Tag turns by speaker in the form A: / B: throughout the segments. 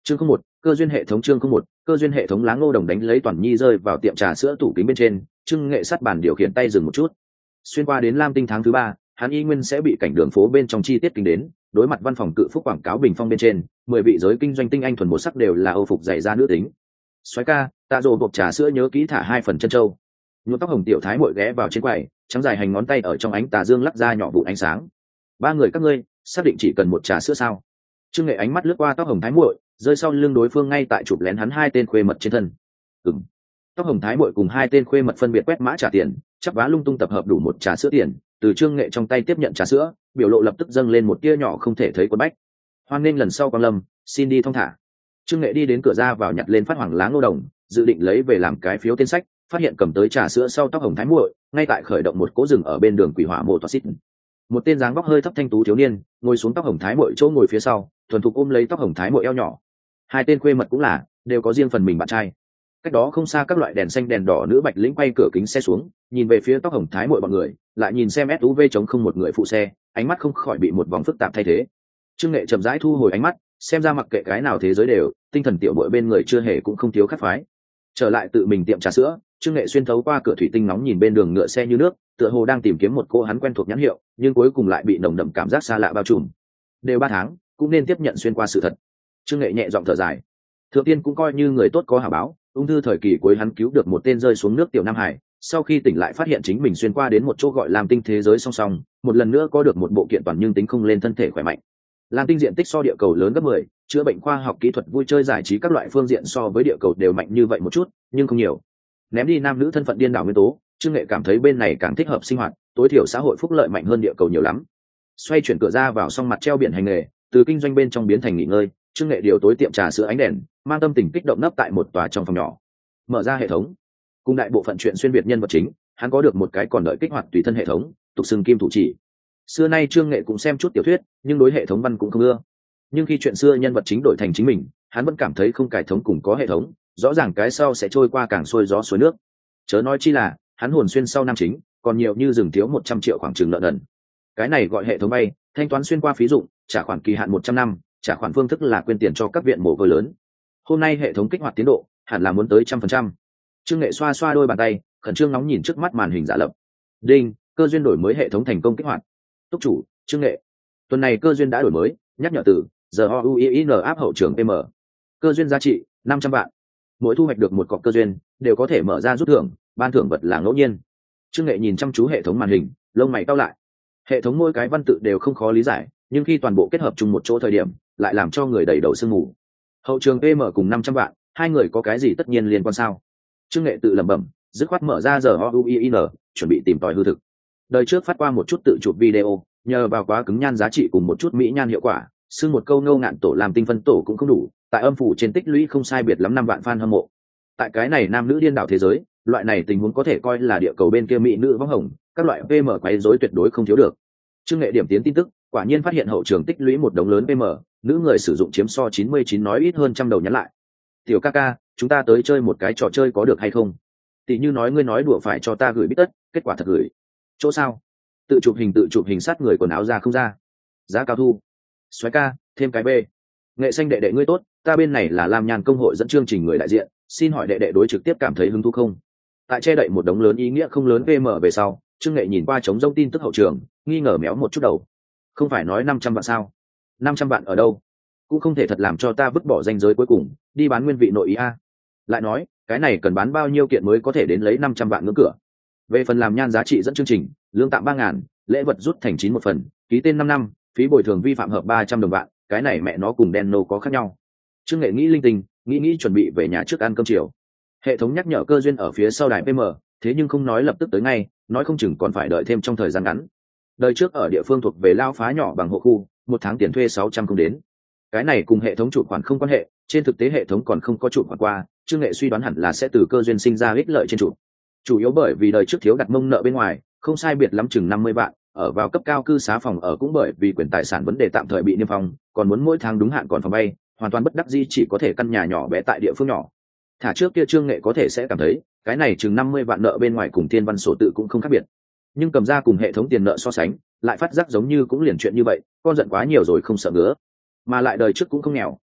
A: chương không một cơ duyên hệ thống. chương không một cơ duyên hệ thống. Lá ngô đồng đánh lấy Toàn Nhi rơi vào tiệm trà sữa tủ kính bên trên, Trương Nghệ sát bàn điều khiển tay dừng một chút. Xuyên qua đến Lam Tinh tháng thứ 3, hắn y nguyên sẽ bị cảnh đường phố bên trong chi tiết kinh đến, đối mặt văn phòng cự phúc quảng cáo bình phong bên trên 10 vị giới kinh doanh tinh anh thuần một sắc đều là Âu phục dày da nữ tính. Soái ca, tạ rồ bột trà sữa nhớ kỹ thả 2 phần chân châu. Nhuộm tóc hồng tiểu thái muội ghé vào trên quầy, trắng dài hành ngón tay ở trong ánh tà dương lắc ra nhỏ vụn ánh sáng. Ba người các ngươi xác định chỉ cần một trà sữa sao? Trương Nghệ ánh mắt lướt qua tóc hồng thái muội, rơi sau lưng đối phương ngay tại chụp lén hắn 2 tên khuê mật trên thân. Tóc hồng thái muội cùng 2 tên khuê mật phân biệt quét mã trả tiền, chắp vá lung tung tập hợp đủ một trà sữa tiền, từ Trương Nghệ trong tay tiếp nhận trà sữa, biểu lộ lập tức dâng lên một tia nhỏ không thể thấy quấn bách. Hoan nghênh lần sau quan lâm, xin đi thong thả. Trương Nghệ đi đến cửa ra vào nhặt lên phát hoàng lá ngô đồng, dự định lấy về làm cái phiếu tên sách, phát hiện cầm tới trà sữa sau tóc hồng thái muội ngay tại khởi động một cỗ rừng ở bên đường quỷ hỏa mộ toa xít. Một tên dáng vóc hơi thấp thanh tú thiếu niên ngồi xuống tóc hồng thái muội chỗ ngồi phía sau, thuần thục ôm lấy tóc hồng thái muội eo nhỏ. 2 tên khuê mật cũng là đều có riêng phần mình bạn trai. Cách đó không xa các loại đèn xanh đèn đỏ, nữ bạch lĩnh quay cửa kính xe xuống, nhìn về phía tóc hồng thái muội bọn người, lại nhìn xem SUV chống không một người phụ xe, ánh mắt không khỏi bị một vòng phức tạp thay thế. Trương Nghệ chậm rãi thu hồi ánh mắt, xem ra mặc kệ cái nào thế giới đều, tinh thần tiểu muội bên người chưa hề cũng không thiếu khát phái. Trở lại tự mình tiệm trà sữa, Trương Nghệ xuyên thấu qua cửa thủy tinh nóng nhìn bên đường ngựa xe như nước, tựa hồ đang tìm kiếm một cô hắn quen thuộc nhãn hiệu, nhưng cuối cùng lại bị nồng đậm cảm giác xa lạ bao trùm. Đều 3 tháng, cũng nên tiếp nhận xuyên qua sự thật. Trương Nghệ nhẹ giọng thở dài. Thượng tiên cũng coi như người tốt có hảo báo, ung thư thời kỳ cuối hắn cứu được một tên rơi xuống nước tiểu nam hải, sau khi tỉnh lại phát hiện chính mình xuyên qua đến một chỗ gọi Lam Tinh thế giới song song, một lần nữa có được một bộ kiện toàn nhưng tính không lên thân thể khỏe mạnh. Lam Tinh diện tích so địa cầu lớn gấp 10, chữa bệnh khoa học kỹ thuật vui chơi giải trí các loại phương diện so với địa cầu đều mạnh như vậy một chút, nhưng không nhiều. Ném đi nam nữ thân phận điên đảo nguyên tố, Trương Nghệ cảm thấy bên này càng thích hợp sinh hoạt, tối thiểu xã hội phúc lợi mạnh hơn địa cầu nhiều lắm. Xoay chuyển cửa ra vào xong mặt treo biển hành nghề, từ kinh doanh bên trong biến thành nghỉ ngơi, Trương Nghệ điều tối tiệm trà sữa ánh đèn, mang tâm tình kích động nấp tại một tòa trong phòng nhỏ. Mở ra hệ thống, cùng đại bộ phận chuyện xuyên việt nhân vật chính, hắn có được một cái còn đợi kích hoạt tùy thân hệ thống, tục xưng kim thủ chỉ. Xưa nay Trương Nghệ cũng xem chút tiểu thuyết, nhưng đối hệ thống văn cũng không ưa. Nhưng khi chuyện xưa nhân vật chính đổi thành chính mình, hắn vẫn cảm thấy không cải thống cùng có hệ thống, rõ ràng cái sau sẽ trôi qua càng xuôi gió suối nước. Chớ nói chi là hắn hồn xuyên sau nam chính, còn nhiều như rừng thiếu 100 triệu khoảng chừng nợ nần. Cái này gọi hệ thống bay, thanh toán xuyên qua phí dụng, trả khoản kỳ hạn 100 năm, trả khoản phương thức là quyên tiền cho các viện mồ côi lớn. Hôm nay hệ thống kích hoạt tiến độ, hẳn là muốn tới 100%. Trương Nghệ xoa xoa đôi bàn tay, khẩn trương nóng nhìn trước mắt màn hình giả lập. Đinh, cơ duyên đổi mới hệ thống thành công kích hoạt. Túc chủ, Trương Nghệ. Tuần này cơ duyên đã đổi mới, nhắc nhở từ GOUIN áp hậu trưởng PM. Cơ duyên giá trị 500 vạn. Mỗi thu hoạch được một cọc cơ duyên, đều có thể mở ra rút thưởng, ban thưởng vật là ngẫu nhiên. Trương Nghệ nhìn chăm chú hệ thống màn hình, lông mày cau lại. Hệ thống mỗi cái văn tự đều không khó lý giải, nhưng khi toàn bộ kết hợp chung một chỗ thời điểm, lại làm cho người đầy đầu sương mù. Hậu trường PM cùng 500 vạn, hai người có cái gì tất nhiên liên quan sao? Trương Nghệ tự lẩm bẩm, dứt khoát mở ra GOUIN, chuẩn bị tìm tòi hư thực. Đời trước phát qua một chút tự chụp video, nhờ vào quá cứng nhan giá trị cùng một chút mỹ nhan hiệu quả, xưng một câu ngâu ngạn tổ làm tinh phân tổ cũng không đủ, tại âm phủ trên tích lũy không sai biệt lắm 5 vạn fan hâm mộ. Tại cái này nam nữ điên đảo thế giới, loại này tình huống có thể coi là địa cầu bên kia mỹ nữ vong hồng, các loại PM quấy rối tuyệt đối không thiếu được. Trương Nghệ điểm tiến tin tức, quả nhiên phát hiện hậu trường tích lũy một đống lớn PM, nữ người sử dụng chiếm so 99 nói ít hơn trăm đầu nhắn lại. Tiểu ca ca, chúng ta tới chơi một cái trò chơi có được hay không? Tỷ như nói ngươi nói đùa phải cho ta gửi bít tất, kết quả thật gửi. Chỗ sao? Tự chụp hình sát người quần áo ra không ra. Giá cao thu. Xoáy ca, thêm cái B. Nghệ xanh đệ đệ ngươi tốt, ta bên này là Lam Nhan công hội dẫn chương trình người đại diện, xin hỏi đệ đệ đối trực tiếp cảm thấy hứng thú không? Tại che đậy một đống lớn ý nghĩa không lớn PM về sau, Trương Nghệ nhìn qua trống rỗng tin tức hậu trường, nghi ngờ méo một chút đầu. Không phải nói 500 vạn sao? 500 vạn ở đâu? Cũng không thể thật làm cho ta vứt bỏ ranh giới cuối cùng, đi bán nguyên vị nội ý a. Lại nói, cái này cần bán bao nhiêu kiện mới có thể đến lấy 500 vạn ngưỡng cửa? Về phần làm nhan giá trị dẫn chương trình, lương tạm 3.000, lễ vật rút thành 9 một phần, ký tên 5 năm, phí bồi thường vi phạm hợp 300 đồng vạn, cái này mẹ nó cùng đen nô có khác nhau. Trương Nghệ nghĩ linh tinh, nghĩ chuẩn bị về nhà trước ăn cơm chiều. Hệ thống nhắc nhở cơ duyên ở phía sau đài PM, thế nhưng không nói lập tức tới ngay, nói không chừng còn phải đợi thêm trong thời gian ngắn. Đời trước ở địa phương thuộc về lao phá nhỏ bằng hộ khu, 1 tháng tiền thuê 600 không đến. Cái này cùng hệ thống chủ khoản không quan hệ, trên thực tế hệ thống còn không có chủ khoản qua, Trương Nghệ suy đoán hẳn là sẽ từ cơ duyên sinh ra ích lợi trên chủ yếu bởi vì đời trước thiếu đặt mông nợ bên ngoài, không sai biệt lắm chừng 50 vạn, ở vào cấp cao cư xá phòng ở cũng bởi vì quyền tài sản vấn đề tạm thời bị niêm phong, còn muốn mỗi tháng đúng hạn còn phòng bay, hoàn toàn bất đắc dĩ chỉ có thể căn nhà nhỏ bé tại địa phương nhỏ. Thả trước kia Trương Nghệ có thể sẽ cảm thấy, cái này chừng 50 vạn nợ bên ngoài cùng thiên văn sổ tự cũng không khác biệt. Nhưng cầm ra cùng hệ thống tiền nợ so sánh, lại phát giác giống như cũng liền chuyện như vậy, con giận quá nhiều rồi không sợ ngứa. Mà lại đời trước cũng không nghèo,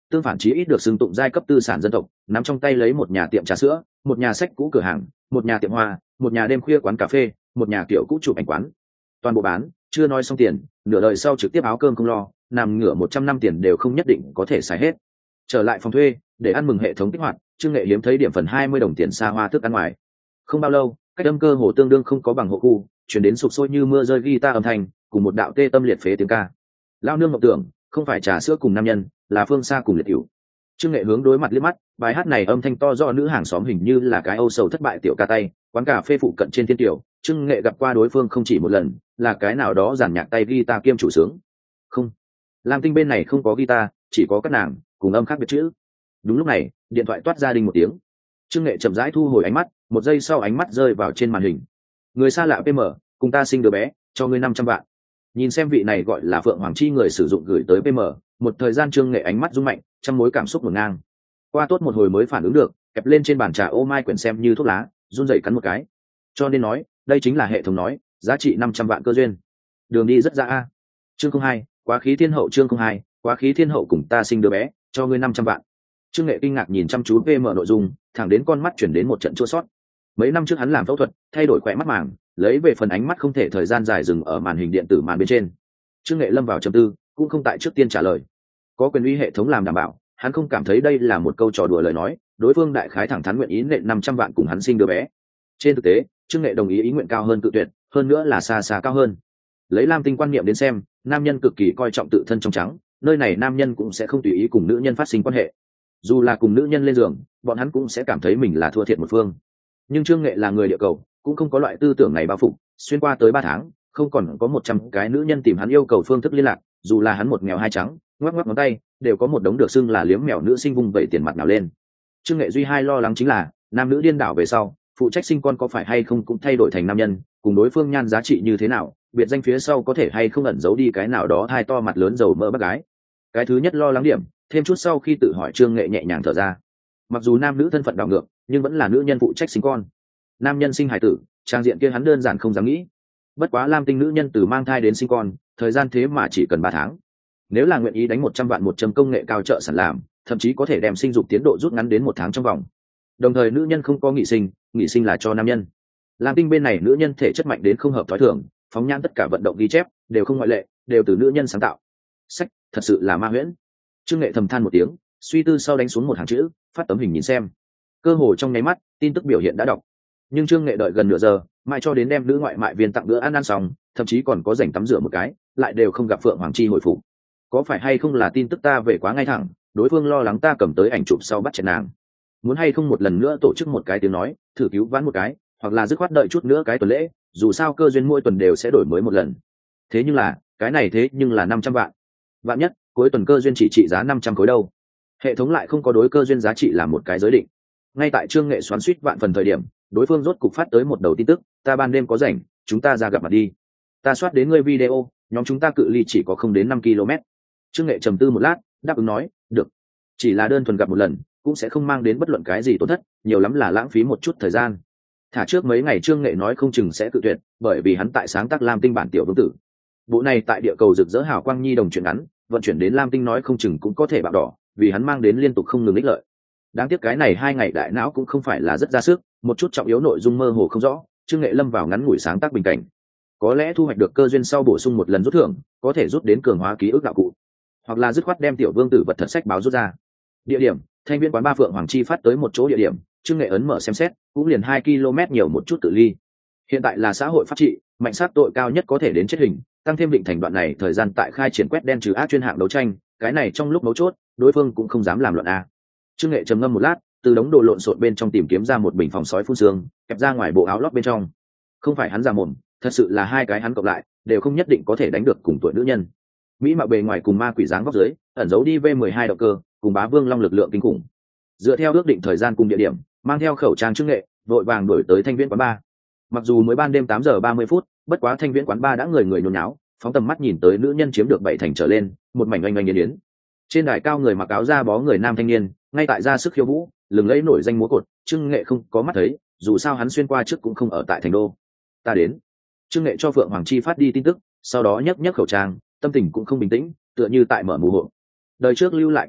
A: tương phản chí ít được xưng tụng giai cấp tư sản dân tộc, nắm trong tay lấy một nhà tiệm trà sữa, một nhà sách cũ cửa hàng, một nhà tiệm hoa, một nhà đêm khuya quán cà phê, một nhà kiểu cũ chụp ảnh quán. Toàn bộ bán, chưa nói xong tiền, nửa đời sau trực tiếp áo cơm không lo, nằm ngửa 100 năm tiền đều không nhất định có thể xài hết. Trở lại phòng thuê, để ăn mừng hệ thống kích hoạt, Trương Nghệ hiếm thấy điểm phần 20 đồng tiền xa hoa thức ăn ngoài. Không bao lâu, cách âm cơ hồ tương đương không có bằng hộ khu, chuyển đến sục sôi như mưa rơi guitar âm thanh, cùng một đạo tê tâm liệt phế tiếng ca. Lao nương ngọc tưởng, không phải trà sữa cùng nam nhân, là phương xa cùng liệt hữu. Trương Nghệ hướng đối mặt liếc mắt, bài hát này âm thanh to do nữ hàng xóm hình như là cái âu sầu thất bại tiểu ca tay, quán cà phê phụ cận trên thiên tiểu, Trương Nghệ gặp qua đối phương không chỉ một lần, là cái nào đó giàn nhạc tay guitar kiêm chủ sướng. Không, Lam Tinh bên này không có guitar, chỉ có các nàng, cùng âm khác biệt chữ. Đúng lúc này, điện thoại toát ra đinh một tiếng. Trương Nghệ chậm rãi thu hồi ánh mắt, một giây sau ánh mắt rơi vào trên màn hình. Người xa lạ PM, cùng ta sinh đứa bé, cho ngươi 500 vạn. Nhìn xem vị này gọi là Phượng Hoàng Chi người sử dụng gửi tới PM, một thời gian Trương Nghệ ánh mắt rung mạnh, trăm mối cảm xúc ngổn ngang. Qua tốt một hồi mới phản ứng được, kẹp lên trên bàn trà ô mai quyển xem như thuốc lá, run rẩy cắn một cái. Cho nên nói, đây chính là hệ thống nói, giá trị 500 vạn cơ duyên. Đường đi rất dã a. Chương 02, quá khí thiên hậu. Chương 02, quá khí thiên hậu cùng ta sinh đứa bé, cho ngươi 500 vạn. Trương Nghệ kinh ngạc nhìn chăm chú PM nội dung, thẳng đến con mắt chuyển đến một trận chua sót. Mấy năm trước hắn làm phẫu thuật, thay đổi khỏe mắt màng, lấy về phần ánh mắt không thể thời gian dài dừng ở màn hình điện tử màn bên trên. Trương Nghệ lâm vào trầm tư, cũng không tại trước tiên trả lời. Có quyền uy hệ thống làm đảm bảo, hắn không cảm thấy đây là một câu trò đùa lời nói, đối phương đại khái thẳng thắn nguyện ý nện 500 vạn cùng hắn sinh đứa bé. Trên thực tế, Trương Nghệ đồng ý ý nguyện cao hơn cự tuyệt, hơn nữa là xa xa cao hơn. Lấy Lam Tinh quan niệm đến xem, nam nhân cực kỳ coi trọng tự thân trong trắng, nơi này nam nhân cũng sẽ không tùy ý cùng nữ nhân phát sinh quan hệ. Dù là cùng nữ nhân lên giường, bọn hắn cũng sẽ cảm thấy mình là thua thiệt một phương. Nhưng Trương Nghệ là người địa cầu, cũng không có loại tư tưởng này bao phục, xuyên qua tới 3 tháng, không còn có 100 cái nữ nhân tìm hắn yêu cầu phương thức liên lạc, dù là hắn một nghèo hai trắng, ngoắc ngoắc ngón tay, đều có một đống được xưng là liếm mèo nữ sinh vung vẩy tiền mặt nào lên. Trương Nghệ duy hai lo lắng chính là, nam nữ điên đảo về sau, phụ trách sinh con có phải hay không cũng thay đổi thành nam nhân, cùng đối phương nhan giá trị như thế nào, biệt danh phía sau có thể hay không ẩn giấu đi cái nào đó thai to mặt lớn dầu mỡ bác gái. Cái thứ nhất lo lắng điểm, thêm chút sau khi tự hỏi Trương Nghệ nhẹ nhàng thở ra. Mặc dù nam nữ thân phận đảo ngược, nhưng vẫn là nữ nhân phụ trách sinh con. Nam nhân sinh hài tử, trang diện kia hắn đơn giản không dám nghĩ. Bất quá Lam Tinh nữ nhân từ mang thai đến sinh con, thời gian thế mà chỉ cần 3 tháng. Nếu là nguyện ý đánh 100 vạn 100 công nghệ cao trợ sản làm, thậm chí có thể đem sinh dục tiến độ rút ngắn đến 1 tháng trong vòng. Đồng thời nữ nhân không có nghị sinh là cho nam nhân. Lam Tinh bên này nữ nhân thể chất mạnh đến không hợp thói thường, phóng nhãn tất cả vận động ghi chép đều không ngoại lệ, đều từ nữ nhân sáng tạo. Sách, thật sự là ma huyễn. Trương Nghệ thầm than một tiếng, suy tư sau đánh xuống một hàng chữ, phát tấm hình nhìn xem. Cơ hồ trong nháy mắt, tin tức biểu hiện đã đọc. Nhưng Trương Nghệ đợi gần nửa giờ, mãi cho đến đem nữ ngoại mại viên tặng bữa ăn xong, thậm chí còn có rảnh tắm rửa một cái, lại đều không gặp Phượng Hoàng Chi hồi phục. Có phải hay không là tin tức ta về quá ngay thẳng, đối phương lo lắng ta cầm tới ảnh chụp sau bắt chẹt nàng. Muốn hay không một lần nữa tổ chức một cái tiếng nói, thử cứu vãn một cái, hoặc là dứt khoát đợi chút nữa cái tuần lễ, dù sao cơ duyên mỗi tuần đều sẽ đổi mới một lần. Thế nhưng là, cái này thế nhưng là 500 vạn. Vạn nhất, cuối tuần cơ duyên chỉ trị giá 500 khối đâu. Hệ thống lại không có đối cơ duyên giá trị làm một cái giới định. Ngay tại Trương Nghệ xoắn xuýt vạn phần thời điểm, đối phương rốt cục phát tới một đầu tin tức, ta ban đêm có rảnh, chúng ta ra gặp mặt đi. Ta soát đến ngươi video, nhóm chúng ta cự ly chỉ có không đến 5 km. Trương Nghệ trầm tư một lát, đáp ứng nói, được. Chỉ là đơn thuần gặp một lần, cũng sẽ không mang đến bất luận cái gì tổn thất, nhiều lắm là lãng phí một chút thời gian. Thả trước mấy ngày Trương Nghệ nói không chừng sẽ cự tuyệt, bởi vì hắn tại sáng tác Lam Tinh bản tiểu vương tử. Bộ này tại địa cầu rực rỡ hào quang nhi đồng chuyển ngắn, vận chuyển đến Lam Tinh nói không chừng cũng có thể bạo đỏ, vì hắn mang đến liên tục không ngừng ích lợi. Đáng tiếc cái này 2 ngày đại não cũng không phải là rất ra sức, một chút trọng yếu nội dung mơ hồ không rõ, Trương Nghệ lâm vào ngắn ngủi sáng tác bình cảnh. Có lẽ thu hoạch được cơ duyên sau bổ sung một lần rút thưởng, có thể rút đến cường hóa ký ức đạo cụ, hoặc là dứt khoát đem tiểu vương tử vật thật sách báo rút ra. Địa điểm, Thanh Viễn quán ba Phượng Hoàng Chi phát tới một chỗ địa điểm, Trương Nghệ ấn mở xem xét, cũng liền 2 km nhiều một chút cự ly. Hiện tại là xã hội pháp trị, mạnh sát tội cao nhất có thể đến chết hình, tăng thêm Định Thành đoạn này thời gian tại khai triển quét đen trừ ác chuyên hạng đấu tranh, cái này trong lúc mấu chốt, đối phương cũng không dám làm loạn a. Trương Nghệ trầm ngâm một lát, từ đống đồ lộn xộn bên trong tìm kiếm ra một bình phòng sói phun xương, kẹp ra ngoài bộ áo lót bên trong. Không phải hắn già mồm, thật sự là 2 cái hắn cộng lại, đều không nhất định có thể đánh được cùng tuổi nữ nhân. Mỹ mạo bề ngoài cùng ma quỷ dáng vóc dưới, ẩn giấu đi V12 động cơ, cùng Bá Vương Long lực lượng kinh khủng. Dựa theo ước định thời gian cùng địa điểm, mang theo khẩu trang Trương Nghệ, vội vàng đuổi tới Thanh Viễn quán ba. Mặc dù mới ban đêm 8 giờ 30 phút, bất quá Thanh Viễn quán ba đã người nhốn nháo, phóng tầm mắt nhìn tới nữ nhân chiếm được 7 thành trở lên, một mảnh oanh oanh yến. Trên đài cao người mặc áo da bó người nam thanh niên, ngay tại ra sức khiêu vũ, lừng lẫy nổi danh múa cột, Trương Nghệ không có mắt thấy, dù sao hắn xuyên qua trước cũng không ở tại thành đô. Ta đến. Trương Nghệ cho Phượng Hoàng Chi phát đi tin tức, sau đó nhấc khẩu trang, tâm tình cũng không bình tĩnh, tựa như tại mở mù hộ. Đời trước lưu lại ký ức,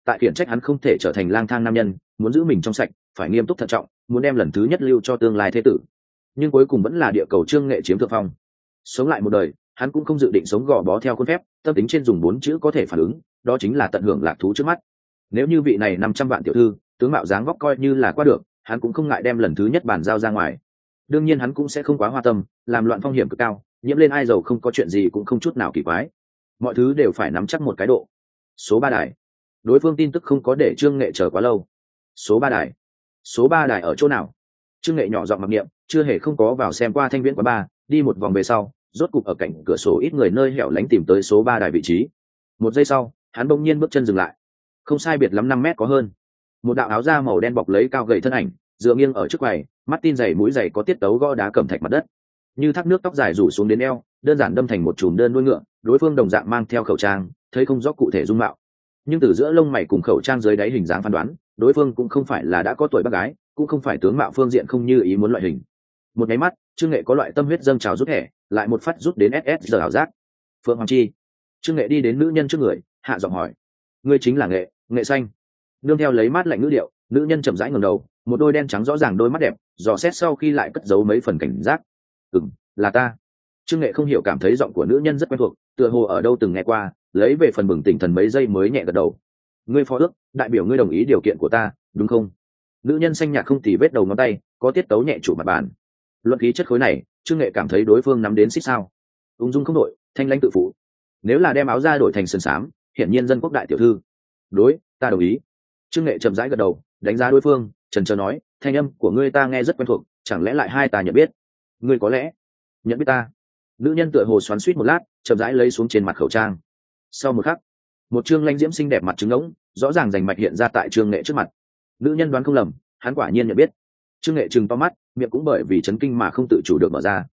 A: tại khiển trách hắn không thể trở thành lang thang nam nhân, muốn giữ mình trong sạch, phải nghiêm túc thận trọng, muốn đem lần thứ nhất lưu cho tương lai thế tử. Nhưng cuối cùng vẫn là địa cầu Trương Nghệ chiếm thượng phong. Sống lại một đời, hắn cũng không dự định sống gò bó theo khuôn phép, tâm tính trên dùng 4 chữ có thể phản ứng, đó chính là tận hưởng lạc thú trước mắt. Nếu như vị này 500 vạn tiểu thư, tướng mạo dáng vóc coi như là qua được, hắn cũng không ngại đem lần thứ nhất bàn giao ra ngoài. Đương nhiên hắn cũng sẽ không quá hoa tâm, làm loạn phong hiểm cực cao, nhiễm lên ai dầu không có chuyện gì cũng không chút nào kỳ quái. Mọi thứ đều phải nắm chắc một cái độ. Số 3 đài. Đối phương tin tức không có để Trương Nghệ chờ quá lâu. Số 3 đài. Số 3 đài ở chỗ nào? Trương Nghệ nhỏ giọng mặc niệm, chưa hề không có vào xem qua Thanh Viễn quán bar, đi một vòng về sau, rốt cục ở cạnh cửa sổ ít người nơi hẻo lánh tìm tới số 3 đài vị trí. Một giây sau, hắn bỗng nhiên bước chân dừng lại. Không sai biệt lắm 5 mét có hơn. Một đạo áo da màu đen bọc lấy cao gầy thân ảnh, dựa nghiêng ở trước quầy, mắt tin dày mũi dày có tiết tấu gõ đá cẩm thạch mặt đất. Như thác nước tóc dài rủ xuống đến eo, đơn giản đâm thành một chùm đơn đuôi ngựa, đối phương đồng dạng mang theo khẩu trang, thấy không rõ cụ thể dung mạo. Nhưng từ giữa lông mày cùng khẩu trang dưới đáy hình dáng phán đoán, đối phương cũng không phải là đã có tuổi bác gái, cũng không phải tướng mạo phương diện không như ý muốn loại hình. Một cái mắt, Trương Nghệ có loại tâm huyết dâng trào rút thẻ, lại một phát rút đến giờ ảo giác. Phượng Hoàng Chi. Trương Nghệ đi đến nữ nhân trước người, hạ giọng hỏi: ngươi chính là Nghệ, Nghệ xanh? Nương theo lấy mát lạnh ngữ điệu, nữ nhân chậm rãi ngẩng đầu, một đôi đen trắng rõ ràng đôi mắt đẹp, dò xét sau khi lại cất giấu mấy phần cảnh giác. Là ta. Trương Nghệ không hiểu cảm thấy giọng của nữ nhân rất quen thuộc, tựa hồ ở đâu từng nghe qua, lấy về phần bừng tỉnh thần mấy giây mới nhẹ gật đầu. Ngươi phó ước, đại biểu ngươi đồng ý điều kiện của ta, đúng không? Nữ nhân xanh nhạt không tì vết đầu ngón tay, có tiết tấu nhẹ chủ mặt bàn. Luận khí chất khối này, Trương Nghệ cảm thấy đối phương nắm đến xích sao. Ung dung không đổi, thanh lãnh tự phụ. Nếu là đem áo ra đổi thành sơn xám, hiển nhiên dân quốc đại tiểu thư. Đối, ta đồng ý. Trương Nghệ chậm rãi gật đầu, đánh giá đối phương, chần chờ nói: thanh âm của ngươi ta nghe rất quen thuộc, chẳng lẽ lại hai ta nhận biết? Ngươi có lẽ nhận biết ta. Nữ nhân tựa hồ xoắn xuýt một lát, chậm rãi lấy xuống trên mặt khẩu trang. Sau một khắc, một trương lãnh diễm xinh đẹp mặt trứng ngỗng rõ ràng rành mạch hiện ra tại Trương Nghệ trước mặt. Nữ nhân đoán không lầm, hắn quả nhiên nhận biết. Trương Nghệ trừng to mắt, miệng cũng bởi vì chấn kinh mà không tự chủ được mở ra.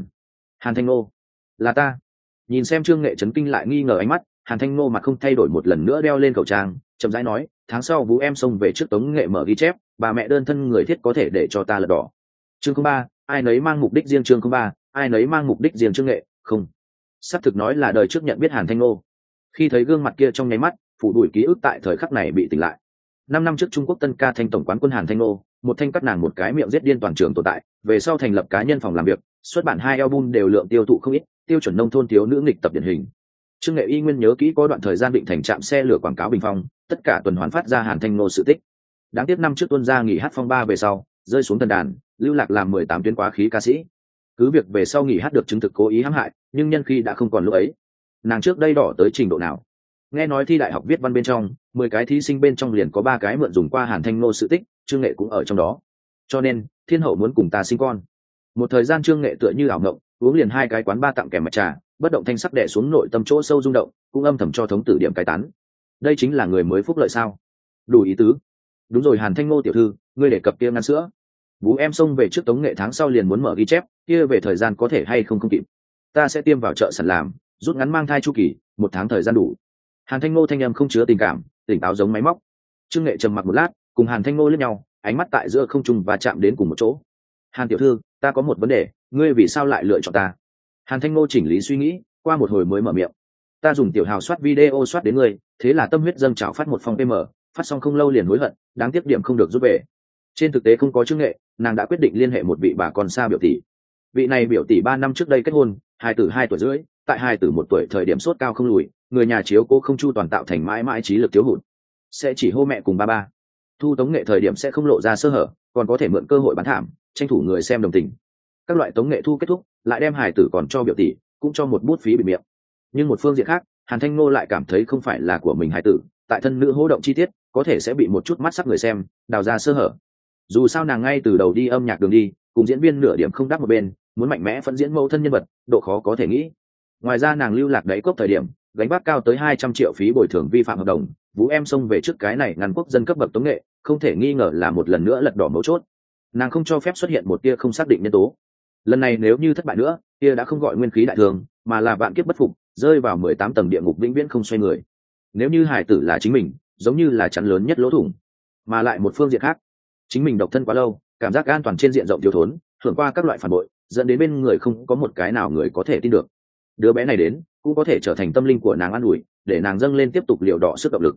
A: Hàn Thanh Ngô, là ta. Nhìn xem Trương Nghệ chấn kinh lại nghi ngờ ánh mắt, Hàn Thanh Ngô mặt không thay đổi một lần nữa đeo lên khẩu trang, chậm rãi nói: tháng sau Vũ em xông về trước Tống Nghệ mở ghi chép, bà mẹ đơn thân người thiết có thể để cho ta lật đỏ. Chương 3, ai nấy mang mục đích riêng. Chương 3, ai nấy mang mục đích riêng. Trương Nghệ không xác thực nói là đời trước nhận biết Hàn Thanh Ngô. Khi thấy gương mặt kia trong nháy mắt, phủ đuổi ký ức tại thời khắc này bị tỉnh lại. 5 năm trước Trung Quốc Tân Ca Thanh tổng quán quân Hàn Thanh Ngô, một thanh cắt nàng một cái miệng giết điên toàn trường tồn tại, về sau thành lập cá nhân phòng làm việc, xuất bản 2 album đều lượng tiêu thụ không ít, tiêu chuẩn nông thôn thiếu nữ nghịch tập điển hình. Trương Nghệ y nguyên nhớ kỹ có đoạn thời gian định thành trạm xe lửa quảng cáo bình phong, tất cả tuần hoàn phát ra Hàn Thanh Ngô sự tích. Đáng tiếc năm trước tuân ra nghỉ hát phong ba về sau, rơi xuống thần đàn, lưu lạc làm 18 tuyến quá khí ca sĩ. Cứ việc về sau nghỉ hát được chứng thực cố ý hãm hại, nhưng nhân khi đã không còn lúc ấy. Nàng trước đây đỏ tới trình độ nào? Nghe nói thi đại học viết văn bên trong 10 cái thí sinh bên trong liền có 3 cái mượn dùng qua Hàn Thanh Ngô sự tích, Trương Nghệ cũng ở trong đó. Cho nên thiên hậu muốn cùng ta sinh con. Một thời gian Trương Nghệ tựa như ảo ngộng, uống liền 2 cái quán ba tặng kèm mạch trà, bất động thanh sắc đè xuống nội tâm chỗ sâu rung động, cũng âm thầm cho thống tử điểm cái tán. Đây chính là người mới phúc lợi sao? Đủ ý tứ. Đúng rồi Hàn Thanh Ngô tiểu thư, ngươi để cập kia ngăn sữa. Vũ em xông về trước Tống Nghệ tháng sau liền muốn mở ghi chép, kia về thời gian có thể hay không kịp. Ta sẽ tiêm vào chợ sẵn làm, rút ngắn mang thai chu kỳ, 1 tháng thời gian đủ. Hàn Thanh Ngô thanh âm không chứa tình cảm, tỉnh táo giống máy móc. Trương Nghệ trầm mặc một lát, cùng Hàn Thanh Ngô liếc nhau, ánh mắt tại giữa không trung và chạm đến cùng một chỗ. Hàn tiểu thư, ta có một vấn đề, ngươi vì sao lại lựa chọn ta? Hàn Thanh Ngô chỉnh lý suy nghĩ, qua một hồi mới mở miệng. Ta dùng tiểu hào soát video soát đến ngươi, thế là tâm huyết dâng trào phát một phong pm, phát xong không lâu liền hối hận, đáng tiếc điểm không được rút về. Trên thực tế không có Trương Nghệ, nàng đã quyết định liên hệ một vị bà con xa biểu tỷ. Vị này biểu tỷ 3 năm trước đây kết hôn, hài tử 2 tuổi rưỡi, tại hài tử 1 tuổi thời điểm sốt cao không lùi, người nhà chiếu cố không chu toàn tạo thành mãi mãi trí lực thiếu hụt, sẽ chỉ hô mẹ cùng ba. Thu Tống Nghệ thời điểm sẽ không lộ ra sơ hở, còn có thể mượn cơ hội bán thảm, tranh thủ người xem đồng tình. Các loại Tống Nghệ thu kết thúc, lại đem hài tử còn cho biểu tỷ, cũng cho một bút phí bịt miệng. Nhưng một phương diện khác, Hàn Thanh Ngô lại cảm thấy không phải là của mình hài tử, tại thân nữ hô động chi tiết, có thể sẽ bị một chút mắt sắc người xem đào ra sơ hở. Dù sao nàng ngay từ đầu đi âm nhạc đường đi, cùng diễn viên nửa điểm không đáp một bên, muốn mạnh mẽ phân diễn mẫu thân nhân vật, độ khó có thể nghĩ. Ngoài ra nàng lưu lạc đáy cốc thời điểm, gánh vác cao tới 200 triệu phí bồi thường vi phạm hợp đồng, Vũ em xông về trước cái này ngăn quốc dân cấp bậc Tống Nghệ, không thể nghi ngờ là một lần nữa lật đỏ mấu chốt. Nàng không cho phép xuất hiện một tia không xác định nhân tố. Lần này nếu như thất bại nữa, tia đã không gọi nguyên khí đại thường, mà là vạn kiếp bất phục, rơi vào 18 tầng địa ngục vĩnh viễn không xoay người. Nếu như hài tử là chính mình, giống như là chắn lớn nhất lỗ thủng. Mà lại một phương diện khác, chính mình độc thân quá lâu, cảm giác an toàn trên diện rộng thiếu thốn, hưởng qua các loại phản bội, dẫn đến bên người không có một cái nào người có thể tin được. Đứa bé này đến cũng có thể trở thành tâm linh của nàng an ủi, để nàng dâng lên tiếp tục liều đỏ sức động lực.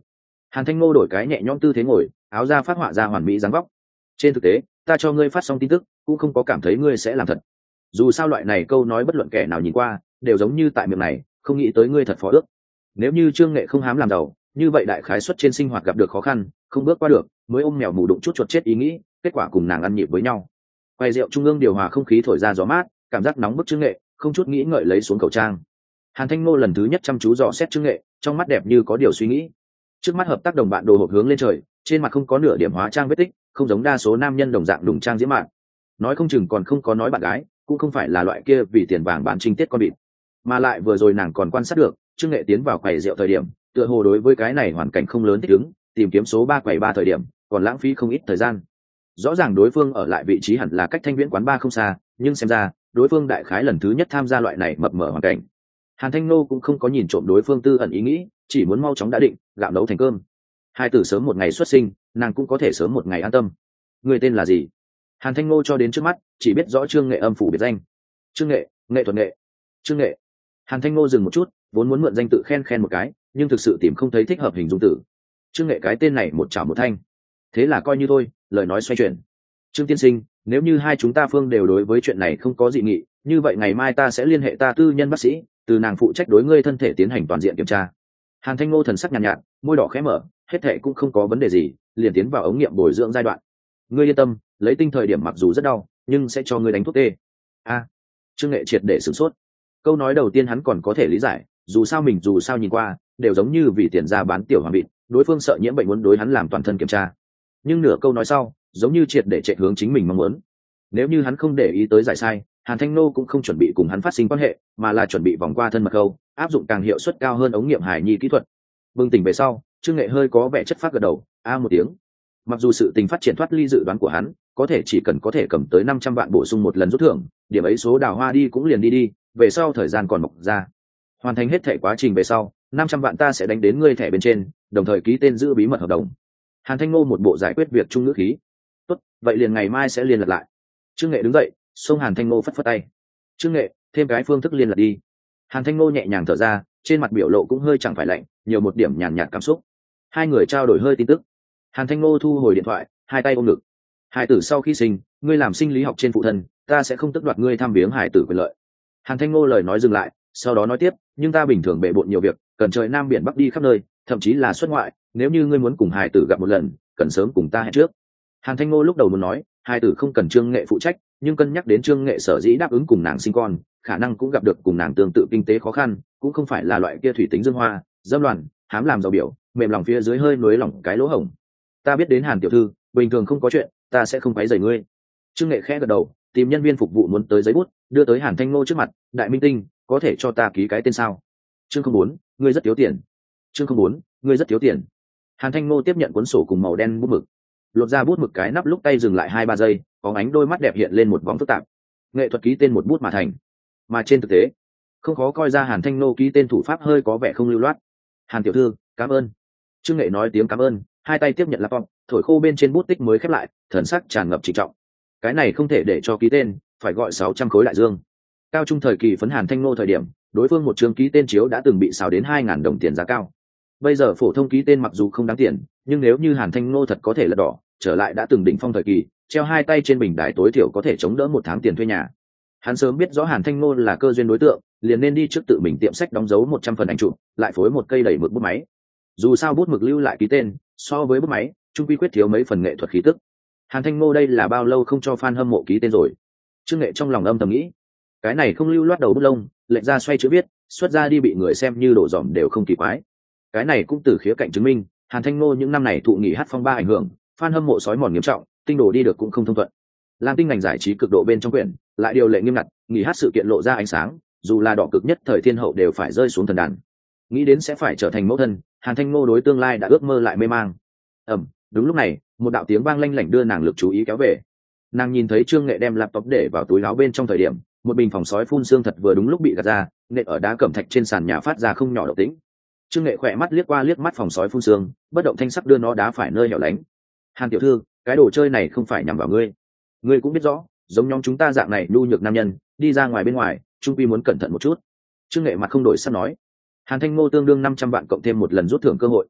A: Hàn Thanh Ngô đổi cái nhẹ nhõm tư thế ngồi, áo da phát họa ra hoàn mỹ dáng vóc. Trên thực tế, ta cho ngươi phát xong tin tức cũng không có cảm thấy ngươi sẽ làm thật. Dù sao loại này câu nói bất luận kẻ nào nhìn qua đều giống như tại miệng này, không nghĩ tới ngươi thật phó ước. Nếu như Trương Nghệ không hám làm giàu, như vậy đại khái suất trên sinh hoạt gặp được khó khăn, không bước qua được, mới ôm mèo mù đụng chút chuột chết ý nghĩ, kết quả cùng nàng ăn nhịp với nhau. Quay rượu trung ương điều hòa không khí thổi ra gió mát, cảm giác nóng bức Trương Nghệ không chút nghĩ ngợi lấy xuống khẩu trang. Hàn Thanh Ngô lần thứ nhất chăm chú dò xét Trương Nghệ, trong mắt đẹp như có điều suy nghĩ. Trước mắt hợp tác đồng bạn đồ hộp hướng lên trời, trên mặt không có nửa điểm hóa trang vết tích, không giống đa số nam nhân đồng dạng đùng trang diễm mạn. Nói không chừng còn không có nói bạn gái, cũng không phải là loại kia vì tiền vàng bán trinh tiết con vịt. Mà lại vừa rồi nàng còn quan sát được, Trương Nghệ tiến vào quầy rượu thời điểm, tựa hồ đối với cái này hoàn cảnh không lớn thích ứng, tìm kiếm số 3 quầy 3 thời điểm, còn lãng phí không ít thời gian. Rõ ràng đối phương ở lại vị trí hẳn là cách Thanh Viễn quán 3 không xa, nhưng xem ra, đối phương đại khái lần thứ nhất tham gia loại này mập mờ hoàn cảnh. Hàn Thanh Nô cũng không có nhìn trộm đối phương tư ẩn ý nghĩ, chỉ muốn mau chóng đã định, gạo nấu thành cơm. Hai tử sớm một ngày xuất sinh, nàng cũng có thể sớm một ngày an tâm. Người tên là gì? Hàn Thanh Nô cho đến trước mắt, chỉ biết rõ Trương Nghệ âm phủ biệt danh. Trương Nghệ, nghệ thuật nghệ. Trương Nghệ. Hàn Thanh Nô dừng một chút, vốn muốn mượn danh tự khen một cái, nhưng thực sự tìm không thấy thích hợp hình dung tử. Trương Nghệ cái tên này một chảo một thanh. Thế là coi như thôi, lời nói xoay chuyển. Trương tiên sinh, nếu như hai chúng ta phương đều đối với chuyện này không có dị nghị, như vậy ngày mai ta sẽ liên hệ ta tư nhân bác sĩ, từ nàng phụ trách đối ngươi thân thể tiến hành toàn diện kiểm tra. Hàn Thanh Ngô thần sắc nhàn nhạt, môi đỏ khẽ mở, hết thệ cũng không có vấn đề gì, liền tiến vào ống nghiệm bồi dưỡng giai đoạn. Ngươi yên tâm, lấy tinh thời điểm mặc dù rất đau, nhưng sẽ cho ngươi đánh thuốc tê. Trương Nghệ triệt để sửng sốt. Câu nói đầu tiên hắn còn có thể lý giải, dù sao nhìn qua đều giống như vì tiền ra bán tiểu hoàng vịt, đối phương sợ nhiễm bệnh muốn đối hắn làm toàn thân kiểm tra. Nhưng nửa câu nói sau, giống như triệt để chạy hướng chính mình mong muốn. Nếu như hắn không để ý tới giải sai, Hàn Thanh Nô cũng không chuẩn bị cùng hắn phát sinh quan hệ, mà là chuẩn bị vòng qua thân mật câu, áp dụng càng hiệu suất cao hơn ống nghiệm hải nhi kỹ thuật. Bừng tỉnh về sau, Trương Nghệ hơi có vẻ chất phát gật đầu, một tiếng. Mặc dù sự tình phát triển thoát ly dự đoán của hắn, có thể chỉ cần có thể cầm tới 500 vạn bổ sung một lần rút thưởng, điểm ấy số đào hoa đi cũng liền đi, về sau thời gian còn mọc ra. Hoàn thành hết thể quá trình về sau, 500 vạn ta sẽ đánh đến ngươi thẻ bên trên, đồng thời ký tên giữ bí mật hợp đồng. Hàn Thanh Ngô một bộ giải quyết việc trung ngữ khí. Tốt, vậy liền ngày mai sẽ liên lạc lại. Trương Nghệ đứng dậy, xông Hàn Thanh Ngô phất phất tay. Trương Nghệ, thêm cái phương thức liên lạc đi. Hàn Thanh Ngô nhẹ nhàng thở ra, trên mặt biểu lộ cũng hơi chẳng phải lạnh, nhiều một điểm nhàn nhạt cảm xúc. Hai người trao đổi hơi tin tức. Hàn Thanh Ngô thu hồi điện thoại, hai tay ôm ngực. Hải tử sau khi sinh, ngươi làm sinh lý học trên phụ thân, ta sẽ không tước đoạt ngươi thăm viếng hải tử quyền lợi. Hàn Thanh Ngô lời nói dừng lại, sau đó nói tiếp, nhưng ta bình thường bệ bội nhiều việc, cần trời nam biển bắc đi khắp nơi, thậm chí là xuất ngoại, nếu như ngươi muốn cùng hải tử gặp một lần, cần sớm cùng ta hẹn trước. Hàn Thanh Ngô lúc đầu muốn nói, hải tử không cần Trương Nghệ phụ trách, nhưng cân nhắc đến Trương Nghệ sở dĩ đáp ứng cùng nàng sinh con, khả năng cũng gặp được cùng nàng tương tự kinh tế khó khăn, cũng không phải là loại kia thủy tính dương hoa, dâm loạn, hám làm giàu biểu, mềm lòng phía dưới hơi nối lỏng cái lỗ hổng. Ta biết đến Hàn tiểu thư, bình thường không có chuyện, ta sẽ không quấy rầy ngươi. Trương Nghệ khẽ gật đầu, tìm nhân viên phục vụ muốn tới giấy bút, đưa tới Hàn Thanh Ngô trước mặt, đại minh tinh, có thể cho ta ký cái tên sao? Chương 04, ngươi rất thiếu tiền. Chương 04, ngươi rất thiếu tiền. Hàn Thanh Ngô tiếp nhận cuốn sổ cùng màu đen bút mực, lột ra bút mực cái nắp lúc tay dừng lại 2-3 giây, có ánh đôi mắt đẹp hiện lên một vòng phức tạp. Nghệ thuật ký tên một bút mà thành, mà trên thực tế, không khó coi ra Hàn Thanh Ngô ký tên thủ pháp hơi có vẻ không lưu loát. Hàn tiểu thư, cảm ơn. Trương Nghệ nói tiếng cảm ơn, hai tay tiếp nhận laptop, thổi khô bên trên bút tích mới khép lại, thần sắc tràn ngập trịnh trọng. Cái này không thể để cho ký tên, phải gọi 600 khối đại dương. Cao trung thời kỳ phấn Hàn Thanh Ngô thời điểm, đối phương một chương ký tên chiếu đã từng bị xào đến 2.000 đồng tiền giá cao. Bây giờ phổ thông ký tên mặc dù không đáng tiền, nhưng nếu như Hàn Thanh Ngô thật có thể lật đỏ, trở lại đã từng đỉnh phong thời kỳ, treo hai tay trên bình đài tối thiểu có thể chống đỡ một tháng tiền thuê nhà. Hắn sớm biết rõ Hàn Thanh Ngô là cơ duyên đối tượng, liền nên đi trước tự mình tiệm sách đóng dấu 100 phần ảnh chụp, lại phối một cây đẩy mực bút máy. Dù sao bút mực lưu lại ký tên, so với bút máy, trung quy quyết thiếu mấy phần nghệ thuật khí tức. Hàn Thanh Ngô đây là bao lâu không cho fan hâm mộ ký tên rồi? Trương Nghệ trong lòng âm thầm nghĩ, cái này không lưu loát đầu bút lông, lệnh ra xoay chữ viết, xuất ra đi bị người xem như đổ dòm đều không kỳ quái. Cái này cũng từ khía cạnh chứng minh, Hàn Thanh Ngô những năm này thụ nghỉ hát phong ba ảnh hưởng, fan hâm mộ sói mòn nghiêm trọng, tinh đồ đi được cũng không thông thuận. Lam Tinh ngành giải trí cực độ bên trong quyển, lại điều lệ nghiêm ngặt, nghỉ hát sự kiện lộ ra ánh sáng, dù là đỏ cực nhất thời thiên hậu đều phải rơi xuống thần đàn. Nghĩ đến sẽ phải trở thành mẫu thân, Hàn Thanh Ngô đối tương lai đã ước mơ lại mê mang. Đúng lúc này, một đạo tiếng vang lanh lảnh đưa nàng lực chú ý kéo về. Nàng nhìn thấy Trương Nghệ đem laptop để vào túi áo bên trong thời điểm, một bình phòng sói phun xương thật vừa đúng lúc bị gạt ra, nện ở đá cẩm thạch trên sàn nhà phát ra không nhỏ động tĩnh. Trương Nghệ khỏe mắt liếc qua liếc mắt phòng sói phun xương, bất động thanh sắc đưa nó đá phải nơi hẻo lánh. Hàn tiểu thư, cái đồ chơi này không phải nhằm vào ngươi. Ngươi cũng biết rõ, giống nhóm chúng ta dạng này nhu nhược nam nhân, đi ra ngoài bên ngoài, trung quy muốn cẩn thận một chút. Trương Nghệ mặt không đổi sắc nói. Hàn Thanh Ngô tương đương 500 vạn cộng thêm một lần rút thưởng cơ hội.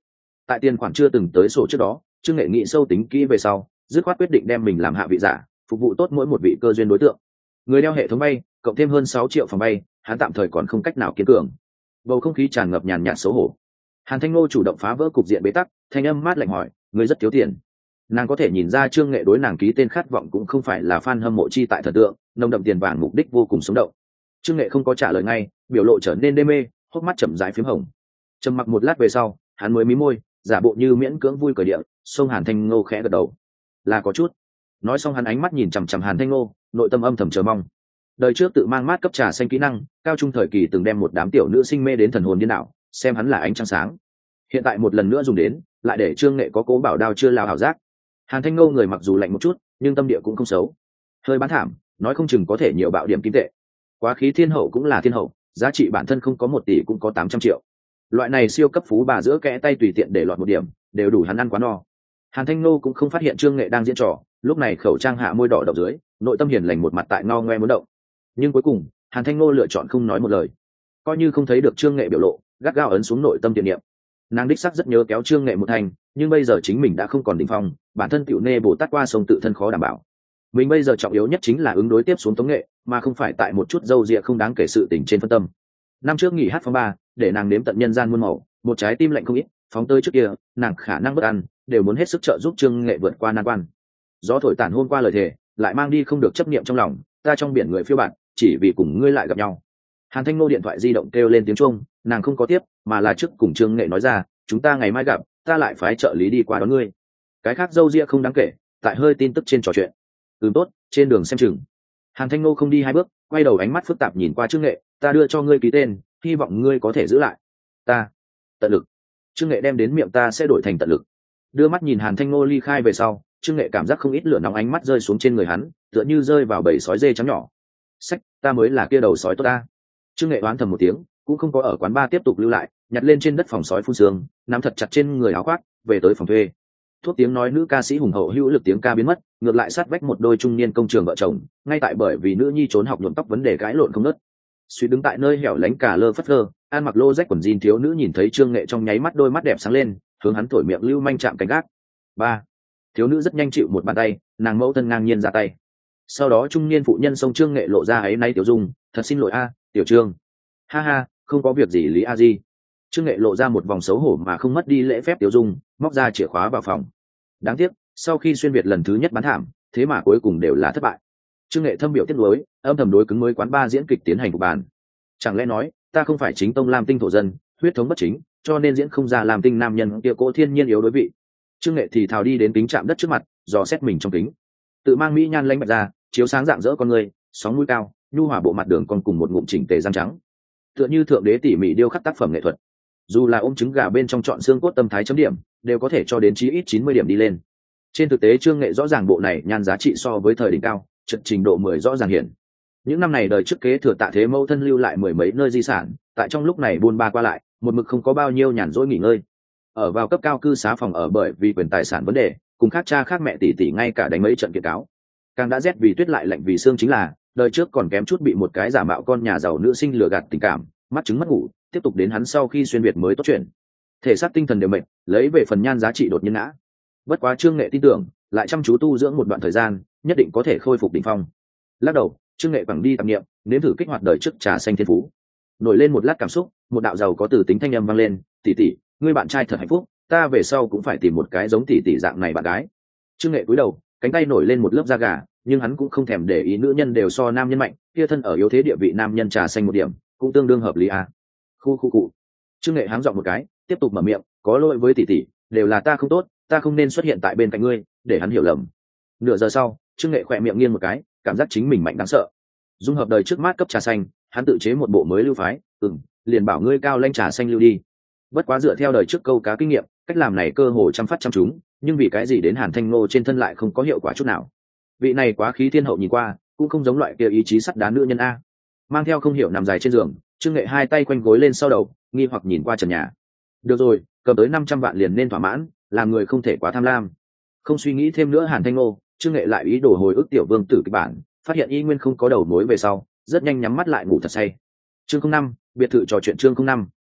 A: Tại tiền khoản chưa từng tới sổ trước đó, Trương Nghệ nghĩ sâu tính kỹ về sau, dứt khoát quyết định đem mình làm hạ vị giả, phục vụ tốt mỗi một vị cơ duyên đối tượng. Người đeo hệ thống bay, cộng thêm hơn 6 triệu phòng bay, hắn tạm thời còn không cách nào kiên cường. Bầu không khí tràn ngập nhàn nhạt xấu hổ. Hàn Thanh Ngô chủ động phá vỡ cục diện bế tắc, thanh âm mát lạnh hỏi, người rất thiếu tiền. Nàng có thể nhìn ra Trương Nghệ đối nàng ký tên khát vọng cũng không phải là fan hâm mộ chi tại thần tượng, nồng đậm tiền vàng mục đích vô cùng sống động. Trương Nghệ không có trả lời ngay, biểu lộ trở nên đê mê, hốc mắt chậm rãi phím hồng. Trầm mặc một lát về sau, hắn mới mím môi, giả bộ như miễn cưỡng vui cười điệu, xông Hàn Thanh Ngô khẽ gật đầu. Là có chút. Nói xong hắn ánh mắt nhìn chằm chằm Hàn Thanh Ngô, nội tâm âm thầm chờ mong. Đời trước tự mang mát cấp trà xanh kỹ năng, cao trung thời kỳ từng đem một đám tiểu nữ sinh mê đến thần hồn điên đảo, xem hắn là ánh trăng sáng. Hiện tại một lần nữa dùng đến, lại để Trương Nghệ có cố bảo đao chưa lao hảo giác. Hàn Thanh Ngô người mặc dù lạnh một chút, nhưng tâm địa cũng không xấu. Hơi bán thảm, nói không chừng có thể nhiều bạo điểm kim tệ. Quá khí thiên hậu cũng là thiên hậu, giá trị bản thân không có 1 tỷ cũng có 800 triệu. Loại này siêu cấp phú bà giữa kẽ tay tùy tiện để lọt 1 điểm, đều đủ hắn ăn quá no. Hàn Thanh Ngô cũng không phát hiện Trương Nghệ đang diễn trò, lúc này khẩu trang hạ môi đỏ độc dưới, nội tâm hiền lành một mặt tại ngao ngoe muốn động. Nhưng cuối cùng, Hàn Thanh Ngô lựa chọn không nói một lời, coi như không thấy được Trương Nghệ biểu lộ, gắt gao ấn xuống nội tâm tiền niệm. Nàng đích sắc rất nhớ kéo Trương Nghệ một thành, nhưng bây giờ chính mình đã không còn đỉnh phong, bản thân tiểu nê Bồ Tát qua sông tự thân khó đảm bảo. Mình bây giờ trọng yếu nhất chính là ứng đối tiếp xuống Tống Nghệ, mà không phải tại một chút dâu dịa không đáng kể sự tình trên phân tâm. Năm trước nghỉ hát phong ba, để nàng nếm tận nhân gian muôn màu, một trái tim lạnh không ít, phóng tới trước kia, nàng khả năng bất an, đều muốn hết sức trợ giúp Trương Nghệ vượt qua nan quan. Gió thổi tản hôm qua lời thề, lại mang đi không được chấp niệm trong lòng, ta trong biển người phiêu bạt, chỉ vì cùng ngươi lại gặp nhau. Hàn Thanh Ngô điện thoại di động kêu lên tiếng chuông, nàng không có tiếp, mà là trước cùng Trương Nghệ nói ra, chúng ta ngày mai gặp, ta lại phái trợ lý đi qua đón ngươi. Cái khác dâu ria không đáng kể, tại hơi tin tức trên trò chuyện. Tốt, trên đường xem chừng. Hàn Thanh Ngô không đi 2 bước, quay đầu ánh mắt phức tạp nhìn qua Trương Nghệ, ta đưa cho ngươi ký tên, hy vọng ngươi có thể giữ lại. Ta tận lực. Trương Nghệ đem đến miệng ta sẽ đổi thành tận lực. Đưa mắt nhìn Hàn Thanh Ngô ly khai về sau, Trương Nghệ cảm giác không ít lửa nóng ánh mắt rơi xuống trên người hắn, tựa như rơi vào bầy sói dê trắng nhỏ. Sách, ta mới là kia đầu sói tốt ta. Trương Nghệ oán thầm một tiếng, cũng không có ở quán bar tiếp tục lưu lại, nhặt lên trên đất phòng sói phun sương, nắm thật chặt trên người áo khoác, về tới phòng thuê. Thuốc tiếng nói nữ ca sĩ hùng hậu hữu lực tiếng ca biến mất, ngược lại sát vách một đôi trung niên công trường vợ chồng, ngay tại bởi vì nữ nhi trốn học nhuộm tóc vấn đề cãi lộn không ngớt. Suy đứng tại nơi hẻo lánh cả lơ phất lơ, ăn mặc lô rách quần jean thiếu nữ nhìn thấy Trương Nghệ trong nháy mắt đôi mắt đẹp sáng lên, hướng hắn thổi miệng lưu manh chạm cánh gác. Ba. Thiếu nữ rất nhanh chịu một bàn tay, nàng mẫu thân ngang nhiên ra tay. Sau đó trung niên phụ nhân xông Trương Nghệ lộ ra áy náy tiểu dung, thật xin lỗi a, tiểu Trương. Ha ha, không có việc gì Lý a di. Trương Nghệ lộ ra một vòng xấu hổ mà không mất đi lễ phép tiểu dung, móc ra chìa khóa vào phòng. Đáng tiếc, sau khi xuyên việt lần thứ nhất bán thảm, thế mà cuối cùng đều là thất bại. Trương Nghệ thâm biểu tiếc nuối, âm thầm đối cứng mới quán ba diễn kịch tiến hành của bàn. Chẳng lẽ nói, ta không phải chính tông Lam Tinh thổ dân, huyết thống bất chính, cho nên diễn không ra Lam Tinh nam nhân kia cỗ thiên nhiên yếu đối vị. Trương Nghệ thì thào đi đến kính chạm đất trước mặt, dò xét mình trong kính. Tự mang mỹ nhan lanh bạch ra, chiếu sáng dạng dỡ con người, sóng mũi cao, nhu hòa bộ mặt đường còn cùng một ngụm chỉnh tề răng trắng. Tựa như thượng đế tỉ mỉ điêu khắc tác phẩm nghệ thuật. Dù là ôm trứng gà bên trong chọn xương cốt tâm thái chấm điểm, đều có thể cho đến chí ít 90 điểm đi lên. Trên thực tế Trương Nghệ rõ ràng bộ này nhan giá trị so với thời đỉnh cao, trận trình độ 10 rõ ràng hiện. Những năm này đời trước kế thừa Tạ Thế mẫu thân lưu lại 10 mấy nơi di sản, tại trong lúc này buôn ba qua lại, một mực không có bao nhiêu nhàn rỗi nghỉ ngơi. Ở vào cấp cao cư xá phòng ở bởi vì quyền tài sản vấn đề, cùng khác cha khác mẹ tỷ tỷ ngay cả đánh mấy trận kiện cáo. Càng đã rét vì tuyết lại lạnh vì xương chính là, đời trước còn kém chút bị một cái giả mạo con nhà giàu nữ sinh lừa gạt tình cảm, mắt chứng mất ngủ, tiếp tục đến hắn sau khi xuyên việt mới tốt chuyện. Thể xác tinh thần đều mệt, lấy về phần nhan giá trị đột nhiên ngã. Bất quá Trương Nghệ tin tưởng, lại chăm chú tu dưỡng một đoạn thời gian, nhất định có thể khôi phục đỉnh phong. Lắc đầu, Trương Nghệ quẳng đi tạp niệm, nếm thử kích hoạt đời trước trà xanh thiên phú. Nổi lên một lát cảm xúc, một đạo giàu có từ tính thanh âm vang lên, tỷ tỷ, ngươi bạn trai thật hạnh phúc, ta về sau cũng phải tìm một cái giống tỷ tỷ dạng này bạn gái. Trương Nghệ cúi đầu, cánh tay nổi lên một lớp da gà, nhưng hắn cũng không thèm để ý nữ nhân đều so nam nhân mạnh, kia thân ở yếu thế địa vị nam nhân trà xanh một điểm, cũng tương đương hợp lý à. Khu cụ. Trương Nghệ háng giọng một cái, tiếp tục mở miệng, có lỗi với tỷ tỷ, đều là ta không tốt, ta không nên xuất hiện tại bên cạnh ngươi, để hắn hiểu lầm. Nửa giờ sau, Trương Nghệ khỏe miệng nghiêng một cái, cảm giác chính mình mạnh đáng sợ. Dung hợp đời trước mát cấp trà xanh, hắn tự chế một bộ mới lưu phái, liền bảo ngươi cao lanh trà xanh lưu đi. Bất quá dựa theo đời trước câu cá kinh nghiệm, cách làm này cơ hồ trăm phát trăm trúng, nhưng vì cái gì đến Hàn Thanh Ngô trên thân lại không có hiệu quả chút nào. Vị này quá khí thiên hậu nhìn qua, cũng không giống loại kia ý chí sắt đá nữ nhân a. Mang theo không hiểu nằm dài trên giường, Trương Nghệ hai tay quanh gối lên sau đầu, nghi hoặc nhìn qua trần nhà. Được rồi, cầm tới 500 vạn liền nên thỏa mãn, làm người không thể quá tham lam. Không suy nghĩ thêm nữa Hàn Thanh Ngô, Trương Nghệ lại ý đồ hồi ức tiểu vương tử kịch bản, phát hiện y nguyên không có đầu mối về sau, rất nhanh nhắm mắt lại ngủ thật say. Chương 05, biệt thự trò chuyện chương 05,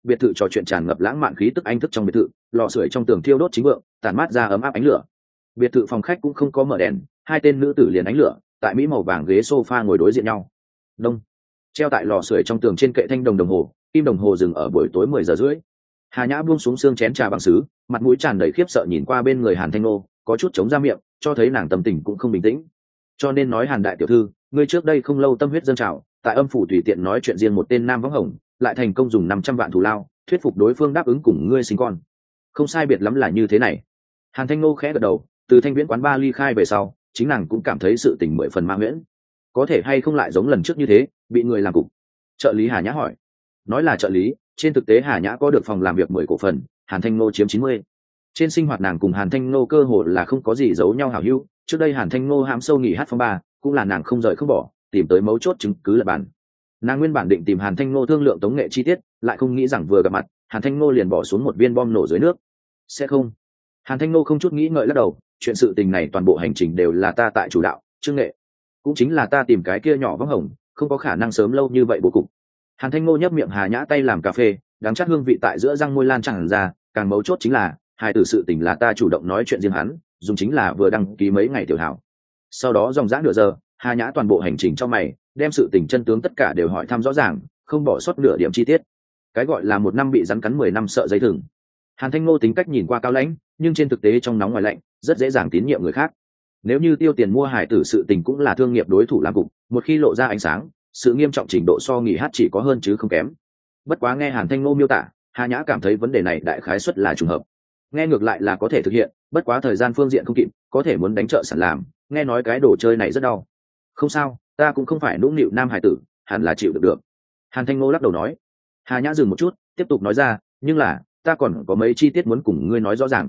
A: biệt thự trò chuyện tràn ngập lãng mạn khí tức anh thức trong biệt thự, lò sưởi trong tường thiêu đốt chính vượng, tản mát ra ấm áp ánh lửa. Biệt thự phòng khách cũng không có mở đèn, hai tên nữ tử liền ánh lửa, tại mỹ màu vàng ghế sofa ngồi đối diện nhau. Đông, treo tại lò sưởi trong tường trên kệ thanh đồng đồng hồ, kim đồng hồ dừng ở buổi tối 10 giờ rưỡi. Hà Nhã buông xuống xương chén trà bằng sứ, mặt mũi tràn đầy khiếp sợ nhìn qua bên người Hàn Thanh Nô, có chút chống ra miệng, cho thấy nàng tâm tình cũng không bình tĩnh. Cho nên nói Hàn đại tiểu thư, ngươi trước đây không lâu tâm huyết dâng trào, tại âm phủ tùy tiện nói chuyện riêng một tên nam võng hồng, lại thành công dùng 500 vạn thù lao, thuyết phục đối phương đáp ứng cùng ngươi sinh con. Không sai biệt lắm là như thế này. Hàn Thanh Nô khẽ gật đầu, từ Thanh Viễn quán ba ly khai về sau, chính nàng cũng cảm thấy sự tình 10 phần ma huyễn. Có thể hay không lại giống lần trước như thế, bị người làm cục. Trợ lý Hà Nhã hỏi. Nói là trợ lý, trên thực tế Hà Nhã có được phòng làm việc 10 cổ phần, Hàn Thanh Nô chiếm 90. Trên sinh hoạt nàng cùng Hàn Thanh Nô cơ hồ là không có gì giấu nhau hảo hữu, trước đây Hàn Thanh Nô hãm sâu nghỉ hát phong ba, cũng là nàng không rời không bỏ, tìm tới mấu chốt chứng cứ là bản. Nàng nguyên bản định tìm Hàn Thanh Nô thương lượng tống nghệ chi tiết, lại không nghĩ rằng vừa gặp mặt, Hàn Thanh Nô liền bỏ xuống một viên bom nổ dưới nước. Sẽ không. Hàn Thanh Nô không chút nghĩ ngợi lắc đầu, chuyện sự tình này toàn bộ hành trình đều là ta tại chủ đạo, Trương Nghệ. Cũng chính là ta tìm cái kia nhỏ võng hồng, không có khả năng sớm lâu như vậy bố cục. Hàn Thanh Nô nhấp miệng Hà Nhã tay làm cà phê, đắng chát hương vị tại giữa răng môi lan tràn ra, càng mấu chốt chính là hai từ sự tình là ta chủ động nói chuyện riêng hắn, dùng chính là vừa đăng ký mấy ngày tiểu hảo. Sau đó dòng dã nửa giờ, Hà Nhã toàn bộ hành trình cho mày, đem sự tình chân tướng tất cả đều hỏi thăm rõ ràng, không bỏ sót nửa điểm chi tiết. Cái gọi là một năm bị rắn cắn 10 năm sợ dây thừng. Hàn Thanh Nô tính cách nhìn qua cao lãnh, nhưng trên thực tế trong nóng ngoài lạnh, rất dễ dàng tín nhiệm người khác. Nếu như tiêu tiền mua hải tử sự tình cũng là thương nghiệp đối thủ làm cục, một khi lộ ra ánh sáng, sự nghiêm trọng trình độ so nghỉ hát chỉ có hơn chứ không kém. Bất quá nghe Hàn Thanh Nô miêu tả, Hà Nhã cảm thấy vấn đề này đại khái suất là trùng hợp. Nghe ngược lại là có thể thực hiện, bất quá thời gian phương diện không kịp, có thể muốn đánh trợ sản làm, nghe nói cái đồ chơi này rất đau. Không sao, ta cũng không phải nũng nịu nam hải tử, hẳn là chịu được. Hàn Thanh Nô lắc đầu nói. Hà Nhã dừng một chút, tiếp tục nói ra, nhưng là ta còn có mấy chi tiết muốn cùng ngươi nói rõ ràng.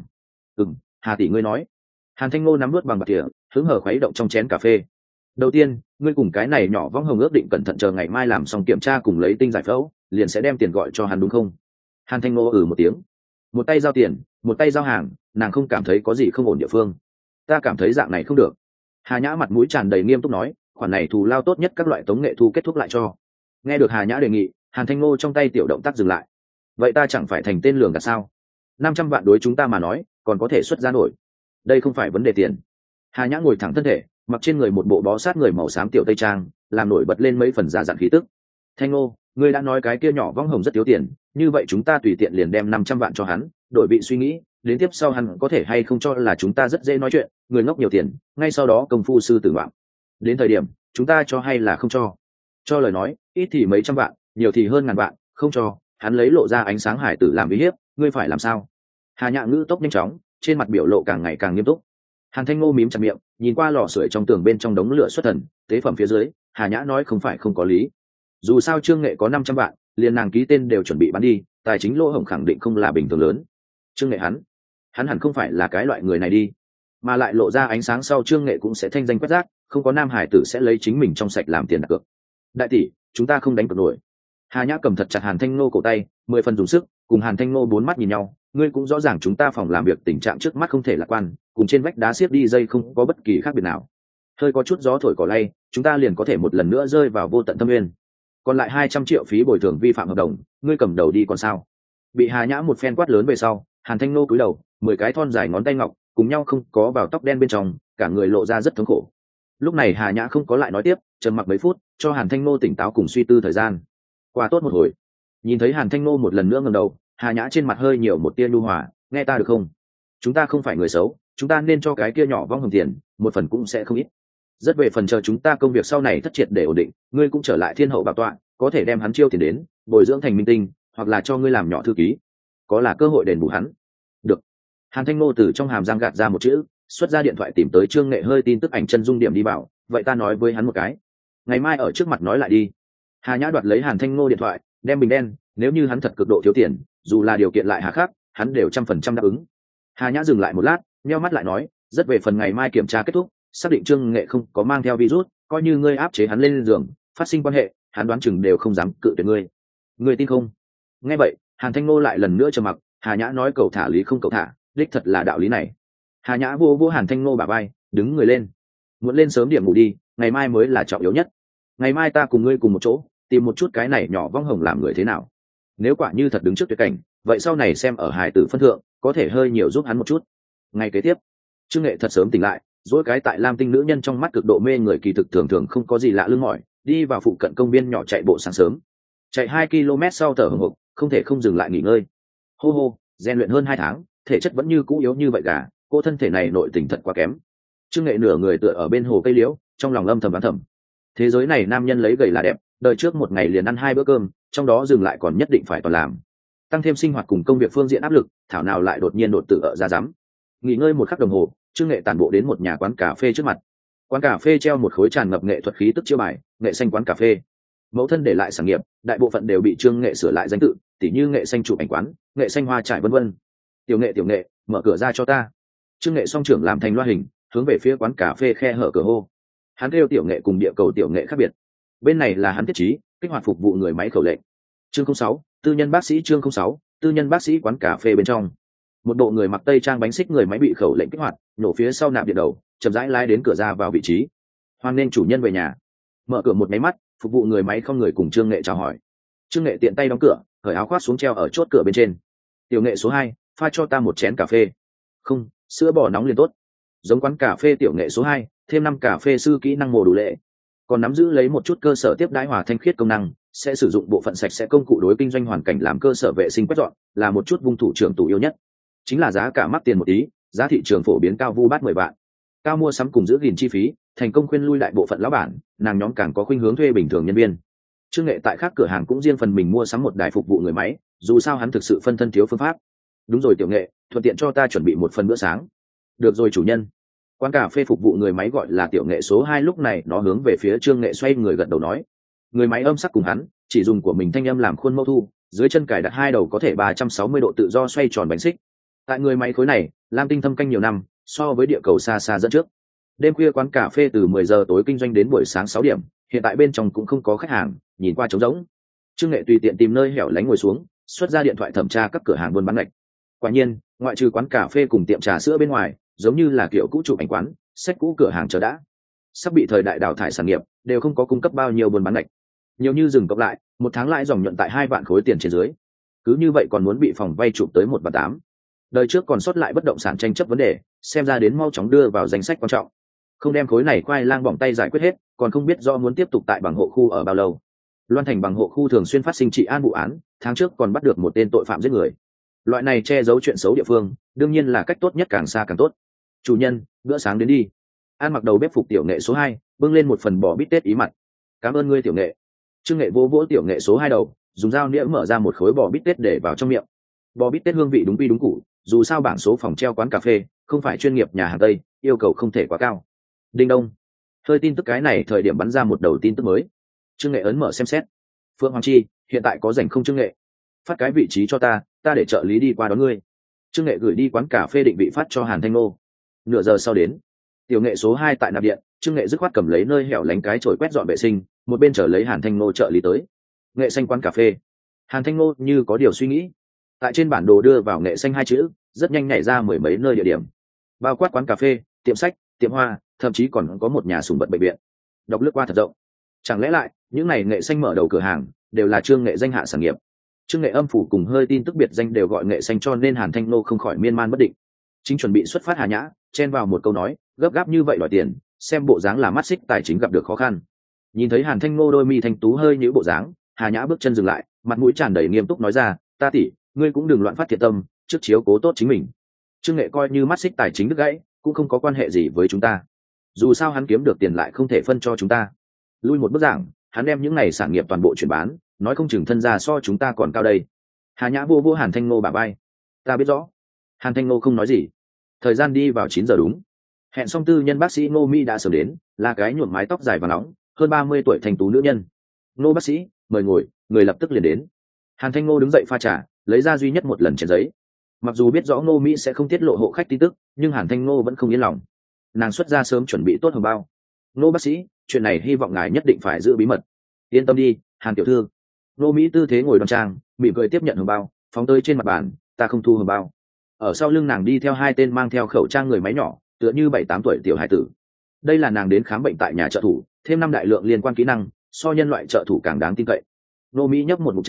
A: Hà tỷ ngươi nói. Hàn Thanh Nô nắm nuốt bằng bạc tỉa, hứng hở khuấy động trong chén cà phê. Đầu tiên, ngươi cùng cái này nhỏ võng hồng ước định cẩn thận chờ ngày mai làm xong kiểm tra cùng lấy tinh giải phẫu, liền sẽ đem tiền gọi cho hắn đúng không? Hàn Thanh Nô một tiếng. Một tay giao tiền, một tay giao hàng, nàng không cảm thấy có gì không ổn địa phương. Ta cảm thấy dạng này không được. Hà Nhã mặt mũi tràn đầy nghiêm túc nói, khoản này thù lao tốt nhất các loại tống nghệ thu kết thúc lại cho. Nghe được Hà Nhã đề nghị, Hàn Thanh Nô trong tay tiểu động tác dừng lại. Vậy ta chẳng phải thành tên lường gạt sao? 500 vạn đối chúng ta mà nói, còn có thể xuất ra nổi. Đây không phải vấn đề tiền. Hà Nhã ngồi thẳng thân thể, mặc trên người một bộ bó sát người màu xám tiểu tây trang, làm nổi bật lên mấy phần giả dặn khí tức. Thanh Nô, ngươi đã nói cái kia nhỏ võng hồng rất thiếu tiền, như vậy chúng ta tùy tiện liền đem 500 vạn cho hắn, đổi vị suy nghĩ, đến tiếp sau hắn có thể hay không cho là chúng ta rất dễ nói chuyện, người ngốc nhiều tiền, ngay sau đó công phu sư tử ngoạm. Đến thời điểm, chúng ta cho hay là không cho? Cho lời nói, ít thì mấy trăm vạn, nhiều thì hơn ngàn vạn, không cho, hắn lấy lộ ra ánh sáng hải tử làm uy hiếp, ngươi phải làm sao? Hà Nhã ngữ tốc nhanh chóng, trên mặt biểu lộ càng ngày càng nghiêm túc. Hàn Thanh Ngô mím chặt miệng, nhìn qua lò sưởi trong tường bên trong đống lửa xuất thần, tế phẩm phía dưới, Hà Nhã nói không phải không có lý. Dù sao Trương Nghệ có 500 vạn, liền nàng ký tên đều chuẩn bị bán đi, tài chính lỗ hổng khẳng định không là bình thường lớn. Trương Nghệ hắn hẳn không phải là cái loại người này đi, mà lại lộ ra ánh sáng sau Trương Nghệ cũng sẽ thanh danh quét rác, không có nam hải tử sẽ lấy chính mình trong sạch làm tiền đặt cược. Đại tỷ, chúng ta không đánh cược nổi. Hà Nhã cầm thật chặt Hàn Thanh Ngô cổ tay, 10 phần dùng sức, cùng Hàn Thanh Ngô bốn mắt nhìn nhau, ngươi cũng rõ ràng chúng ta phòng làm việc tình trạng trước mắt không thể lạc quan, cùng trên vách đá xiết đi dây không có bất kỳ khác biệt nào. Hơi có chút gió thổi cỏ lay, chúng ta liền có thể một lần nữa rơi vào vô tận thâm nguyên. Còn lại 200 triệu phí bồi thường vi phạm hợp đồng, ngươi cầm đầu đi còn sao? Bị Hà Nhã một phen quát lớn về sau, Hàn Thanh Ngô cúi đầu, 10 cái thon dài ngón tay ngọc cùng nhau không có vào tóc đen bên trong, cả người lộ ra rất thống khổ. Lúc này Hà Nhã không có lại nói tiếp, trầm mặc mấy phút, cho Hàn Thanh Ngô tỉnh táo cùng suy tư thời gian. Qua tốt một hồi, nhìn thấy Hàn Thanh Ngô một lần nữa ngẩng đầu, Hà Nhã trên mặt hơi nhiều một tia nhu hòa, nghe ta được không? Chúng ta không phải người xấu, chúng ta nên cho cái kia nhỏ vong hồng tiền, một phần cũng sẽ không ít. Rất về phần chờ chúng ta công việc sau này thất triệt để ổn định, ngươi cũng trở lại thiên hậu bảo tọa, có thể đem hắn chiêu tiền đến, bồi dưỡng thành minh tinh, hoặc là cho ngươi làm nhỏ thư ký, có là cơ hội đền bù hắn. Được. Hàn Thanh Ngô từ trong hàm răng gạt ra một chữ, xuất ra điện thoại tìm tới Trương Nghệ hơi tin tức ảnh chân dung điểm đi bảo, vậy ta nói với hắn một cái, ngày mai ở trước mặt nói lại đi. Hà Nhã đoạt lấy Hàn Thanh Ngô điện thoại, đem bình đen, nếu như hắn thật cực độ thiếu tiền, dù là điều kiện lại hà khắc, hắn đều 100% đáp ứng. Hà Nhã dừng lại một lát, nheo mắt lại nói, rất về phần ngày mai kiểm tra kết thúc, xác định Trương Nghệ không có mang theo virus, coi như ngươi áp chế hắn lên giường, phát sinh quan hệ, hắn đoán chừng đều không dám cự tuyệt ngươi. Ngươi tin không? Nghe vậy, Hàn Thanh Ngô lại lần nữa trầm mặc. Hà Nhã nói cầu thả lý không cầu thả, đích thật là đạo lý này. Hà Nhã vô vô Hàn Thanh Ngô bả vai, đứng người lên. Muốn lên sớm điểm ngủ đi, ngày mai mới là trọng yếu nhất. Ngày mai ta cùng ngươi cùng một chỗ, tìm một chút cái này nhỏ vong hồng làm người thế nào. nếu quả như thật đứng trước tuyệt cảnh, vậy sau này xem ở hài tử phân thượng có thể hơi nhiều giúp hắn một chút. Ngày kế tiếp, Trương Nghệ thật sớm tỉnh lại, dỗi cái tại lam tinh nữ nhân trong mắt cực độ mê người kỳ thực thường thường không có gì lạ lưng mỏi, đi vào phụ cận công viên nhỏ chạy bộ sáng sớm, chạy 2 km sau thở hổn hộc, không thể không dừng lại nghỉ ngơi. Hô hô, rèn luyện hơn 2 tháng, thể chất vẫn như cũ yếu như vậy gà, cô thân thể này nội tình thật quá kém. Trương Nghệ nửa người tựa ở bên hồ cây liễu, trong lòng âm thầm đoán thầm, thế giới này nam nhân lấy gầy là đẹp, đời trước một ngày liền ăn 2 bữa cơm, trong đó dừng lại còn nhất định phải toàn làm, tăng thêm sinh hoạt cùng công việc phương diện áp lực, thảo nào lại đột nhiên đột tử ở ra rắm. Nghỉ ngơi 1 khắc đồng hồ, Trương Nghệ tản bộ đến một nhà quán cà phê trước mặt. Quán cà phê treo một khối tràn ngập nghệ thuật khí tức chiêu bài, nghệ xanh quán cà phê. Mẫu thân để lại sản nghiệp, đại bộ phận đều bị Trương Nghệ sửa lại danh tự, tỉ như nghệ xanh chụp ảnh quán, nghệ xanh hoa trải vân vân. Tiểu Nghệ, mở cửa ra cho ta. Trương Nghệ song trưởng làm thành loa hình, hướng về phía quán cà phê khe hở cửa hô. Hắn kêu Tiểu Nghệ cùng địa cầu Tiểu Nghệ khác biệt. Bên này là hắn thiết trí, kích hoạt phục vụ người máy khẩu lệnh. Chương 06, tư nhân bác sĩ. Chương 06, tư nhân bác sĩ. Quán cà phê bên trong, một bộ người mặc tây trang bánh xích người máy bị khẩu lệnh kích hoạt, nổ phía sau nạp điện đầu, chậm rãi lái đến cửa ra vào vị trí. Hoan nên chủ nhân về nhà. Mở cửa một máy mắt, phục vụ người máy không người cùng Trương Nghệ chào hỏi. Trương Nghệ tiện tay đóng cửa, cởi áo khoác xuống treo ở chốt cửa bên trên. Tiểu Nghệ số 2, pha cho ta một chén cà phê. Không, sữa bò nóng liền tốt. Giống quán cà phê Tiểu Nghệ số 2, thêm 5 cà phê sư kỹ năng mồ đủ lệ, còn nắm giữ lấy một chút cơ sở tiếp đãi hòa thanh khiết công năng, sẽ sử dụng bộ phận sạch sẽ công cụ đối kinh doanh hoàn cảnh làm cơ sở vệ sinh quét dọn, là một chút vùng thủ trưởng tủ yêu nhất. Chính là giá cả mắc tiền một tí, giá thị trường phổ biến cao vu bát 10 vạn. Cao mua sắm cùng giữ gìn chi phí, thành công khuyên lui lại bộ phận lão bản, nàng nhóm càng có khuynh hướng thuê bình thường nhân viên. Trương Nghệ tại các cửa hàng cũng riêng phần mình mua sắm một đài phục vụ người máy, dù sao hắn thực sự phân thân thiếu phương pháp. Đúng rồi Tiểu Nghệ, thuận tiện cho ta chuẩn bị một phần bữa sáng. Được rồi chủ nhân. Quán cà phê phục vụ người máy gọi là Tiểu Nghệ số 2 lúc này nó hướng về phía Trương Nghệ xoay người gật đầu nói. Người máy âm sắc cùng hắn, chỉ dùng của mình thanh âm làm khuôn mẫu thu, dưới chân cài đặt 2 đầu có thể 360 độ tự do xoay tròn bánh xích. Tại người máy khối này, lam tinh thâm canh nhiều năm, so với địa cầu xa xa dẫn trước. Đêm khuya quán cà phê từ 10 giờ tối kinh doanh đến buổi sáng 6 điểm, hiện tại bên trong cũng không có khách hàng, nhìn qua trống rỗng. Trương Nghệ tùy tiện tìm nơi hẻo lánh ngồi xuống, xuất ra điện thoại thẩm tra các cửa hàng buôn bán ngạch. Quả nhiên, ngoại trừ quán cà phê cùng tiệm trà sữa bên ngoài, giống như là kiểu cũ chụp ảnh quán, sách cũ cửa hàng chờ đã, sắp bị thời đại đào thải sản nghiệp, đều không có cung cấp bao nhiêu buôn bán ngạch. Nhiều như dừng cộng lại, một tháng lãi dòng nhuận tại 2 vạn khối tiền trên dưới. Cứ như vậy còn muốn bị phòng vay chụp tới 1,8 vạn. Đời trước còn sót lại bất động sản tranh chấp vấn đề, xem ra đến mau chóng đưa vào danh sách quan trọng. Không đem khối này khoai lang bỏng tay giải quyết hết, còn không biết do muốn tiếp tục tại bằng hộ khu ở bao lâu. Loan Thành bằng hộ khu thường xuyên phát sinh trị an vụ án, tháng trước còn bắt được một tên tội phạm giết người. Loại này che giấu chuyện xấu địa phương, đương nhiên là cách tốt nhất càng xa càng tốt. Chủ nhân, bữa sáng đến đi. An mặc đầu bếp phục Tiểu Nghệ số 2, bưng lên một phần bò bít tết ý mặt. Cảm ơn ngươi Tiểu Nghệ. Trương Nghệ vỗ vỗ Tiểu Nghệ số 2 đầu, dùng dao nĩa mở ra một khối bò bít tết để vào trong miệng. Bò bít tết hương vị đúng quy đúng củ, dù sao bảng số phòng treo quán cà phê không phải chuyên nghiệp nhà hàng Tây, yêu cầu không thể quá cao. Đinh đông. Hơi tin tức cái này thời điểm bắn ra một đầu tin tức mới. Trương Nghệ ấn mở xem xét. Phương Hoàng Chi, hiện tại có rảnh không Trương Nghệ? Phát cái vị trí cho ta để trợ lý đi qua đón ngươi. Trương Nghệ gửi đi quán cà phê định vị phát cho Hàn Thanh Nô. Nửa giờ sau đến. Tiểu Nghệ số 2 tại nạp điện, Trương Nghệ dứt khoát cầm lấy nơi hẻo lánh cái chổi quét dọn vệ sinh, một bên chờ lấy Hàn Thanh Nô trợ lý tới. Nghệ xanh quán cà phê. Hàn Thanh Nô như có điều suy nghĩ, tại trên bản đồ đưa vào nghệ xanh 2 chữ, rất nhanh nhảy ra 10 mấy nơi địa điểm, bao quát quán cà phê, tiệm sách, tiệm hoa, thậm chí còn có một nhà sùng vật bệnh viện. Đọc lướt qua thật rộng. Chẳng lẽ lại những này nghệ xanh mở đầu cửa hàng đều là Trương Nghệ danh hạ sản nghiệp? Trương Nghệ âm phủ cùng hơi tin tức biệt danh đều gọi nghệ xanh, cho nên Hàn Thanh Nô không khỏi miên man bất định. Chính chuẩn bị xuất phát Hà Nhã chen vào một câu nói, gấp gáp như vậy đòi tiền, xem bộ dáng là mắt xích tài chính gặp được khó khăn. Nhìn thấy Hàn Thanh Nô đôi mi thanh tú hơi nhíu bộ dáng, Hà Nhã bước chân dừng lại, mặt mũi tràn đầy nghiêm túc nói ra, ta tỷ, ngươi cũng đừng loạn phát thiệt tâm, trước chiếu cố tốt chính mình. Trương Nghệ coi như mắt xích tài chính đứt gãy, cũng không có quan hệ gì với chúng ta. Dù sao hắn kiếm được tiền lại không thể phân cho chúng ta. Lui một bước giảng, hắn đem những này sản nghiệp toàn bộ chuyển bán, nói không chừng thân gia so chúng ta còn cao đây. Hà Nhã vô vô Hàn Thanh Nô bả vai. Ta biết rõ. Hàn Thanh Nô không nói gì. Thời gian đi vào 9 giờ đúng. Hẹn xong tư nhân bác sĩ Ngô Mỹ đã sớm đến, là cái nhuộm mái tóc dài và nóng, hơn 30 tuổi thành tú nữ nhân. Ngô bác sĩ, mời ngồi, người lập tức liền đến. Hàn Thanh Ngô đứng dậy pha trà, lấy ra duy nhất một lần chén giấy. Mặc dù biết rõ Ngô Mỹ sẽ không tiết lộ hộ khách tin tức, nhưng Hàn Thanh Ngô vẫn không yên lòng. Nàng xuất ra sớm chuẩn bị tốt hồng bao. Ngô bác sĩ, chuyện này hy vọng ngài nhất định phải giữ bí mật. Yên tâm đi, Hàn tiểu thư. Ngô Mỹ tư thế ngồi đoan trang, mỉm cười tiếp nhận hồng bao, phóng tới trên mặt bàn. Ta không thu hồng bao. Ở sau lưng nàng đi theo 2 tên mang theo khẩu trang người máy nhỏ, tựa như 7-8 tuổi tiểu hải tử. Đây là nàng đến khám bệnh tại nhà trợ thủ, thêm 5 đại lượng liên quan kỹ năng, so nhân loại trợ thủ càng đáng tin cậy. Ngô Mỹ nhấp một ngụm trà,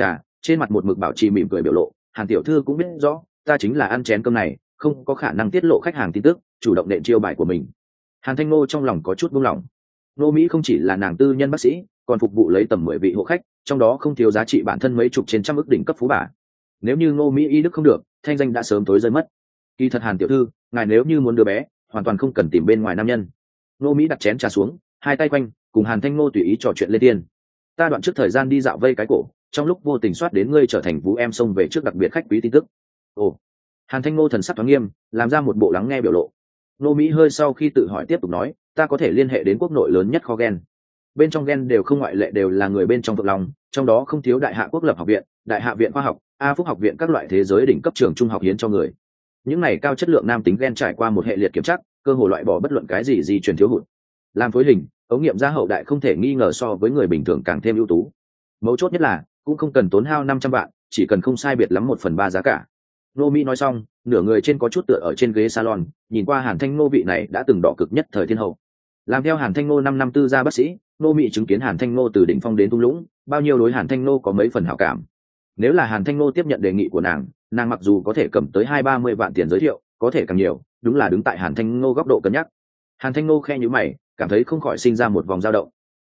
A: trên mặt một mực bảo trì mỉm cười biểu lộ. Hàn tiểu thư cũng biết rõ ta chính là ăn chén cơm này, không có khả năng tiết lộ khách hàng tin tức, chủ động nện chiêu bài của mình. Hàn Thanh Ngô trong lòng có chút buông lỏng. Ngô Mỹ không chỉ là nàng tư nhân bác sĩ, còn phục vụ lấy tầm 10 vị hộ khách, trong đó không thiếu giá trị bản thân mấy chục trên trăm ức đỉnh cấp phú bà. Nếu như Ngô Mỹ y đức không được, thanh danh đã sớm tối rơi mất. Kỳ thật Hàn tiểu thư, ngài nếu như muốn đứa bé, hoàn toàn không cần tìm bên ngoài nam nhân. Ngô Mỹ đặt chén trà xuống, hai tay quanh, cùng Hàn Thanh Ngô tùy ý trò chuyện lên tiên. Ta đoạn trước thời gian đi dạo vây cái cổ, trong lúc vô tình soát đến ngươi trở thành vũ em xông về trước đặc biệt khách quý tin tức. Ồ. Hàn Thanh Ngô thần sắc thoáng nghiêm, làm ra một bộ lắng nghe biểu lộ. Ngô Mỹ hơi sau khi tự hỏi tiếp tục nói, ta có thể liên hệ đến quốc nội lớn nhất kho gen. Bên trong gen đều không ngoại lệ đều là người bên trong Vượng Long, trong đó không thiếu Đại Hạ Quốc lập học viện, Đại Hạ viện khoa học, A Phúc học viện các loại thế giới đỉnh cấp trường trung học hiến cho người. Những này cao chất lượng nam tính gen trải qua một hệ liệt kiểm tra, cơ hội loại bỏ bất luận cái gì di truyền thiếu hụt. Làm phối hình, ống nghiệm gia hậu đại không thể nghi ngờ so với người bình thường càng thêm ưu tú. Mấu chốt nhất là cũng không cần tốn hao 500 vạn, chỉ cần không sai biệt lắm 1/3 giá cả. Nô Mỹ nói xong, nửa người trên có chút tựa ở trên ghế salon, nhìn qua Hàn Thanh Ngô vị này đã từng đỏ cực nhất thời thiên hậu. Làm theo Hàn Thanh Ngô 5 năm tư gia bác sĩ, Nô Mỹ chứng kiến Hàn Thanh Ngô từ đỉnh phong đến thung lũng, bao nhiêu đối Hàn Thanh Ngô có mấy phần hảo cảm. Nếu là Hàn Thanh Ngô tiếp nhận đề nghị của nàng mặc dù có thể cầm tới 20-30 vạn tiền giới thiệu, có thể càng nhiều, đúng là đứng tại Hàn Thanh Ngô góc độ cân nhắc. Hàn Thanh Ngô khe nhíu mày, cảm thấy không khỏi sinh ra một vòng dao động.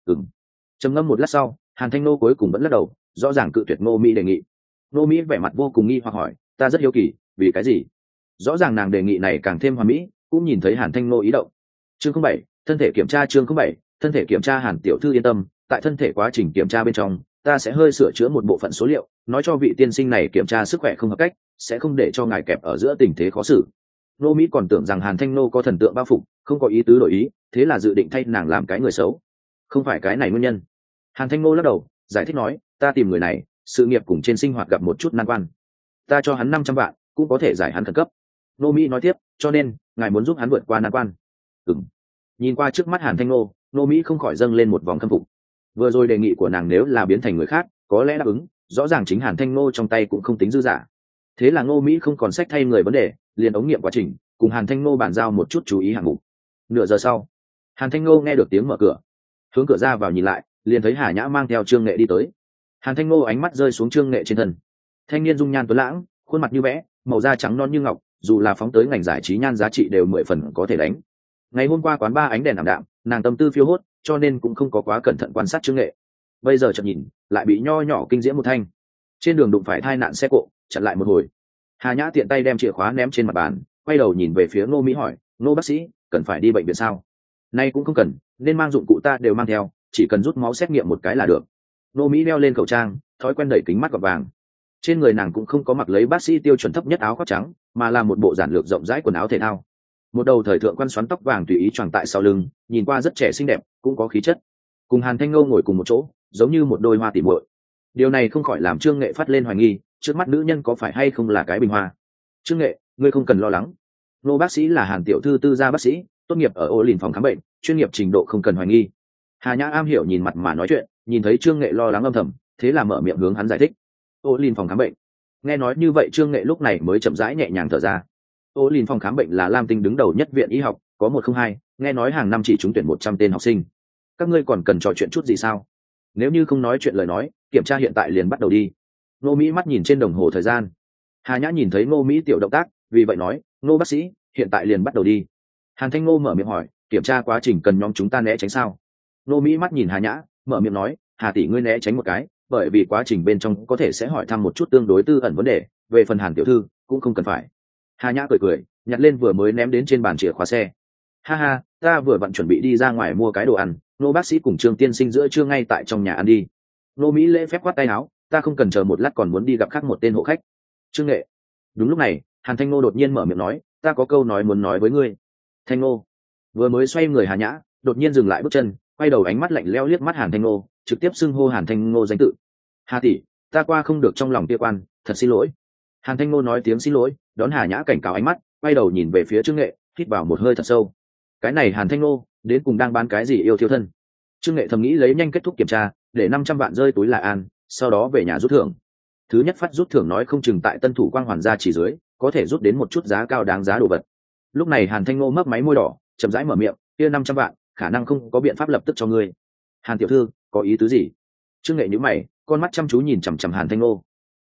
A: Trầm ngâm một lát sau, Hàn Thanh Ngô cuối cùng vẫn lắc đầu, rõ ràng cự tuyệt Ngô Mỹ đề nghị. Ngô Mỹ vẻ mặt vô cùng nghi hoặc hỏi, ta rất hiếu kỳ, vì cái gì? Rõ ràng nàng đề nghị này càng thêm hoàn mỹ, cũng nhìn thấy Hàn Thanh Ngô ý động. Chương 07, thân thể kiểm tra. Chương 07, thân thể kiểm tra. Hàn tiểu thư yên tâm, tại thân thể quá trình kiểm tra bên trong, ta sẽ hơi sửa chữa một bộ phận số liệu, nói cho vị tiên sinh này kiểm tra sức khỏe không hợp cách, sẽ không để cho ngài kẹp ở giữa tình thế khó xử. Ngô Mỹ còn tưởng rằng Hàn Thanh Ngô có thần tượng bao phục, không có ý tứ đổi ý, thế là dự định thay nàng làm cái người xấu. Không phải cái này nguyên nhân. Hàn Thanh Ngô lắc đầu, giải thích nói, ta tìm người này, sự nghiệp cùng trên sinh hoạt gặp một chút nan quan, ta cho hắn 500 vạn, cũng có thể giải hắn khẩn cấp. Ngô Mỹ nói tiếp, cho nên ngài muốn giúp hắn vượt qua nan quan. Nhìn qua trước mắt Hàn Thanh Ngô, Ngô Mỹ không khỏi dâng lên một vòng khâm phục. Vừa rồi đề nghị của nàng nếu là biến thành người khác, có lẽ đáp ứng, rõ ràng chính Hàn Thanh Ngô trong tay cũng không tính dư giả. Thế là Ngô Mỹ không còn sách thay người vấn đề, liền ống nghiệm quá trình, cùng Hàn Thanh Ngô bàn giao một chút chú ý hạng mục. Nửa giờ sau, Hàn Thanh Ngô nghe được tiếng mở cửa, hướng cửa ra vào nhìn lại, liền thấy Hà Nhã mang theo Trương Nghệ đi tới. Hàn Thanh Ngô ánh mắt rơi xuống Trương Nghệ trên thân. Thanh niên dung nhan tuấn lãng, khuôn mặt như vẽ, màu da trắng non như ngọc, dù là phóng tới ngành giải trí nhan giá trị đều 10 phần có thể đánh. Ngày hôm qua quán ba ánh đèn ảm đạm, nàng tâm tư phiêu hốt, cho nên cũng không có quá cẩn thận quan sát Trương Nghệ. Bây giờ chợt nhìn, lại bị nho nhỏ kinh diễm một thanh. Trên đường đụng phải tai nạn xe cộ, chặn lại một hồi. Hà Nhã tiện tay đem chìa khóa ném trên mặt bàn, quay đầu nhìn về phía Ngô Mỹ hỏi, Ngô bác sĩ, cần phải đi bệnh viện sao? Nay cũng không cần, nên mang dụng cụ ta đều mang theo, chỉ cần rút máu xét nghiệm một cái là được. Ngô Mỹ đeo lên khẩu trang, thói quen đẩy kính mắt gọt vàng. Trên người nàng cũng không có mặc lấy bác sĩ tiêu chuẩn thấp nhất áo khoác trắng, mà là một bộ giản lược rộng rãi quần áo thể thao. Một đầu thời thượng quan xoắn tóc vàng tùy ý choàng tại sau lưng, nhìn qua rất trẻ xinh đẹp, cũng có khí chất. Cùng Hàn Thanh Ngô ngồi cùng một chỗ, giống như một đôi hoa tỉ muội. Điều này không khỏi làm Trương Nghệ phát lên hoài nghi, trước mắt nữ nhân có phải hay không là cái bình hoa. Trương Nghệ, ngươi không cần lo lắng. Ngô bác sĩ là Hàn tiểu thư tư gia bác sĩ, tốt nghiệp ở Ô Lìn phòng khám bệnh, chuyên nghiệp trình độ không cần hoài nghi. Hà Nhã am hiểu nhìn mặt mà nói chuyện, nhìn thấy Trương Nghệ lo lắng âm thầm, thế là mở miệng hướng hắn giải thích. Ô Lìn phòng khám bệnh. Nghe nói như vậy Trương Nghệ lúc này mới chậm rãi nhẹ nhàng thở ra. Ô Lìn phòng khám bệnh là Lam Tinh đứng đầu nhất viện y học, có 102, nghe nói hàng năm chỉ trúng tuyển 100 tên học sinh. Các ngươi còn cần trò chuyện chút gì sao? Nếu như không nói chuyện lời nói, kiểm tra hiện tại liền bắt đầu đi. Ngô Mỹ mắt nhìn trên đồng hồ thời gian. Hà Nhã nhìn thấy Ngô Mỹ tiểu động tác, vì vậy nói, Ngô bác sĩ, hiện tại liền bắt đầu đi. Hàn Thanh Ngô mở miệng hỏi, kiểm tra quá trình cần nhóm chúng ta né tránh sao? Ngô Mỹ mắt nhìn Hà Nhã, mở miệng nói, Hà tỷ ngươi né tránh một cái, bởi vì quá trình bên trong có thể sẽ hỏi thăm một chút tương đối tư ẩn vấn đề, về phần Hàn tiểu thư cũng không cần phải. Hà Nhã cười, nhặt lên vừa mới ném đến trên bàn chìa khóa xe. Ha ha, ta vừa vặn chuẩn bị đi ra ngoài mua cái đồ ăn, Ngô bác sĩ cùng Trương tiên sinh giữa trưa ngay tại trong nhà ăn đi. Ngô Mỹ lễ phép khoát tay áo, ta không cần chờ một lát còn muốn đi gặp khác một tên hộ khách. Trương Nghệ. Đúng lúc này, Hàn Thanh Ngô đột nhiên mở miệng nói, ta có câu nói muốn nói với ngươi. Thanh Ngô vừa mới xoay người Hà Nhã, đột nhiên dừng lại bước chân, quay đầu ánh mắt lạnh lẽo liếc mắt Hàn Thanh Ngô, trực tiếp xưng hô Hàn Thanh Ngô danh tự. Hà tỷ, ta qua không được trong lòng kia quan, thật xin lỗi. Hàn Thanh Ngô nói tiếng xin lỗi, đón Hà Nhã cảnh cáo ánh mắt, quay đầu nhìn về phía Trương Nghệ, hít vào một hơi thật sâu. Cái này Hàn Thanh Ngô đến cùng đang bán cái gì yêu thiêu thân? Trương Nghệ thầm nghĩ lấy nhanh kết thúc kiểm tra, để 500 vạn rơi túi là an, sau đó về nhà rút thưởng. Thứ nhất phát rút thưởng nói không chừng tại Tân Thủ Quang Hoàn gia chỉ dưới, có thể rút đến một chút giá cao đáng giá đồ vật. Lúc này Hàn Thanh Ngô mấp máy môi đỏ, chậm rãi mở miệng, kia 500 vạn, khả năng không có biện pháp lập tức cho ngươi. Hàn tiểu thư, có ý tứ gì? Trương Nghệ nhíu mày, con mắt chăm chú nhìn chằm chằm Hàn Thanh Ngô.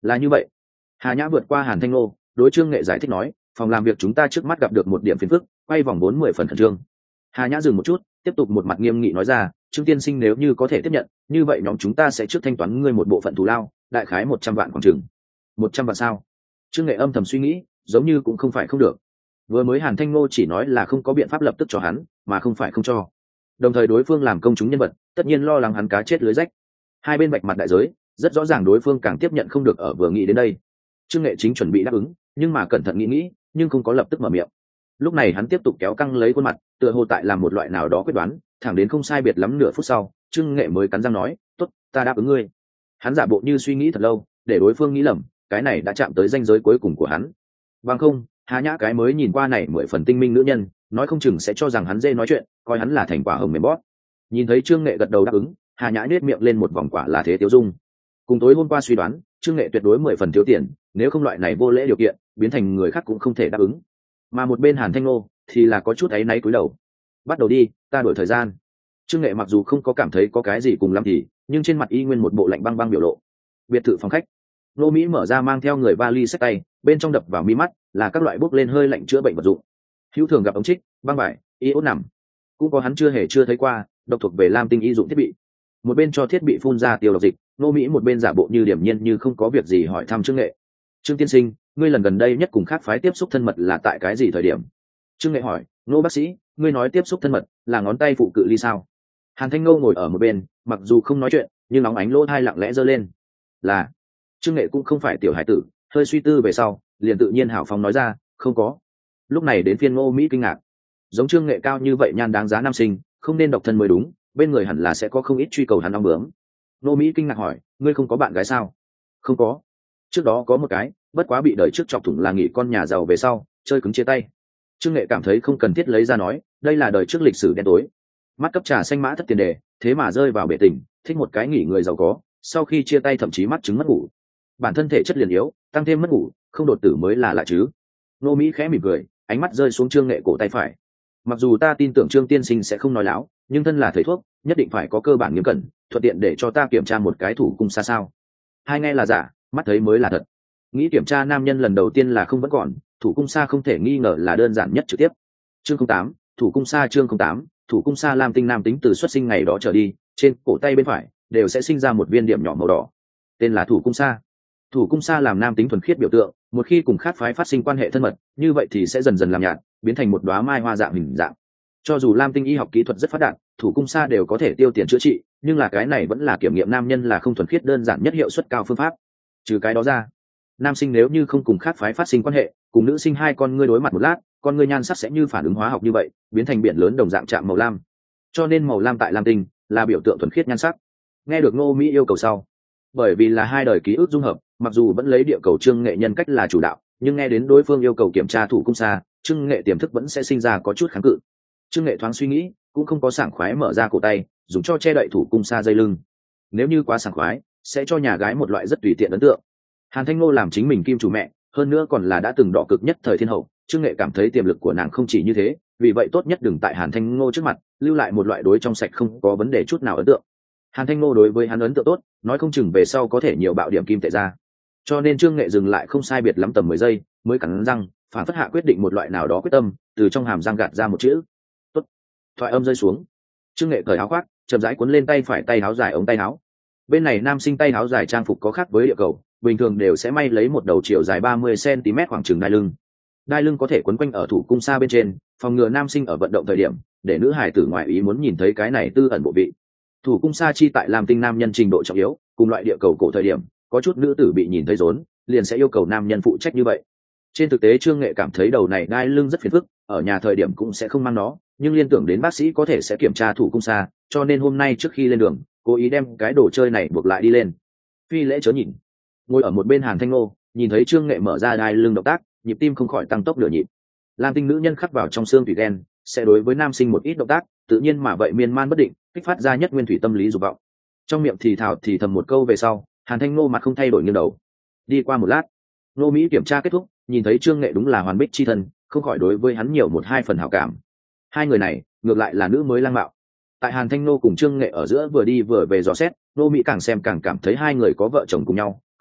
A: là như vậy. Hà Nhã vượt qua Hàn Thanh Ngô, đối Trương Nghệ giải thích nói, phòng làm việc chúng ta trước mắt gặp được một điểm phiền phức, quay vòng 40 phần khẩn trương. Hà Nhã dừng một chút, tiếp tục một mặt nghiêm nghị nói ra, Trương tiên sinh nếu như có thể tiếp nhận, như vậy nhóm chúng ta sẽ trước thanh toán ngươi một bộ phận thù lao, đại khái 100 vạn khoảng chừng. 100 vạn sao? Trương Nghệ âm thầm suy nghĩ, giống như cũng không phải không được. Vừa mới Hàn Thanh Ngô chỉ nói là không có biện pháp lập tức cho hắn, mà không phải không cho. Đồng thời đối phương làm công chúng nhân vật, tất nhiên lo lắng hắn cá chết lưới rách. Hai bên vạch mặt đại giới, rất rõ ràng đối phương càng tiếp nhận không được ở vừa nghĩ đến đây. Trương Nghệ chính chuẩn bị đáp ứng, nhưng mà cẩn thận nghĩ, nhưng không có lập tức mở miệng. Lúc này hắn tiếp tục kéo căng lấy khuôn mặt, tựa hồ tại làm một loại nào đó quyết đoán, thẳng đến không sai biệt lắm nửa phút sau, Trương Nghệ mới cắn răng nói, "Tốt, ta đáp ứng ngươi." Hắn giả bộ như suy nghĩ thật lâu, để đối phương nghĩ lầm, cái này đã chạm tới ranh giới cuối cùng của hắn. Bằng không, Hà Nhã cái mới nhìn qua này 10 phần tinh minh nữ nhân, nói không chừng sẽ cho rằng hắn dễ nói chuyện, coi hắn là thành quả hồng mềm bóp. Nhìn thấy Trương Nghệ gật đầu đáp ứng, Hà Nhã nhếch miệng lên một vòng quả là thế tiêu dung. Cùng tối hôm qua suy đoán, Trương Nghệ tuyệt đối 10 phần thiếu tiền, nếu không loại này vô lễ điều kiện, biến thành người khác cũng không thể đáp ứng. Mà một bên Hàn Thanh Ngô thì là có chút áy náy cúi đầu. "Bắt đầu đi, ta đổi thời gian." Trương Nghệ mặc dù không có cảm thấy có cái gì cùng lắm thì, nhưng trên mặt y nguyên một bộ lạnh băng băng biểu lộ. Biệt thự phòng khách, Nô Mỹ mở ra mang theo người vali xách tay, bên trong đập vào mi mắt là các loại bốc lên hơi lạnh chữa bệnh vật dụng. Hữu thường gặp ống trích, băng vải, iốt nằm, cũng có hắn chưa thấy qua, độc thuộc về Lam Tinh y dụng thiết bị. Một bên cho thiết bị phun ra tiêu độc dịch, Nô Mỹ một bên giả bộ như điềm nhiên như không có việc gì hỏi thăm Trương Nghệ. "Trương tiên sinh, ngươi lần gần đây nhất cùng khác phái tiếp xúc thân mật là tại cái gì thời điểm?" Trương Nghệ hỏi. "Nô bác sĩ, ngươi nói tiếp xúc thân mật là ngón tay phụ cự ly sao?" Hàn Thanh Ngô ngồi ở một bên, mặc dù không nói chuyện, nhưng nóng ánh lỗ tai lặng lẽ giơ lên. "Là." Trương Nghệ cũng không phải tiểu hải tử, hơi suy tư về sau, liền tự nhiên hào phóng nói ra, "Không có." Lúc này đến phiên Ngô Mỹ kinh ngạc. Giống Trương Nghệ cao như vậy nhan đáng giá nam sinh, không nên độc thân mới đúng, bên người hẳn là sẽ có không ít truy cầu hắn ong bướm. Ngô Mỹ kinh ngạc hỏi, "Ngươi không có bạn gái sao?" "Không có. Trước đó có một cái, bất quá bị đời trước chọc thủng là nghỉ con nhà giàu về sau, chơi cứng chia tay." Trương Nghệ cảm thấy không cần thiết lấy ra nói, đây là đời trước lịch sử đen tối. Mắt cấp trà xanh mã thất tiền đề, thế mà rơi vào bể tình, thích một cái nghỉ người giàu có, sau khi chia tay thậm chí mắt chứng mất ngủ. Bản thân thể chất liền yếu, tăng thêm mất ngủ, không đột tử mới là lạ chứ. Nô Mỹ khẽ mỉm cười, ánh mắt rơi xuống Trương Nghệ cổ tay phải. Mặc dù ta tin tưởng Trương tiên sinh sẽ không nói láo, nhưng thân là thầy thuốc, nhất định phải có cơ bản nghiêm cẩn, thuận tiện để cho ta kiểm tra một cái thủ cung xa sao. Hai nghe là giả, mắt thấy mới là thật. Nghĩ kiểm tra nam nhân lần đầu tiên là không vẫn còn, thủ cung xa không thể nghi ngờ là đơn giản nhất trực tiếp. Chương 08, thủ cung xa. Chương 08, thủ cung xa. Lam Tinh nam tính từ xuất sinh ngày đó trở đi, trên cổ tay bên phải đều sẽ sinh ra một viên điểm nhỏ màu đỏ, tên là thủ cung xa. Thủ cung xa làm nam tính thuần khiết biểu tượng, một khi cùng khác phái phát sinh quan hệ thân mật, như vậy thì sẽ dần dần làm nhạt, biến thành một đóa mai hoa dạng hình dạng. Cho dù Lam Tinh y học kỹ thuật rất phát đạt, thủ cung xa đều có thể tiêu tiền chữa trị, nhưng là cái này vẫn là kiểm nghiệm nam nhân là không thuần khiết đơn giản nhất hiệu suất cao phương pháp. Trừ cái đó ra, nam sinh nếu như không cùng khác phái phát sinh quan hệ, cùng nữ sinh hai con ngươi đối mặt một lát, con ngươi nhan sắc sẽ như phản ứng hóa học như vậy, biến thành biển lớn đồng dạng chạm màu lam. Cho nên màu lam tại Lam Tinh là biểu tượng thuần khiết nhan sắc. Nghe được Ngô Mỹ yêu cầu sau, bởi vì là hai đời ký ức dung hợp, mặc dù vẫn lấy địa cầu Trương Nghệ nhân cách là chủ đạo, nhưng nghe đến đối phương yêu cầu kiểm tra thủ cung xa, Trương Nghệ tiềm thức vẫn sẽ sinh ra có chút kháng cự. Trương Nghệ thoáng suy nghĩ, cũng không có sảng khoái mở ra cổ tay, dùng cho che đậy thủ cung xa dây lưng. Nếu như quá sảng khoái, sẽ cho nhà gái một loại rất tùy tiện ấn tượng. Hàn Thanh Ngô làm chính mình kim chủ mẹ, hơn nữa còn là đã từng đỏ cực nhất thời thiên hậu, Trương Nghệ cảm thấy tiềm lực của nàng không chỉ như thế, vì vậy tốt nhất đừng tại Hàn Thanh Ngô trước mặt lưu lại một loại đối trong sạch không có vấn đề chút nào ấn tượng. Hàn Thanh Ngô đối với hắn ấn tượng tốt, nói không chừng về sau có thể nhiều bạo điểm kim tệ ra. Cho nên Trương Nghệ dừng lại không sai biệt lắm tầm 10 giây, mới cắn răng, phản phất hạ quyết định một loại nào đó quyết tâm, từ trong hàm răng gạt ra một chữ. Tốt. Thoại âm rơi xuống. Trương Nghệ cởi áo khoác, chậm rãi cuốn lên tay phải tay áo dài ống tay áo. Bên này nam sinh tay áo dài trang phục có khác với địa cầu, bình thường đều sẽ may lấy một đầu chiều dài 30 cm khoảng chừng đai lưng. Đai lưng có thể quấn quanh ở thủ cung xa bên trên, phòng ngừa nam sinh ở vận động thời điểm, để nữ hài tử ngoại ý muốn nhìn thấy cái này tư ẩn bộ vị. Thủ cung sa chi tại Lam Tinh nam nhân trình độ trọng yếu, cùng loại địa cầu cổ thời điểm, có chút nữ tử bị nhìn thấy rốn, liền sẽ yêu cầu nam nhân phụ trách như vậy. Trên thực tế Trương Nghệ cảm thấy đầu này đai lưng rất phiền phức, ở nhà thời điểm cũng sẽ không mang nó, nhưng liên tưởng đến bác sĩ có thể sẽ kiểm tra thủ cung sa, cho nên hôm nay trước khi lên đường, cố ý đem cái đồ chơi này buộc lại đi lên. Phi lễ chớ nhìn. Ngồi ở một bên Hàn Thanh Ngô, nhìn thấy Trương Nghệ mở ra đai lưng động tác, nhịp tim không khỏi tăng tốc nửa nhịp. Lam Tinh nữ nhân khắc vào trong xương thủy đen, sẽ đối với nam sinh một ít động tác, tự nhiên mà vậy miên man bất định, kích phát ra nhất nguyên thủy tâm lý dục vọng. Trong miệng thì thào thì thầm một câu về sau, Hàn Thanh Ngô mặt không thay đổi nghiêng đầu. Đi qua một lát, Ngô Mỹ kiểm tra kết thúc, nhìn thấy Trương Nghệ đúng là hoàn bích chi thân, không khỏi đối với hắn nhiều một hai phần hảo cảm. Hai người này, ngược lại là nữ mới lang mạo. Tại Hàn Thanh Ngô cùng Trương Nghệ ở giữa vừa đi vừa về dò xét, Ngô Mỹ càng xem càng cảm thấy hai người có vợ chồng cùng nhau,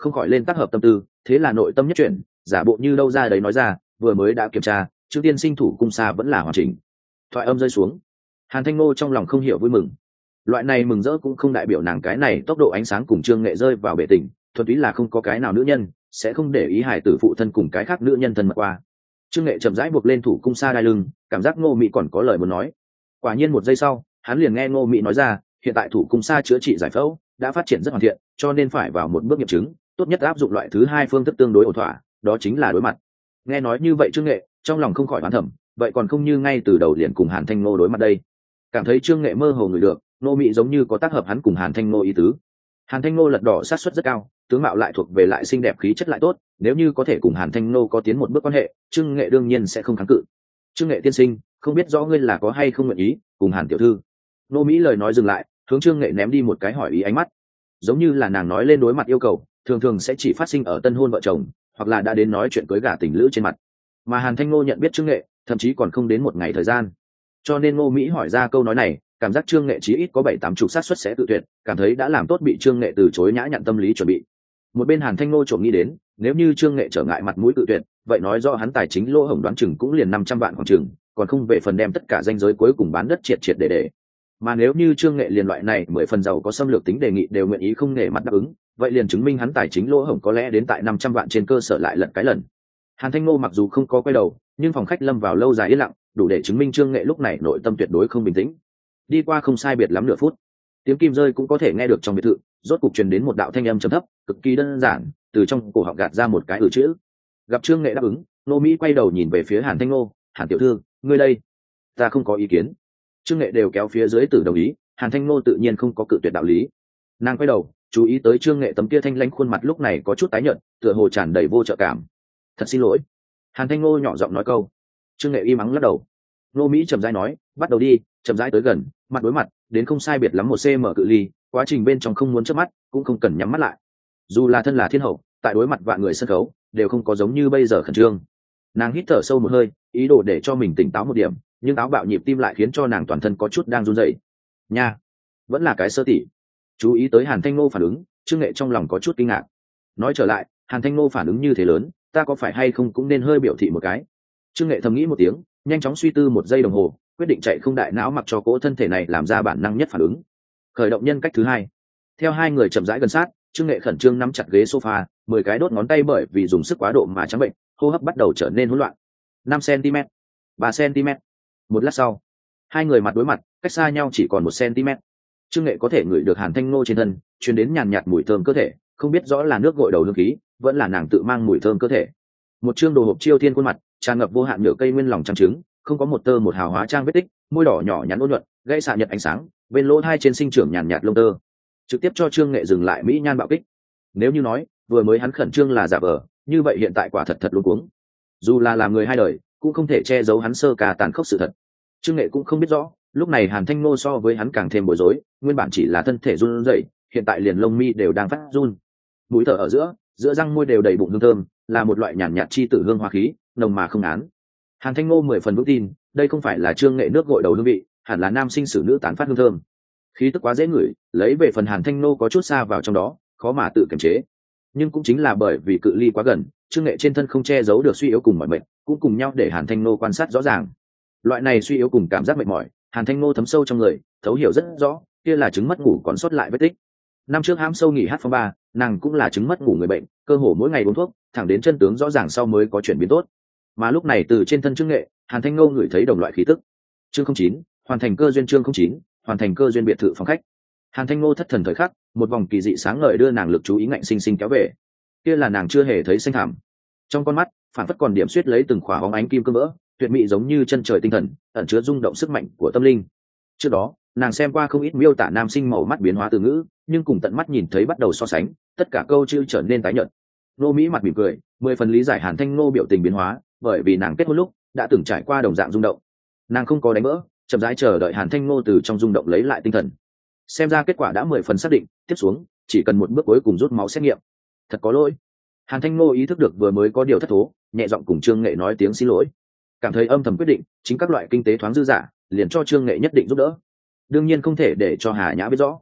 A: không khỏi lên tác hợp tâm tư, thế là nội tâm nhất chuyển, giả bộ như đâu ra đấy nói ra, vừa mới đã kiểm tra, Trương tiên sinh thủ cung xa vẫn là hoàn chỉnh. Thoại âm rơi xuống, Hàn Thanh Ngô trong lòng không hiểu vui mừng. Loại này mừng rỡ cũng không đại biểu nàng cái này tốc độ ánh sáng cùng Trương Nghệ rơi vào bể tình, thuần túy là không có cái nào nữ nhân sẽ không để ý hài tử phụ thân cùng cái khác nữ nhân thân mật qua. Trương Nghệ chậm rãi buộc lên thủ cung xa đai lưng, cảm giác Ngô Mỹ còn có lời muốn nói. Quả nhiên một giây sau, hắn liền nghe Ngô Mỹ nói ra, hiện tại thủ cung xa chữa trị giải phẫu đã phát triển rất hoàn thiện, cho nên phải vào một bước nghiệm chứng, tốt nhất áp dụng loại thứ hai phương thức tương đối ổn thỏa, đó chính là đối mặt. Nghe nói như vậy Trương Nghệ trong lòng không khỏi oán thầm, vậy còn không như ngay từ đầu liền cùng Hàn Thanh Ngô đối mặt đây. Cảm thấy Trương Nghệ mơ hồ người được, Ngô Mỹ giống như có tác hợp hắn cùng Hàn Thanh Ngô ý tứ. Hàn Thanh Ngô lật đỏ sát suất rất cao, tướng mạo lại thuộc về lại xinh đẹp khí chất lại tốt, nếu như có thể cùng Hàn Thanh Ngô có tiến một bước quan hệ, Trương Nghệ đương nhiên sẽ không kháng cự. Trương Nghệ tiên sinh, không biết rõ ngươi là có hay không nguyện ý cùng Hàn tiểu thư. Ngô Mỹ lời nói dừng lại, hướng Trương Nghệ ném đi một cái hỏi ý ánh mắt, giống như là nàng nói lên đối mặt yêu cầu thường thường sẽ chỉ phát sinh ở tân hôn vợ chồng, hoặc là đã đến nói chuyện cưới gả tình lữ trên mặt. Mà Hàn Thanh Ngô nhận biết Trương Nghệ thậm chí còn không đến một ngày thời gian, cho nên Ngô Mỹ hỏi ra câu nói này, cảm giác Trương Nghệ chí ít có 7-8 xác suất sẽ tự tuyệt, cảm thấy đã làm tốt bị Trương Nghệ từ chối nhã nhặn tâm lý chuẩn bị. Một bên Hàn Thanh Ngô trộm nghĩ đến, nếu như Trương Nghệ trở ngại mặt mũi tự tuyệt, vậy nói rõ hắn tài chính lỗ hổng đoán chừng cũng liền 500 vạn khoảng chừng, còn không về phần đem tất cả danh giới cuối cùng bán đất triệt triệt để. Mà nếu như Trương Nghệ liền loại này 10 phần giàu có xâm lược tính đề nghị đều nguyện ý không nể mặt đáp ứng, vậy liền chứng minh hắn tài chính lỗ hổng có lẽ đến tại 500 vạn trên cơ sở lại lật cái lần. Hàn Thanh Ngô mặc dù không có quay đầu, nhưng phòng khách lâm vào lâu dài yên lặng, đủ để chứng minh Trương Nghệ lúc này nội tâm tuyệt đối không bình tĩnh. Đi qua không sai biệt lắm nửa phút, tiếng kim rơi cũng có thể nghe được trong biệt thự, rốt cục truyền đến một đạo thanh âm trầm thấp, cực kỳ đơn giản, từ trong cổ họng gạt ra một cái chữ. Gặp Trương Nghệ đáp ứng, Nô Mỹ quay đầu nhìn về phía Hàn Thanh Ngô, "Hàn tiểu thư, ngươi đây?" "Ta không có ý kiến." Trương Nghệ đều kéo phía dưới từ đồng ý, Hàn Thanh Ngô tự nhiên không có cự tuyệt đạo lý. Nàng quay đầu, chú ý tới Trương Nghệ tấm kia thanh lãnh khuôn mặt lúc này có chút tái nhợt, tựa hồ tràn đầy vô trợ cảm. "Thật xin lỗi." Hàn Thanh Ngô nhỏ giọng nói câu. Trương Nghệ im mắng lắc đầu. Nô Mỹ chậm rãi nói, "Bắt đầu đi." Chậm rãi tới gần, mặt đối mặt, đến không sai biệt lắm 1 cm cự ly, quá trình bên trong không muốn chớp mắt, cũng không cần nhắm mắt lại. Dù là thân là thiên hậu, tại đối mặt vạn người sân khấu, đều không có giống như bây giờ khẩn trương. Nàng hít thở sâu một hơi, ý đồ để cho mình tỉnh táo một điểm, nhưng táo bạo nhịp tim lại khiến cho nàng toàn thân có chút đang run rẩy. Nha, vẫn là cái sơ tỉ. Chú ý tới Hàn Thanh Ngô phản ứng, Trương Nghệ trong lòng có chút kinh ngạc. Nói trở lại, Hàn Thanh Ngô phản ứng như thế lớn, ta có phải hay không cũng nên hơi biểu thị một cái. Trương Nghệ thầm nghĩ một tiếng, nhanh chóng suy tư 1 giây đồng hồ, quyết định chạy không đại não mặc cho cỗ thân thể này làm ra bản năng nhất phản ứng. Khởi động nhân cách thứ hai. Theo hai người chậm rãi gần sát, Trương Nghệ khẩn trương nắm chặt ghế sofa, 10 cái đốt ngón tay bởi vì dùng sức quá độ mà trắng bệnh, hô hấp bắt đầu trở nên hỗn loạn. 5 cm, 3 cm. Một lát sau, hai người mặt đối mặt, cách xa nhau chỉ còn 1 cm. Trương Nghệ có thể ngửi được Hàn Thanh Ngô trên thân truyền đến nhàn nhạt mùi thơm cơ thể, không biết rõ là nước gội đầu hương khí, vẫn là nàng tự mang mùi thơm cơ thể. Một trương đồ hộp chiêu thiên khuôn mặt, tràn ngập vô hạn nhựa cây nguyên lòng trắng trứng, không có một tơ một hào hóa trang vết tích, môi đỏ nhỏ nhắn ôn nhuận, gây xạ nhật ánh sáng, bên lỗ hai trên sinh trưởng nhàn nhạt lông tơ, trực tiếp cho Trương Nghệ dừng lại mỹ nhan bạo kích. Nếu như nói vừa mới hắn khẩn trương là giả vờ, như vậy hiện tại quả thật thật luống cuống. Dù là làm người hai đời, cũng không thể che giấu hắn sơ cà tàn khốc sự thật. Trương Nghệ cũng không biết rõ, lúc này Hàn Thanh Ngô so với hắn càng thêm bối rối, nguyên bản chỉ là thân thể run rẩy, hiện tại liền lông mi đều đang phát run. Mũi thở ở giữa răng môi đều đầy bụng hương thơm, là một loại nhàn nhạt chi tử hương hoa khí, nồng mà không án. Hàn Thanh Ngô 10 phần vững tin, đây không phải là Trương Nghệ nước gội đầu hương vị, hẳn là nam sinh sử nữ tán phát hương thơm. Khí tức quá dễ ngửi, lấy về phần Hàn Thanh Ngô có chút xa vào trong đó, khó mà tự kiềm chế. Nhưng cũng chính là bởi vì cự ly quá gần, Trương Nghệ trên thân không che giấu được suy yếu cùng mỏi mệt, cũng cùng nhau để Hàn Thanh Ngô quan sát rõ ràng. Loại này suy yếu cùng cảm giác mệt mỏi, Hàn Thanh Ngô thấm sâu trong người, thấu hiểu rất rõ, kia là chứng mất ngủ còn sót lại vết tích. Năm trước hãm sâu nghỉ hát phong ba, nàng cũng là chứng mất ngủ người bệnh, cơ hồ mỗi ngày uống thuốc, thẳng đến chân tướng rõ ràng sau mới có chuyển biến tốt. Mà lúc này từ trên thân Trương Nghệ, Hàn Thanh Ngô ngửi thấy đồng loại khí tức. Chương 09, hoàn thành cơ duyên. Chương 09, hoàn thành cơ duyên. Biệt thự phòng khách. Hàn Thanh Ngô thất thần thời khắc, một vòng kỳ dị sáng ngời đưa nàng lực chú ý ngạnh sinh sinh kéo về. Kia là nàng chưa hề thấy xanh thảm. Trong con mắt, phản phất còn điểm xuyết lấy từng khỏa bóng ánh kim cương vỡ, tuyệt mỹ giống như chân trời tinh thần, ẩn chứa rung động sức mạnh của tâm linh. Trước đó, nàng xem qua không ít miêu tả nam sinh màu mắt biến hóa từ ngữ, nhưng cùng tận mắt nhìn thấy bắt đầu so sánh, tất cả câu chữ trở nên tái nhợt. Nô Mỹ mặt mỉm cười, 10 phần lý giải Hàn Thanh Ngô biểu tình biến hóa, bởi vì nàng kết hôn lúc đã từng trải qua đồng dạng rung động. Nàng không có đánh vỡ, chậm rãi chờ đợi Hàn Thanh Ngô từ trong rung động lấy lại tinh thần. Xem ra kết quả đã 10 phần xác định, tiếp xuống chỉ cần một bước cuối cùng rút máu xét nghiệm. Thật có lỗi. Hàn Thanh Ngô ý thức được vừa mới có điều thất thố, nhẹ giọng cùng Trương Nghệ nói tiếng xin lỗi. Cảm thấy âm thầm quyết định, chính các loại kinh tế thoáng dư giả, liền cho Trương Nghệ nhất định giúp đỡ. Đương nhiên không thể để cho Hà Nhã biết rõ.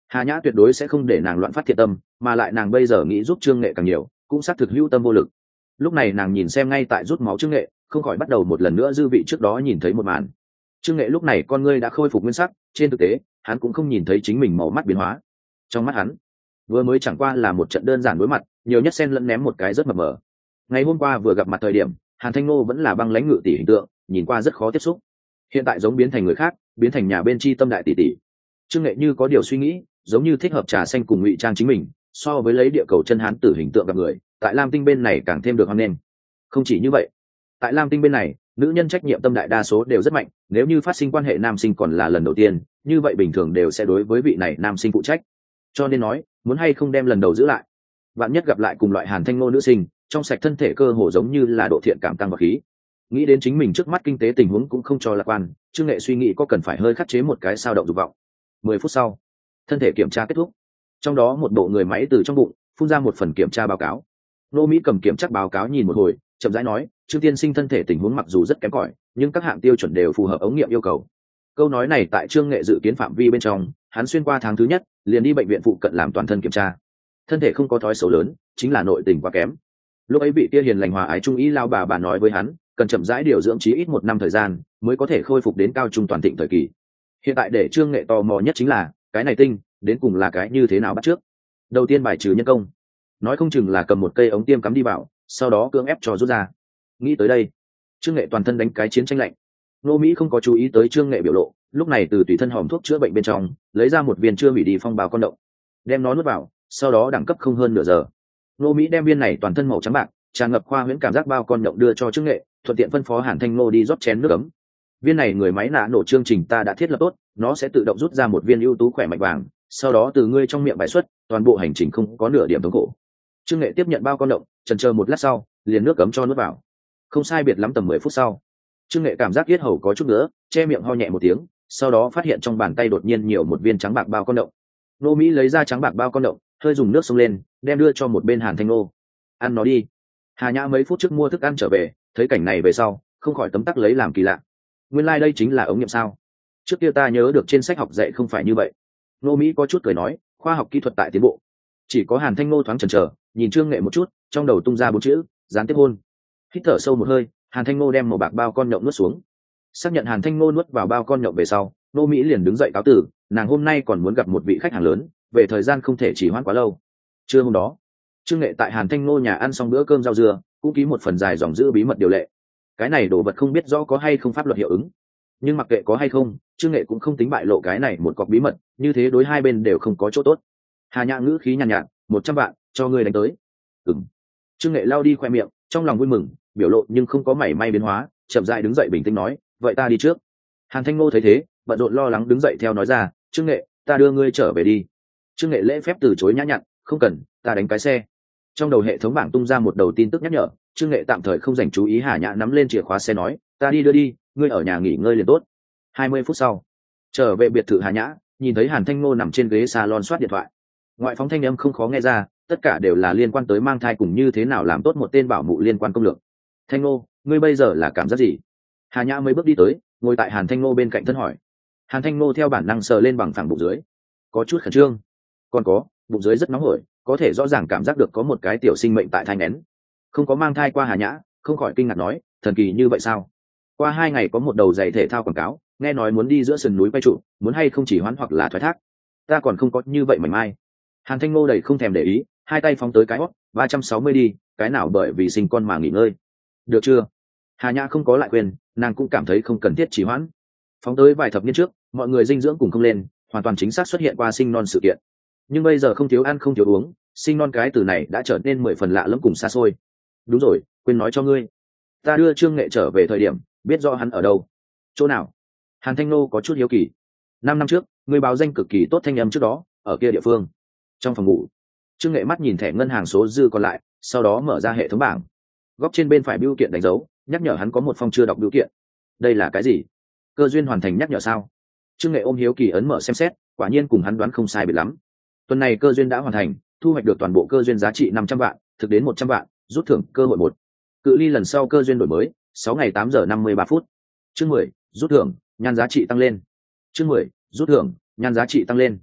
A: Hà Nhã tuyệt đối sẽ không để nàng loạn phát thiện tâm, mà lại nàng bây giờ nghĩ giúp Trương Nghệ càng nhiều, cũng xác thực hữu tâm vô lực. Lúc này nàng nhìn xem ngay tại rút máu Trương Nghệ, không khỏi bắt đầu một lần nữa dư vị trước đó nhìn thấy một màn. Trương Nghệ lúc này con ngươi đã khôi phục nguyên sắc, trên thực tế hắn cũng không nhìn thấy chính mình màu mắt biến hóa. Trong mắt hắn vừa mới chẳng qua là một trận đơn giản đối mặt, nhiều nhất xen lẫn ném một cái rất mập mờ. Ngày hôm qua vừa gặp mặt thời điểm, Hàn Thanh Nô vẫn là băng lãnh ngự tỷ hình tượng, nhìn qua rất khó tiếp xúc. Hiện tại giống biến thành người khác, biến thành nhà bên chi tâm đại tỷ tỷ. Trương Nghệ như có điều suy nghĩ, giống như thích hợp trà xanh cùng ngụy trang chính mình, so với lấy địa cầu chân hán tử hình tượng gặp người, tại Lam Tinh bên này càng thêm được hoan nghênh. Không chỉ như vậy, tại Lam Tinh bên này, nữ nhân trách nhiệm tâm đại đa số đều rất mạnh, nếu như phát sinh quan hệ nam sinh còn là lần đầu tiên, như vậy bình thường đều sẽ đối với vị này nam sinh phụ trách. Cho nên nói, muốn hay không đem lần đầu giữ lại. Bạn nhất gặp lại cùng loại Hàn Thanh Nô nữ sinh, trong sạch thân thể cơ hồ giống như là độ thiện cảm tăng vào khí. Nghĩ đến chính mình trước mắt kinh tế tình huống cũng không cho lạc quan, Trương Nghệ suy nghĩ có cần phải hơi khắc chế một cái sao động dục vọng. 10 phút sau, thân thể kiểm tra kết thúc. Trong đó một bộ người máy từ trong bụng phun ra một phần kiểm tra báo cáo. Nô Mỹ cầm kiểm tra báo cáo nhìn một hồi, chậm rãi nói, Trương tiên sinh thân thể tình huống mặc dù rất kém cỏi, nhưng các hạng tiêu chuẩn đều phù hợp ống nghiệm yêu cầu. Câu nói này tại Trương Nghệ dự kiến phạm vi bên trong, hắn xuyên qua tháng thứ nhất, liền đi bệnh viện phụ cận làm toàn thân kiểm tra. Thân thể không có thói xấu lớn, chính là nội tình quá kém. Lúc ấy vị kia hiền lành hòa ái trung ý lao bà nói với hắn, cần chậm rãi điều dưỡng chí ít 1 năm thời gian, mới có thể khôi phục đến cao trung toàn thịnh thời kỳ. Hiện tại để Trương Nghệ tò mò nhất chính là, cái này tinh, đến cùng là cái như thế nào bắt trước. Đầu tiên bài trừ nhân công, nói không chừng là cầm một cây ống tiêm cắm đi vào, sau đó cưỡng ép cho rút ra. Nghĩ tới đây, Trương Nghệ toàn thân đánh cái chiến tranh lạnh. Nô Mỹ không có chú ý tới Trương Nghệ biểu lộ, lúc này từ tùy thân hòm thuốc chữa bệnh bên trong lấy ra một viên chưa hủy đi phong bào con động, đem nó nuốt vào, sau đó đẳng cấp không hơn nửa giờ. Nô Mỹ đem viên này toàn thân màu trắng bạc, tràn ngập khoa huyễn cảm giác bao con động đưa cho Trương Nghệ, thuận tiện phân phó Hàn Thanh Nô đi rót chén nước ấm. Viên này người máy nã nổ chương trình ta đã thiết lập tốt, nó sẽ tự động rút ra một viên ưu tú khỏe mạnh vàng, sau đó từ ngươi trong miệng bài xuất, toàn bộ hành trình không có nửa điểm thống khổ. Trương Nghệ tiếp nhận bao con động, chần chờ một lát sau, liền nước ấm cho nuốt vào. Không sai biệt lắm tầm 10 phút sau, Trương Nghệ cảm giác yết hầu có chút nữa, che miệng ho nhẹ một tiếng, sau đó phát hiện trong bàn tay đột nhiên nhiều một viên trắng bạc bao con động. Nô Mỹ lấy ra trắng bạc bao con động, hơi dùng nước xông lên, đem đưa cho một bên Hàn Thanh Nô. Ăn nó đi. Hà Nhã mấy phút trước mua thức ăn trở về, thấy cảnh này về sau, không khỏi tấm tắc lấy làm kỳ lạ. Nguyên lai đây chính là ống nghiệm sao? Trước kia ta nhớ được trên sách học dạy không phải như vậy. Nô Mỹ có chút cười nói, khoa học kỹ thuật tại tiến bộ. Chỉ có Hàn Thanh Nô thoáng chần chờ, nhìn Trương Nghệ một chút, trong đầu tung ra 4 chữ, gián tiếp hôn. Hít thở sâu một hơi, Hàn Thanh Nô đem màu bạc bao con nhộng nuốt xuống. Xác nhận Hàn Thanh Nô nuốt vào bao con nhộng về sau, Nô Mỹ liền đứng dậy cáo từ, nàng hôm nay còn muốn gặp một vị khách hàng lớn, về thời gian không thể chỉ hoãn quá lâu. Trưa hôm đó, Trương Nghệ tại Hàn Thanh Nô nhà ăn xong bữa cơm rau dưa, cũng ký một phần dài dòng giữ bí mật điều lệ. Cái này đồ vật không biết rõ có hay không pháp luật hiệu ứng, nhưng mặc kệ có hay không, Trương Nghệ cũng không tính bại lộ cái này một cọc bí mật, như thế đối hai bên đều không có chỗ tốt. Hà Nhã ngữ khí nhàn nhạt, 100 vạn cho ngươi đánh tới. Trương Nghệ lao đi khoe miệng, trong lòng vui mừng, biểu lộ nhưng không có mảy may biến hóa, chậm rãi đứng dậy bình tĩnh nói, vậy ta đi trước. Hàn Thanh Ngô thấy thế, bận rộn lo lắng đứng dậy theo nói ra, Trương Nghệ, ta đưa ngươi trở về đi. Trương Nghệ lễ phép từ chối nhã nhặn, không cần, ta đánh cái xe. Trong đầu hệ thống bảng tung ra một đầu tin tức nhắc nhở, Trương Nghệ tạm thời không dành chú ý. Hà Nhã nắm lên chìa khóa xe nói, ta đi đưa đi, ngươi ở nhà nghỉ ngơi liền tốt. 20 phút sau, trở về biệt thự Hà Nhã, nhìn thấy Hàn Thanh Ngô nằm trên ghế salon soát điện thoại. Ngoại phóng thanh âm không khó nghe ra, tất cả đều là liên quan tới mang thai cùng như thế nào làm tốt một tên bảo mụ liên quan công lược. Thanh Ngô, ngươi bây giờ là cảm giác gì? Hà Nhã mấy bước đi tới, ngồi tại Hàn Thanh Ngô bên cạnh thân hỏi. Hàn Thanh Ngô theo bản năng sờ lên bằng phẳng bụng dưới, có chút khẩn trương. Còn có, bụng dưới rất nóng hổi, có thể rõ ràng cảm giác được có một cái tiểu sinh mệnh tại thai nghén. Không có mang thai qua Hà Nhã, không khỏi kinh ngạc nói, thần kỳ như vậy sao? Qua 2 ngày có một đầu giày thể thao quảng cáo, nghe nói muốn đi giữa sườn núi quay trụ, muốn hay không chỉ hoãn hoặc là thoái thác. Ta còn không có như vậy mảnh mai. Hàn Thanh Ngô đầy không thèm để ý, hai tay phóng tới cái hót, 360 đi, cái nào bởi vì sinh con mà nghỉ ngơi. Được chưa? Hà Nhã không có lại quên, nàng cũng cảm thấy không cần thiết trì hoãn. Phóng tới vài thập niên trước, mọi người dinh dưỡng cùng không lên, hoàn toàn chính xác xuất hiện qua sinh non sự kiện. Nhưng bây giờ không thiếu ăn không thiếu uống, sinh non cái từ này đã trở nên 10 phần lạ lẫm cùng xa xôi. Đúng rồi, quên nói cho ngươi, ta đưa Trương Nghệ trở về thời điểm, biết rõ hắn ở đâu. Chỗ nào? Hàn Thanh Nô có chút hiếu kỳ. 5 năm trước, ngươi báo danh cực kỳ tốt thanh âm trước đó, ở kia địa phương. Trong phòng ngủ, Trương Nghệ mắt nhìn thẻ ngân hàng số dư còn lại, sau đó mở ra hệ thống bảng. Góc trên bên phải bưu kiện đánh dấu, nhắc nhở hắn có một phong chưa đọc bưu kiện. Đây là cái gì? Cơ duyên hoàn thành nhắc nhở sao? Trương Nghệ ôm hiếu kỳ ấn mở xem xét, quả nhiên cùng hắn đoán không sai biệt lắm. Tuần này cơ duyên đã hoàn thành, thu hoạch được toàn bộ cơ duyên giá trị 500 vạn, thực đến 100 vạn, rút thưởng cơ hội 1. Cự ly lần sau cơ duyên đổi mới, 6 ngày 8 giờ 53 phút. Chương 10, rút thưởng, nhan giá trị tăng lên. Chương 10, rút thưởng, nhan giá trị tăng lên.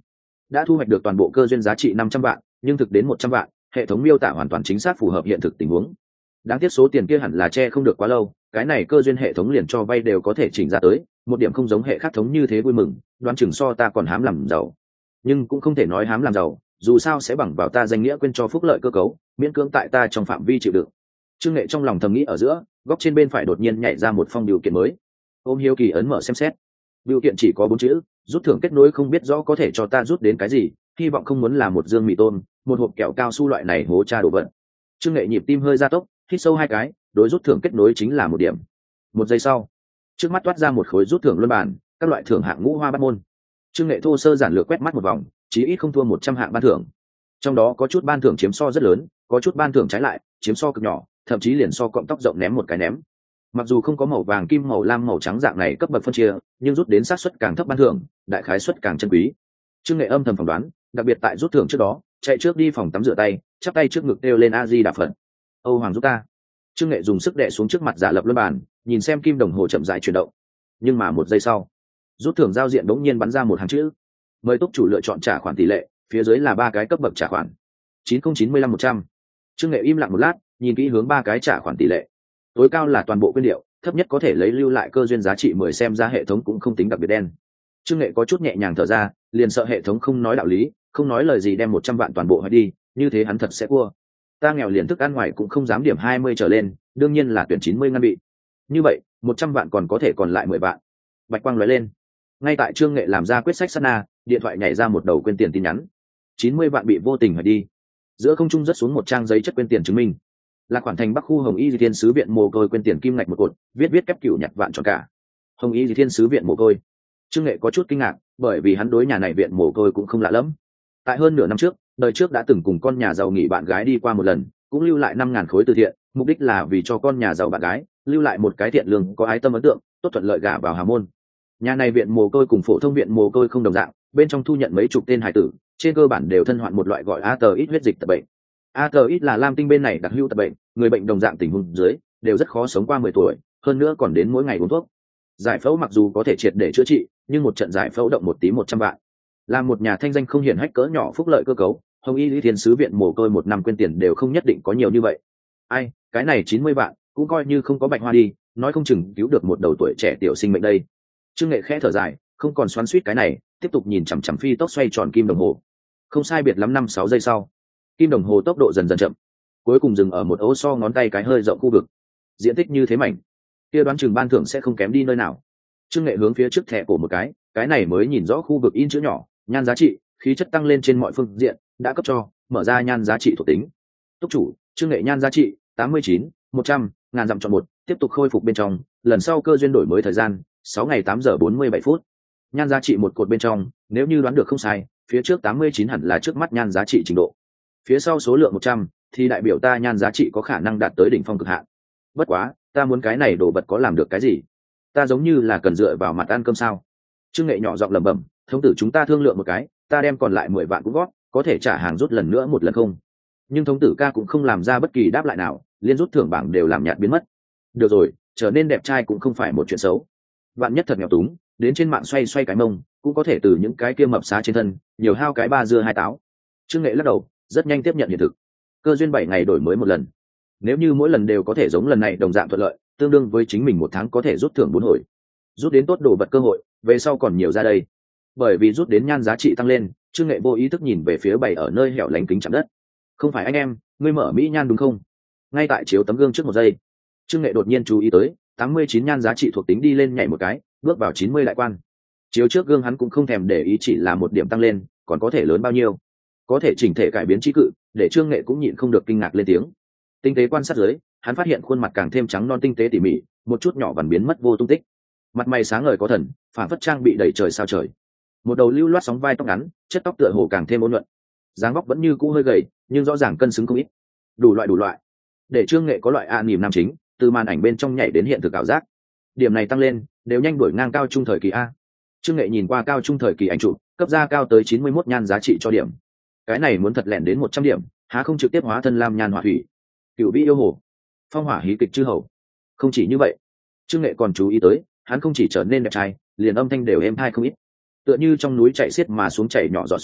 A: đã thu hoạch được toàn bộ cơ duyên giá trị 500 vạn, nhưng thực đến 100 vạn, hệ thống miêu tả hoàn toàn chính xác phù hợp hiện thực tình huống. Đáng tiếc số tiền kia hẳn là che không được quá lâu, cái này cơ duyên hệ thống liền cho vay đều có thể chỉnh ra tới, một điểm không giống hệ khác thống như thế vui mừng, đoán chừng so ta còn hám làm giàu. Nhưng cũng không thể nói hám làm giàu, dù sao sẽ bằng vào ta danh nghĩa quên cho phúc lợi cơ cấu, miễn cưỡng tại ta trong phạm vi chịu đựng. Trương Nghệ trong lòng thầm nghĩ ở giữa, góc trên bên phải đột nhiên nhảy ra một phong điều kiện mới. Ôm hiếu kỳ ấn mở xem xét. Điều kiện chỉ có 4 chữ, rút thưởng kết nối không biết rõ có thể cho ta rút đến cái gì, hy vọng không muốn là một dương mì tôm, một hộp kẹo cao su loại này hố tra đồ vật. Trương Nghệ nhịp tim hơi gia tốc, hít sâu 2 cái, đối rút thưởng kết nối chính là 1 điểm. 1 giây sau, trước mắt toát ra một khối rút thưởng luân bản, các loại thưởng hạng ngũ hoa bát môn. Trương Nghệ thô sơ giản lược quét mắt một vòng, chí ít không thua 100 hạng ban thưởng. Trong đó có chút ban thưởng chiếm so rất lớn, có chút ban thưởng trái lại chiếm so cực nhỏ, thậm chí liền so cọng tóc rộng ném một cái ném. Mặc dù không có màu vàng kim màu lam màu trắng dạng này cấp bậc phân chia, nhưng rút đến xác suất càng thấp ban thưởng đại khái suất càng chân quý. Trương Nghệ âm thầm phỏng đoán, đặc biệt tại rút thưởng trước đó chạy trước đi phòng tắm rửa tay, chắp tay trước ngực kêu lên a di đà phật, Âu Hoàng giúp ta. Trương Nghệ dùng sức đè xuống trước mặt giả lập luân bàn, nhìn xem kim đồng hồ chậm rãi chuyển động. Nhưng mà 1 giây sau, rút thưởng giao diện bỗng nhiên bắn ra một hàng chữ: mời túc chủ lựa chọn trả khoản tỷ lệ, phía dưới là 3 cái cấp bậc trả khoản: 90-95-100. Trương Nghệ im lặng một lát, nhìn kỹ hướng 3 cái trả khoản tỷ lệ. Tối cao là toàn bộ quyên điệu, thấp nhất có thể lấy lưu lại cơ duyên giá trị 10, xem ra hệ thống cũng không tính đặc biệt đen. Trương Nghệ có chút nhẹ nhàng thở ra, liền sợ hệ thống không nói đạo lý, không nói lời gì đem 100 vạn toàn bộ hết đi, như thế hắn thật sẽ cua. Ta nghèo liền thức ăn ngoài cũng không dám điểm 20 trở lên, đương nhiên là tuyển 90 ngăn bị. Như vậy, 100 vạn còn có thể còn lại 10 vạn. Bạch quang lóe lên. Ngay tại Trương Nghệ làm ra quyết sách sát na, điện thoại nhảy ra một đầu quên tiền tin nhắn. 90 vạn bị vô tình hủy đi. Giữa không trung rớt xuống một trang giấy chất quên tiền chứng minh. Là khoản thành Bắc khu Hồng Y Thiên sứ viện mồ côi quên tiền kim ngạch một cột, viết kép cửu nhặt vạn tròn cả. Hồng Y Thiên sứ viện mồ côi. Trương Nghệ có chút kinh ngạc, bởi vì hắn đối nhà này viện mồ côi cũng không lạ lắm. Tại hơn nửa năm trước, đời trước đã từng cùng con nhà giàu nghỉ bạn gái đi qua một lần, cũng lưu lại 5.000 khối từ thiện, mục đích là vì cho con nhà giàu bạn gái lưu lại một cái thiện lương có ái tâm ấn tượng, tốt thuận lợi gả vào hào môn. Nhà này viện mồ côi cùng phổ thông viện mồ côi không đồng dạng, bên trong thu nhận mấy chục tên hải tử, trên cơ bản đều thân hoạn một loại gọi ATX huyết dịch tật bệnh. ATX là Lam Tinh bên này đặc hữu tật bệnh, người bệnh đồng dạng tình huống dưới đều rất khó sống qua 10 tuổi, hơn nữa còn đến mỗi ngày uống thuốc. Giải phẫu mặc dù có thể triệt để chữa trị, nhưng một trận giải phẫu động một tí 100 vạn. Là một nhà thanh danh không hiển hách cỡ nhỏ phúc lợi cơ cấu, Hồng Y Lý Thiên sứ viện mồ côi một năm quên tiền đều không nhất định có nhiều như vậy. Ai, cái này 90 vạn cũng coi như không có bạch hoa đi, nói không chừng cứu được một đầu tuổi trẻ tiểu sinh mệnh đây. Trương Nghệ khẽ thở dài, không còn xoắn xuýt cái này, tiếp tục nhìn chằm chằm phi tốc xoay tròn kim đồng hồ. Không sai biệt lắm 5-6 giây sau, kim đồng hồ tốc độ dần dần chậm, cuối cùng dừng ở một ấu so ngón tay cái hơi rộng khu vực. Diện tích như thế mảnh, kia đoán chừng ban thưởng sẽ không kém đi nơi nào. Trương Nghệ hướng phía trước thẻ cổ một cái này mới nhìn rõ khu vực in chữ nhỏ, nhan giá trị, khí chất tăng lên trên mọi phương diện, đã cấp cho, mở ra nhan giá trị thuộc tính. Túc chủ, Trương Nghệ nhan giá trị 89, 100, ngàn dặm chọn một, tiếp tục khôi phục bên trong, lần sau cơ duyên đổi mới thời gian 6 ngày 8 giờ 47 phút. Nhan giá trị một cột bên trong, nếu như đoán được không sai, phía trước 89 hẳn là trước mắt nhan giá trị trình độ. Phía sau số lượng 100 thì đại biểu ta nhan giá trị có khả năng đạt tới đỉnh phong cực hạn. Bất quá, ta muốn cái này đồ vật có làm được cái gì? Ta giống như là cần dựa vào mặt ăn cơm sao? Trương Nghệ nhỏ giọng lẩm bẩm, thống tử chúng ta thương lượng một cái, ta đem còn lại 10 vạn cũng gót, có thể trả hàng rút lần nữa một lần không? Nhưng thống tử ca cũng không làm ra bất kỳ đáp lại nào, liên rút thưởng bảng đều làm nhạt biến mất. Được rồi, trở nên đẹp trai cũng không phải một chuyện xấu. Vạn nhất thật nghèo túng, đến trên mạng xoay xoay cái mông, cũng có thể từ những cái kia mập xá trên thân, nhiều hao cái 3 dưa 2 táo. Trương Nghệ lắc đầu, rất nhanh tiếp nhận hiện thực. Cơ duyên 7 ngày đổi mới một lần. Nếu như mỗi lần đều có thể giống lần này đồng dạng thuận lợi, tương đương với chính mình một tháng có thể rút thưởng 4 hồi. Rút đến tốt đồ vật cơ hội, về sau còn nhiều ra đây. Bởi vì rút đến nhan giá trị tăng lên, Trương Nghệ vô ý thức nhìn về phía bày ở nơi hẻo lánh kính chạm đất. Không phải anh em, ngươi mở mỹ nhan đúng không? Ngay tại chiếu tấm gương trước một giây, Trương Nghệ đột nhiên chú ý tới 89 nhan giá trị thuộc tính đi lên nhảy một cái, bước vào 90 đại quan. Chiếu trước gương hắn cũng không thèm để ý, chỉ là một điểm tăng lên, còn có thể lớn bao nhiêu? Có thể chỉnh thể cải biến trí cự, để Trương Nghệ cũng nhịn không được kinh ngạc lên tiếng. Tinh tế quan sát dưới, hắn phát hiện khuôn mặt càng thêm trắng non tinh tế tỉ mỉ, một chút nhỏ vằn biến mất vô tung tích. Mặt mày sáng ngời có thần, phản phất trang bị đầy trời sao trời. Một đầu lưu loát sóng vai tóc ngắn, chất tóc tựa hồ càng thêm ôn nhuận. Dáng vóc vẫn như cũ hơi gầy, nhưng rõ ràng cân xứng không ít. Đủ loại, để Trương Nghệ có loại niềm nam chính, từ màn ảnh bên trong nhảy đến hiện thực ảo giác. Điểm này tăng lên, đều nhanh đuổi ngang cao trung thời kỳ a. Trương Nghệ nhìn qua cao trung thời kỳ ảnh chụp, cấp ra cao tới 91 nhan giá trị cho điểm. Cái này muốn thật lẹn đến 100 điểm, há không trực tiếp hóa thân lam nhan hỏa thủy. Cửu vĩ yêu hồ, phong hỏa hí kịch chư hầu. Không chỉ như vậy, Trương Nghệ còn chú ý tới, hắn không chỉ trở nên đẹp trai, liền âm thanh đều êm tai không ít. Tựa như trong núi chảy xiết mà xuống chảy nhỏ giọt suối nước,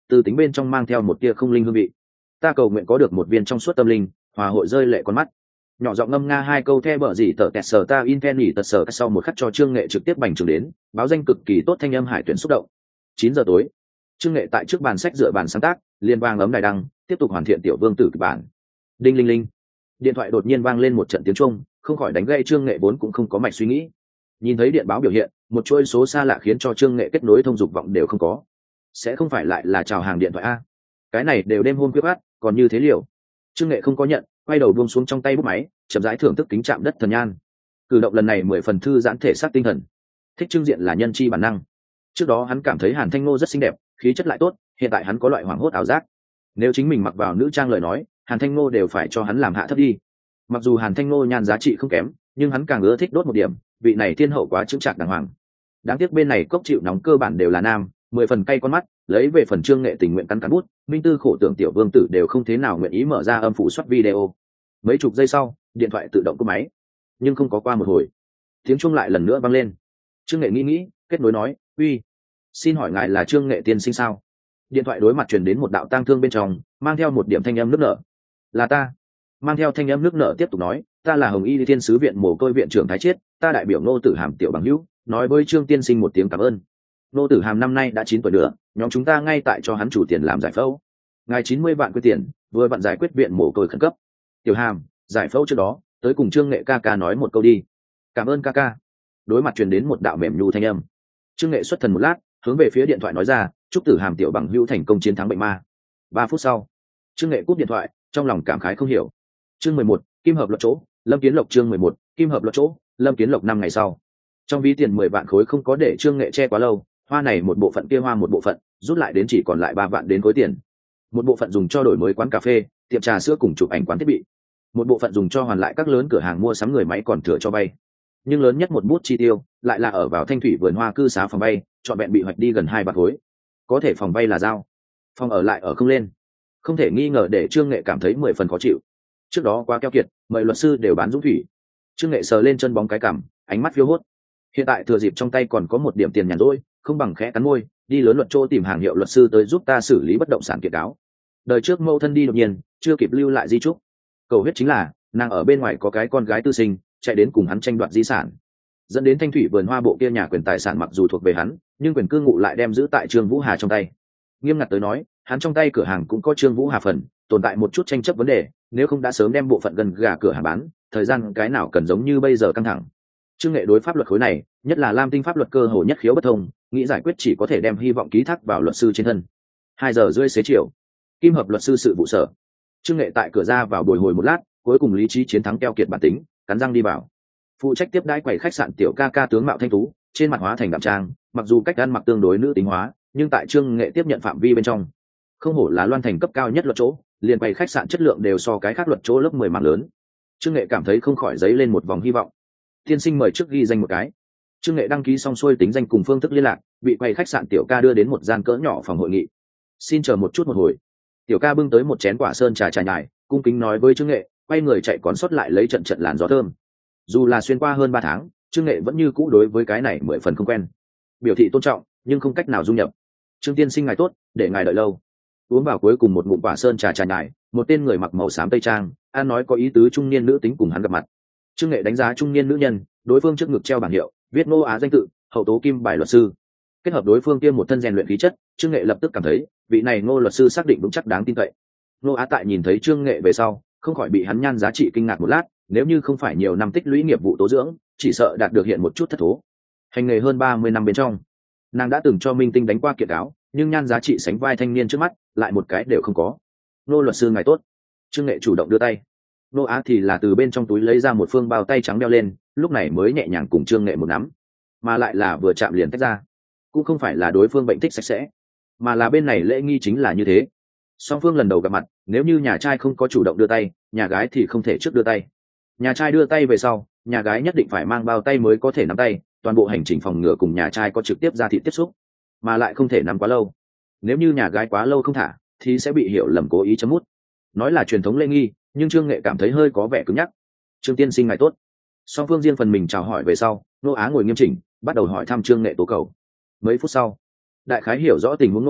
A: từ tính bên trong mang theo một tia không linh hương vị. Ta cầu nguyện có được một viên trong suốt tâm linh, hòa hội rơi lệ con mắt. Nhỏ giọng ngâm nga hai câu the bở gì tờ tẹt sờ ta in pen nhỉ tật sờ sau một khắc cho Trương Nghệ trực tiếp bành trường đến, báo danh cực kỳ tốt thanh âm hải tuyển xúc động. 9 giờ tối, Trương Nghệ tại trước bàn sách dựa bàn sáng tác, liên vang ấm đài đăng, tiếp tục hoàn thiện tiểu vương tử kịch bản. Đinh linh linh, điện thoại đột nhiên vang lên một trận tiếng chuông, không khỏi đánh gây Trương Nghệ vốn cũng không có mạch suy nghĩ. Nhìn thấy điện báo biểu hiện, một chuỗi số xa lạ khiến cho Trương Nghệ kết nối thông dục vọng đều không có. Sẽ không phải lại là chào hàng điện thoại a? Cái này đều đêm hôm khuya khoắt, còn như thế liều. Trương Nghệ không có nhận, quay đầu buông xuống trong tay bút máy, chậm rãi thưởng thức kính chạm đất thần nhan. Cử động lần này 10 phần thư giãn thể xác tinh thần. Thích trưng diện là nhân chi bản năng. Trước đó hắn cảm thấy Hàn Thanh Ngô rất xinh đẹp, khí chất lại tốt, hiện tại hắn có loại hoảng hốt ảo giác. Nếu chính mình mặc vào nữ trang lời nói, Hàn Thanh Ngô đều phải cho hắn làm hạ thấp đi. Mặc dù Hàn Thanh Ngô nhan giá trị không kém, nhưng hắn càng ưa thích đốt một điểm, vị này thiên hậu quá chững chạc đàng hoàng. Đáng tiếc bên này cốc chịu nóng cơ bản đều là nam, 10 phần cay con mắt, lấy về phần Trương Nghệ tình nguyện cắn cắn bút, minh tư khổ tưởng tiểu vương tử đều không thế nào nguyện ý mở ra âm phủ soát video. Mấy chục giây sau, điện thoại tự động cúp máy, nhưng không có qua một hồi, tiếng chuông lại lần nữa vang lên. Trương Nghệ nghĩ, kết nối nói, uy, xin hỏi ngài là Trương Nghệ tiên sinh sao? Điện thoại đối mặt truyền đến một đạo tang thương bên trong, mang theo một điểm thanh âm nước nở. Là ta. Mang theo thanh âm nước nở tiếp tục nói, ta là Hồng Y Thiên sứ viện mồ côi viện trưởng Thái Chiết, ta đại biểu Ngô Tử Hàm tiểu bằng hữu, nói với Trương tiên sinh một tiếng cảm ơn. Ngô Tử Hàm năm nay đã 9 tuổi nữa, nhóm chúng ta ngay tại cho hắn chủ tiền làm giải phẫu. Ngài 90 vạn quyết tiền, vừa vặn giải quyết viện mồ côi khẩn cấp. Tiểu Hàm, giải phẫu trước đó, tới cùng Trương Nghệ ca ca nói một câu đi. Cảm ơn ca ca. Đối mặt truyền đến một đạo mềm nhu thanh âm. Trương Nghệ xuất thần một lát, hướng về phía điện thoại nói ra, chúc Tử Hàm tiểu bằng hữu thành công chiến thắng bệnh ma. 3 phút sau, Trương Nghệ cúp điện thoại, trong lòng cảm khái không hiểu. Chương 11, kim hợp luật chỗ, Lâm Kiến Lộc. Chương 11, kim hợp luật chỗ, Lâm Kiến Lộc. 5 ngày sau, trong ví tiền 10 vạn khối không có để Trương Nghệ che quá lâu, hoa này một bộ phận kia hoa một bộ phận, rút lại đến chỉ còn lại 3 vạn đến khối tiền. Một bộ phận dùng cho đổi mới quán cà phê, tiệm trà sữa cùng chụp ảnh quán thiết bị. Một bộ phận dùng cho hoàn lại các lớn cửa hàng mua sắm người máy còn thừa cho vay. Nhưng lớn nhất một bút chi tiêu lại là ở vào Thanh Thủy vườn hoa cư xá phòng vay, trọn vẹn bị hoạch đi gần 2 vạn khối. Có thể phòng vay là giao, phòng ở lại ở không lên, không thể nghi ngờ để Trương Nghệ cảm thấy 10 phần khó chịu. Trước đó quá keo kiệt, mời luật sư đều bán dũng thủy. Trương Nghệ sờ lên chân bóng cái cằm, ánh mắt phiêu hốt. Hiện tại thừa dịp trong tay còn có một điểm tiền nhàn rỗi, không bằng khẽ cắn môi, đi lớn luật chỗ tìm hàng hiệu luật sư tới giúp ta xử lý bất động sản kiện cáo. Đời trước mâu thân đi đột nhiên, chưa kịp lưu lại di chúc. Cầu huyết chính là nàng ở bên ngoài có cái con gái tư sinh, chạy đến cùng hắn tranh đoạt di sản, dẫn đến Thanh Thủy vườn hoa bộ kia nhà quyền tài sản mặc dù thuộc về hắn, nhưng quyền cư ngụ lại đem giữ tại Trương Vũ Hà trong tay. Nghiêm ngặt tới nói, hắn trong tay cửa hàng cũng có Trương Vũ Hà phần, tồn tại một chút tranh chấp vấn đề, nếu không đã sớm đem bộ phận gần gà cửa hàng bán, thời gian cái nào cần giống như bây giờ căng thẳng. Trương Nghệ đối pháp luật khối này, nhất là Lam Tinh pháp luật cơ hồ nhất khiếu bất thông, nghĩ giải quyết chỉ có thể đem hy vọng ký thác vào luật sư trên thân. 2 giờ rưỡi xế chiều, kim hợp luật sư sự vụ sở. Trương Nghệ tại cửa ra vào bồi hồi một lát, cuối cùng lý trí chiến thắng keo kiệt bản tính, cắn răng đi vào. Phụ trách tiếp đãi quầy khách sạn tiểu ca ca tướng mạo thanh tú, trên mặt hóa thành đạm trang, mặc dù cách ăn mặc tương đối nữ tính hóa, nhưng tại Trương Nghệ tiếp nhận phạm vi bên trong, không hổ là Loan Thành cấp cao nhất luật chỗ, liền quầy khách sạn chất lượng đều so cái khác luật chỗ lớp 10 mạng lớn. Trương Nghệ cảm thấy không khỏi dấy lên một vòng hy vọng. Tiên sinh mời trước ghi danh một cái. Trương Nghệ đăng ký xong xuôi tính danh cùng phương thức liên lạc, bị quầy khách sạn tiểu ca đưa đến một gian cỡ nhỏ phòng hội nghị. Xin chờ một chút một hồi. Tiểu ca bưng tới một chén quả sơn trà trà nhài, cung kính nói với Trương Nghệ, quay người chạy còn sót lại lấy trận trận làn gió thơm. Dù là xuyên qua hơn 3 tháng, Trương Nghệ vẫn như cũ đối với cái này 10 phần không quen, biểu thị tôn trọng nhưng không cách nào dung nhập. Trương tiên sinh ngài tốt, để ngài đợi lâu. Uống vào cuối cùng một ngụm quả sơn trà trà nhài, một tên người mặc màu xám tây trang, an nói có ý tứ trung niên nữ tính cùng hắn gặp mặt. Trương Nghệ đánh giá trung niên nữ nhân, đối phương trước ngực treo bảng hiệu, viết Ngô Á danh tự, hậu tố kim bài luật sư. Kết hợp đối phương kia một thân rèn luyện khí chất, Trương Nghệ lập tức cảm thấy, vị này Ngô luật sư xác định vững chắc đáng tin cậy. Ngô Á tại nhìn thấy Trương Nghệ về sau, không khỏi bị hắn nhan giá trị kinh ngạc một lát, nếu như không phải nhiều năm tích lũy nghiệp vụ tố dưỡng, chỉ sợ đạt được hiện một chút thất thố. Hành nghề hơn 30 năm bên trong, nàng đã từng cho minh tinh đánh qua kiện cáo, nhưng nhan giá trị sánh vai thanh niên trước mắt, lại một cái đều không có. Ngô luật sư ngài tốt. Trương Nghệ chủ động đưa tay. Ngô Á thì là từ bên trong túi lấy ra một phương bao tay trắng đeo lên, lúc này mới nhẹ nhàng cùng Trương Nghệ một nắm, mà lại là vừa chạm liền tách ra. Cũng không phải là đối phương bệnh thích sạch sẽ, mà là bên này lễ nghi chính là như thế. Song phương lần đầu gặp mặt, nếu như nhà trai không có chủ động đưa tay, nhà gái thì không thể trước đưa tay. Nhà trai đưa tay về sau, nhà gái nhất định phải mang bao tay mới có thể nắm tay, toàn bộ hành trình phòng ngừa cùng nhà trai có trực tiếp ra thịt tiếp xúc, mà lại không thể nắm quá lâu. Nếu như nhà gái quá lâu không thả, thì sẽ bị hiểu lầm cố ý chấm mút. Nói là truyền thống lễ nghi, nhưng Trương Nghệ cảm thấy hơi có vẻ cứng nhắc. Trương tiên sinh ngài tốt. Song phương riêng phần mình chào hỏi về sau, Ngô Á ngồi nghiêm chỉnh, bắt đầu hỏi thăm Trương Nghệ tố cầu. Mấy phút sau, đại khái hiểu rõ tình huống Ngô Á,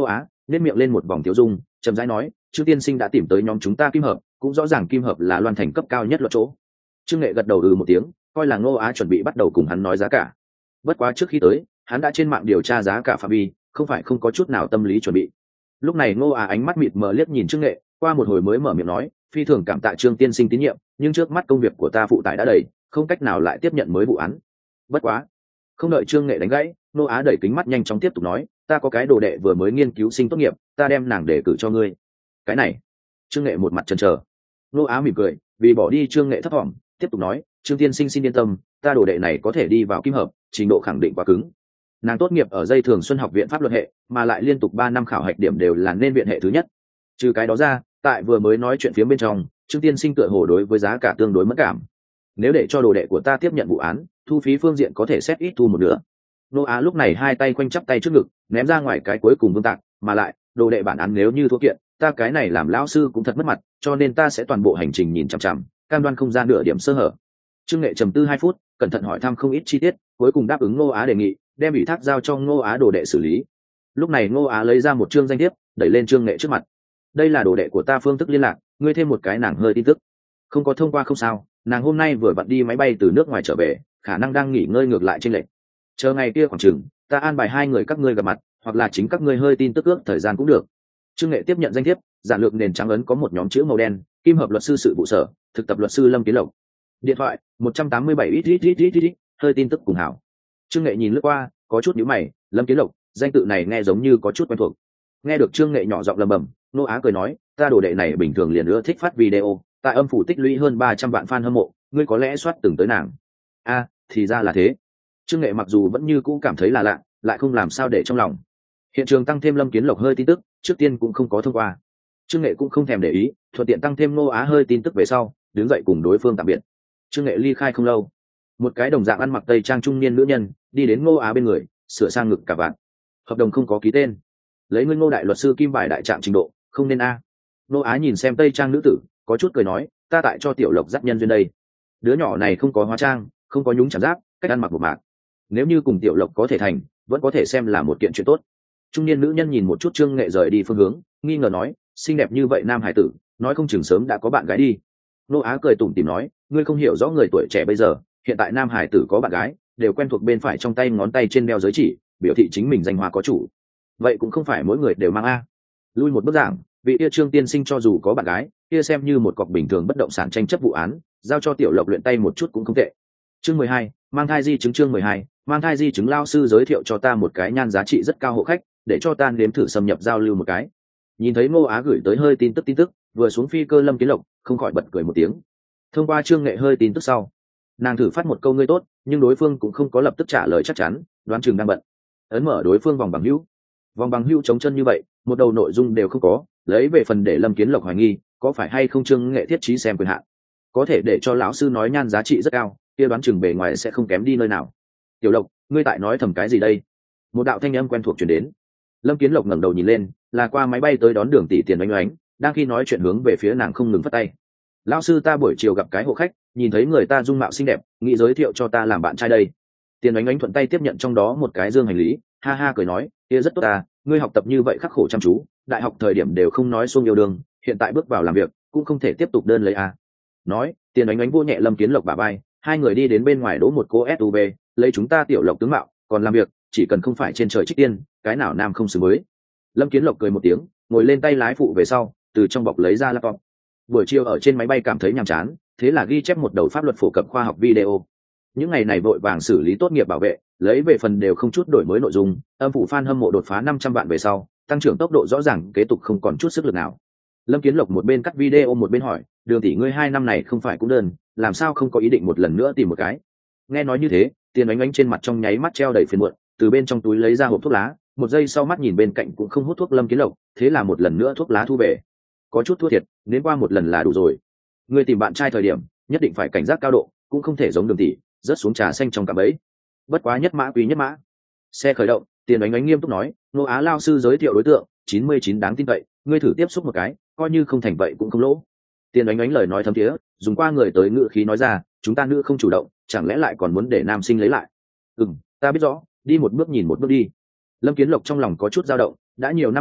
A: nên miệng lên một vòng tiêu dung, chậm rãi nói, Trương tiên sinh đã tìm tới nhóm chúng ta kim hợp, cũng rõ ràng kim hợp là loan thành cấp cao nhất luật chỗ. Trương Nghệ gật đầu một tiếng, coi là Ngô Á chuẩn bị bắt đầu cùng hắn nói giá cả. Bất quá trước khi tới, hắn đã trên mạng điều tra giá cả phạm vi, không phải không có chút nào tâm lý chuẩn bị. Lúc này Ngô Á ánh mắt mịt mờ liếc nhìn Trương Nghệ, qua một hồi mới mở miệng nói, phi thường cảm tạ Trương tiên sinh tín nhiệm, nhưng trước mắt công việc của ta phụ tải đã đầy, không cách nào lại tiếp nhận mới vụ án. Bất quá, không đợi Trương Nghệ đánh gãy, Ngô Á đẩy kính mắt nhanh chóng tiếp tục nói, ta có cái đồ đệ vừa mới nghiên cứu sinh tốt nghiệp, ta đem nàng đề cử cho ngươi. Cái này? Trương Nghệ một mặt chần chờ. Ngô Á mỉm cười, vì bỏ đi Trương Nghệ thấp thỏm, tiếp tục nói, Trương tiên sinh xin yên tâm, ta đồ đệ này có thể đi vào kim hợp, trình độ khẳng định quá cứng. Nàng tốt nghiệp ở Dây Thường Xuân học viện pháp luật hệ, mà lại liên tục 3 năm khảo hạch điểm đều là nên viện hệ thứ nhất. Trừ cái đó ra, tại vừa mới nói chuyện phía bên trong, Trương tiên sinh tựa hồ đối với giá cả tương đối mất cảm. Nếu để cho đồ đệ của ta tiếp nhận vụ án, thu phí phương diện có thể xét ít thu một nửa. Nô Á lúc này hai tay quanh chắp tay trước ngực, ném ra ngoài cái cuối cùng vương tạc, mà lại, đồ đệ bản án nếu như thua kiện, ta cái này làm lão sư cũng thật mất mặt, cho nên ta sẽ toàn bộ hành trình nhìn chằm chằm, cam đoan không ra nửa điểm sơ hở. Trương Nghệ trầm tư 2 phút, cẩn thận hỏi thăm không ít chi tiết, cuối cùng đáp ứng Ngô Á đề nghị, đem ủy thác giao cho Ngô Á đồ đệ xử lý. Lúc này Ngô Á lấy ra một chương danh thiếp, đẩy lên Trương Nghệ trước mặt. Đây là đồ đệ của ta phương thức liên lạc, ngươi thêm một cái nàng hơi tin tức. Không có thông qua không sao, nàng hôm nay vừa vặn đi máy bay từ nước ngoài trở về, khả năng đang nghỉ ngơi ngược lại trên lệch. Chờ ngày kia khoảng chừng, ta an bài 2 người các ngươi gặp mặt, hoặc là chính các ngươi hơi tin tức ước thời gian cũng được. Trương Nghệ tiếp nhận danh thiếp, giản lược nền trắng ấn có một nhóm chữ màu đen, kim hợp luật sư sự vụ sở, thực tập luật sư Lâm Kiến Lộc. Điện thoại 187 ít, hơi tin tức cùng hảo. Trương Nghệ nhìn lướt qua, có chút nhíu mày, Lâm Kiến Lộc, danh tự này nghe giống như có chút quen thuộc. Nghe được Trương Nghệ nhỏ giọng lẩm bẩm, Nô Á cười nói, ta đồ đệ này bình thường liền ưa thích phát video, tại âm phủ tích lũy hơn 300 vạn fan hâm mộ, ngươi có lẽ soát từng tới nàng. A, thì ra là thế. Trương Nghệ mặc dù vẫn như cũ cảm thấy là lạ, lại không làm sao để trong lòng. Hiện trường tăng thêm Lâm Kiến Lộc hơi tin tức, trước tiên cũng không có thông qua. Trương Nghệ cũng không thèm để ý, thuận tiện tăng thêm Nô Á hơi tin tức về sau, đứng dậy cùng đối phương tạm biệt. Trương Nghệ ly khai không lâu, một cái đồng dạng ăn mặc tây trang trung niên nữ nhân đi đến Ngô Á bên người, sửa sang ngực cả vạn. Hợp đồng không có ký tên, lấy ngươi Ngô đại luật sư kim bài đại trạng trình độ, không nên a. Ngô Á nhìn xem tây trang nữ tử, có chút cười nói, ta tại cho Tiểu Lộc dắt nhân duyên đây. Đứa nhỏ này không có hóa trang, không có nhúng chạm giáp, cách ăn mặc một mạc. Nếu như cùng Tiểu Lộc có thể thành, vẫn có thể xem là một kiện chuyện tốt. Trung niên nữ nhân nhìn một chút Trương Nghệ rời đi phương hướng, nghi ngờ nói, xinh đẹp như vậy nam hải tử, nói không chừng sớm đã có bạn gái đi. Nô Á cười tủm tỉm nói, ngươi không hiểu rõ người tuổi trẻ bây giờ, hiện tại nam hải tử có bạn gái, đều quen thuộc bên phải trong tay ngón tay trên đeo giới chỉ, biểu thị chính mình danh hoa có chủ. Vậy cũng không phải mỗi người đều mang a. Lui một bước giảng, vị kia Trương tiên sinh cho dù có bạn gái, kia xem như một cọc bình thường bất động sản tranh chấp vụ án, giao cho Tiểu Lộc luyện tay một chút cũng không tệ. Chương 12, mang thai di chứng. Chương 12, mang thai di chứng. Lao sư giới thiệu cho ta một cái nhan giá trị rất cao hộ khách, để cho ta nếm thử xâm nhập giao lưu một cái. Nhìn thấy Ngô Á gửi tới hơi tin tức, vừa xuống phi cơ Lâm Kiến Lộc không khỏi bật cười một tiếng. Thông qua Trương Nghệ hơi tin tức sau, nàng thử phát một câu ngươi tốt, nhưng đối phương cũng không có lập tức trả lời chắc chắn, đoán chừng đang bận. Ấn mở đối phương vòng bằng hữu. Vòng bằng hữu trống chân như vậy, một đầu nội dung đều không có, lấy về phần để Lâm Kiến Lộc hoài nghi, có phải hay không Trương Nghệ thiết trí xem quyền hạn. Có thể để cho lão sư nói nhan giá trị rất cao, kia đoán chừng bề ngoài sẽ không kém đi nơi nào. Tiểu Lộc, ngươi tại nói thầm cái gì đây? Một đạo thanh âm quen thuộc truyền đến. Lâm Kiến Lộc ngẩng đầu nhìn lên, là qua máy bay tới đón Đường tỷ Tiền Oánh Oánh, đang khi nói chuyện hướng về phía nàng không ngừng phất tay. Lão sư ta buổi chiều gặp cái hộ khách, nhìn thấy người ta dung mạo xinh đẹp, nghĩ giới thiệu cho ta làm bạn trai đây. Tiền Oánh Oánh thuận tay tiếp nhận trong đó một cái dương hành lý, ha ha cười nói, kia rất tốt ta, ngươi học tập như vậy khắc khổ chăm chú, đại học thời điểm đều không nói xuông yêu đương, hiện tại bước vào làm việc, cũng không thể tiếp tục đơn lấy a. Nói, Tiền Oánh Oánh vô nhẹ Lâm Kiến Lộc bả vai, hai người đi đến bên ngoài đỗ một cô SUV, lấy chúng ta Tiểu Lộc tướng mạo, còn làm việc, chỉ cần không phải trên trời trích tiên, cái nào nam không xứng với. Lâm Kiến Lộc cười một tiếng, ngồi lên tay lái phụ về sau, từ trong bọc lấy ra laptop. Buổi chiều ở trên máy bay cảm thấy nhàm chán, thế là ghi chép một đầu pháp luật phổ cập khoa học video. Những ngày này vội vàng xử lý tốt nghiệp bảo vệ, lấy về phần đều không chút đổi mới nội dung, âm phủ fan hâm mộ đột phá 500 vạn về sau, tăng trưởng tốc độ rõ ràng, kế tục không còn chút sức lực nào. Lâm Kiến Lộc một bên cắt video một bên hỏi, Đường tỷ ngươi 2 năm này không phải cũng đơn, làm sao không có ý định một lần nữa tìm một cái? Nghe nói như thế, Tiền Oánh Oánh trên mặt trong nháy mắt treo đầy phiền muộn, từ bên trong túi lấy ra hộp thuốc lá, một giây sau mắt nhìn bên cạnh cũng không hút thuốc Lâm Kiến Lộc, thế là một lần nữa thuốc lá thu về. Có chút thua thiệt, đến qua một lần là đủ rồi. Ngươi tìm bạn trai thời điểm, nhất định phải cảnh giác cao độ, cũng không thể giống Đường tỷ, rớt xuống trà xanh trong cạm bẫy. Bất quá nhất mã quý nhất mã. Xe khởi động, Tiền Oánh Oánh nghiêm túc nói, Ngô Á lao sư giới thiệu đối tượng, 99 đáng tin cậy, ngươi thử tiếp xúc một cái, coi như không thành vậy cũng không lỗ. Tiền Oánh Oánh lời nói thấm thiế, dùng qua người tới ngữ khí nói ra, chúng ta nữ không chủ động, chẳng lẽ lại còn muốn để nam sinh lấy lại? Ta biết rõ, đi một bước nhìn một bước đi. Lâm Kiến Lộc trong lòng có chút dao động, đã nhiều năm như vậy,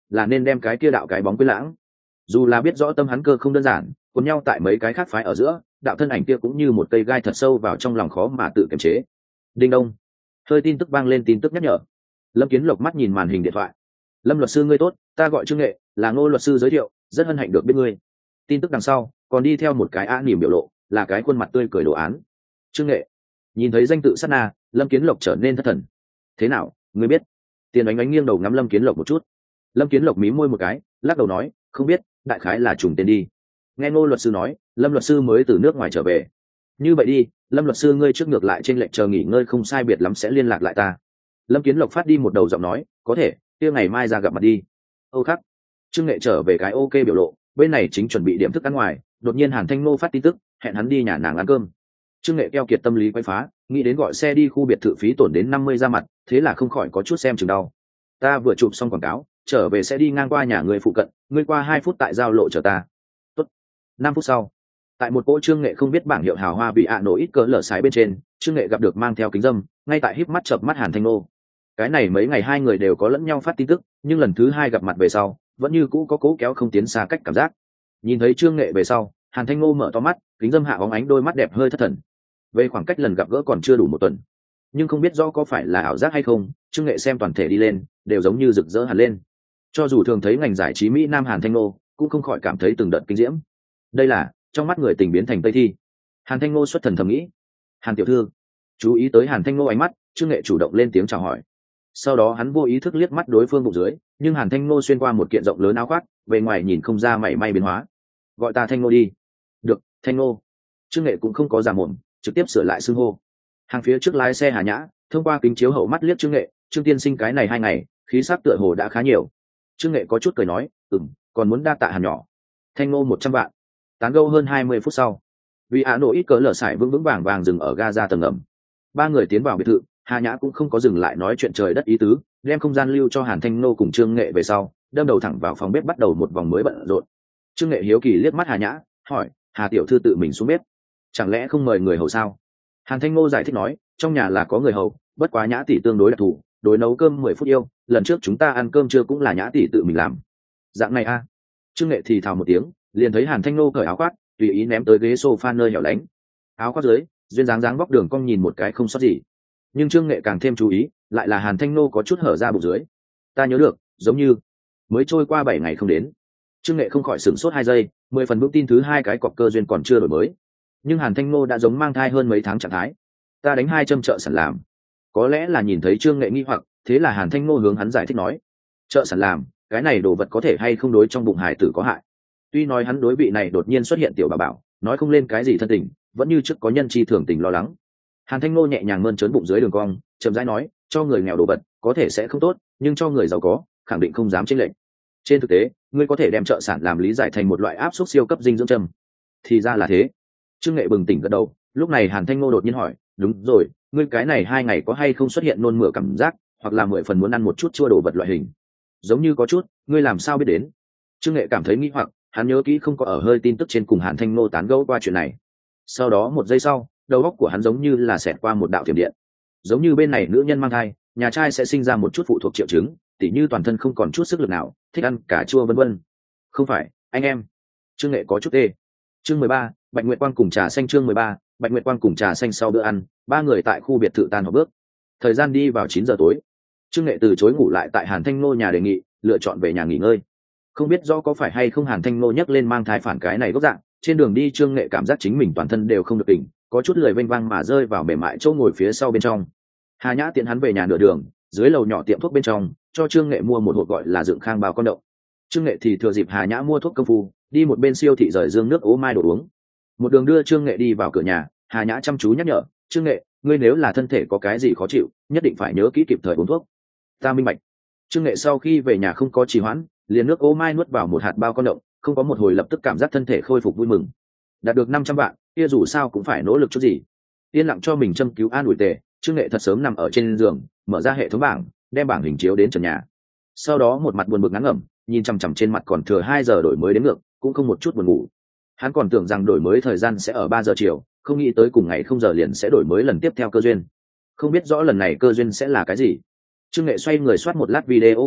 A: là nên đem cái kia đạo cái bóng quên lãng. Dù là biết rõ tâm hắn cơ không đơn giản, cuốn nhau tại mấy cái khác phái ở giữa, đạo thân ảnh kia cũng như một cây gai thật sâu vào trong lòng khó mà tự kiềm chế. Đinh đông, hơi tin tức vang lên, tin tức nhắc nhở. Lâm Kiến Lộc mắt nhìn màn hình điện thoại. Lâm luật sư ngươi tốt, ta gọi Trương Nghệ, là Ngô luật sư giới thiệu, rất hân hạnh được biết ngươi. Tin tức đằng sau còn đi theo một cái á nỉm biểu lộ, là cái khuôn mặt tươi cười đồ án. Trương Nghệ nhìn thấy danh tự sát na, Lâm Kiến Lộc trở nên thất thần. Thế nào, ngươi biết? Tiền Ánh Ánh nghiêng đầu ngắm Lâm Kiến Lộc một chút. Lâm Kiến Lộc mím môi một cái, lắc đầu nói, không biết, đại khái là trùng tên đi. Nghe Ngô luật sư nói, Lâm luật sư mới từ nước ngoài trở về. Như vậy đi, Lâm luật sư ngươi trước ngược lại trên lệnh chờ nghỉ ngơi không sai biệt lắm sẽ liên lạc lại ta. Lâm Kiến Lộc phát đi một đầu giọng nói, có thể, kia ngày mai ra gặp mặt đi. Âu khắc. Trương Nghệ trở về cái ok biểu lộ, bên này chính chuẩn bị điểm thức ăn ngoài, đột nhiên Hàn Thanh Ngô phát tin tức, hẹn hắn đi nhà nàng ăn cơm. Trương Nghệ keo kiệt tâm lý quay phá, nghĩ đến gọi xe đi khu biệt thự phí tổn đến 50 ra mặt, thế là không khỏi có chút xem chừng đau. Ta vừa chụp xong quảng cáo, trở về sẽ đi ngang qua nhà người phụ cận, ngươi qua 2 phút tại giao lộ chờ ta. Tốt. 5 phút sau, tại một cỗ Trương Nghệ không biết bảng hiệu hào hoa bị ạ nổ ít cỡ lở sái bên trên, Trương Nghệ gặp được mang theo kính dâm, ngay tại híp mắt chợp mắt Hàn Thanh Ngô. Cái này mấy ngày hai người đều có lẫn nhau phát tin tức, nhưng lần thứ hai gặp mặt về sau, vẫn như cũ có cố kéo không tiến xa cách cảm giác. Nhìn thấy Trương Nghệ về sau, Hàn Thanh Ngô mở to mắt, kính dâm hạ bóng ánh đôi mắt đẹp hơi thất thần. Về khoảng cách lần gặp gỡ còn chưa đủ 1 tuần, nhưng không biết rõ có phải là ảo giác hay không, Trương Nghệ xem toàn thể đi lên đều giống như rực rỡ hẳn lên. Cho dù thường thấy ngành giải trí mỹ nam Hàn Thanh Ngô, cũng không khỏi cảm thấy từng đợt kinh diễm. Đây là trong mắt người tình biến thành tây thi. Hàn Thanh Ngô xuất thần thầm nghĩ. Hàn tiểu thư. Chú ý tới Hàn Thanh Ngô ánh mắt, Trương Nghệ chủ động lên tiếng chào hỏi. Sau đó hắn vô ý thức liếc mắt đối phương bụng dưới, nhưng Hàn Thanh Ngô xuyên qua một kiện rộng lớn áo khoác, bề ngoài nhìn không ra mảy may biến hóa. Gọi ta Thanh Ngô đi. Được, Thanh Ngô. Trương Nghệ cũng không có giả mồm, trực tiếp sửa lại xưng hô. Hàng phía trước lái xe Hà Nhã thông qua kính chiếu hậu mắt liếc Trương Nghệ, Trương tiên sinh cái này 2 ngày khí sắc tựa hồ đã khá nhiều. Trương Nghệ có chút cười nói, còn muốn đa tạ Hàn nhỏ. Thanh Ngô 100 vạn. Tán gẫu hơn 20 phút sau, vì Á nổ ít cỡ lở sải vững vững vàng vàng dừng ở ga ra tầng ngầm. 3 người tiến vào biệt thự, Hà Nhã cũng không có dừng lại nói chuyện trời đất ý tứ, đem không gian lưu cho Hàn Thanh Ngô cùng Trương Nghệ về sau, đâm đầu thẳng vào phòng bếp bắt đầu một vòng mới bận rộn. Trương Nghệ hiếu kỳ liếc mắt Hà Nhã, hỏi, Hà tiểu thư tự mình xuống bếp, chẳng lẽ không mời người hầu sao? Hàn Thanh Ngô giải thích nói, trong nhà là có người hầu, bất quá Nhã tỷ tương đối đặc thù, đối nấu cơm 10 phút yêu, lần trước chúng ta ăn cơm trưa cũng là Nhã tỷ tự mình làm. Dạng này a. Trương Nghệ thì thào một tiếng, liền thấy Hàn Thanh Ngô cởi áo khoác, tùy ý ném tới ghế sofa nơi hẻo lánh. Áo khoác dưới, duyên dáng dáng vóc đường cong nhìn một cái không sót gì. Nhưng Trương Nghệ càng thêm chú ý, lại là Hàn Thanh Ngô có chút hở ra bụng dưới. Ta nhớ được, giống như mới trôi qua 7 ngày không đến. Trương Nghệ không khỏi sửng sốt 2 giây, 10 phần vững tin thứ 2 cái cọc cơ duyên còn chưa đổi mới. Nhưng Hàn Thanh Ngô đã giống mang thai hơn mấy tháng trạng thái. Ta đánh 2 châm trợ sản làm. Có lẽ là nhìn thấy Trương Nghệ nghi hoặc, thế là Hàn Thanh Ngô hướng hắn giải thích nói, trợ sản làm, cái này đồ vật có thể hay không đối trong bụng hải tử có hại. Tuy nói hắn đối vị này đột nhiên xuất hiện tiểu bà bảo, nói không lên cái gì thân tình, vẫn như trước có nhân chi thường tình lo lắng. Hàn Thanh Ngô nhẹ nhàng mơn trớn bụng dưới đường cong, chậm rãi nói, cho người nghèo đồ vật có thể sẽ không tốt, nhưng cho người giàu có khẳng định không dám chênh lệch. Trên thực tế, ngươi có thể đem trợ sản làm lý giải thành một loại áp suất siêu cấp dinh dưỡng châm. Thì ra là thế. Trương Nghệ bừng tỉnh gật đầu. Lúc này Hàn Thanh Ngô đột nhiên hỏi, đúng rồi, ngươi cái này 2 ngày có hay không xuất hiện nôn mửa cảm giác, hoặc là 10 phần muốn ăn một chút chua đồ vật loại hình? Giống như có chút, ngươi làm sao biết đến? Trương Nghệ cảm thấy nghi hoặc, hắn nhớ kỹ không có ở hơi tin tức trên cùng Hàn Thanh Ngô tán gẫu qua chuyện này. Sau đó 1 giây sau, đầu óc của hắn giống như là xẹt qua một đạo thiểm điện. Giống như bên này nữ nhân mang thai, nhà trai sẽ sinh ra một chút phụ thuộc triệu chứng, tỉ như toàn thân không còn chút sức lực nào, thích ăn cà chua vân vân. Không phải, anh em. Trương Nghệ có chút tê. Chương 13, Bạch Nguyệt Quang cùng trà xanh. Chương 13, Bạch Nguyệt Quang cùng trà xanh. Sau bữa ăn, 3 người tại khu biệt thự tan họp bước. Thời gian đi vào 9 giờ tối. Trương Nghệ từ chối ngủ lại tại Hàn Thanh Ngô nhà đề nghị, lựa chọn về nhà nghỉ ngơi. Không biết rõ có phải hay không Hàn Thanh Ngô nhắc lên mang thai phản cái này gốc dạng, trên đường đi Trương Nghệ cảm giác chính mình toàn thân đều không được tỉnh, có chút lười vênh vang mà rơi vào mềm mại chỗ ngồi phía sau bên trong. Hà Nhã tiện hắn về nhà nửa đường, dưới lầu nhỏ tiệm thuốc bên trong, cho Trương Nghệ mua một hộp gọi là dựng khang bao con đậu. Trương Nghệ thì thừa dịp Hà Nhã mua thuốc công phu, đi một bên siêu thị rời dương nước ố mai đồ uống. Một đường đưa Trương Nghệ đi vào cửa nhà, Hà Nhã chăm chú nhắc nhở, Trương Nghệ, ngươi nếu là thân thể có cái gì khó chịu, nhất định phải nhớ kỹ kịp thời uống thuốc. Ta minh bạch. Trương Nghệ sau khi về nhà không có trì hoãn, liền nước ố mai nuốt vào một hạt bao con đậu, không có một hồi lập tức cảm giác thân thể khôi phục vui mừng. Đạt được 500 vạn, kia dù sao cũng phải nỗ lực chút gì. Yên lặng cho mình châm cứu an ủi tề, Trương Nghệ thật sớm nằm ở trên giường, mở ra hệ thống bảng, đem bảng hình chiếu đến trần nhà. Sau đó một mặt buồn bực ngán ngẩm, nhìn chằm chằm trên mặt còn thừa 2 giờ đổi mới đến ngược, cũng không một chút buồn ngủ. Hắn còn tưởng rằng đổi mới thời gian sẽ ở 3 giờ chiều, không nghĩ tới cùng ngày 0 giờ liền sẽ đổi mới lần tiếp theo cơ duyên. Không biết rõ lần này cơ duyên sẽ là cái gì. Trương Nghệ xoay người soát một lát video clip,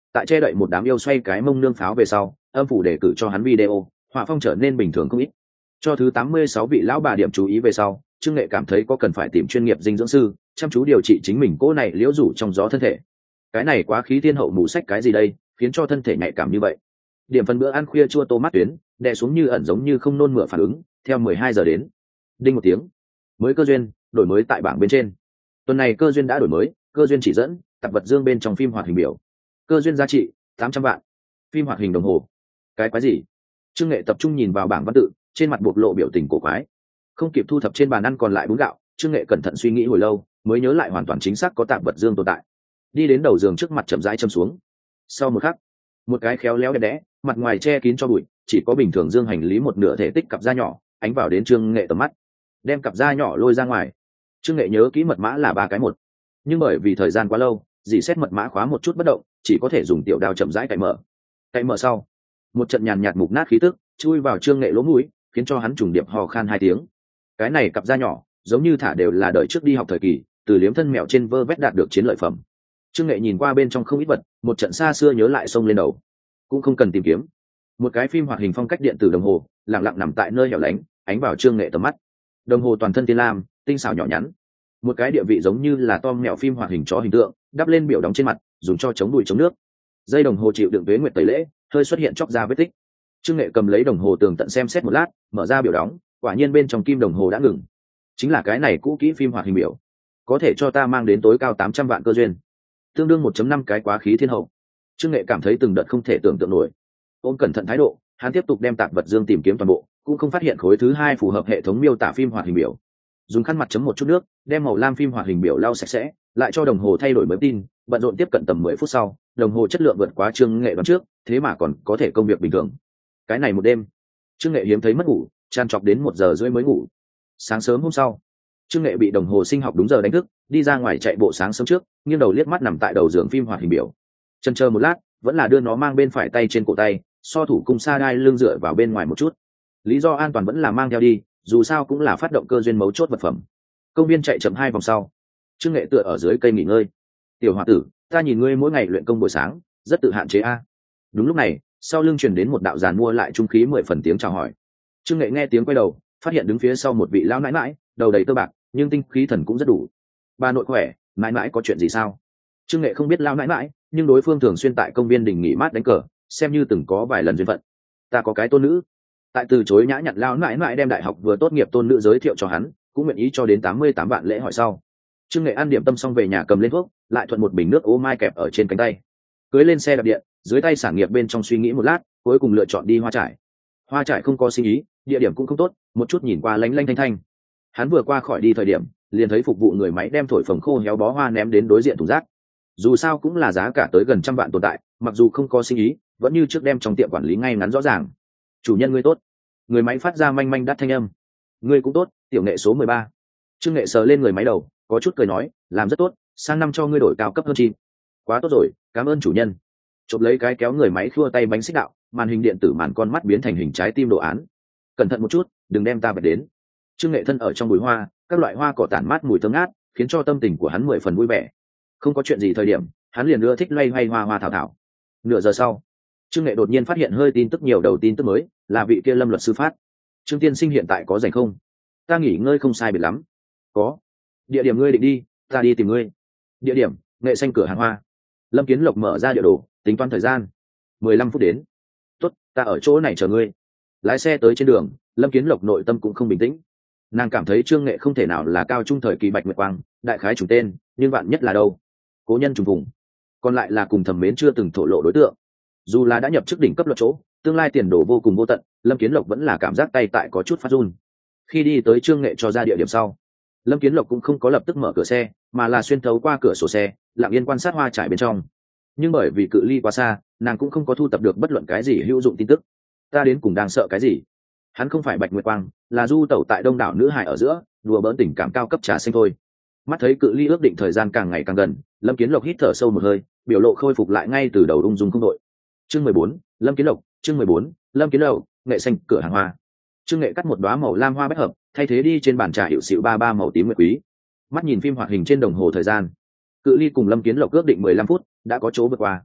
A: tại che đậy một đám yêu xoay cái mông nương pháo về sau, âm phủ đề cử cho hắn video, họa phong trở nên bình thường không ít. Cho thứ 86 vị lão bà điểm chú ý về sau, Trương Nghệ cảm thấy có cần phải tìm chuyên nghiệp dinh dưỡng sư, chăm chú điều trị chính mình cô này liễu rủ trong gió thân thể. Cái này quá khí thiên hậu mù sách cái gì đây, khiến cho thân thể nhạy cảm như vậy. Điểm phần bữa ăn khuya chua tô mát tuyến, đè xuống như ẩn giống như không nôn mửa phản ứng, theo 12 giờ đến. Đinh một tiếng. Mới cơ duyên, đổi mới tại bảng bên trên. Tuần này cơ duyên đã đổi mới, cơ duyên chỉ dẫn, tập vật dương bên trong phim hoạt hình biểu. Cơ duyên giá trị 800 vạn. Phim hoạt hình đồng hồ. Cái quái gì? Trương Nghệ tập trung nhìn vào bảng văn tự, trên mặt bộc lộ biểu tình cổ quái. Không kịp thu thập trên bàn ăn còn lại bún gạo, Trương Nghệ cẩn thận suy nghĩ hồi lâu, mới nhớ lại hoàn toàn chính xác có tạp vật dương tồn tại. Đi đến đầu giường trước mặt chậm rãi châm xuống. Sau một khắc, một cái khéo léo đẹp đẽ, mặt ngoài che kín cho bụi, chỉ có bình thường dương hành lý một nửa thể tích cặp da nhỏ, ánh vào đến Trương Nghệ tầm mắt. Đem cặp da nhỏ lôi ra ngoài. Trương Nghệ nhớ kỹ mật mã là 3 cái 1, nhưng bởi vì thời gian quá lâu, dì xét mật mã khóa một chút bất động, chỉ có thể dùng tiểu đao chậm rãi cạy mở. Cạy mở sau, một trận nhàn nhạt mục nát khí tức chui vào Trương Nghệ lỗ mũi, khiến cho hắn trùng điệp hò khan 2 tiếng. Cái này cặp da nhỏ, giống như thả đều là đời trước đi học thời kỳ, từ liếm thân mèo trên vơ vét đạt được chiến lợi phẩm. Trương Nghệ nhìn qua bên trong không ít vật, một trận xa xưa nhớ lại xông lên đầu. Cũng không cần tìm kiếm, một cái phim hoạt hình phong cách điện tử đồng hồ lặng lặng nằm tại nơi hẻo lánh, ánh vào Trương Nghệ tầm mắt. Đồng hồ toàn thân tiên lam, tinh xảo nhỏ nhắn, một cái địa vị giống như là tom mèo phim hoạt hình chó hình tượng đắp lên biểu đóng trên mặt, dùng cho chống bụi chống nước. Dây đồng hồ chịu đựng tuế nguyệt tẩy lễ, hơi xuất hiện chóc ra vết tích. Trương Nghệ cầm lấy đồng hồ tường tận xem xét một lát, mở ra biểu đóng, quả nhiên bên trong kim đồng hồ đã ngừng. Chính là cái này cũ kỹ phim hoạt hình biểu, có thể cho ta mang đến tối cao 800 vạn cơ duyên, tương đương 1.5 cái quá khí thiên hậu. Trương Nghệ cảm thấy từng đợt không thể tưởng tượng nổi. Ôm cẩn thận thái độ, hắn tiếp tục đem tạp vật dương tìm kiếm toàn bộ, cũng không phát hiện khối thứ 2 phù hợp hệ thống miêu tả phim hoạt hình biểu. Dùng khăn mặt chấm một chút nước, đem màu lam phim hoạt hình biểu lau sạch sẽ, lại cho đồng hồ thay đổi mới tin, bận rộn tiếp cận tầm 10 phút sau, đồng hồ chất lượng vượt quá Trương Nghệ đoán trước, thế mà còn có thể công việc bình thường. Cái này một đêm, Trương Nghệ hiếm thấy mất ngủ, tràn trọc đến 1 giờ rưỡi mới ngủ. Sáng sớm hôm sau, Trương Nghệ bị đồng hồ sinh học đúng giờ đánh thức, đi ra ngoài chạy bộ sáng sớm trước, nghiêng đầu liếc mắt nằm tại đầu giường phim hoạt hình biểu. Chần chờ một lát, vẫn là đưa nó mang bên phải tay trên cổ tay, so thủ cung sa đai lưng dựa vào bên ngoài một chút. Lý do an toàn vẫn là mang theo đi, dù sao cũng là phát động cơ duyên mấu chốt vật phẩm. Công viên chạy chậm 2 vòng sau, Trương Nghệ tựa ở dưới cây nghỉ ngơi. Tiểu hòa tử, ta nhìn ngươi mỗi ngày luyện công buổi sáng, rất tự hạn chế a. Đúng lúc này, sau lưng truyền đến một đạo giàn mua lại trung khí 10 phần tiếng chào hỏi. Trương Nghệ nghe tiếng quay đầu, phát hiện đứng phía sau một vị lão nãi nãi, đầu đầy tơ bạc, nhưng tinh khí thần cũng rất đủ. Bà nội khỏe, nãi nãi có chuyện gì sao? Trương Nghệ không biết lão nãi nãi, nhưng đối phương thường xuyên tại công viên đình nghỉ mát đánh cờ, xem như từng có vài lần duyên phận. Ta có cái tôn nữ. Tại từ chối nhã nhặn lão nãi nãi đem đại học vừa tốt nghiệp tôn nữ giới thiệu cho hắn, cũng nguyện ý cho đến 88 vạn lễ hỏi sau. Trương Nghệ ăn điểm tâm xong về nhà cầm lên thuốc, lại thuận một bình nước ô mai kẹp ở trên cánh tay, cưới lên xe đạp điện, dưới tay sản nghiệp bên trong suy nghĩ một lát, cuối cùng lựa chọn đi Hoa Trải. Hoa Trải không có sinh ý, địa điểm cũng không tốt, một chút nhìn qua lánh lánh thanh thanh. Hắn vừa qua khỏi đi thời điểm, liền thấy phục vụ người máy đem thổi phồng khô héo bó hoa ném đến đối diện thùng rác. Dù sao cũng là giá cả tới gần 100 vạn tồn tại, mặc dù không có sinh ý, vẫn như trước đem trong tiệm quản lý ngay ngắn rõ ràng. Chủ nhân ngươi tốt. Người máy phát ra manh manh đắt thanh âm. Ngươi cũng tốt, tiểu nghệ số 13. Trương Nghệ sờ lên người máy đầu, có chút cười nói, làm rất tốt, sang năm cho ngươi đổi cao cấp hơn chi. Quá tốt rồi, cảm ơn chủ nhân. Chộp lấy cái kéo người máy khua tay bánh xích đạo, màn hình điện tử màn con mắt biến thành hình trái tim đồ án. Cẩn thận một chút, đừng đem ta bật đến. Trương Nghệ thân ở trong bụi hoa, các loại hoa cỏ tản mát mùi thơm ngát, khiến cho tâm tình của hắn 10 phần vui vẻ. Không có chuyện gì thời điểm, hắn liền ưa thích loay hoay hoa hoa thảo thảo. Nửa giờ sau, Trương Nghệ đột nhiên phát hiện hơi tin tức nhiều đầu tin tức mới, là vị kia Lâm luật sư phát. Trương tiên sinh hiện tại có rảnh không? Ta nghỉ ngơi không sai biệt lắm. Có. Địa điểm ngươi định đi, ta đi tìm ngươi. Địa điểm, Nghệ xanh cửa hàng hoa. Lâm Kiến Lộc mở ra địa đồ, tính toán thời gian. 15 phút đến. Tốt, ta ở chỗ này chờ ngươi. Lái xe tới trên đường, Lâm Kiến Lộc nội tâm cũng không bình tĩnh. Nàng cảm thấy Trương Nghệ không thể nào là cao trung thời kỳ Bạch Nguyệt Quang, đại khái trùng tên, nhưng bạn nhất là đâu? Cố nhân trùng vùng. Còn lại là cùng thẩm mến chưa từng thổ lộ đối tượng. Dù là đã nhập chức đỉnh cấp luật chỗ, tương lai tiền đồ vô cùng vô tận, Lâm Kiến Lộc vẫn là cảm giác tay tại có chút phát run. Khi đi tới Trương Nghệ cho ra địa điểm sau, Lâm Kiến Lộc cũng không có lập tức mở cửa xe, mà là xuyên thấu qua cửa sổ xe, lặng yên quan sát hoa trải bên trong. Nhưng bởi vì cự ly quá xa, nàng cũng không có thu tập được bất luận cái gì hữu dụng tin tức. Ta đến cùng đang sợ cái gì? Hắn không phải Bạch Nguyệt Quang, là du tẩu tại đông đảo nữ hài ở giữa, đùa bỡn tình cảm cao cấp trà xanh thôi. Mắt thấy cự ly ước định thời gian càng ngày càng gần, Lâm Kiến Lộc hít thở sâu một hơi, biểu lộ khôi phục lại ngay từ đầu ung dung không đội. Chương 14, Lâm Kiến Lộc, chương 14, Lâm Kiến Lộc, Nghệ xanh cửa hàng hoa. Trương Nghệ cắt một đóa màu lam hoa bách hợp, thay thế đi trên bàn trà hiệu xịu 33 màu tím nguyệt quý. Mắt nhìn phim hoạt hình trên đồng hồ thời gian, cự ly cùng Lâm Kiến Lộc ước định 15 phút, đã có chỗ vượt qua.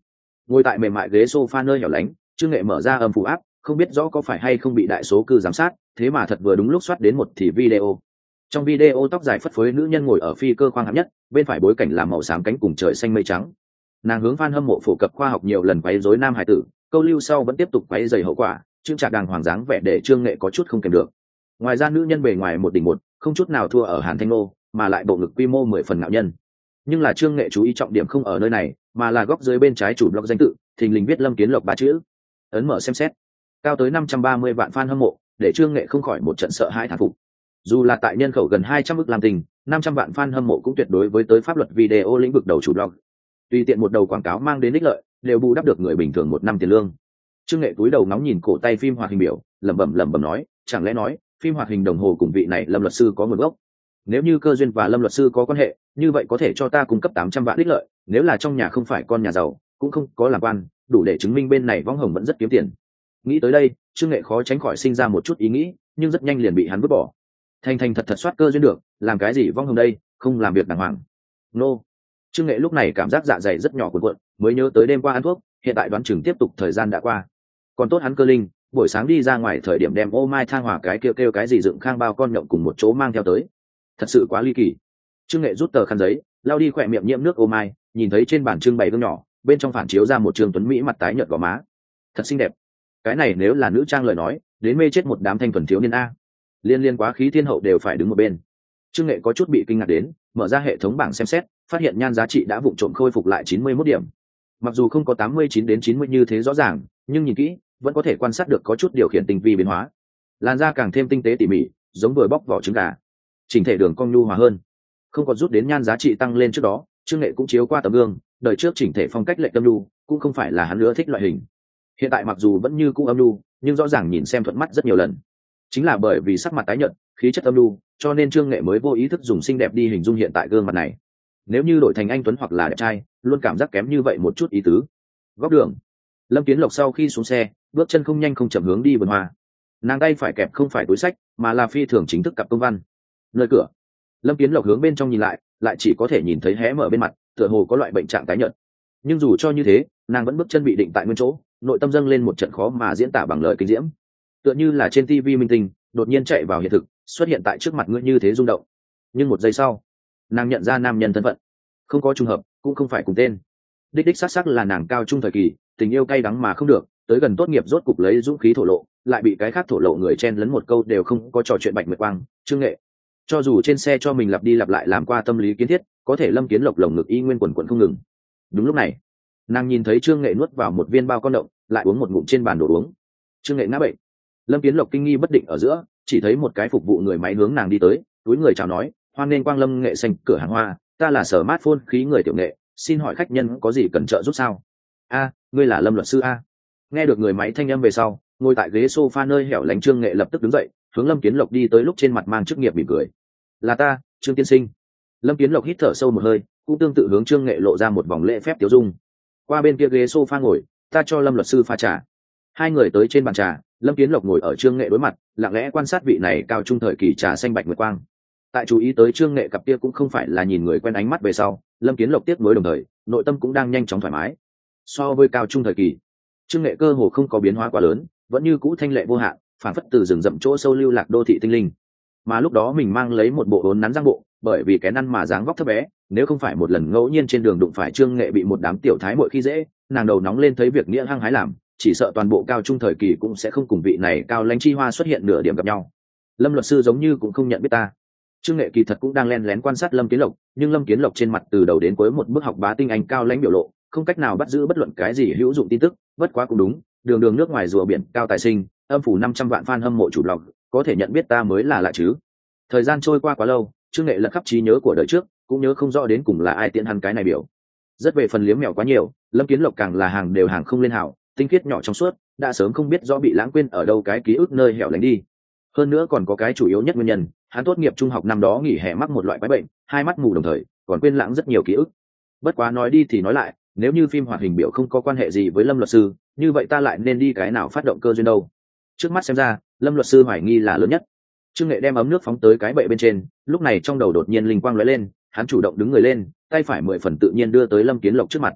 A: Ngồi tại mềm mại ghế sofa nơi hẻo lánh, Trương Nghệ mở ra âm phủ áp, không biết rõ có phải hay không bị đại số cư giám sát, thế mà thật vừa đúng lúc soát đến một thì video. Trong video tóc dài phất phới nữ nhân ngồi ở phi cơ khoang hạng nhất, bên phải bối cảnh là màu xám cánh cùng trời xanh mây trắng. Nàng hướng fan hâm mộ phổ cập khoa học nhiều lần quấy rối nam hải tử, câu lưu sau vẫn tiếp tục quấy rầy hậu quả, trương trạc đàng hoàng dáng vẻ để Trương Nghệ có chút không kèm được. Ngoài ra nữ nhân bề ngoài một đỉnh một, không chút nào thua ở Hàn Thanh Nô, mà lại bộ ngực quy mô 10 phần ngạo nhân. Nhưng là Trương Nghệ chú ý trọng điểm không ở nơi này, mà là góc dưới bên trái chủ blog danh tự, thình lình viết Lâm Kiến Lộc 3 chữ. Ấn mở xem xét, cao tới 530 vạn fan hâm mộ, để Trương Nghệ không khỏi một trận sợ hãi thán phục. Dù là tại nhân khẩu gần 200 ức làm tình, 500 vạn fan hâm mộ cũng tuyệt đối với tới pháp luật video lĩnh vực đầu chủ blog. Tùy tiện một đầu quảng cáo mang đến ích lợi, đều bù đắp được người bình thường một năm tiền lương. Trương Nghệ cúi đầu nóng nhìn cổ tay phim hoạt hình biểu, lẩm bẩm nói, chẳng lẽ nói, phim hoạt hình đồng hồ cùng vị này Lâm luật sư có nguồn gốc? Nếu như Cơ Duyên và Lâm luật sư có quan hệ, như vậy có thể cho ta cung cấp 800 vạn ích lợi, nếu là trong nhà không phải con nhà giàu, cũng không có làm quan, đủ để chứng minh bên này võng hồng vẫn rất kiếm tiền. Nghĩ tới đây, Trương Nghệ khó tránh khỏi sinh ra một chút ý nghĩ, nhưng rất nhanh liền bị hắn vứt bỏ. Thành thật soát Cơ Duyên được, làm cái gì võng hồng đây, không làm việc đàng hoàng. Nô. Trương Nghệ lúc này cảm giác dạ dày rất nhỏ cuộn cuộn, mới nhớ tới đêm qua ăn thuốc, hiện tại đoán chừng tiếp tục thời gian đã qua. Còn tốt hắn cơ linh, buổi sáng đi ra ngoài thời điểm đem ô mai thang hỏa cái kêu cái gì dựng khang bao con nhộng cùng một chỗ mang theo tới. Thật sự quá ly kỳ. Trương Nghệ rút tờ khăn giấy, lau đi khỏe miệng nhiễm nước ô mai, nhìn thấy trên bàn trưng bày gương nhỏ, bên trong phản chiếu ra một Trương Tuấn Mỹ mặt tái nhợt gò má. Thật xinh đẹp. Cái này nếu là nữ trang lời nói, đến mê chết một đám thanh thuần thiếu niên a. Liên quá khí thiên hậu đều phải đứng một bên. Trương Nghệ có chút bị kinh ngạc đến, mở ra hệ thống bảng xem xét, phát hiện nhan giá trị đã vụng trộm khôi phục lại 91 điểm. Mặc dù không có 89 đến 90 như thế rõ ràng, nhưng nhìn kỹ, vẫn có thể quan sát được có chút điều khiển tinh vi biến hóa. Làn da càng thêm tinh tế tỉ mỉ, giống vừa bóc vỏ trứng gà. Chỉnh thể đường cong nhu hòa hơn. Không có rút đến nhan giá trị tăng lên trước đó, Trương Nghệ cũng chiếu qua tấm gương, đời trước chỉnh thể phong cách lệ tâm nhu, cũng không phải là hắn nữa thích loại hình. Hiện tại mặc dù vẫn như cũ âm nhu, nhưng rõ ràng nhìn xem thuận mắt rất nhiều lần. Chính là bởi vì sắc mặt tái nhợt, khí chất âm nhu, cho nên Trương Nghệ mới vô ý thức dùng xinh đẹp đi hình dung hiện tại gương mặt này. Nếu như đổi thành anh tuấn hoặc là đẹp trai, luôn cảm giác kém như vậy một chút ý tứ. Góc đường, Lâm Kiến Lộc sau khi xuống xe, bước chân không nhanh không chậm hướng đi vườn hoa. Nàng tay phải kẹp không phải túi sách, mà là phi thường chính thức cặp công văn. Nơi cửa, Lâm Kiến Lộc hướng bên trong nhìn lại chỉ có thể nhìn thấy hé mở bên mặt, tựa hồ có loại bệnh trạng tái nhợt. Nhưng dù cho như thế, nàng vẫn bước chân bị định tại nguyên chỗ, nội tâm dâng lên một trận khó mà diễn tả bằng lời kinh diễm. Tựa như là trên TV minh tinh, đột nhiên chạy vào hiện thực, xuất hiện tại trước mặt ngươi như thế rung động. Nhưng một giây sau, nàng nhận ra nam nhân thân phận, không có trùng hợp, cũng không phải cùng tên. Đích xác là nàng cao trung thời kỳ, tình yêu cay đắng mà không được, tới gần tốt nghiệp rốt cục lấy dũng khí thổ lộ, lại bị cái khác thổ lộ người chen lấn một câu đều không có trò chuyện Bạch Nguyệt Quang, Trương Nghệ. Cho dù trên xe cho mình lặp đi lặp lại làm qua tâm lý kiến thiết, có thể Lâm Kiến Lộc lồng ngực y nguyên quần quần không ngừng. Đúng lúc này, nàng nhìn thấy Trương Nghệ nuốt vào một viên bao con động, lại uống một ngụm trên bàn đồ uống. Trương Nghệ ngã bệnh. Lâm Kiến Lộc kinh nghi bất định ở giữa, chỉ thấy một cái phục vụ người máy hướng nàng đi tới, túi người chào nói, hoan nghênh Quang Lâm Nghệ Xanh cửa hàng hoa, ta là Smartphone khí người tiểu nghệ, xin hỏi khách nhân có gì cần trợ giúp sao? A, ngươi là Lâm luật sư a? Nghe được người máy thanh âm về sau, ngồi tại ghế sofa nơi hẻo lánh Trương Nghệ lập tức đứng dậy, hướng Lâm Kiến Lộc đi tới, lúc trên mặt mang chức nghiệp mỉm cười. Là ta, Trương tiên sinh. Lâm Kiến Lộc hít thở sâu một hơi, cũng tương tự hướng Trương Nghệ lộ ra một vòng lễ phép tiếu dung. Qua bên kia ghế sofa ngồi, ta cho Lâm luật sư pha trà. Hai người tới trên bàn trà, Lâm Kiến Lộc ngồi ở Trương Nghệ đối mặt, lặng lẽ quan sát vị này cao trung thời kỳ trà xanh Bạch Nguyệt Quang. Tại chú ý tới Trương Nghệ cặp kia cũng không phải là nhìn người quen ánh mắt về sau, Lâm Kiến Lộc tiếp nối đồng thời, nội tâm cũng đang nhanh chóng thoải mái. So với cao trung thời kỳ, Trương Nghệ cơ hồ không có biến hóa quá lớn, vẫn như cũ thanh lệ vô hạn, phản phất từ rừng rậm chỗ sâu lưu lạc đô thị tinh linh. Mà lúc đó mình mang lấy một bộ vốn nắn răng bộ, bởi vì cái năn mà dáng vóc thấp bé, nếu không phải một lần ngẫu nhiên trên đường đụng phải Trương Nghệ bị một đám tiểu thái muội khi dễ, nàng đầu nóng lên thấy việc nghĩa hăng hái làm, chỉ sợ toàn bộ cao trung thời kỳ cũng sẽ không cùng vị này cao lãnh chi hoa xuất hiện nửa điểm gặp nhau. Lâm luật sư giống như cũng không nhận biết ta. Trương Nghệ kỳ thật cũng đang lén lén quan sát Lâm Kiến Lộc, nhưng Lâm Kiến Lộc trên mặt từ đầu đến cuối một bức học bá tinh anh cao lãnh biểu lộ, không cách nào bắt giữ bất luận cái gì hữu dụng tin tức. Bất quá cũng đúng, đường đường nước ngoài rùa biển cao tài sinh, âm phủ 500 vạn fan hâm mộ chủ blog, có thể nhận biết ta mới là lạ chứ. Thời gian trôi qua quá lâu, Trương Nghệ lật khắp trí nhớ của đời trước, cũng nhớ không rõ đến cùng là ai tiện hắn cái này biểu. Rất về phần liếm mèo quá nhiều, Lâm Kiến Lộc càng là hàng đều hàng không lên hảo, tinh khiết nhỏ trong suốt, đã sớm không biết rõ bị lãng quên ở đâu cái ký ức nơi hẻo lánh đi. Hơn nữa còn có cái chủ yếu nhất nguyên nhân, hắn tốt nghiệp trung học năm đó nghỉ hè mắc một loại quái bệnh, hai mắt mù đồng thời, còn quên lãng rất nhiều ký ức. Bất quá nói đi thì nói lại, nếu như phim hoạt hình biểu không có quan hệ gì với Lâm luật sư, như vậy ta lại nên đi cái nào phát động cơ duyên đâu? Trước mắt xem ra, Lâm luật sư hoài nghi là lớn nhất. Trương Nghệ đem ấm nước phóng tới cái bệ bên trên, lúc này trong đầu đột nhiên linh quang lóe lên, hắn chủ động đứng người lên, tay phải 10 phần tự nhiên đưa tới Lâm Kiến Lộc trước mặt.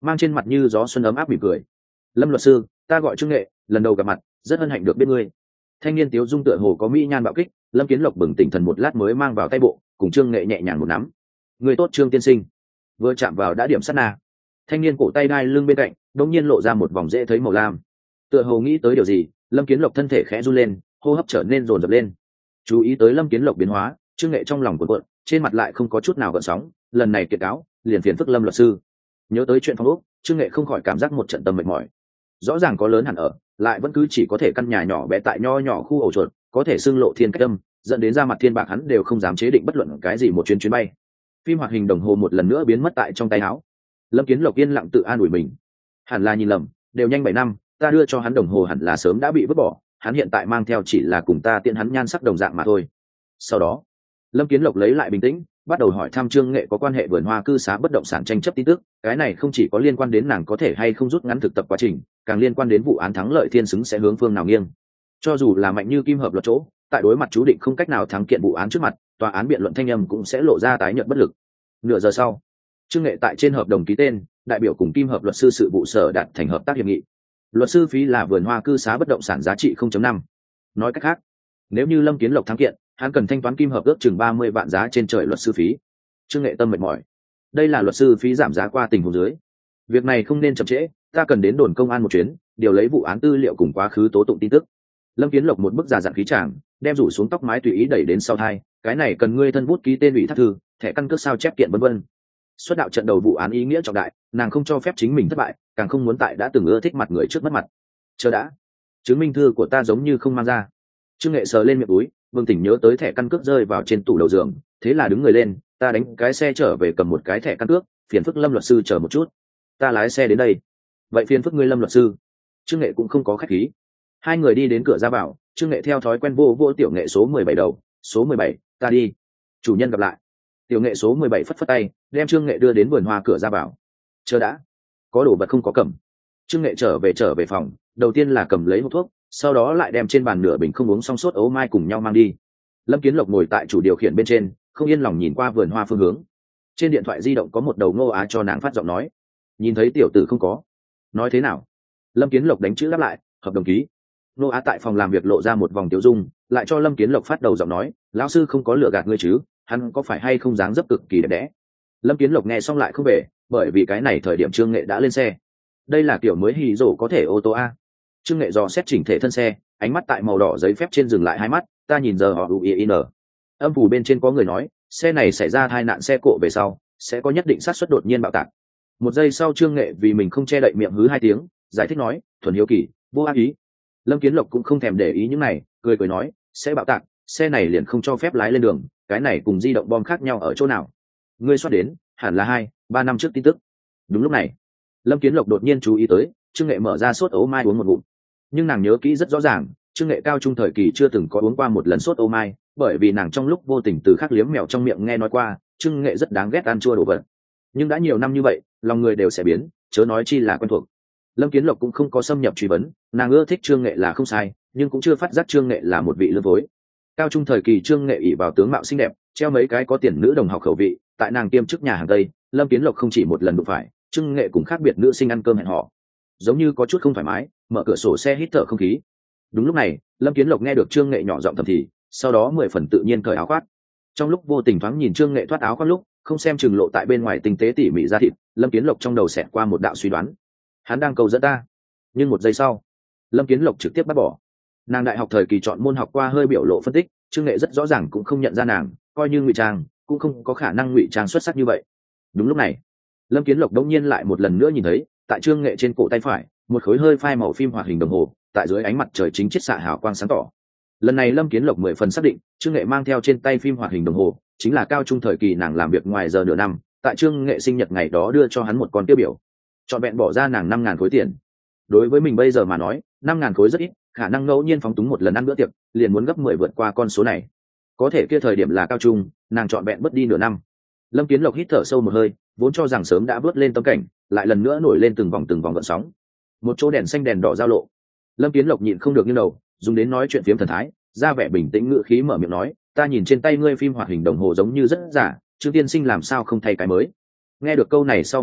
A: mang trên mặt như gió xuân ấm áp mỉm cười. Lâm luật sư, ta gọi Trương Nghệ, lần đầu gặp mặt, rất hân hạnh được biết ngươi. Thanh niên tiếu dung tựa hồ có mỹ nhan bạo kích. Lâm Kiến Lộc bừng tỉnh thần một lát mới mang vào tay bộ, cùng Trương Nghệ nhẹ nhàng một nắm. Người tốt Trương tiên sinh. Vừa chạm vào đã điểm sát na. Thanh niên cổ tay đai lưng bên cạnh đột nhiên lộ ra một vòng dễ thấy màu lam. Tựa hồ nghĩ tới điều gì, Lâm Kiến Lộc thân thể khẽ run lên, hô hấp trở nên dồn dập lên. Chú ý tới Lâm Kiến Lộc biến hóa, Trương Nghệ trong lòng cuộn cuộn, trên mặt lại không có chút nào gợn sóng. Lần này kiệt cáo, liền phiền phức Lâm luật sư. Nhớ tới chuyện phong ốc, Trương Nghệ không khỏi cảm giác một trận tâm mệt mỏi. Rõ ràng có lớn hẳn ở, lại vẫn cứ chỉ có thể căn nhà nhỏ bé tại nho nhỏ khu ổ chuột, có thể xưng lộ thiên cách âm, dẫn đến ra mặt thiên bạc hắn đều không dám chế định bất luận cái gì một chuyến bay. Phim hoạt hình đồng hồ một lần nữa biến mất tại trong tay áo. Lâm Kiến Lộc yên lặng tự an ủi mình, hẳn là nhìn lầm, đều nhanh 7 năm, ta đưa cho hắn đồng hồ hẳn là sớm đã bị vứt bỏ, hắn hiện tại mang theo chỉ là cùng ta tiện hắn nhan sắc đồng dạng mà thôi. Sau đó, Lâm Kiến Lộc lấy lại bình tĩnh, bắt đầu hỏi thăm Trương Nghệ có quan hệ vườn hoa cư xá bất động sản tranh chấp tin tức. Cái này không chỉ có liên quan đến nàng có thể hay không rút ngắn thực tập quá trình, càng liên quan đến vụ án thắng lợi thiên xứng sẽ hướng phương nào nghiêng. Cho dù là mạnh như kim hợp luật chỗ, tại đối mặt chú định không cách nào thắng kiện vụ án trước mặt, tòa án biện luận thanh âm cũng sẽ lộ ra tái nhợt bất lực. Nửa giờ sau, Trương Nghệ tại trên hợp đồng ký tên, đại biểu cùng kim hợp luật sư sự vụ sở đạt thành hợp tác hiệp nghị. Luật sư phí là vườn hoa cư xá bất động sản giá trị 0.5. Nói cách khác, nếu như Lâm Kiến Lộc thắng kiện, hắn cần thanh toán kim hợp ước chừng 30 vạn giá trên trời luật sư phí. Trương Nghệ tâm mệt mỏi. Đây là luật sư phí giảm giá qua tình huống dưới. Việc này không nên chậm trễ, ta cần đến đồn công an một chuyến, điều lấy vụ án tư liệu cùng quá khứ tố tụng tin tức. Lâm Kiến Lộc một bức giả dạng khí tràng, đem rủ xuống tóc mái tùy ý đẩy đến sau thai, cái này cần ngươi thân bút ký tên ủy thác thư, thẻ căn cước sao chép kiện vân vân. Xuất đạo trận đầu vụ án ý nghĩa trọng đại, nàng không cho phép chính mình thất bại, càng không muốn tại đã từng ưa thích mặt người trước mất mặt. Chờ đã, chứng minh thư của ta giống như không mang ra. Trương Nghệ sờ lên miệng túi, vương tỉnh nhớ tới thẻ căn cước rơi vào trên tủ đầu giường, thế là đứng người lên, ta đánh cái xe trở về cầm một cái thẻ căn cước, phiền phức Lâm luật sư chờ một chút. Ta lái xe đến đây. Vậy phiền phức ngươi Lâm luật sư. Trương Nghệ cũng không có khách khí. Hai người đi đến cửa ra vào, Trương Nghệ theo thói quen vô tiểu nghệ số 17 đầu, số 17, ta đi. Chủ nhân gặp lại. Tiểu nghệ số 17 phất phất tay, đem Trương Nghệ đưa đến vườn hoa cửa ra vào. Chờ đã, có đồ vật không có cầm. Trương Nghệ trở về phòng, đầu tiên là cầm lấy hộp thuốc, sau đó lại đem trên bàn nửa bình không uống xong sốt ấu mai cùng nhau mang đi. Lâm Kiến Lộc ngồi tại chủ điều khiển bên trên, không yên lòng nhìn qua vườn hoa phương hướng. Trên điện thoại di động có một đầu Ngô Á cho nàng phát giọng nói. Nhìn thấy tiểu tử không có? Nói thế nào? Lâm Kiến Lộc đánh chữ đáp lại, hợp đồng ký. Ngô Á tại phòng làm việc lộ ra một vòng tiêu dung, lại cho Lâm Kiến Lộc phát đầu giọng nói, lão sư không có lừa gạt ngươi chứ? Hắn có phải hay không dáng dấp cực kỳ đẹp đẽ? Lâm Kiến Lộc nghe xong lại không về, bởi vì cái này thời điểm Trương Nghệ đã lên xe. Đây là kiểu mới hì rổ có thể ô tô a. Trương Nghệ dò xét chỉnh thể thân xe, ánh mắt tại màu đỏ giấy phép trên dừng lại 2 mắt, ta nhìn giờ họ UIN. Âm phủ bên trên có người nói, xe này xảy ra tai nạn xe cộ về sau, sẽ có nhất định xác suất đột nhiên bạo tạc. Một giây sau Trương Nghệ vì mình không che đậy miệng hứ 2 tiếng, giải thích nói, thuần hiếu kỳ, vô ác ý. Lâm Kiến Lộc cũng không thèm để ý những này, cười nói, sẽ bạo tạc, xe này liền không cho phép lái lên đường, cái này cùng di động bom khác nhau ở chỗ nào? Ngươi soát đến, hẳn là 2-3 năm trước tin tức. Đúng lúc này, Lâm Kiến Lộc đột nhiên chú ý tới, Trương Nghệ mở ra sốt ấu mai uống một ngụm. Nhưng nàng nhớ kỹ rất rõ ràng, Trương Nghệ cao trung thời kỳ chưa từng có uống qua một lần sốt ấu mai, bởi vì nàng trong lúc vô tình từ khắc liếm mèo trong miệng nghe nói qua, Trương Nghệ rất đáng ghét ăn chua đồ vật. Nhưng đã nhiều năm như vậy, lòng người đều sẽ biến, chớ nói chi là quen thuộc. Lâm Kiến Lộc cũng không có xâm nhập truy vấn, nàng ưa thích Trương Nghệ là không sai, nhưng cũng chưa phát giác Trương Nghệ là một vị lương phối. Cao trung thời kỳ Trương Nghệ ỷ vào tướng mạo xinh đẹp, treo mấy cái có tiền nữ đồng học khẩu vị, tại nàng kiêm chức nhà hàng Tây, Lâm Kiến Lộc không chỉ một lần đụng phải, Trương Nghệ cùng khác biệt nữ sinh ăn cơm hẹn hò, giống như có chút không thoải mái, mở cửa sổ xe hít thở không khí. Đúng lúc này, Lâm Kiến Lộc nghe được Trương Nghệ nhỏ giọng thầm thì, sau đó 10 phần tự nhiên cởi áo khoác. Trong lúc vô tình thoáng nhìn Trương Nghệ thoát áo khoác lúc, không xem chừng lộ tại bên ngoài tinh tế tỉ mỉ da thịt, Lâm Kiến Lộc trong đầu xẹt qua một đạo suy đoán, hắn đang cầu dẫn ta. Nhưng một giây sau, Lâm Kiến Lộc trực tiếp bắt bỏ. Nàng đại học thời kỳ chọn môn học qua hơi biểu lộ phân tích, Trương Nghệ rất rõ ràng cũng không nhận ra nàng, coi như ngụy trang cũng không có khả năng ngụy trang xuất sắc như vậy. Đúng lúc này, Lâm Kiến Lộc đống nhiên lại một lần nữa nhìn thấy, tại Trương Nghệ trên cổ tay phải, một khối hơi phai màu phim hoạt hình đồng hồ, tại dưới ánh mặt trời chính chiết xạ hào quang sáng tỏ. Lần này Lâm Kiến Lộc 10 phần xác định, Trương Nghệ mang theo trên tay phim hoạt hình đồng hồ, chính là cao trung thời kỳ nàng làm việc ngoài giờ nửa năm, tại Trương Nghệ sinh nhật ngày đó đưa cho hắn một con tiêu biểu. Chọn vẹn bỏ ra nàng 5.000 khối tiền. Đối với mình bây giờ mà nói, 5.000 khối rất ít, khả năng ngẫu nhiên phóng túng một lần ăn bữa tiệc, liền muốn gấp 10 vượt qua con số này. Có thể kia thời điểm là cao trung, nàng chọn vẹn mất đi nửa năm. Lâm Kiến Lộc hít thở sâu một hơi, vốn cho rằng sớm đã vớt lên tâm cảnh, lại lần nữa nổi lên từng vòng gợn sóng. Một chỗ đèn xanh đèn đỏ giao lộ. Lâm Kiến Lộc nhịn không được nghiêng đầu, dùng đến nói chuyện phiếm thần thái, ra vẻ bình tĩnh ngữ khí mở miệng nói, ta nhìn trên tay ngươi phim hoạt hình đồng hồ giống như rất giả, Trương tiên sinh làm sao không thay cái mới? Nghe được câu này sau một khắc,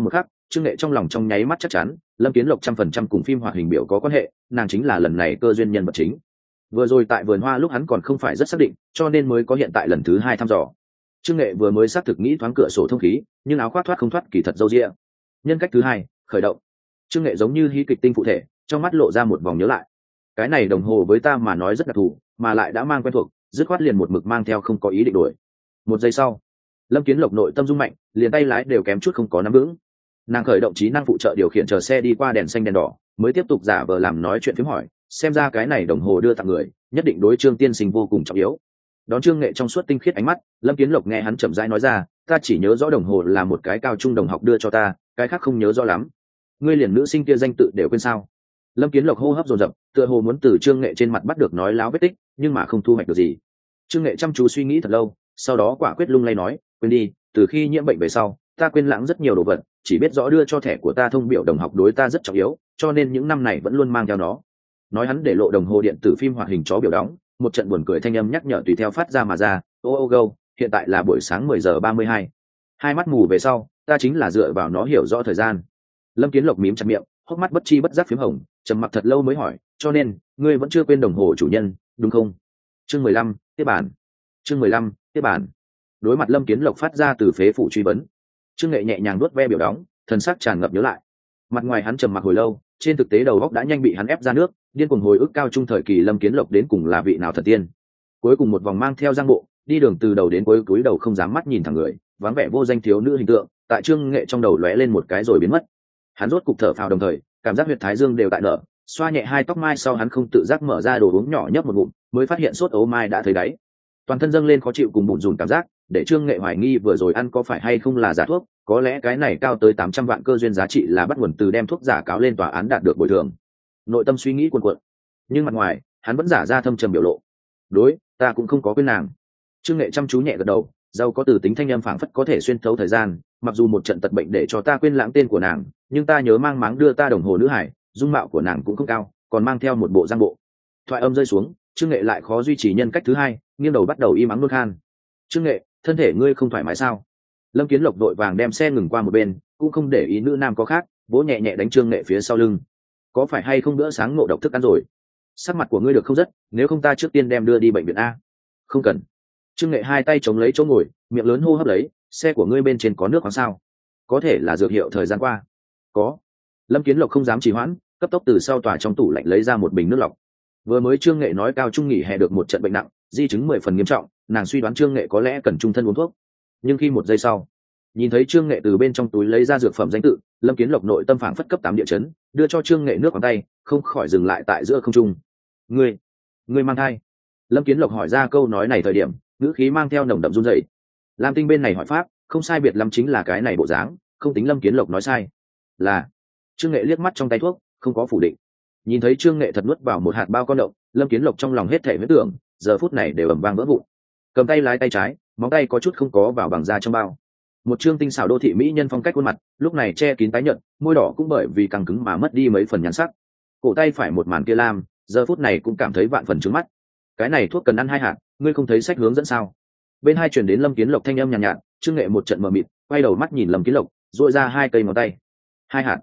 A: Trương Nghệ trong lòng trong nháy mắt chắc chắn Lâm Kiến Lộc 100% cùng phim hoạt hình biểu có quan hệ, nàng chính là lần này cơ duyên nhân vật chính. Vừa rồi tại vườn hoa lúc hắn còn không phải rất xác định, cho nên mới có hiện tại lần thứ 2 thăm dò. Trương Nghệ vừa mới xác thực nghĩ thoáng cửa sổ thông khí, nhưng áo khoác thoát không thoát kỳ thật dâu dịa. Nhân cách thứ 2, khởi động. Trương Nghệ giống như hí kịch tinh phụ thể, trong mắt lộ ra một vòng nhớ lại. Cái này đồng hồ với ta mà nói rất đặc thù, mà lại đã mang quen thuộc, dứt khoát liền một mực mang theo không có ý định đổi. Một giây sau, Lâm Kiến Lộc nội tâm rung mạnh, liền tay lái đều kém chút không có nắm vững. Nàng khởi động trí năng phụ trợ điều khiển chờ xe đi qua đèn xanh đèn đỏ, mới tiếp tục giả vờ làm nói chuyện phím hỏi, xem ra cái này đồng hồ đưa tặng người, nhất định đối Trương tiên sinh vô cùng trọng yếu. Đón Trương Nghệ trong suốt tinh khiết ánh mắt, Lâm Kiến Lộc nghe hắn chậm rãi nói ra, ta chỉ nhớ rõ đồng hồ là một cái cao trung đồng học đưa cho ta, cái khác không nhớ rõ lắm. Ngươi liền nữ sinh kia danh tự đều quên sao? Lâm Kiến Lộc hô hấp dồn dập, tựa hồ muốn từ Trương Nghệ trên mặt bắt được nói láo vết tích, nhưng mà không thu hoạch được gì. Trương Nghệ chăm chú suy nghĩ thật lâu, sau đó quả quyết lung lay nói, quên đi, từ khi nhiễm bệnh về sau, ta quên lãng rất nhiều đồ vật, chỉ biết rõ đưa cho thẻ của ta thông biểu đồng học đối ta rất trọng yếu, cho nên những năm này vẫn luôn mang theo nó. Nói hắn để lộ đồng hồ điện tử phim hoạt hình chó biểu đóng, một trận buồn cười thanh âm nhắc nhở tùy theo phát ra mà ra, go, hiện tại là buổi sáng 10:32. Hai mắt mù về sau, ta chính là dựa vào nó hiểu rõ thời gian. Lâm Kiến Lộc mím chặt miệng, hốc mắt bất chi bất giác phím hồng, trầm mặc thật lâu mới hỏi, cho nên ngươi vẫn chưa quên đồng hồ chủ nhân, đúng không? Chương 15, tiếp bản. Chương 15, tiếp bản. Đối mặt Lâm Kiến Lộc phát ra từ phế phủ truy vấn, Trương Nghệ nhẹ nhàng nuốt ve biểu đóng, thần sắc tràn ngập nhớ lại. Mặt ngoài hắn trầm mặc hồi lâu, trên thực tế đầu óc đã nhanh bị hắn ép ra nước, điên cuồng hồi ức cao trung thời kỳ Lâm Kiến Lộc đến cùng là vị nào thần tiên. Cuối cùng một vòng mang theo giang bộ, đi đường từ đầu đến cuối cúi đầu không dám mắt nhìn thẳng người, vắng vẻ vô danh thiếu nữ hình tượng, tại Trương Nghệ trong đầu lóe lên một cái rồi biến mất. Hắn rốt cục thở phào đồng thời, cảm giác huyệt thái dương đều tại nở, xoa nhẹ hai tóc mai sau hắn không tự giác mở ra đồ uống nhỏ nhấp một ngụm, mới phát hiện sốt ấu mai đã thấy đáy. Toàn thân dâng lên khó chịu cùng bủn rủn cảm giác, để Trương Nghệ hoài nghi vừa rồi ăn có phải hay không là giả thuốc, có lẽ cái này cao tới 800 vạn cơ duyên giá trị là bắt nguồn từ đem thuốc giả cáo lên tòa án đạt được bồi thường. Nội tâm suy nghĩ cuồn cuộn, nhưng mặt ngoài hắn vẫn giả ra thâm trầm biểu lộ. Đối, ta cũng không có quên nàng. Trương Nghệ chăm chú nhẹ gật đầu, giàu có từ tính thanh âm phảng phất có thể xuyên thấu thời gian, mặc dù một trận tật bệnh để cho ta quên lãng tên của nàng, nhưng ta nhớ mang máng đưa ta đồng hồ nữ hải, dung mạo của nàng cũng không cao, còn mang theo một bộ giang bộ. Thoại âm rơi xuống, Trương Nghệ lại khó duy trì nhân cách thứ 2, nghiêng đầu bắt đầu im ắng nuốt khan. Trương Nghệ, thân thể ngươi không thoải mái sao? Lâm Kiến Lộc đội vàng đem xe ngừng qua một bên, cũng không để ý nữ nam có khác, vỗ nhẹ nhẹ đánh Trương Nghệ phía sau lưng. Có phải hay không bữa sáng ngộ độc thức ăn rồi? Sắc mặt của ngươi được không rất, nếu không ta trước tiên đem đưa đi bệnh viện a. Không cần. Trương Nghệ hai tay chống lấy chỗ ngồi, miệng lớn hô hấp lấy, xe của ngươi bên trên có nước khoáng sao? Có thể là dược hiệu thời gian qua. Có. Lâm Kiến Lộc không dám trì hoãn, cấp tốc từ sau tòa trong tủ lạnh lấy ra một bình nước lọc. Vừa mới Trương Nghệ nói cao trung nghỉ hè được một trận bệnh nặng, di chứng 10 phần nghiêm trọng, nàng suy đoán Trương Nghệ có lẽ cần trung thân uống thuốc. Nhưng khi một giây sau, nhìn thấy Trương Nghệ từ bên trong túi lấy ra dược phẩm danh tự, Lâm Kiến Lộc nội tâm phảng phất cấp 8 địa chấn, đưa cho Trương Nghệ nước vào tay, không khỏi dừng lại tại giữa không trung. Ngươi mang thai? Lâm Kiến Lộc hỏi ra câu nói này thời điểm, ngữ khí mang theo nồng đậm run rẩy. Lam Tinh bên này hỏi pháp, không sai biệt lắm chính là cái này bộ dáng, không tính Lâm Kiến Lộc nói sai. Là. Trương Nghệ liếc mắt trong tay thuốc, không có phủ định. Nhìn thấy Trương Nghệ thật nuốt vào một hạt bao con đậu, Lâm Kiến Lộc trong lòng hết thảy huyễn tưởng, giờ phút này đều ầm vang vỡ vụn. Cầm tay lái tay trái, móng tay có chút không có vào bằng da trong bao. Một trương tinh xảo đô thị mỹ nhân phong cách khuôn mặt, lúc này che kín tái nhợt, môi đỏ cũng bởi vì căng cứng mà mất đi mấy phần nhan sắc. Cổ tay phải một màn kia lam, giờ phút này cũng cảm thấy vạn phần trướng mắt. Cái này thuốc cần ăn 2 hạt, ngươi không thấy sách hướng dẫn sao? Bên hai truyền đến Lâm Kiến Lộc thanh âm nhàn nhạt, Trương Nghệ một trận mờ mịt, quay đầu mắt nhìn Lâm Kiến Lộc, duỗi ra 2 cây ngón tay. 2 hạt?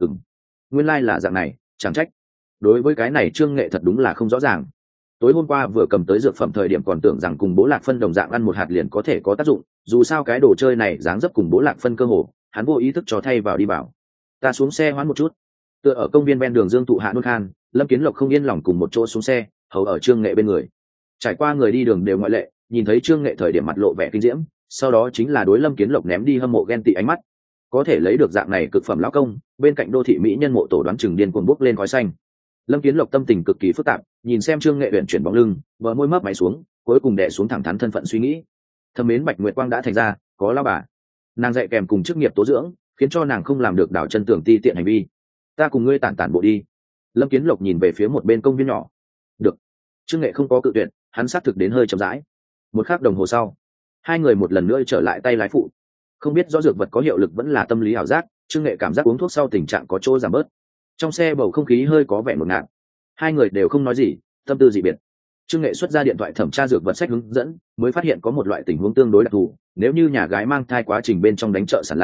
A: Nguyên lai là dạng này, chẳng trách. Đối với cái này Trương Nghệ thật đúng là không rõ ràng. Tối hôm qua vừa cầm tới dược phẩm thời điểm còn tưởng rằng cùng bố lạc phân đồng dạng ăn 1 hạt liền có thể có tác dụng, dù sao cái đồ chơi này dáng dấp cùng bố lạc phân cơ hồ, hắn vô ý thức cho thay vào đi vào. Ta xuống xe hoãn một chút. Tựa ở công viên ven đường Dương Thụ hạ nôn khan, Lâm Kiến Lộc không yên lòng cùng một chỗ xuống xe, hầu ở Trương Nghệ bên người. Trải qua người đi đường đều ngoại lệ, nhìn thấy Trương Nghệ thời điểm mặt lộ vẻ kinh diễm, sau đó chính là đối Lâm Kiến Lộc ném đi hâm mộ ghen tị ánh mắt. Có thể lấy được dạng này cực phẩm lão công, bên cạnh đô thị mỹ nhân mộ tổ đoán chừng điên cuồng bốc lên khói xanh. Lâm Kiến Lộc tâm tình cực kỳ phức tạp, nhìn xem Trương Nghệ uyển chuyển bóng lưng, bờ môi mấp máy xuống, cuối cùng đè xuống thẳng thắn thân phận suy nghĩ. Thâm mến Bạch Nguyệt Quang đã thành ra, có lao bà. Nàng dạy kèm cùng chức nghiệp tố dưỡng, khiến cho nàng không làm được đảo chân tưởng ti tiện hành vi. Ta cùng ngươi tản tản bộ đi. Lâm Kiến Lộc nhìn về phía một bên công viên nhỏ. Được. Trương Nghệ không có cự tuyệt, hắn xác thực đến hơi chậm rãi. Một khắc đồng hồ sau, hai người một lần nữa trở lại tay lái phụ. Không biết rõ dược vật có hiệu lực vẫn là tâm lý ảo giác, Trương Nghệ cảm giác uống thuốc sau tình trạng có chỗ giảm bớt. Trong xe bầu không khí hơi có vẻ ngột ngạt. Hai người đều không nói gì, tâm tư dị biệt. Trương Nghệ xuất ra điện thoại thẩm tra dược vật sách hướng dẫn, mới phát hiện có một loại tình huống tương đối đặc thù, nếu như nhà gái mang thai quá trình bên trong đánh trợ sản làm,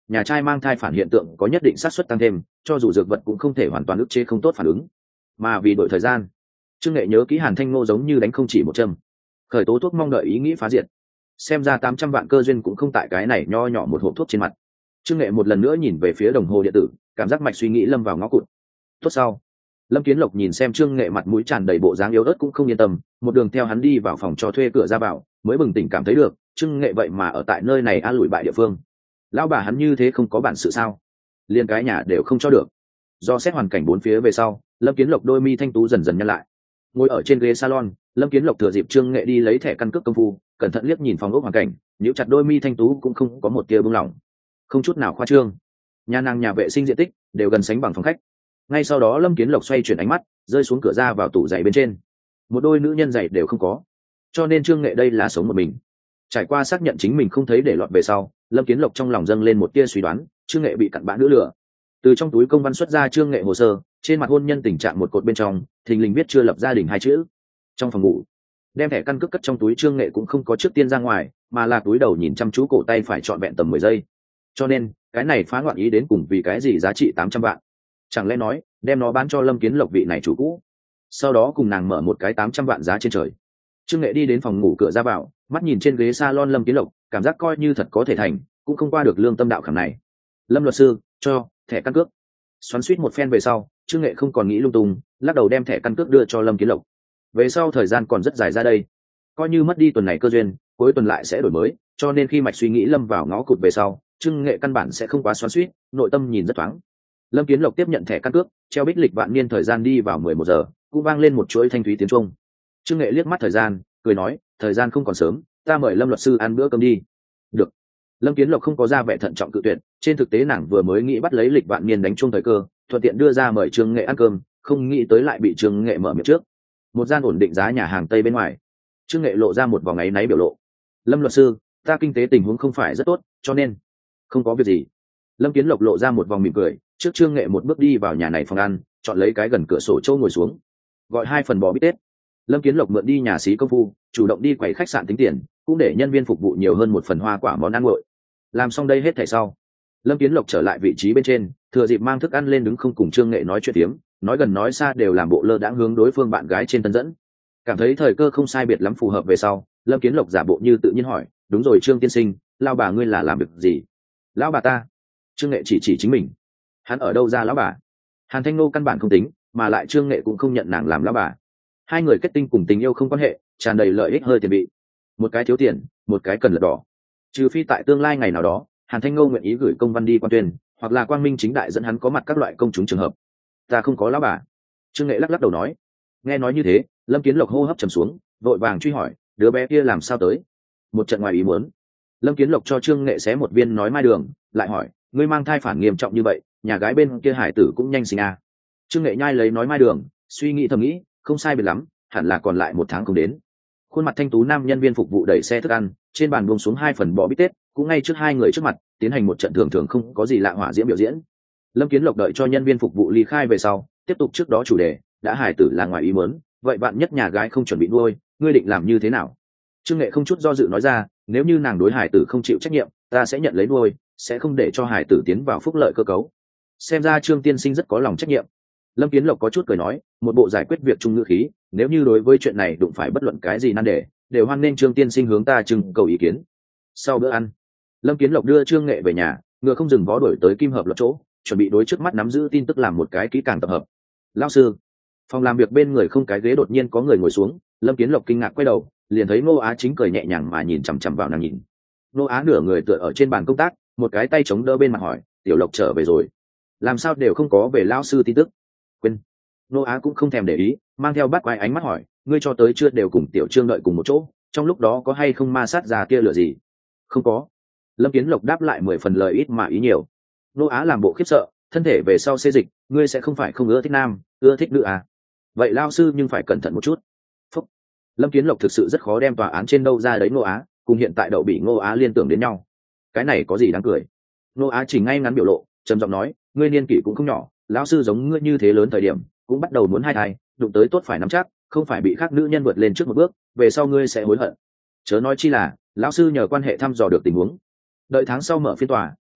A: nhà trai mang thai phản hiện tượng có nhất định xác suất tăng thêm, cho dù dược vật cũng không thể hoàn toàn ức chế không tốt phản ứng. Mà vì đổi thời gian, Trương Nghệ nhớ kỹ Hàn Thanh Ngô giống như đánh không chỉ một châm, khởi tố thuốc mong đợi ý nghĩ phá diệt. Xem ra 800 vạn cơ duyên cũng không tại cái này nho nhỏ một hộp thuốc trên mặt. Trương Nghệ một lần nữa nhìn về phía đồng hồ điện tử, cảm giác mạch suy nghĩ lâm vào ngõ cụt. Tốt sau, Lâm Kiến Lộc nhìn xem Trương Nghệ mặt mũi tràn đầy bộ dáng yếu ớt cũng không yên tâm, một đường theo hắn đi vào phòng cho thuê cửa ra vào, mới bừng tỉnh cảm thấy được, Trương Nghệ vậy mà ở tại nơi này a lụi bại địa phương. Lão bà hắn như thế không có bản sự sao? Liên cái nhà đều không cho được. Do xét hoàn cảnh bốn phía về sau, Lâm Kiến Lộc đôi mi thanh tú dần dần nhăn lại. Ngồi ở trên ghế salon, Lâm Kiến Lộc thừa dịp Trương Nghệ đi lấy thẻ căn cước công phu, cẩn thận liếc nhìn phòng ốc hoàn cảnh, nhíu chặt đôi mi thanh tú cũng không có một tia buông lỏng, không chút nào khoa trương. Nhà nàng nhà vệ sinh diện tích đều gần sánh bằng phòng khách. Ngay sau đó Lâm Kiến Lộc xoay chuyển ánh mắt, rơi xuống cửa ra vào tủ giày bên trên. Một đôi nữ nhân giày đều không có, cho nên Trương Nghệ đây là sống một mình. Trải qua xác nhận chính mình không thấy để lọt về sau, Lâm Kiến Lộc trong lòng dâng lên một tia suy đoán, Trương Nghệ bị cặn bã nữ lừa. Từ trong túi công văn xuất ra Trương Nghệ hồ sơ, trên mặt hôn nhân tình trạng một cột bên trong, thình lình viết chưa lập gia đình hai chữ. Trong phòng ngủ, đem thẻ căn cước cất trong túi Trương Nghệ cũng không có trước tiên ra ngoài, mà là túi đầu nhìn chăm chú cổ tay phải trọn vẹn tầm 10 giây. Cho nên, cái này phá loạn ý đến cùng vì cái gì giá trị 800 vạn? Chẳng lẽ nói, đem nó bán cho Lâm Kiến Lộc vị này chủ cũ, sau đó cùng nàng mở một cái 800 vạn giá trên trời. Trương Nghệ đi đến phòng ngủ cửa ra vào, mắt nhìn trên ghế salon Lâm Kiến Lộc, cảm giác coi như thật có thể thành, cũng không qua được lương tâm đạo khảm này. Lâm luật sư, cho thẻ căn cước. Xoắn suýt một phen về sau, Trương Nghệ không còn nghĩ lung tung, lắc đầu đem thẻ căn cước đưa cho Lâm Kiến Lộc. Về sau thời gian còn rất dài ra đây, coi như mất đi tuần này cơ duyên, cuối tuần lại sẽ đổi mới, cho nên khi mạch suy nghĩ lâm vào ngõ cụt về sau, Trương Nghệ căn bản sẽ không quá xoắn suýt, nội tâm nhìn rất thoáng. Lâm Kiến Lộc tiếp nhận thẻ căn cước, treo bích lịch vạn niên thời gian đi vào 11 giờ, cũng vang lên một chuỗi thanh thúy tiếng chuông. Trương Nghệ liếc mắt thời gian, cười nói, thời gian không còn sớm, ta mời Lâm luật sư ăn bữa cơm đi. Được. Lâm Kiến Lộc không có ra vẻ thận trọng cự tuyệt, trên thực tế nàng vừa mới nghĩ bắt lấy lịch vạn niên đánh chuông thời cơ, thuận tiện đưa ra mời Trương Nghệ ăn cơm, không nghĩ tới lại bị Trương Nghệ mở miệng trước. Một gian ổn định giá nhà hàng Tây bên ngoài, Trương Nghệ lộ ra một vòng áy náy biểu lộ. Lâm luật sư, ta kinh tế tình huống không phải rất tốt, cho nên không có việc gì. Lâm Kiến Lộc lộ ra một vòng mỉm cười, trước Trương Nghệ một bước đi vào nhà này phòng ăn, chọn lấy cái gần cửa sổ chỗ ngồi xuống, gọi 2 phần bò bít tết. Lâm Kiến Lộc mượn đi nhà xí công phu, chủ động đi quầy khách sạn tính tiền, cũng để nhân viên phục vụ nhiều hơn 1 phần hoa quả món ăn nguội. Làm xong đây hết thảy sau, Lâm Kiến Lộc trở lại vị trí bên trên, thừa dịp mang thức ăn lên đứng không cùng Trương Nghệ nói chuyện tiếm, nói gần nói xa đều làm bộ lơ đãng hướng đối phương bạn gái trên tân dẫn. Cảm thấy thời cơ không sai biệt lắm phù hợp về sau, Lâm Kiến Lộc giả bộ như tự nhiên hỏi, đúng rồi Trương tiên sinh, lão bà ngươi là làm việc gì? Lão bà ta? Trương Nghệ chỉ chính mình. Hắn ở đâu ra lão bà? Hàn Thanh Ngô căn bản không tính, mà lại Trương Nghệ cũng không nhận nàng làm lão bà. Hai người kết tinh cùng tình yêu không quan hệ, tràn đầy lợi ích hơi tiền bị. Một cái thiếu tiền, một cái cần lật đỏ. Trừ phi tại tương lai ngày nào đó, Hàn Thanh Ngô nguyện ý gửi công văn đi quan tuyên, hoặc là quang minh chính đại dẫn hắn có mặt các loại công chúng trường hợp. Ta không có lão bà. Trương Nghệ lắc lắc đầu nói. Nghe nói như thế, Lâm Kiến Lộc hô hấp trầm xuống, vội vàng truy hỏi, đứa bé kia làm sao tới? Một trận ngoài ý muốn. Lâm Kiến Lộc cho Trương Nghệ xé một viên nói mai đường, lại hỏi, ngươi mang thai phản nghiêm trọng như vậy, nhà gái bên kia hải tử cũng nhanh sinh à? Trương Nghệ nhai lấy nói mai đường, suy nghĩ thầm nghĩ, không sai biệt lắm, hẳn là còn lại 1 tháng không đến. Khuôn mặt thanh tú nam nhân viên phục vụ đẩy xe thức ăn, trên bàn buông xuống 2 phần bò bít tết, cũng ngay trước hai người trước mặt tiến hành một trận thường không có gì lạ hỏa diễm biểu diễn. Lâm Kiến Lộc đợi cho nhân viên phục vụ ly khai về sau, tiếp tục trước đó chủ đề, đã hải tử là ngoài ý muốn, vậy bạn nhất nhà gái không chuẩn bị nuôi, ngươi định làm như thế nào? Trương Nghệ không chút do dự nói ra, nếu như nàng đối hải tử không chịu trách nhiệm, ta sẽ nhận lấy nuôi, sẽ không để cho hải tử tiến vào phúc lợi cơ cấu. Xem ra Trương tiên sinh rất có lòng trách nhiệm. Lâm Kiến Lộc có chút cười nói, một bộ giải quyết việc chung ngữ khí, nếu như đối với chuyện này đụng phải bất luận cái gì nan đề, đều hoan nên Trương tiên sinh hướng ta trưng cầu ý kiến. Sau bữa ăn, Lâm Kiến Lộc đưa Trương Nghệ về nhà, ngựa không dừng vó đuổi tới Kim Hợp Luật chỗ, chuẩn bị đối trước mắt nắm giữ tin tức làm một cái kỹ càng tập hợp. Lão sư, phòng làm việc bên người không cái ghế đột nhiên có người ngồi xuống, Lâm Kiến Lộc kinh ngạc quay đầu, liền thấy Ngô Á Chính cười nhẹ nhàng mà nhìn chằm chằm vào nàng nhìn. Ngô Á nửa người tựa ở trên bàn công tác, một cái tay chống đỡ bên mặt hỏi, Tiểu Lộc trở về rồi? Làm sao đều không có về lão sư tin tức? Quên. Ngô Á cũng không thèm để ý, mang theo bắt quái ánh mắt hỏi, ngươi cho tới chưa đều cùng Tiểu Trương đợi cùng một chỗ, trong lúc đó có hay không ma sát ra kia lửa gì? Không có. Lâm Kiến Lộc đáp lại 10 phần lời ít mà ý nhiều. Ngô Á làm bộ khiếp sợ, thân thể về sau xê dịch, ngươi sẽ không phải không ưa thích nam, ưa thích nữ à? Vậy lao sư nhưng phải cẩn thận một chút. Phúc. Lâm Kiến Lộc thực sự rất khó đem tòa án trên đâu ra đấy Ngô Á, cùng hiện tại đậu bị Ngô Á liên tưởng đến nhau. Cái này có gì đáng cười? Ngô Á chỉ ngay ngắn biểu lộ, trầm giọng nói, ngươi niên kỷ cũng không nhỏ, lão sư giống ngươi như thế lớn thời điểm, cũng bắt đầu muốn hai thai, đụng tới tốt phải nắm chắc, không phải bị khác nữ nhân vượt lên trước một bước, về sau ngươi sẽ hối hận. Chớ nói chi là, lão sư nhờ quan hệ thăm dò được tình huống. Đợi tháng sau mở phiên tòa,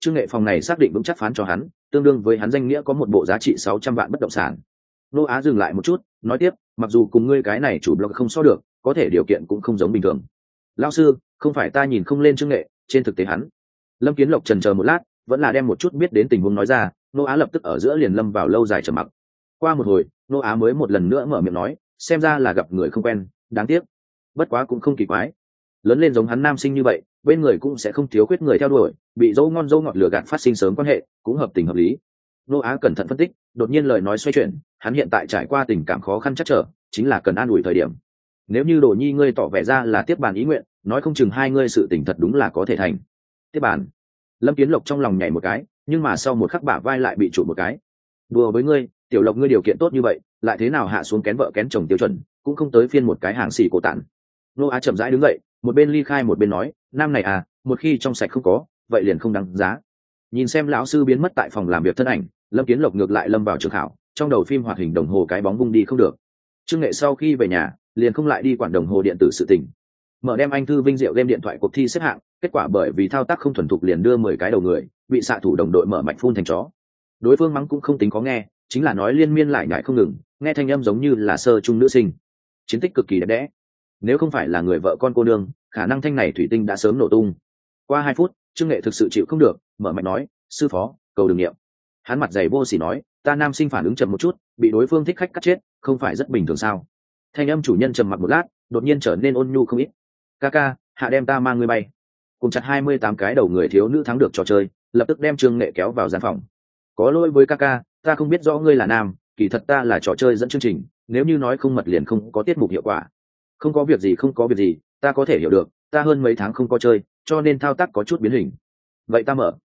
A: trương nghệ phòng này xác định vững chắc phán cho hắn, tương đương với hắn danh nghĩa có một bộ giá trị 600 vạn bất động sản. Nô Á dừng lại một chút, nói tiếp, mặc dù cùng ngươi cái này chủ blog không so được, có thể điều kiện cũng không giống bình thường. Lão sư, không phải ta nhìn không lên trương nghệ, trên thực tế hắn. Lâm Kiến Lộc chần chờ một lát, vẫn là đem một chút biết đến tình huống nói ra. Nô Á lập tức ở giữa liền lâm vào lâu dài trầm mặc. Qua một hồi, Nô Á mới một lần nữa mở miệng nói, xem ra là gặp người không quen, đáng tiếc. Bất quá cũng không kỳ quái, lớn lên giống hắn nam sinh như vậy, bên người cũng sẽ không thiếu khuyết người theo đuổi, bị dâu ngon dâu ngọt lừa gạt phát sinh sớm quan hệ cũng hợp tình hợp lý. Nô Á cẩn thận phân tích, đột nhiên lời nói xoay chuyển, hắn hiện tại trải qua tình cảm khó khăn chắc trở, chính là cần an ủi thời điểm. Nếu như Đồ Nhi ngươi tỏ vẻ ra là tiếp bàn ý nguyện, nói không chừng hai ngươi sự tình thật đúng là có thể thành. Tiếp bàn. Lâm Kiến Lộc trong lòng nhảy một cái, nhưng mà sau một khắc bả vai lại bị trụ một cái. Đùa với ngươi, tiểu Lộc ngươi điều kiện tốt như vậy, lại thế nào hạ xuống kén vợ kén chồng tiêu chuẩn, cũng không tới phiên một cái hàng xì cổ tản. Nô Á chậm rãi đứng dậy, một bên ly khai một bên nói, nam này à, một khi trong sạch không có, vậy liền không đáng giá. Nhìn xem lão sư biến mất tại phòng làm việc thân ảnh, Lâm Kiến Lộc ngược lại lâm vào trường khảo, trong đầu phim hoạt hình đồng hồ cái bóng vung đi không được. Trương Nghệ sau khi về nhà, liền không lại đi quản đồng hồ điện tử sự tình. Mở đem anh thư vinh diệu game điện thoại cuộc thi xếp hạng, kết quả bởi vì thao tác không thuần thục liền đưa 10 cái đầu người, bị xạ thủ đồng đội mở mạnh phun thành chó. Đối phương mắng cũng không tính có nghe, chính là nói liên miên lại nhại không ngừng, nghe thanh âm giống như là sơ trung nữ sinh. Chiến tích cực kỳ đẹp đẽ. Nếu không phải là người vợ con cô nương, khả năng thanh này thủy tinh đã sớm nổ tung. Qua 2 phút, Trương Nghệ thực sự chịu không được, mở mạnh nói, sư phó, cầu đừng nghiệm. Hắn mặt dày vô sỉ nói, ta nam sinh phản ứng chậm một chút, bị đối phương thích khách cắt chết, không phải rất bình thường sao? Thanh âm chủ nhân trầm mặc một lát, đột nhiên trở nên ôn nhu không ít. Ca, hạ đem ta mang ngươi bay. Cùng chặt 28 cái đầu người thiếu nữ thắng được trò chơi, lập tức đem Trương Nghệ kéo vào gian phòng. Có lỗi với ca, ta không biết rõ ngươi là nam, kỳ thật ta là trò chơi dẫn chương trình, nếu như nói không mật liền không có tiết mục hiệu quả. Không có việc gì, ta có thể hiểu được, ta hơn mấy tháng không có chơi, cho nên thao tác có chút biến hình. Vậy ta mở.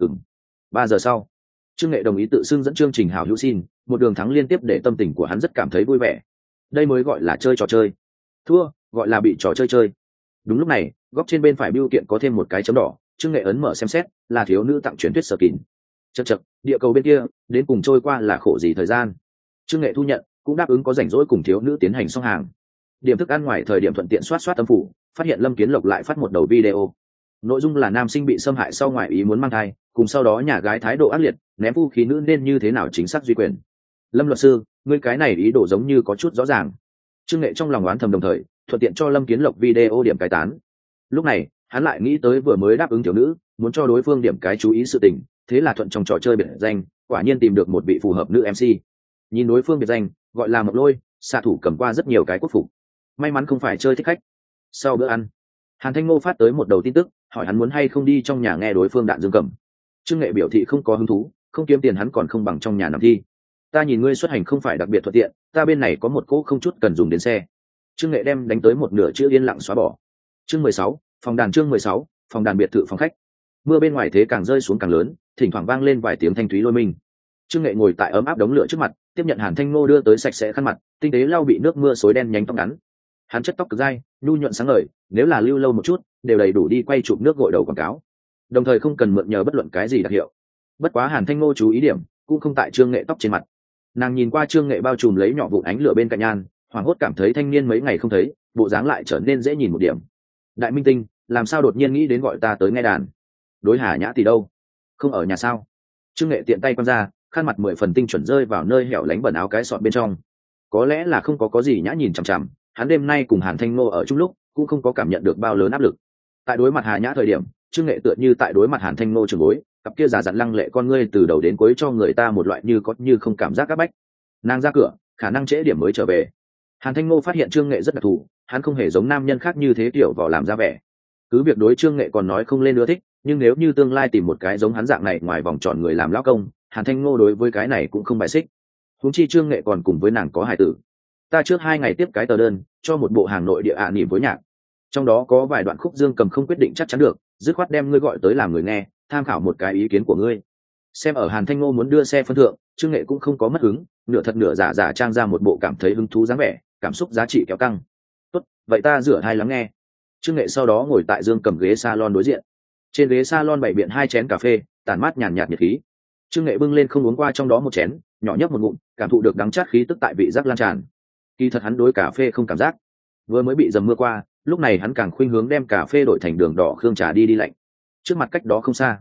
A: 3 giờ sau, Trương Nghệ đồng ý tự xưng dẫn chương trình hảo hữu xin, một đường thắng liên tiếp để tâm tình của hắn rất cảm thấy vui vẻ. Đây mới gọi là chơi trò chơi. Thua, gọi là bị trò chơi chơi. Đúng lúc này, góc trên bên phải bưu kiện có thêm một cái chấm đỏ, Trương Nghệ ấn mở xem xét, là thiếu nữ tặng truyền thuyết sở kín. Chậc, địa cầu bên kia, đến cùng trôi qua là khổ gì thời gian. Trương Nghệ thu nhận, cũng đáp ứng có rảnh rỗi cùng thiếu nữ tiến hành xong hàng. Điểm thức ăn ngoài thời điểm thuận tiện soát âm phủ, phát hiện Lâm Kiến Lộc lại phát một đầu video. Nội dung là nam sinh bị xâm hại sau ngoài ý muốn mang thai, cùng sau đó nhà gái thái độ ác liệt, ném vũ khí nữ nên như thế nào chính xác duy quyền. Lâm luật sư, ngươi cái này ý đồ giống như có chút rõ ràng. Trương Nghệ trong lòng oán thầm đồng thời, thuận tiện cho Lâm Kiến Lộc video điểm cái tán. Lúc này, hắn lại nghĩ tới vừa mới đáp ứng tiểu nữ, muốn cho đối phương điểm cái chú ý sự tình, thế là thuận trong trò chơi biệt danh, quả nhiên tìm được một vị phù hợp nữ MC. Nhìn đối phương biệt danh, gọi là Mộc Lôi, xạ thủ cầm qua rất nhiều cái quốc phục. May mắn không phải chơi thích khách. Sau bữa ăn, Hàn Thanh Ngô phát tới một đầu tin tức, hỏi hắn muốn hay không đi trong nhà nghe đối phương đạn dương cầm. Trương Nghệ biểu thị không có hứng thú, không kiếm tiền hắn còn không bằng trong nhà nằm thi. Ta nhìn ngươi xuất hành không phải đặc biệt thuận tiện, ta bên này có một cỗ không chút cần dùng đến xe. Trương Nghệ đem đánh tới một nửa chữ yên lặng xóa bỏ. Chương 16, phòng đàn biệt thự phòng khách. Mưa bên ngoài thế càng rơi xuống càng lớn, thỉnh thoảng vang lên vài tiếng thanh thúy lôi minh. Trương Nghệ ngồi tại ấm áp đống lửa trước mặt, tiếp nhận Hàn Thanh Ngô đưa tới sạch sẽ khăn mặt, tinh tế lau bị nước mưa xối đen nhánh tóc ngắn. Hắn chất tóc cực dai, nhu nhuận sáng ngời, nếu là lưu lâu một chút, đều đầy đủ đi quay chụp nước gội đầu quảng cáo. Đồng thời không cần mượn nhờ bất luận cái gì đặc hiệu. Bất quá Hàn Thanh Ngô chú ý điểm, cũng không tại Trương Nghệ tóc trên mặt. Nàng nhìn qua Trương Nghệ bao trùm lấy nhỏ vụn ánh lửa bên cạnh nhan, hoảng hốt cảm thấy thanh niên mấy ngày không thấy, bộ dáng lại trở nên dễ nhìn một điểm. Đại minh tinh, làm sao đột nhiên nghĩ đến gọi ta tới nghe đàn? Đối Hà Nhã thì đâu? Không ở nhà sao? Trương Nghệ tiện tay quăng ra, khăn mặt 10 phần tinh chuẩn rơi vào nơi hẻo lánh bẩn áo cái sọt bên trong. Có lẽ là không có gì Nhã nhìn chằm chằm, hắn đêm nay cùng Hàn Thanh Ngô ở chung lúc, cũng không có cảm nhận được bao lớn áp lực. Tại đối mặt Hà Nhã thời điểm, Trương Nghệ tựa như tại đối mặt Hàn Thanh Ngô trường bối, cặp kia giả dặn lăng lệ con ngươi từ đầu đến cuối cho người ta một loại như có như không cảm giác áp bách. Nàng ra cửa, khả năng trễ điểm mới trở về. Hàn Thanh Ngô phát hiện Trương Nghệ rất đặc thù, hắn không hề giống nam nhân khác như thế tiểu vỏ làm ra vẻ. Cứ việc đối Trương Nghệ còn nói không lên ưa thích, nhưng nếu như tương lai tìm một cái giống hắn dạng này ngoài vòng tròn người làm lão công, Hàn Thanh Ngô đối với cái này cũng không bài xích. Huống chi Trương Nghệ còn cùng với nàng có hài tử. Ta trước 2 ngày tiếp cái tờ đơn, cho một bộ hàng nội địa niệm với nhạc. Trong đó có vài đoạn khúc dương cầm không quyết định chắc chắn được, dứt khoát đem ngươi gọi tới làm người nghe, tham khảo một cái ý kiến của ngươi. Xem ở Hàn Thanh Ngô muốn đưa xe phân thượng, Trương Nghệ cũng không có mất hứng, nửa thật nửa giả giả trang ra một bộ cảm thấy hứng thú dáng vẻ, cảm xúc giá trị kéo căng. Tốt, vậy ta rửa hai lắng nghe. Trương Nghệ sau đó ngồi tại dương cầm ghế salon đối diện. Trên ghế salon bày biện 2 chén cà phê, tản mát nhàn nhạt nhiệt khí. Trương Nghệ bưng lên không uống qua trong đó một chén, nhỏ nhấp một ngụm, cảm thụ được đắng chát khí tức tại vị giác lan tràn. Kỳ thật hắn đối cà phê không cảm giác, vừa mới bị dầm mưa qua, lúc này hắn càng khuynh hướng đem cà phê đổi thành đường đỏ khương trà đi lạnh. Trước mặt cách đó không xa,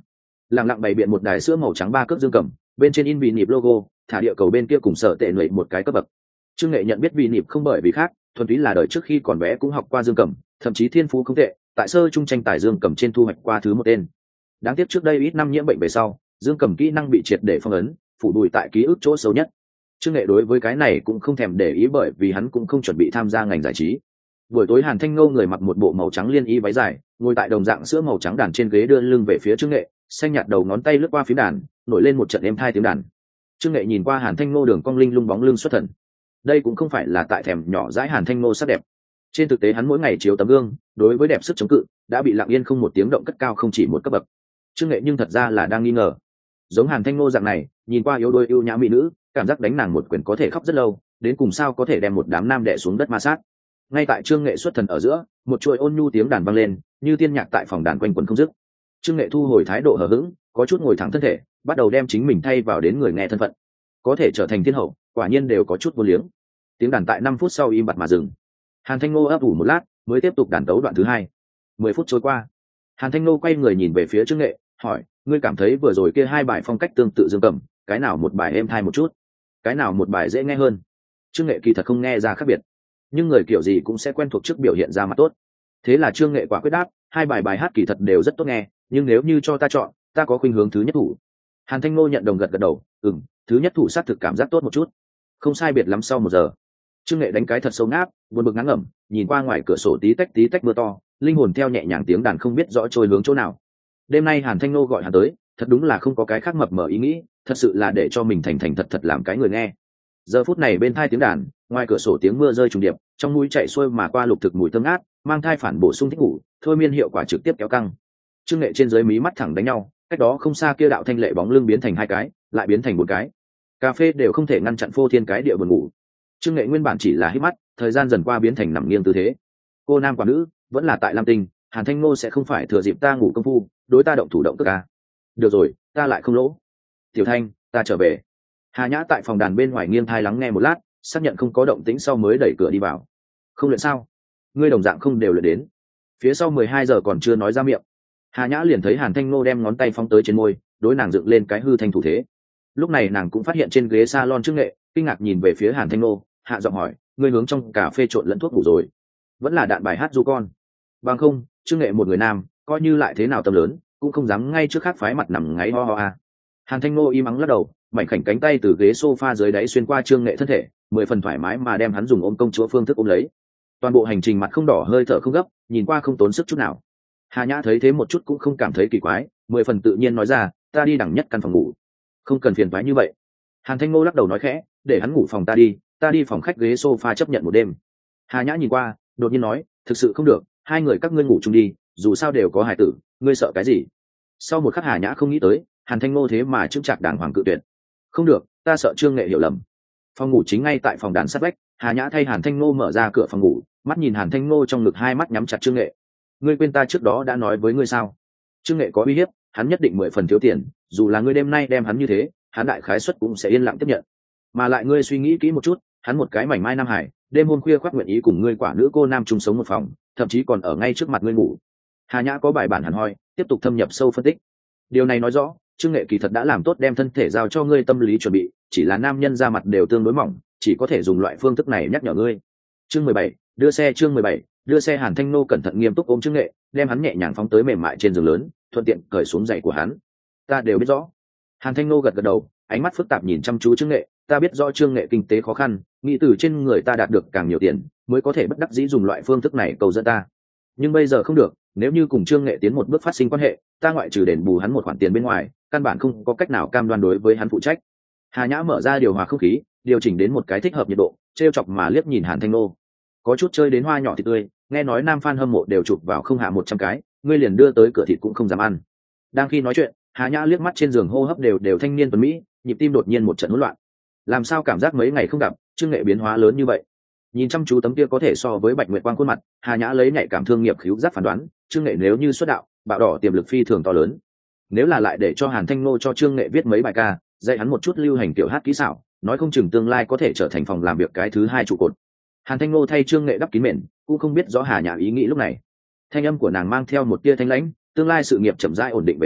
A: lặng lặng bày biện một đài sữa màu trắng ba cước dương cầm, bên trên in vị nịp logo, thả địa cầu bên kia cùng sở tệ nhuệ một cái cấp bậc. Trương Nghệ nhận biết vị nịp không bởi vì khác, thuần túy là đời trước khi còn bé cũng học qua dương cầm, thậm chí thiên phú không tệ, tại sơ trung tranh tài dương cầm trên thu hoạch qua thứ một tên. Đáng tiếc trước đây ít năm nhiễm bệnh về sau, dương cầm kỹ năng bị triệt để phong ấn, phủ bụi tại ký ức chỗ sâu nhất. Trương Nghệ đối với cái này cũng không thèm để ý, bởi vì hắn cũng không chuẩn bị tham gia ngành giải trí. Buổi tối Hàn Thanh Ngô người mặc một bộ màu trắng liên y váy dài, ngồi tại đồng dạng sữa màu trắng đàn trên ghế, đưa lưng về phía Trương Nghệ, xanh nhạt đầu ngón tay lướt qua phím đàn, nổi lên một trận êm thai tiếng đàn. Trương Nghệ nhìn qua Hàn Thanh Ngô đường cong linh lung bóng lưng xuất thần. Đây cũng không phải là tại thèm nhỏ dãi Hàn Thanh Ngô sắc đẹp. Trên thực tế hắn mỗi ngày chiếu tấm gương, đối với đẹp sức chống cự đã bị lặng yên không một tiếng động cất cao không chỉ một cấp bậc. Trương Nghệ nhưng thật ra là đang nghi ngờ, giống Hàn Thanh Ngô dạng này, nhìn qua yếu đuối ưu nhã mỹ nữ, cảm giác đánh nàng một quyền có thể khóc rất lâu, đến cùng sao có thể đem một đám nam đè xuống đất ma sát. Ngay tại Trương Nghệ xuất thần ở giữa, một chuỗi ôn nhu tiếng đàn vang lên, như tiên nhạc tại phòng đàn quanh quẩn không dứt. Trương Nghệ thu hồi thái độ hờ hững, có chút ngồi thẳng thân thể, bắt đầu đem chính mình thay vào đến người nghe thân phận. Có thể trở thành thiên hậu, quả nhiên đều có chút vô liếng. Tiếng đàn tại 5 phút sau im bặt mà dừng. Hàn Thanh Ngô ấp ủ một lát, mới tiếp tục đàn tấu đoạn thứ hai. 10 phút trôi qua, Hàn Thanh Ngô quay người nhìn về phía Trương Nghệ, hỏi: ngươi cảm thấy vừa rồi kia hai bài phong cách tương tự dương cầm, cái nào một bài êm thai một chút, cái nào một bài dễ nghe hơn? Trương Nghệ kỳ thật không nghe ra khác biệt, nhưng người kiểu gì cũng sẽ quen thuộc trước biểu hiện ra mặt tốt. Thế là Trương Nghệ quả quyết đáp: hai bài bài hát kỳ thật đều rất tốt nghe, nhưng nếu như cho ta chọn, ta có khuynh hướng thứ nhất thủ. Hàn Thanh Ngô nhận đồng gật gật đầu, thứ nhất thủ xác thực cảm giác tốt một chút. Không sai biệt lắm sau 1 giờ, Trương Nghệ đánh cái thật sâu ngáp, buồn bực ngán ngẩm, nhìn qua ngoài cửa sổ tí tách mưa to, linh hồn theo nhẹ nhàng tiếng đàn không biết rõ trôi hướng chỗ nào. Đêm nay Hàn Thanh Ngô gọi hắn tới, thật đúng là không có cái khác mập mờ ý nghĩ, thật sự là để cho mình thành thật làm cái người nghe. Giờ phút này bên thai tiếng đàn, ngoài cửa sổ tiếng mưa rơi trùng điệp, trong mũi chạy xuôi mà qua lục thực mùi thơm ngát, mang thai phản bổ sung thích ngủ, thôi miên hiệu quả trực tiếp kéo căng. Trương Nghệ trên dưới mí mắt thẳng đánh nhau, cách đó không xa kia đạo thanh lệ bóng lưng biến thành 2 cái, lại biến thành 4 cái. Cà phê đều không thể ngăn chặn phô thiên cái địa buồn ngủ. Trương Nghệ nguyên bản chỉ là hít mắt, thời gian dần qua biến thành nằm nghiêng tư thế. Cô nam quả nữ, vẫn là tại Lam Tinh, Hàn Thanh Ngô sẽ không phải thừa dịp ta ngủ công phu, đối ta động thủ động tức ca. Được rồi, ta lại không lỗ. Tiểu Thanh, ta trở về. Hà Nhã tại phòng đàn bên ngoài nghiêng thai lắng nghe một lát, xác nhận không có động tĩnh sau mới đẩy cửa đi vào. Không luyện sao? Ngươi đồng dạng không đều luyện đến. Phía sau 12 giờ còn chưa nói ra miệng, Hà Nhã liền thấy Hàn Thanh Ngô đem ngón tay phóng tới trên môi, đối nàng dựng lên cái hư thanh thủ thế. Lúc này nàng cũng phát hiện trên ghế salon Trương Nghệ, kinh ngạc nhìn về phía Hàn Thanh Ngô, hạ giọng hỏi: ngươi hướng trong cà phê trộn lẫn thuốc ngủ rồi? Vẫn là đạn bài hát du con? Bằng không, Trương Nghệ một người nam, coi như lại thế nào tâm lớn, cũng không dám ngay trước khác phái mặt nằm ngáy ho ho à. Hàn Thanh Ngô im ắng lắc đầu, mảnh khảnh cánh tay từ ghế sofa dưới đáy xuyên qua Trương Nghệ thân thể, 10 phần thoải mái mà đem hắn dùng ôm công chúa phương thức ôm lấy. Toàn bộ hành trình mặt không đỏ hơi thở không gấp, nhìn qua không tốn sức chút nào. Hà Nhã thấy thế một chút cũng không cảm thấy kỳ quái, 10 phần tự nhiên nói ra: ta đi đẳng nhất căn phòng ngủ. Không cần phiền toái như vậy. Hàn Thanh Ngô lắc đầu nói khẽ: để hắn ngủ phòng ta đi phòng khách ghế sofa chấp nhận một đêm. Hà Nhã nhìn qua, đột nhiên nói: thực sự không được, hai người các ngươi ngủ chung đi, dù sao đều có hài tử, ngươi sợ cái gì? Sau một khắc Hà Nhã không nghĩ tới, Hàn Thanh Ngô thế mà chững chạc đàng hoàng cự tuyệt. Không được, ta sợ Trương Nghệ hiểu lầm. Phòng ngủ chính ngay tại phòng đàn sát vách, Hà Nhã thay Hàn Thanh Ngô mở ra cửa phòng ngủ, mắt nhìn Hàn Thanh Ngô trong ngực, hai mắt nhắm chặt. Trương Nghệ, ngươi quên ta trước đó đã nói với ngươi sao? Trương Nghệ có uy hiếp, hắn nhất định 10 phần thiếu tiền, dù là ngươi đêm nay đem hắn như thế, hắn đại khái suất cũng sẽ yên lặng tiếp nhận. Mà lại ngươi suy nghĩ kỹ một chút, hắn một cái mảnh mai nam hải, đêm hôm khuya khoác nguyện ý cùng ngươi quả nữ cô nam chung sống một phòng, thậm chí còn ở ngay trước mặt ngươi ngủ. Hà Nhã có bài bản hẳn hoi, tiếp tục thâm nhập sâu phân tích. Điều này nói rõ, Trương Nghệ kỳ thật đã làm tốt đem thân thể giao cho ngươi tâm lý chuẩn bị, chỉ là nam nhân ra mặt đều tương đối mỏng, chỉ có thể dùng loại phương thức này nhắc nhở ngươi. Chương 17, đưa xe. Chương 17, đưa xe. Hàn Thanh Nô cẩn thận nghiêm túc ôm Trương Nghệ, đem hắn nhẹ nhàng phóng tới mềm mại trên giường lớn, thuận tiện cởi xuống giày của hắn. Ta đều biết rõ. Hàn Thanh Nô gật gật đầu, ánh mắt phức tạp nhìn chăm chú Trương Nghệ. Ta biết rõ Trương Nghệ kinh tế khó khăn, nghĩ từ trên người ta đạt được càng nhiều tiền, mới có thể bất đắc dĩ dùng loại phương thức này cầu dẫn ta. Nhưng bây giờ không được, nếu như cùng Trương Nghệ tiến một bước phát sinh quan hệ, ta ngoại trừ đền bù hắn một khoản tiền bên ngoài, căn bản không có cách nào cam đoan đối với hắn phụ trách. Hà Nhã mở ra điều hòa không khí, điều chỉnh đến một cái thích hợp nhiệt độ, trêu chọc mà liếc nhìn Hàn Thanh Nô. Có chút chơi đến hoa nhỏ thịt tươi, nghe nói nam fan hâm mộ đều chụp vào không hạ 100 cái, ngươi liền đưa tới cửa thịt cũng không dám ăn. Đang khi nói chuyện, Hà Nhã liếc mắt trên giường hô hấp đều thanh niên tuấn mỹ, nhịp tim đột nhiên một trận hỗn loạn. Làm sao cảm giác mấy ngày không gặp, Trương Nghệ biến hóa lớn như vậy? Nhìn chăm chú tấm kia có thể so với Bạch Nguyệt Quang khuôn mặt, Hà Nhã lấy nhạy cảm thương nghiệp khíu giác phán đoán, Trương Nghệ nếu như xuất đạo, bạo đỏ tiềm lực phi thường to lớn. Nếu là lại để cho Hàn Thanh Nô cho Trương Nghệ viết mấy bài ca, dạy hắn một chút lưu hành tiểu hát kỹ xảo, nói không chừng tương lai có thể trở thành phòng làm việc cái thứ 2 trụ cột. Hàn Thanh Nô thay Trương Nghệ đắp kín mền, cũng không biết rõ Hà Nhã ý nghĩ lúc này. Thanh âm của nàng mang theo một tia thanh lãnh, tương lai sự nghiệp chậm rãi ổn định về sau,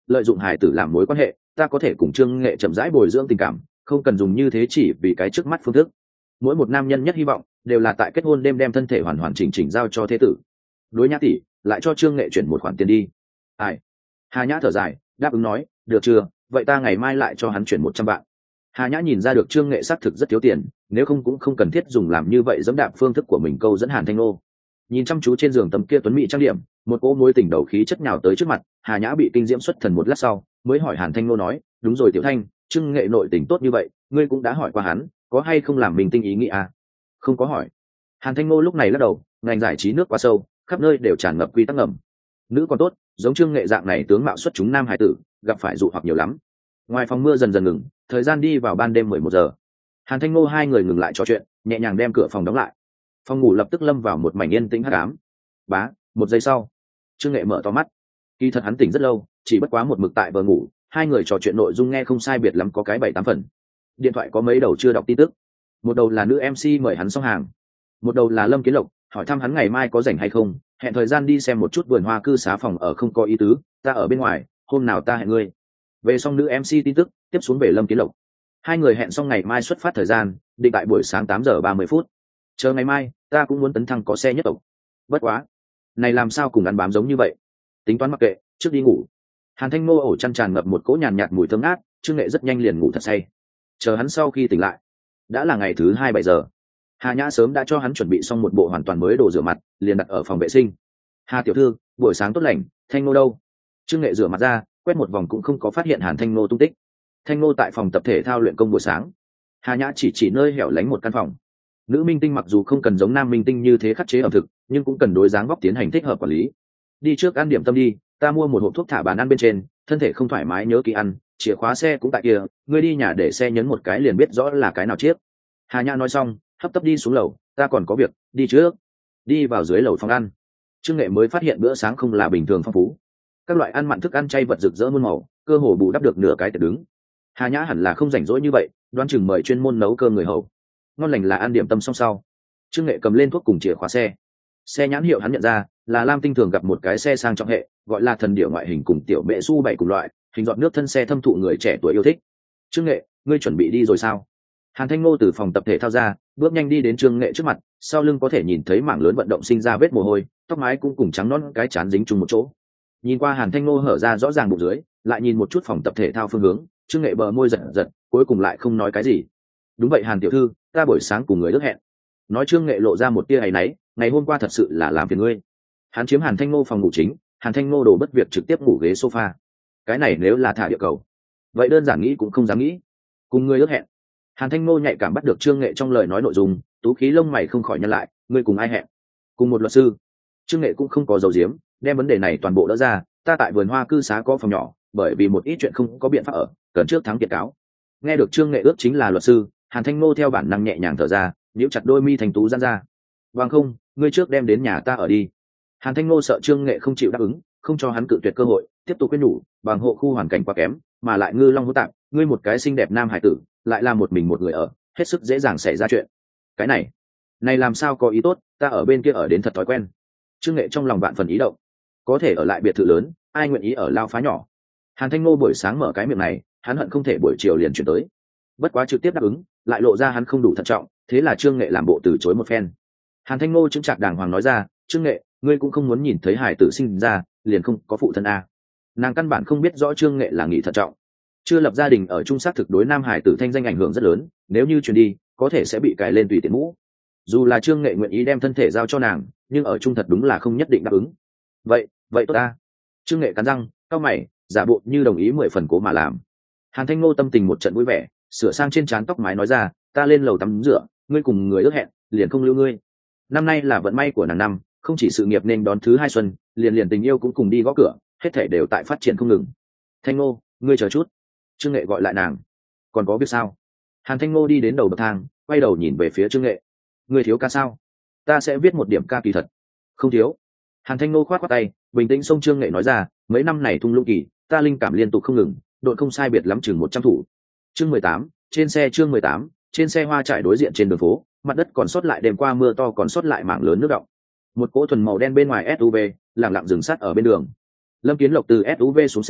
A: lợi dụng hài tử làm mối quan hệ, ta có thể cùng Trương Nghệ chậm rãi bồi dưỡng tình cảm, không cần dùng như thế chỉ vì cái trước mắt phương thức. Mỗi một nam nhân nhất hy vọng đều là tại kết hôn đêm đem thân thể hoàn hoàn chỉnh chỉnh giao cho thế tử. Đối Nhã tỷ, lại cho Trương Nghệ chuyển một khoản tiền đi. Ai? Hà Nhã thở dài, đáp ứng nói, được chưa, vậy ta ngày mai lại cho hắn chuyển 100 vạn. Hà Nhã nhìn ra được Trương Nghệ xác thực rất thiếu tiền, nếu không cũng không cần thiết dùng làm như vậy dẫm đạp phương thức của mình câu dẫn Hàn Thanh Nô. Nhìn chăm chú trên giường tấm kia tuấn mỹ trang điểm, một cỗ mối tình đầu khí chất nhào tới trước mặt, Hà Nhã bị kinh diễm xuất thần một lát sau, mới hỏi Hàn Thanh Nô nói, đúng rồi Tiểu Thanh, Trương Nghệ nội tình tốt như vậy, ngươi cũng đã hỏi qua hắn, có hay không làm mình tinh ý nghĩ à? Không có hỏi. Hàn Thanh Nô lúc này lắc đầu, ngành giải trí nước quá sâu, khắp nơi đều tràn ngập quy tắc ngầm. Nữ còn tốt, giống Trương Nghệ dạng này tướng mạo xuất chúng nam hải tử, gặp phải dụ hoặc nhiều lắm. Ngoài phòng mưa dần dần ngừng, thời gian đi vào ban đêm 11 giờ. Hàn Thanh Nô hai người ngừng lại trò chuyện, nhẹ nhàng đem cửa phòng đóng lại. Phòng ngủ lập tức lâm vào một mảnh yên tĩnh hắc ám. Bá, 1 giây sau, Trương Nghệ mở to mắt. Kỳ thật hắn tỉnh rất lâu, chỉ bất quá một mực tại bờ ngủ, hai người trò chuyện nội dung nghe không sai biệt lắm có cái 7-8 phần. Điện thoại có mấy đầu chưa đọc tin tức. Một đầu là nữ MC mời hắn xong hàng, một đầu là Lâm Kiến Lộc hỏi thăm hắn ngày mai có rảnh hay không, hẹn thời gian đi xem một chút vườn hoa cư xá phòng ở không có ý tứ, ta ở bên ngoài, hôm nào ta hẹn ngươi. Về xong nữ MC tin tức, tiếp xuống về Lâm Kiến Lộc. Hai người hẹn xong ngày mai xuất phát thời gian, định tại buổi sáng 8:30. Chờ ngày mai, ta cũng muốn tấn thăng có xe nhất tộc. Bất quá, này làm sao cùng ăn bám giống như vậy? Tính toán mặc kệ, trước đi ngủ. Hàn Thanh Nô ổ chăn tràn ngập một cỗ nhàn nhạt mùi thơm ngát, Trương Nghệ rất nhanh liền ngủ thật say. Chờ hắn sau khi tỉnh lại, đã là ngày thứ 2 7 giờ. Hà Nhã sớm đã cho hắn chuẩn bị xong một bộ hoàn toàn mới đồ rửa mặt, liền đặt ở phòng vệ sinh. Hà tiểu thư, buổi sáng tốt lành, Thanh Nô đâu? Trương Nghệ rửa mặt ra, quét một vòng cũng không có phát hiện Hàn Thanh Nô tung tích. Thanh Nô tại phòng tập thể thao luyện công buổi sáng. Hà Nhã chỉ nơi hẻo lánh một căn phòng. Nữ minh tinh mặc dù không cần giống nam minh tinh như thế khắc chế ẩm thực, nhưng cũng cần đối dáng vóc tiến hành thích hợp quản lý. Đi trước ăn điểm tâm đi, ta mua một hộp thuốc thả bàn ăn bên trên, thân thể không thoải mái nhớ kỹ ăn, chìa khóa xe cũng tại kia, ngươi đi nhà để xe nhấn một cái liền biết rõ là cái nào chiếc. Hà Nhã nói xong, hấp tấp đi xuống lầu, ta còn có việc, đi trước. Đi vào dưới lầu phòng ăn. Trương Nghệ mới phát hiện bữa sáng không là bình thường phong phú. Các loại ăn mặn thức ăn chay vật rực rỡ muôn màu, cơ hồ bù đắp được nửa cái tiệc đứng. Hà Nhã hẳn là không rảnh rỗi như vậy, đoán chừng mời chuyên môn nấu cơm người hầu. Ngon lành là ăn điểm tâm xong sau. Trương Nghệ cầm lên thuốc cùng chìa khóa xe. Xe nhãn hiệu hắn nhận ra là Lam Tinh thường gặp một cái xe sang trọng hệ, gọi là thần điểu ngoại hình cùng tiểu bệ su 7 cùng loại, hình giọt nước thân xe thâm thụ người trẻ tuổi yêu thích. Trương Nghệ, ngươi chuẩn bị đi rồi sao? Hàn Thanh Ngô từ phòng tập thể thao ra, bước nhanh đi đến Trương Nghệ trước mặt, sau lưng có thể nhìn thấy mảng lớn vận động sinh ra vết mồ hôi, tóc mái cũng cùng trắng nõn cái chán dính chung một chỗ. Nhìn qua Hàn Thanh Ngô hở ra rõ ràng bụng dưới, lại nhìn một chút phòng tập thể thao phương hướng, Trương Nghệ bờ môi giật giật, cuối cùng lại không nói cái gì. Đúng vậy Hàn tiểu thư, ta buổi sáng cùng người ước hẹn. Nói Trương Nghệ lộ ra một tia áy náy, ngày hôm qua thật sự là làm phiền ngươi. Hắn chiếm Hàn Thanh Ngô phòng ngủ chính, Hàn Thanh Ngô đổ bất việc trực tiếp ngủ ghế sofa. Cái này nếu là thả địa cầu, vậy đơn giản nghĩ cũng không dám nghĩ. Cùng ngươi ước hẹn. Hàn Thanh Ngô nhạy cảm bắt được Trương Nghệ trong lời nói nội dung, tú khí lông mày không khỏi nhăn lại, ngươi cùng ai hẹn? Cùng một luật sư. Trương Nghệ cũng không có dầu diếm, đem vấn đề này toàn bộ đỡ ra, ta tại vườn hoa cư xá có phòng nhỏ, bởi vì một ít chuyện không có biện pháp ở, cần trước thắng kiện cáo. Nghe được Trương Nghệ ước chính là luật sư, Hàn Thanh Ngô theo bản năng nhẹ nhàng thở ra, nhíu chặt đôi mi thành tú giãn ra. Vâng không, ngươi trước đem đến nhà ta ở đi. Hàn Thanh Ngô sợ Trương Nghệ không chịu đáp ứng, không cho hắn cự tuyệt cơ hội, tiếp tục khuyên nhủ, bằng hộ khu hoàn cảnh quá kém, mà lại ngư long hữu tạp, ngươi một cái xinh đẹp nam hải tử, lại là một mình một người ở, hết sức dễ dàng xảy ra chuyện. Cái này làm sao có ý tốt, ta ở bên kia ở đến thật thói quen. Trương Nghệ trong lòng vạn phần ý động, có thể ở lại biệt thự lớn, ai nguyện ý ở lao phá nhỏ. Hàn Thanh Ngô buổi sáng mở cái miệng này, hắn hận không thể buổi chiều liền chuyển tới. Bất quá trực tiếp đáp ứng, lại lộ ra hắn không đủ thận trọng, thế là Trương Nghệ làm bộ từ chối một phen. Hàn Thanh Ngô chứng trạc đàng hoàng nói ra, Trương Nghệ, ngươi cũng không muốn nhìn thấy hải tử sinh ra liền không có phụ thân a. Nàng căn bản không biết rõ Trương Nghệ là nghị thận trọng, chưa lập gia đình ở trung sát thực đối nam hải tử thanh danh ảnh hưởng rất lớn, nếu như truyền đi có thể sẽ bị cài lên tùy tiện mũ. Dù là Trương Nghệ nguyện ý đem thân thể giao cho nàng, nhưng ở trung thật đúng là không nhất định đáp ứng. Vậy tốt ta. Trương Nghệ cắn răng, cau mày, giả bộ như đồng ý 10 phần cố mà làm. Hàn Thanh Ngô tâm tình một trận vui vẻ, sửa sang trên trán tóc mái nói ra, ta lên lầu tắm rửa, ngươi cùng người ước hẹn, liền không lưu ngươi. Năm nay là vận may của nàng năm, không chỉ sự nghiệp nên đón thứ 2 xuân, liền tình yêu cũng cùng đi gõ cửa, hết thể đều tại phát triển không ngừng. Thanh Ngô, ngươi chờ chút. Trương Nghệ gọi lại nàng. Còn có việc sao? Hàn Thanh Ngô đi đến đầu bậc thang, quay đầu nhìn về phía Trương Nghệ. Ngươi thiếu ca sao? Ta sẽ viết một điểm ca kỳ thật. Không thiếu. Hàn Thanh Ngô khoát khoát tay, bình tĩnh xông Trương Nghệ nói ra, mấy năm này thung lũng kỳ, ta linh cảm liên tục không ngừng, đội không sai biệt lắm chừng 100 thủ. Chương 18, chương 18, trên xe hoa trải đối diện trên đường phố, mặt đất còn sót lại đêm qua mưa to còn sót lại mảng lớn nước đọng. Một cỗ thuần màu đen bên ngoài SUV lặng lặng dừng sát ở bên đường. Lâm Kiến Lộc từ SUV xuống xe,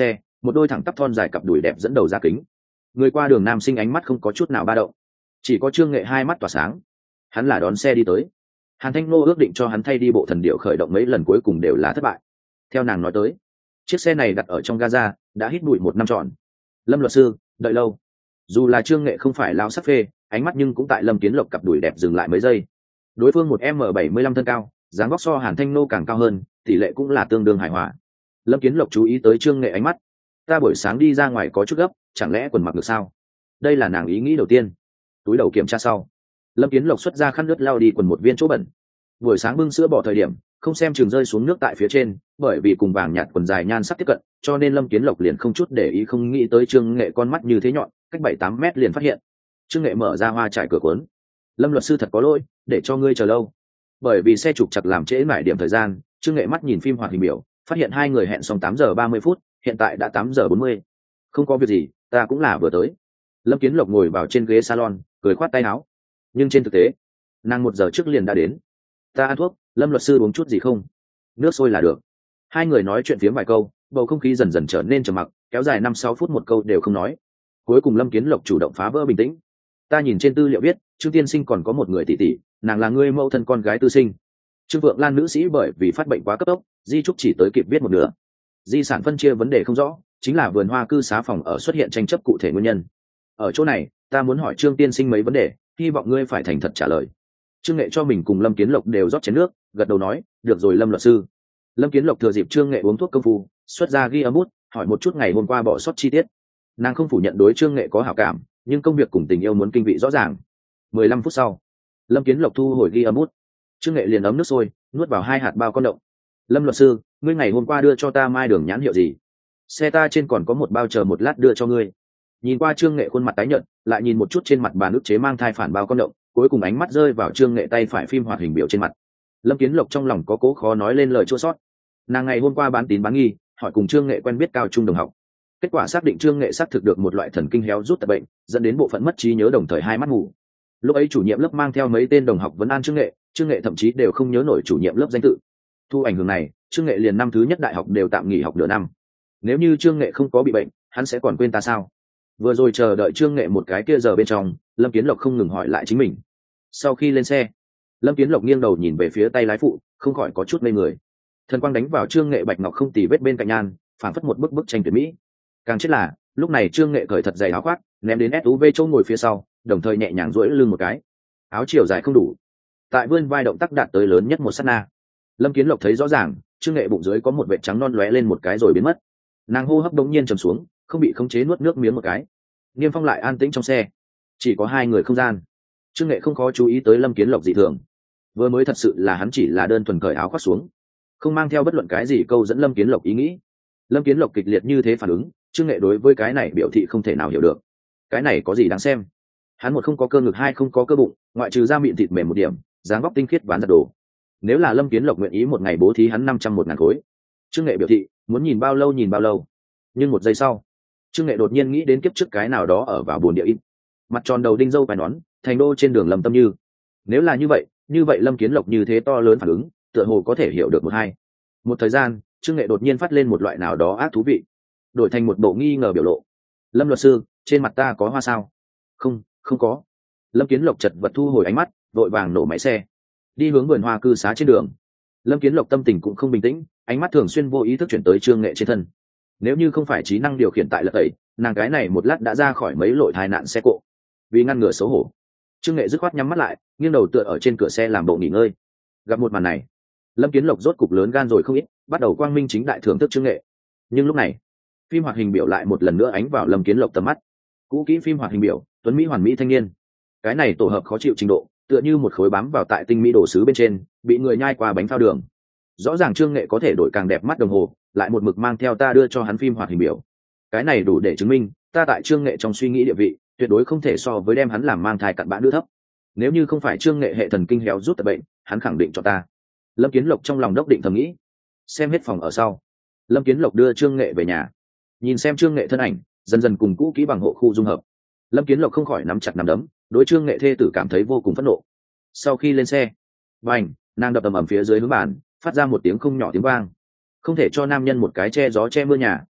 A: một đôi thẳng tắp thon dài cặp đùi đẹp dẫn đầu ra kính. Người qua đường nam sinh ánh mắt không có chút nào ba động, chỉ có Trương Nghệ hai mắt tỏa sáng. Hắn là đón xe đi tới. Hàn Thanh Nô ước định cho hắn thay đi bộ thần điệu khởi động mấy lần cuối cùng đều là thất bại. Theo nàng nói tới, chiếc xe này đặt ở trong gaza đã hít bụi 1 năm trọn. Lâm luật sư, đợi lâu. Dù là Trương Nghệ không phải lao sắc phê, ánh mắt nhưng cũng tại Lâm Kiến Lộc cặp đùi đẹp dừng lại mấy giây. Đối phương một m 75 thân cao, dáng vóc so Hàn Thanh Nô càng cao hơn, tỷ lệ cũng là tương đương hài hòa. Lâm Kiến Lộc chú ý tới Trương Nghệ ánh mắt. Ta buổi sáng đi ra ngoài có chút gấp, chẳng lẽ quần mặc được sao? Đây là nàng ý nghĩ đầu tiên. Túi đầu kiểm tra sau, Lâm Kiến Lộc xuất ra khăn nước lau đi quần một viên chỗ bẩn. Buổi sáng bưng sữa bỏ thời điểm, không xem chừng rơi xuống nước tại phía trên, bởi vì cùng vàng nhạt quần dài nhan sắc tiếp cận, cho nên Lâm Kiến Lộc liền không chút để ý, không nghĩ tới Trương Nghệ con mắt như thế nhọn, cách 7-8 mét liền phát hiện. Trương Nghệ mở ra hoa trải cửa cuốn. Lâm luật sư thật có lỗi, để cho ngươi chờ lâu. Bởi vì xe trục trặc làm trễ mãi điểm thời gian, Trương Nghệ mắt nhìn phim hoạt hình biểu, phát hiện hai người hẹn xong 8 giờ 30 phút, hiện tại đã 8 giờ 40. Không có việc gì, ta cũng là vừa tới. Lâm Kiến Lộc ngồi vào trên ghế salon, cười khoát tay áo. Nhưng trên thực tế, nàng 1 giờ trước liền đã đến. Ta ăn thuốc, Lâm luật sư uống chút gì không? Nước sôi là được. Hai người nói chuyện phiếm vài câu, bầu không khí dần dần trở nên trầm mặc, kéo dài 5-6 phút một câu đều không nói. Cuối cùng Lâm Kiến Lộc chủ động phá vỡ bình tĩnh. Ta nhìn trên tư liệu viết, Trương tiên sinh còn có một người tỷ tỷ, nàng là người mẫu thân con gái tư sinh. Trương Vượng Lan nữ sĩ bởi vì phát bệnh quá cấp tốc, di chúc chỉ tới kịp viết một nửa. Di sản phân chia vấn đề không rõ, chính là vườn hoa cư xá phòng ở xuất hiện tranh chấp cụ thể nguyên nhân. Ở chỗ này, ta muốn hỏi Trương tiên sinh mấy vấn đề, hy vọng ngươi phải thành thật trả lời. Trương Nghệ cho mình cùng Lâm Kiến Lộc đều rót chén nước, gật đầu nói, được rồi Lâm luật sư. Lâm Kiến Lộc thừa dịp Trương Nghệ uống thuốc công phu, xuất ra ghi âm bút, hỏi một chút ngày hôm qua bỏ sót chi tiết. Nàng không phủ nhận đối Trương Nghệ có hảo cảm, nhưng công việc cùng tình yêu muốn kinh vị rõ ràng. 15 phút sau, Lâm Kiến Lộc thu hồi ghi âm bút. Trương Nghệ liền ấm nước sôi, nuốt vào 2 hạt bao con động. Lâm luật sư, ngươi ngày hôm qua đưa cho ta mai đường nhãn hiệu gì? Xe ta trên còn có một bao, chờ một lát đưa cho ngươi. Nhìn qua Trương Nghệ khuôn mặt tái nhợt, lại nhìn một chút trên mặt bàn ức chế mang thai phản bao con động, cuối cùng ánh mắt rơi vào Trương Nghệ tay phải phim hoạt hình biểu trên mặt. Lâm Kiến Lộc trong lòng có cố khó nói lên lời chua sót. Nàng ngày hôm qua bán tín bán nghi, hỏi cùng Trương Nghệ quen biết cao trung đồng học. Kết quả xác định Trương Nghệ xác thực được một loại thần kinh héo rút tật bệnh, dẫn đến bộ phận mất trí nhớ đồng thời hai mắt mù. Lúc ấy chủ nhiệm lớp mang theo mấy tên đồng học vấn an Trương Nghệ thậm chí đều không nhớ nổi chủ nhiệm lớp danh tự. Thu ảnh hưởng này, Trương Nghệ liền năm thứ nhất đại học đều tạm nghỉ học nửa năm. Nếu như Trương Nghệ không có bị bệnh, hắn sẽ còn quên ta sao? Vừa rồi chờ đợi Trương Nghệ một cái kia giờ bên trong, Lâm Kiến Lộc không ngừng hỏi lại chính mình. Sau khi lên xe, Lâm Kiến Lộc nghiêng đầu nhìn về phía tay lái phụ, không khỏi có chút ngây người. Thần quang đánh vào Trương Nghệ bạch ngọc không tì vết bên cạnh nhan, phảng phất một bức tranh tuyệt mỹ. Càng chết là, lúc này Trương Nghệ cởi thật dày áo khoác, ném đến SUV chỗ ngồi phía sau, đồng thời nhẹ nhàng duỗi lưng một cái. Áo chiều dài không đủ, tại vươn vai động tác đạt tới lớn nhất một sát na. Lâm Kiến Lộc thấy rõ ràng, Trương Nghệ bụng dưới có một vệt trắng non lóe lên một cái rồi biến mất. Nàng hô hấp đống nhiên trầm xuống, không bị khống chế nuốt nước miếng một cái. Niêm Phong lại an tĩnh trong xe, chỉ có hai người không gian. Trương Nghệ không khó chú ý tới Lâm Kiến Lộc dị thường. Vừa mới thật sự là hắn chỉ là đơn thuần cởi áo khoác xuống, không mang theo bất luận cái gì câu dẫn Lâm Kiến Lộc ý nghĩ. Lâm Kiến Lộc kịch liệt như thế phản ứng, Trương Nghệ đối với cái này biểu thị không thể nào hiểu được. Cái này có gì đáng xem? Hắn một không có cơ ngực, hai không có cơ bụng, ngoại trừ da miệng thịt mềm một điểm, dáng vóc tinh khiết ván giặt đồ. Nếu là Lâm Kiến Lộc nguyện ý một ngày bố thí hắn 500-1.000 khối, Trương Nghệ biểu thị muốn nhìn bao lâu nhìn bao lâu. Nhưng một giây sau, Trương Nghệ đột nhiên nghĩ đến kiếp trước cái nào đó ở vào buồn địa ít, mặt tròn đầu đinh dâu vài nón, thành đô trên đường Lâm Tâm Như. Nếu là như vậy Lâm Kiến Lộc như thế to lớn phản ứng, tựa hồ có thể hiểu được một hai. Một thời gian, Trương Nghệ đột nhiên phát lên một loại nào đó ác thú vị, đổi thành một bộ nghi ngờ biểu lộ. Lâm luật sư, trên mặt ta có hoa sao? Không có. Lâm Kiến Lộc chật vật thu hồi ánh mắt, vội vàng nổ máy xe, đi hướng vườn hoa cư xá trên đường. Lâm Kiến Lộc tâm tình cũng không bình tĩnh, ánh mắt thường xuyên vô ý thức chuyển tới Trương Nghệ trên thân. Nếu như không phải trí năng điều khiển tại lật tẩy, nàng cái này một lát đã ra khỏi mấy lội tai nạn xe cộ. Vì ngăn ngừa xấu hổ, Trương Nghệ dứt khoát nhắm mắt lại, nghiêng đầu tựa ở trên cửa xe làm bộ nghỉ ngơi. Gặp một màn này, Lâm Kiến Lộc rốt cục lớn gan rồi không ít, bắt đầu quang minh chính đại thưởng thức Trương Nghệ. Nhưng lúc này, phim hoạt hình biểu lại một lần nữa ánh vào Lâm Kiến Lộc tầm mắt. Cũ kỹ phim hoạt hình biểu, tuấn mỹ hoàn mỹ thanh niên. Cái này tổ hợp khó chịu trình độ, tựa như một khối bám vào tại tinh mỹ đồ sứ bên trên, bị người nhai qua bánh phao đường. Rõ ràng Trương Nghệ có thể đổi càng đẹp mắt đồng hồ, lại một mực mang theo ta đưa cho hắn phim hoạt hình biểu. Cái này đủ để chứng minh ta tại Trương Nghệ trong suy nghĩ địa vị tuyệt đối không thể so với đem hắn làm mang thai cặn bã nữ thấp. Nếu như không phải Trương Nghệ hệ thần kinh héo rút tật bệnh, hắn khẳng định cho ta. Lâm Kiến Lộc trong lòng đốc định thầm nghĩ. Xem hết phòng ở sau, Lâm Kiến Lộc đưa Trương Nghệ về nhà. Nhìn xem Trương Nghệ thân ảnh dần dần cùng cũ kỹ bằng hộ khu dung hợp, Lâm Kiến Lộc không khỏi nắm chặt nắm đấm, đối Trương Nghệ thê tử cảm thấy vô cùng phẫn nộ. Sau khi lên xe, bành, nàng đập ầm ầm phía dưới hướng bàn, phát ra một tiếng không nhỏ tiếng vang. Không thể cho nam nhân một cái che gió che mưa nhà,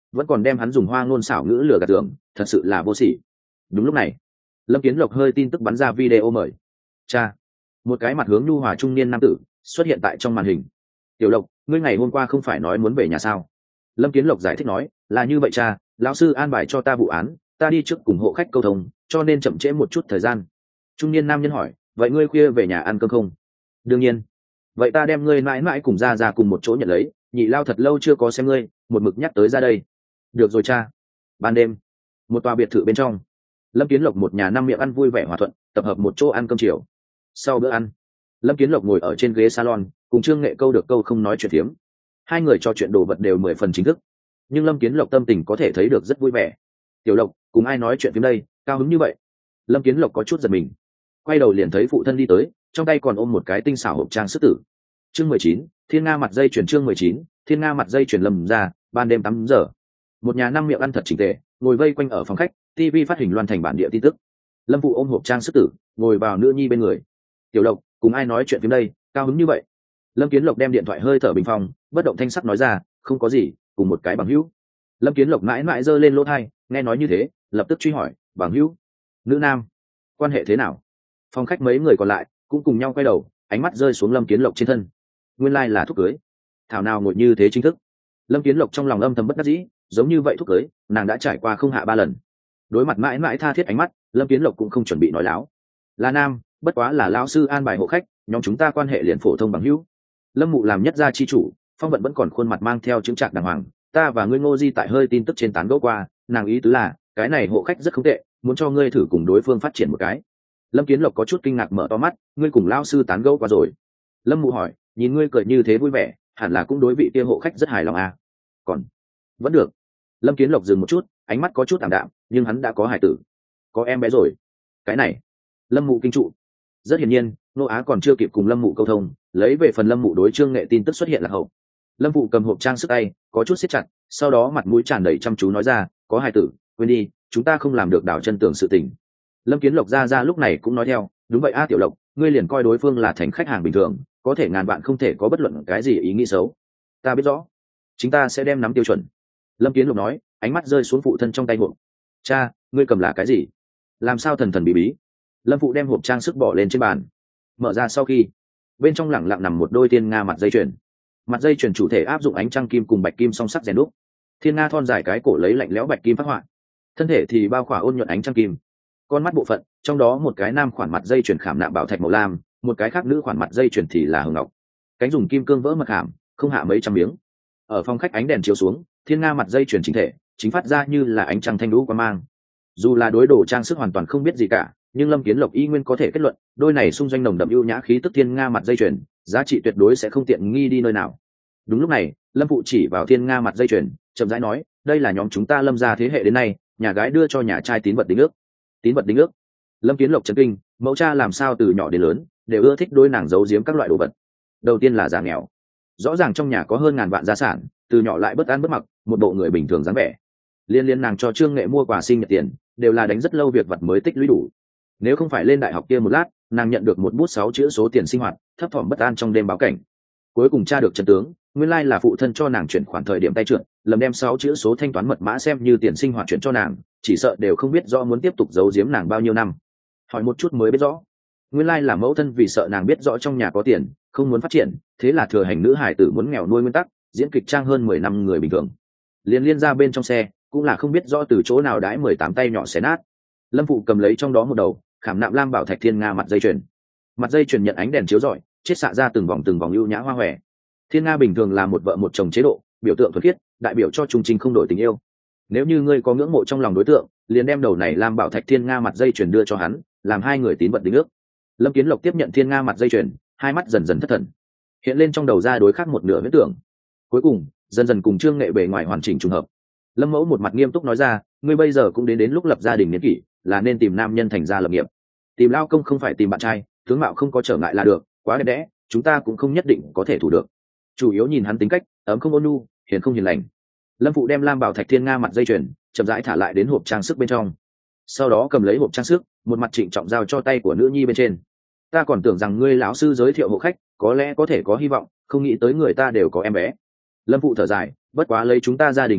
A: vẫn còn đem hắn dùng hoa ngôn xảo ngữ lừa gạt tưởng, thật sự là vô sỉ. Đúng lúc này, Lâm Kiến Lộc hơi tin tức bắn ra video mời. Cha, một cái mặt hướng nhu hòa trung niên nam tử xuất hiện tại trong màn hình. Tiểu Lộc, ngươi ngày hôm qua không phải nói muốn về nhà sao? Lâm Kiến Lộc giải thích nói, là như vậy cha, lão sư an bài cho ta vụ án, ta đi trước cùng hộ khách câu thông, cho nên chậm trễ một chút thời gian. Trung niên nam nhân hỏi, vậy ngươi khuya về nhà ăn cơm không? Đương nhiên. Vậy ta đem ngươi mãi mãi cùng ra cùng một chỗ nhận lấy, nhị lao thật lâu chưa có xem ngươi, một mực nhắc tới ra đây. Được rồi cha. Ban đêm, một tòa biệt thự bên trong, Lâm Kiến Lộc một nhà năm miệng ăn vui vẻ hòa thuận, tập hợp một chỗ ăn cơm chiều. Sau bữa ăn, Lâm Kiến Lộc ngồi ở trên ghế salon, cùng Trương Nghệ câu được câu không nói chuyện phiếm. Hai người trò chuyện đồ vật đều 10 phần chính thức, nhưng Lâm Kiến Lộc tâm tình có thể thấy được rất vui vẻ. Tiểu Lộc, cùng ai nói chuyện phiếm đây, cao hứng như vậy? Lâm Kiến Lộc có chút giật mình, quay đầu liền thấy phụ thân đi tới, trong tay còn ôm một cái tinh xảo hộp trang sức tử. Chương 19, Thiên Nga mặt dây chuyền. Chương 19, Thiên Nga mặt dây chuyền. Lâm ra, ban đêm 8 giờ. Một nhà năm miệng ăn thật chỉnh tề, ngồi vây quanh ở phòng khách, TV phát hình loan thành bản địa tin tức. Lâm Phụ ôm hộp trang sức tử, ngồi vào nữ nhi bên người. Tiểu Lộc, cùng ai nói chuyện phim đây, cao hứng như vậy? Lâm Kiến Lộc đem điện thoại hơi thở bình phong, bất động thanh sắc nói ra, không có gì, cùng một cái bằng hữu. Lâm Kiến Lộc mãi mãi giơ lên lỗ tai, nghe nói như thế, lập tức truy hỏi, bằng hữu? Nữ nam? Quan hệ thế nào? Phòng khách mấy người còn lại cũng cùng nhau quay đầu, ánh mắt rơi xuống Lâm Kiến Lộc trên thân. Nguyên lai là thúc cưới. Thảo nào ngồi như thế chính thức. Lâm Kiến Lộc trong lòng âm thầm bất đắc dĩ, giống như vậy thúc cưới, nàng đã trải qua không hạ 3 lần. Đối mặt mãi mãi tha thiết ánh mắt, Lâm Kiến Lộc cũng không chuẩn bị nói láo. Là nam, bất quá là lão sư an bài hộ khách, nhóm chúng ta quan hệ liền phổ thông bằng hữu. Lâm Mụ làm nhất gia chi chủ, phong vận vẫn còn khuôn mặt mang theo chứng trạng đàng hoàng. Ta và ngươi Ngô Di tại hơi tin tức trên tán gẫu qua, nàng ý tứ là cái này hộ khách rất không tệ, muốn cho ngươi thử cùng đối phương phát triển một cái. Lâm Kiến Lộc có chút kinh ngạc mở to mắt, ngươi cùng lão sư tán gẫu qua rồi? Lâm Mụ hỏi, nhìn ngươi cười như thế vui vẻ, hẳn là cũng đối vị kia hộ khách rất hài lòng à? Còn vẫn được. Lâm Kiến Lộc dừng một chút, ánh mắt có chút ảm đạm, nhưng hắn đã có hài tử, có em bé rồi. Cái này, Lâm Mụ kinh trụ. Rất hiển nhiên, Nô Á còn chưa kịp cùng Lâm Mụ câu thông, lấy về phần Lâm Mụ đối Trương Nghệ tin tức xuất hiện là hậu. Lâm Phụ cầm hộp trang sức tay, có chút siết chặt, sau đó mặt mũi tràn đầy chăm chú nói ra, có hài tử, quên đi, chúng ta không làm được đảo chân tường sự tình. Lâm Kiến Lộc ra lúc này cũng nói theo, đúng vậy a Tiểu Lộc, ngươi liền coi đối phương là thành khách hàng bình thường, có thể ngàn bạn không thể có bất luận cái gì ý nghĩ xấu. Ta biết rõ, chúng ta sẽ đem nắm tiêu chuẩn. Lâm Kiến Lộc nói, ánh mắt rơi xuống phụ thân trong tay hộp. Cha, ngươi cầm là cái gì? Làm sao thần thần bí bí? Lâm Phụ đem hộp trang sức bỏ lên trên bàn, mở ra sau khi, bên trong lẳng lặng nằm một đôi thiên nga mặt dây chuyền. Mặt dây chuyền chủ thể áp dụng ánh trăng kim cùng bạch kim song sắc rèn đúc, thiên nga thon dài cái cổ lấy lạnh lẽo bạch kim phát họa, thân thể thì bao khỏa ôn nhuận ánh trăng kim. Con mắt bộ phận, trong đó một cái nam khoản mặt dây chuyền khảm nạm bảo thạch màu lam, một cái khác nữ khoản mặt dây chuyền thì là hồng ngọc. Cánh dùng kim cương vỡ mật khảm, không hạ mấy trăm miếng. Ở phòng khách ánh đèn chiếu xuống, thiên nga mặt dây chuyền chính thể, chính phát ra như là ánh trăng thanh lũ quang mang. Dù là đối đồ trang sức hoàn toàn không biết gì cả, nhưng Lâm Kiến Lộc y nguyên có thể kết luận, đôi này xung doanh nồng đậm ưu nhã khí tức thiên nga mặt dây chuyền, giá trị tuyệt đối sẽ không tiện nghi đi nơi nào. Đúng lúc này, Lâm Phụ chỉ vào thiên nga mặt dây chuyền, chậm rãi nói, đây là nhóm chúng ta Lâm gia thế hệ đến nay, nhà gái đưa cho nhà trai tín vật đính ước. Tín vật đính ước? Lâm Kiến Lộc chấn kinh, mẫu cha làm sao từ nhỏ đến lớn đều ưa thích đôi nàng giấu giếm các loại đồ vật. Đầu tiên là già nghèo, rõ ràng trong nhà có hơn ngàn vạn gia sản, từ nhỏ lại bất ăn bất mặc, một bộ người bình thường dáng vẻ. Liên nàng cho Trương Nghệ mua quà sinh nhật tiền, đều là đánh rất lâu việc vật mới tích lũy đủ. Nếu không phải lên đại học kia một lát, nàng nhận được một bút 6 chữ số tiền sinh hoạt, thấp thỏm bất an trong đêm báo cảnh. Cuối cùng tra được chân tướng, nguyên lai là phụ thân cho nàng chuyển khoản thời điểm tay trượt, lầm đem 6 chữ số thanh toán mật mã xem như tiền sinh hoạt chuyển cho nàng, chỉ sợ đều không biết rõ muốn tiếp tục giấu giếm nàng bao nhiêu năm. Hỏi một chút mới biết rõ, nguyên lai là mẫu thân vì sợ nàng biết rõ trong nhà có tiền, không muốn phát triển, thế là thừa hành nữ hải tử muốn nghèo nuôi nguyên tắc, diễn kịch trang hơn 10 năm người bình thường. Liên ra bên trong xe, cũng là không biết rõ từ chỗ nào đãi 18 tay nhỏ xé nát. Lâm Phụ cầm lấy trong đó một đầu, khảm nạm lam bảo thạch thiên nga mặt dây chuyền. Mặt dây chuyền nhận ánh đèn chiếu rọi, chiết xạ ra từng vòng ưu nhã hoa hòe. Thiên nga bình thường là một vợ một chồng chế độ, biểu tượng thuần khiết, đại biểu cho trung trình không đổi tình yêu. Nếu như ngươi có ngưỡng mộ trong lòng đối tượng, liền đem đầu này lam bảo thạch thiên nga mặt dây chuyền đưa cho hắn, làm hai người tín vật đính ước. Lâm Kiến Lộc tiếp nhận thiên nga mặt dây chuyền, hai mắt dần dần thất thần, hiện lên trong đầu ra đối khác một nửa huyễn tưởng. Cuối cùng dần dần cùng Trương Nghệ bề ngoài hoàn chỉnh trùng hợp. Lâm Mẫu một mặt nghiêm túc nói ra, ngươi bây giờ cũng đến lúc lập gia đình niên kỷ, là nên tìm nam nhân thành gia lập nghiệp. Tìm lao công không phải tìm bạn trai, tướng mạo không có trở ngại là được, quá đẹp đẽ chúng ta cũng không nhất định có thể thủ được, chủ yếu nhìn hắn tính cách, ấm không ôn nhu, hiền không hiền lành. Lâm Phụ đem lam bảo thạch thiên nga mặt dây chuyền chậm rãi thả lại đến hộp trang sức bên trong, sau đó cầm lấy hộp trang sức, một mặt trịnh trọng giao cho tay của nữ nhi bên trên. Ta còn tưởng rằng ngươi lão sư giới thiệu hộ khách có lẽ có thể có hy vọng, không nghĩ tới người ta đều có em bé. Lâm Phụ thở dài, bất quá lấy chúng ta gia đình điều kiện,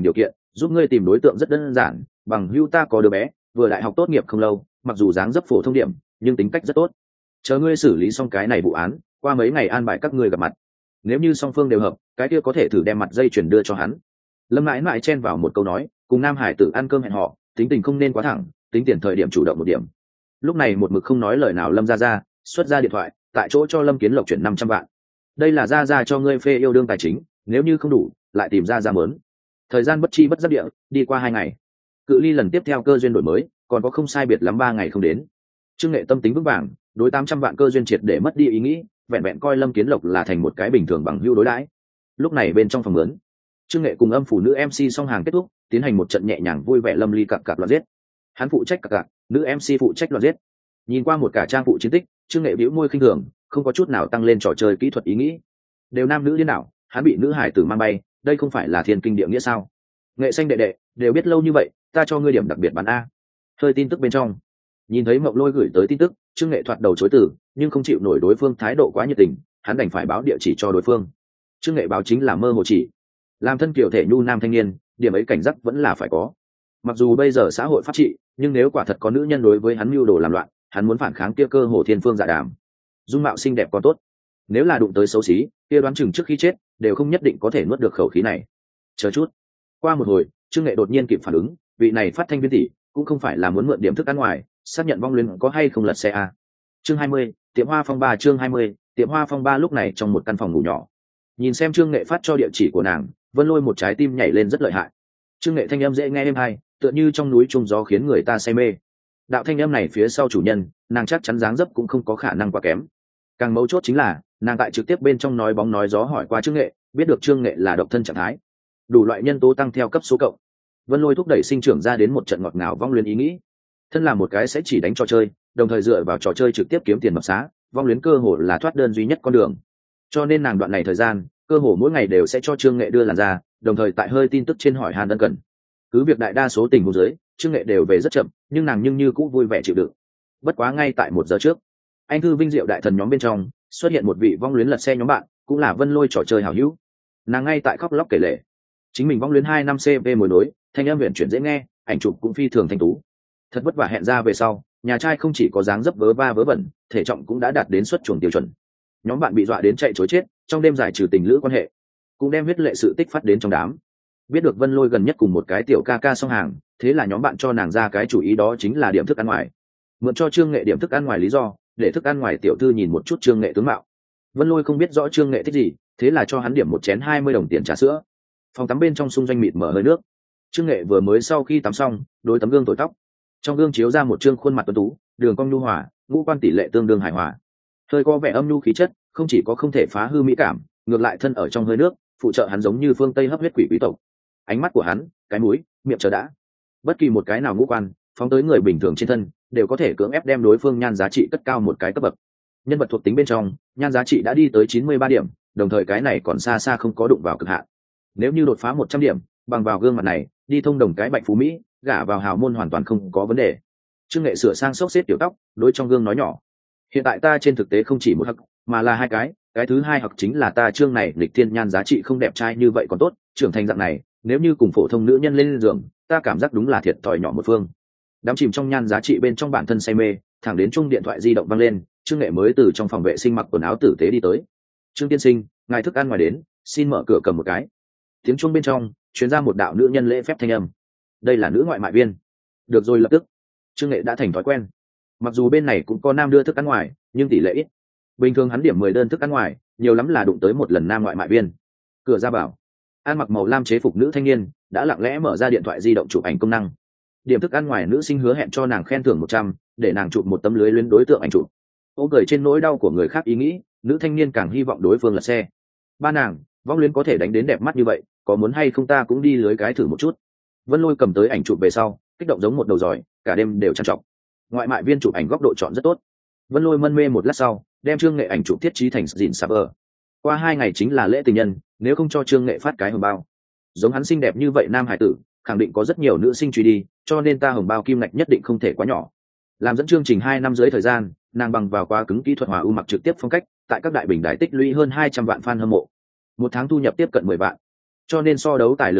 A: giúp ngươi tìm đối tượng rất đơn giản, bằng hữu ta có đứa bé vừa đại học tốt nghiệp không lâu, mặc dù dáng dấp phổ thông điểm nhưng tính cách rất tốt. Chờ ngươi xử lý xong cái này vụ án, qua mấy ngày an bài các ngươi gặp mặt. Nếu như song phương đều hợp, cái kia có thể thử đem mặt dây chuyển đưa cho hắn. Lâm mãi mãi chen vào một câu nói, cùng nam hải tử ăn cơm hẹn họ, tính tình không nên quá thẳng, tính tiền thời điểm chủ động một điểm. Lúc này một mực không nói lời nào Lâm ra xuất ra điện thoại, tại chỗ cho Lâm Kiến Lộc chuyển 500 vạn. Đây là ra cho ngươi phê yêu đương tài chính, nếu như không đủ lại tìm ra mớn. Thời gian bất chi bất giác địa đi qua 2 ngày, cự ly lần tiếp theo cơ duyên đổi mới còn có không sai biệt lắm 3 ngày không đến. Trương Nghệ tâm tính vững vàng, đối 800 vạn cơ duyên triệt để mất đi ý nghĩ, vẹn vẹn coi Lâm Kiến Lộc là thành một cái bình thường bằng hữu đối đãi. Lúc này bên trong phòng lớn, Trương Nghệ cùng âm phủ nữ MC song hàng kết thúc, tiến hành một trận nhẹ nhàng vui vẻ lâm ly cặc cặc loạt giết. Hắn phụ trách cặc cặc, nữ MC phụ trách loạt giết. Nhìn qua một cả trang phụ chiến tích, Trương Nghệ bĩu môi khinh thường, không có chút nào tăng lên trò chơi kỹ thuật ý nghĩ. Đều nam nữ điên đảo, hắn bị nữ hải tử mang bay, đây không phải là thiên kinh địa nghĩa sao? Nghệ xanh đệ đệ, đều biết lâu như vậy, ta cho ngươi điểm đặc biệt bán a. Hơi tin tức bên trong, nhìn thấy Mộng Lôi gửi tới tin tức, Trương Nghệ thoạt đầu chối từ, nhưng không chịu nổi đối phương thái độ quá nhiệt tình, hắn đành phải báo địa chỉ cho đối phương. Trương Nghệ báo chính là mơ hồ chỉ, làm thân kiểu thể nhu nam thanh niên, điểm ấy cảnh giác vẫn là phải có. Mặc dù bây giờ xã hội pháp trị, nhưng nếu quả thật có nữ nhân đối với hắn mưu đồ làm loạn, hắn muốn phản kháng kia cơ hồ thiên phương dạ đàm. Dung mạo xinh đẹp còn tốt, nếu là đụng tới xấu xí, kia đoán chừng trước khi chết đều không nhất định có thể nuốt được khẩu khí này. Chờ chút. Qua một hồi, Trương Nghệ đột nhiên kịp phản ứng, vị này phát thanh viên tỷ cũng không phải là muốn mượn điểm thức ăn ngoài, xác nhận vong luyến có hay không lật xe a. Chương 20, tiệm hoa phong ba. Chương 20, tiệm hoa phong ba. Lúc này trong một căn phòng ngủ nhỏ, nhìn xem Trương Nghệ phát cho địa chỉ của nàng, Vân Lôi một trái tim nhảy lên rất lợi hại. Trương Nghệ thanh âm dễ nghe êm hay, tựa như trong núi trung gió khiến người ta say mê. Đạo thanh âm này phía sau chủ nhân, nàng chắc chắn dáng dấp cũng không có khả năng quá kém. Càng mấu chốt chính là, nàng tại trực tiếp bên trong nói bóng nói gió hỏi qua Trương Nghệ, biết được Trương Nghệ là độc thân trạng thái, đủ loại nhân tố tăng theo cấp số cộng. Vân Lôi thúc đẩy sinh trưởng ra đến một trận ngọt ngào vong luyến ý nghĩ. Thân là một cái sẽ chỉ đánh trò chơi, đồng thời dựa vào trò chơi trực tiếp kiếm tiền mập xá, vong luyến cơ hồ là thoát đơn duy nhất con đường. Cho nên nàng đoạn này thời gian, cơ hồ mỗi ngày đều sẽ cho Trương Nghệ đưa làn ra, đồng thời tại hơi tin tức trên hỏi han ân cần. Cứ việc đại đa số tình huống dưới, Trương Nghệ đều về rất chậm, nhưng nàng như cũ vui vẻ chịu đựng. Bất quá ngay tại 1 giờ trước, anh thư vinh diệu đại thần nhóm bên trong xuất hiện một vị vong luyến lật xe nhóm bạn, cũng là Vân Lôi trò chơi hảo hữu. Nàng ngay tại khóc lóc kể lể, chính mình vong luyến 2 năm cv mối nối, thanh âm huyền chuyển dễ nghe, ảnh chụp cũng phi thường thanh tú. Thật vất vả hẹn ra về sau, nhà trai không chỉ có dáng dấp vớ va vớ vẩn, thể trọng cũng đã đạt đến xuất chuồng tiêu chuẩn. Nhóm bạn bị dọa đến chạy chối chết, trong đêm giải trừ tình lữ quan hệ, cũng đem huyết lệ sự tích phát đến trong đám. Biết được Vân Lôi gần nhất cùng một cái tiểu ca ca song hàng, thế là nhóm bạn cho nàng ra cái chủ ý, đó chính là điểm thức ăn ngoài. Mượn cho Trương Nghệ điểm thức ăn ngoài lý do, để thức ăn ngoài tiểu thư nhìn một chút Trương Nghệ tướng mạo. Vân Lôi không biết rõ Trương Nghệ thích gì, thế là cho hắn điểm một chén 20 đồng tiền trà sữa. Phòng tắm bên trong xung doanh mịt mở hơi nước. Trương Nghệ vừa mới sau khi tắm xong, đối tấm gương thổi tóc. Trong gương chiếu ra một trương khuôn mặt tuấn tú, đường cong nhu hòa, ngũ quan tỷ lệ tương đương hài hòa. Hơi có vẻ âm nhu khí chất, không chỉ có không thể phá hư mỹ cảm, ngược lại thân ở trong hơi nước, phụ trợ hắn giống như phương Tây hấp huyết quỷ quý tộc. Ánh mắt của hắn, cái mũi, miệng chờ đã. Bất kỳ một cái nào ngũ quan, phóng tới người bình thường trên thân, đều có thể cưỡng ép đem đối phương nhan giá trị cất cao một cái cấp bậc. Nhân vật thuộc tính bên trong, nhan giá trị đã đi tới 93 điểm, đồng thời cái này còn xa xa không có đụng vào cực hạn. Nếu như đột phá 100 điểm, bằng vào gương mặt này, đi thông đồng cái bạch phú mỹ, gả vào hào môn hoàn toàn không có vấn đề. Trương Nghệ sửa sang xốc xếp tiểu tóc, đối trong gương nói nhỏ: hiện tại ta trên thực tế không chỉ một hắc, mà là 2 cái thứ 2 hắc chính là ta Trương này lịch thiên nhan giá trị không đẹp trai như vậy còn tốt, trưởng thành dạng này, nếu như cùng phổ thông nữ nhân lên giường, ta cảm giác đúng là thiệt thòi nhỏ một phương. Đám chìm trong nhan giá trị bên trong bản thân say mê, thẳng đến chung điện thoại di động vang lên, Trương Nghệ mới từ trong phòng vệ sinh mặc quần áo tử tế đi tới. Trương tiên sinh, ngài thức ăn ngoài đến, xin mở cửa cầm một cái. Tiếng chuông bên trong truyền ra một đạo nữ nhân lễ phép thanh âm. Đây là nữ ngoại mại viên. Được rồi, lập tức. Trương Nghệ đã thành thói quen. Mặc dù bên này cũng có nam đưa thức ăn ngoài, nhưng tỷ lệ ít. Bình thường hắn điểm 10 đơn thức ăn ngoài, nhiều lắm là đụng tới một lần nam ngoại mại viên. Cửa ra bảo, ăn mặc màu lam chế phục nữ thanh niên đã lặng lẽ mở ra điện thoại di động chụp ảnh công năng. Điểm thức ăn ngoài nữ sinh hứa hẹn cho nàng khen thưởng 100, để nàng chụp một tấm lưới luyến đối tượng ảnh chụp. Ô cười trên nỗi đau của người khác ý nghĩ, nữ thanh niên càng hy vọng đối phương lật xe. Ba nàng, vong luyến có thể đánh đến đẹp mắt như vậy, có muốn hay không ta cũng đi lưới cái thử một chút. Vân Lôi cầm tới ảnh chụp về sau, kích động giống một đầu giỏi, cả đêm đều trằn trọc. Ngoại mại viên chụp ảnh góc độ chọn rất tốt. Vân Lôi mân mê một lát sau, đem Trương Nghệ ảnh chụp thiết trí thành dìn sạp ở. Qua 2 ngày chính là lễ tình nhân, nếu không cho Trương Nghệ phát cái hồng bao, giống hắn xinh đẹp như vậy nam hải tử, khẳng định có rất nhiều nữ sinh truy đi, cho nên ta hồng bao kim ngạch nhất định không thể quá nhỏ. Làm dẫn chương trình 2 năm dưới thời gian, nàng bằng vào quá cứng kỹ thuật hòa ưu mặc trực tiếp phong cách, tại các đại bình đài tích lũy hơn 200 vạn fan hâm mộ. 1 tháng thu nhập tiếp cận 10 vạn. Cho nên so đấu tài lực phương diện,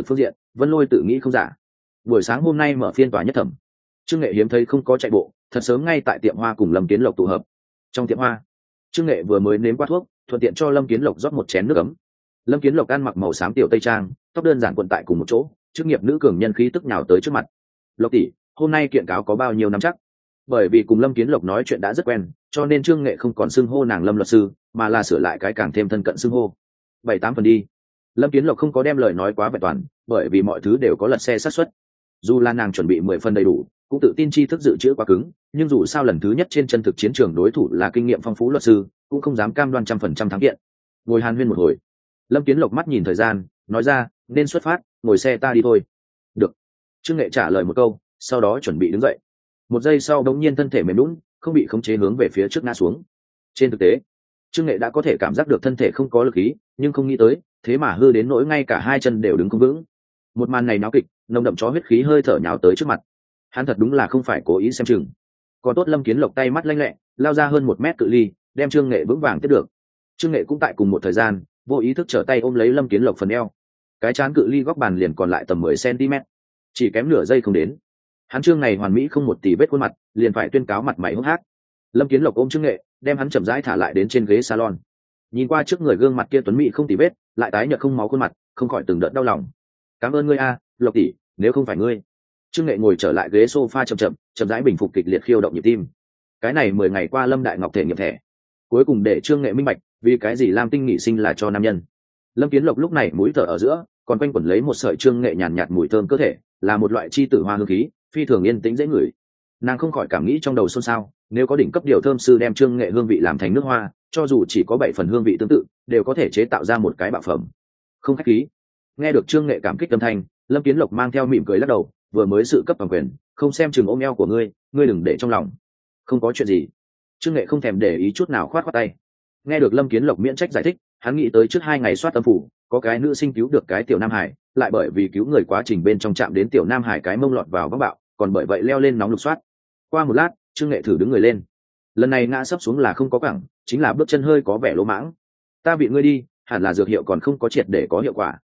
A: Vân Lôi tự nghĩ không giả. Buổi sáng hôm nay mở phiên tòa nhất thẩm, Trương Nghệ hiếm thấy không có chạy bộ, thật sớm ngay tại tiệm hoa cùng Lâm Kiến Lộc tụ hợp. Trong tiệm hoa, Trương Nghệ vừa mới nếm qua thuốc, thuận tiện cho Lâm Kiến Lộc rót một chén nước ấm. Lâm Kiến Lộc ăn mặc màu xám tiểu tây trang, tóc đơn giản quần tại cùng một chỗ, chức nghiệp nữ cường nhân khí tức nhào tới trước mặt. Lộc tỷ, hôm nay kiện cáo có bao nhiêu năm chắc? Bởi vì cùng Lâm Kiến Lộc nói chuyện đã rất quen, cho nên Trương Nghệ không còn xưng hô nàng Lâm luật sư, mà là sửa lại cái càng thêm thân cận xưng hô. 7-8 phần đi. Lâm Kiến Lộc không có đem lời nói quá vẹn toàn, bởi vì mọi thứ đều có lật xe xác suất. Dù là nàng chuẩn bị 10 phần đầy đủ, cũng tự tin tri thức dự trữ quá cứng, nhưng dù sao lần thứ nhất trên chân thực chiến trường đối thủ là kinh nghiệm phong phú luật sư, cũng không dám cam đoan 100% thắng kiện. Ngồi hàn huyên một hồi, Lâm Kiến Lộc mắt nhìn thời gian, nói ra, nên xuất phát, ngồi xe ta đi thôi. Được. Trương Nghệ trả lời một câu, sau đó chuẩn bị đứng dậy. Một giây sau đống nhiên thân thể mềm nhũn, không bị khống chế hướng về phía trước ngã xuống. Trên thực tế, Trương Nghệ đã có thể cảm giác được thân thể không có lực khí, nhưng không nghĩ tới, thế mà hư đến nỗi ngay cả hai chân đều đứng không vững. Một màn này náo kịch, nồng đậm chó huyết khí hơi thở nhào tới trước mặt. Hắn thật đúng là không phải cố ý xem chừng. Còn tốt Lâm Kiến Lộc tay mắt lanh lẹ, lao ra hơn 1 mét cự ly, đem Trương Nghệ vững vàng tiếp được. Trương Nghệ cũng tại cùng một thời gian, vô ý thức trở tay ôm lấy Lâm Kiến Lộc phần eo. Cái chán cự ly góc bàn liền còn lại tầm 10 cm, chỉ kém nửa giây không đến. Hắn Trương này hoàn mỹ không một tì vết khuôn mặt, liền phải tuyên cáo mặt mày hốc hác. Lâm Kiến Lộc ôm Trương Nghệ, đem hắn chậm rãi thả lại đến trên ghế salon. Nhìn qua trước người gương mặt kia tuấn mỹ không tì vết, lại tái nhợt không máu khuôn mặt, không khỏi từng đợt đau lòng. Cảm ơn ngươi a, Lộc tỷ, nếu không phải ngươi. Trương Nghệ ngồi trở lại ghế sofa chậm rãi bình phục kịch liệt khiêu động nhịp tim. Cái này 10 ngày qua Lâm Đại Ngọc thể nghiệm thẻ, cuối cùng để Trương Nghệ minh bạch, vì cái gì Lam Tinh nghị sinh là cho nam nhân. Lâm Kiến Lộc lúc này mũi thở ở giữa, còn quanh quẩn lấy một sợi Trương Nghệ nhàn nhạt mùi thơm cơ thể, là một loại chi tử hoa hương khí, phi thường yên tĩnh dễ ngửi. Nàng không khỏi cảm nghĩ trong đầu xôn xao, nếu có đỉnh cấp điều thơm sư đem Trương Nghệ hương vị làm thành nước hoa, cho dù chỉ có 7 phần hương vị tương tự, đều có thể chế tạo ra một cái bạo phẩm. Không khách khí. Nghe được Trương Nghệ cảm kích âm thanh, Lâm Kiến Lộc mang theo mỉm cười lắc đầu, vừa mới sự cấp toàn quyền, không xem chừng ôm eo của ngươi, ngươi đừng để trong lòng. Không có chuyện gì. Trương Nghệ không thèm để ý chút nào khoát tay. Nghe được Lâm Kiến Lộc miễn trách giải thích, hắn nghĩ tới trước 2 ngày soát tâm phủ, có cái nữ sinh cứu được cái tiểu Nam Hải, lại bởi vì cứu người quá trình bên trong chạm đến tiểu Nam Hải cái mông lọt vào vắng bạo, còn bởi vậy leo lên nóng lục soát. Qua một lát, Trương Nghệ thử đứng người lên. Lần này ngã sấp xuống là không có cẳng, chính là bước chân hơi có vẻ lỗ mãng. Ta bị ngươi đi, hẳn là dược hiệu còn không có triệt để có hiệu quả.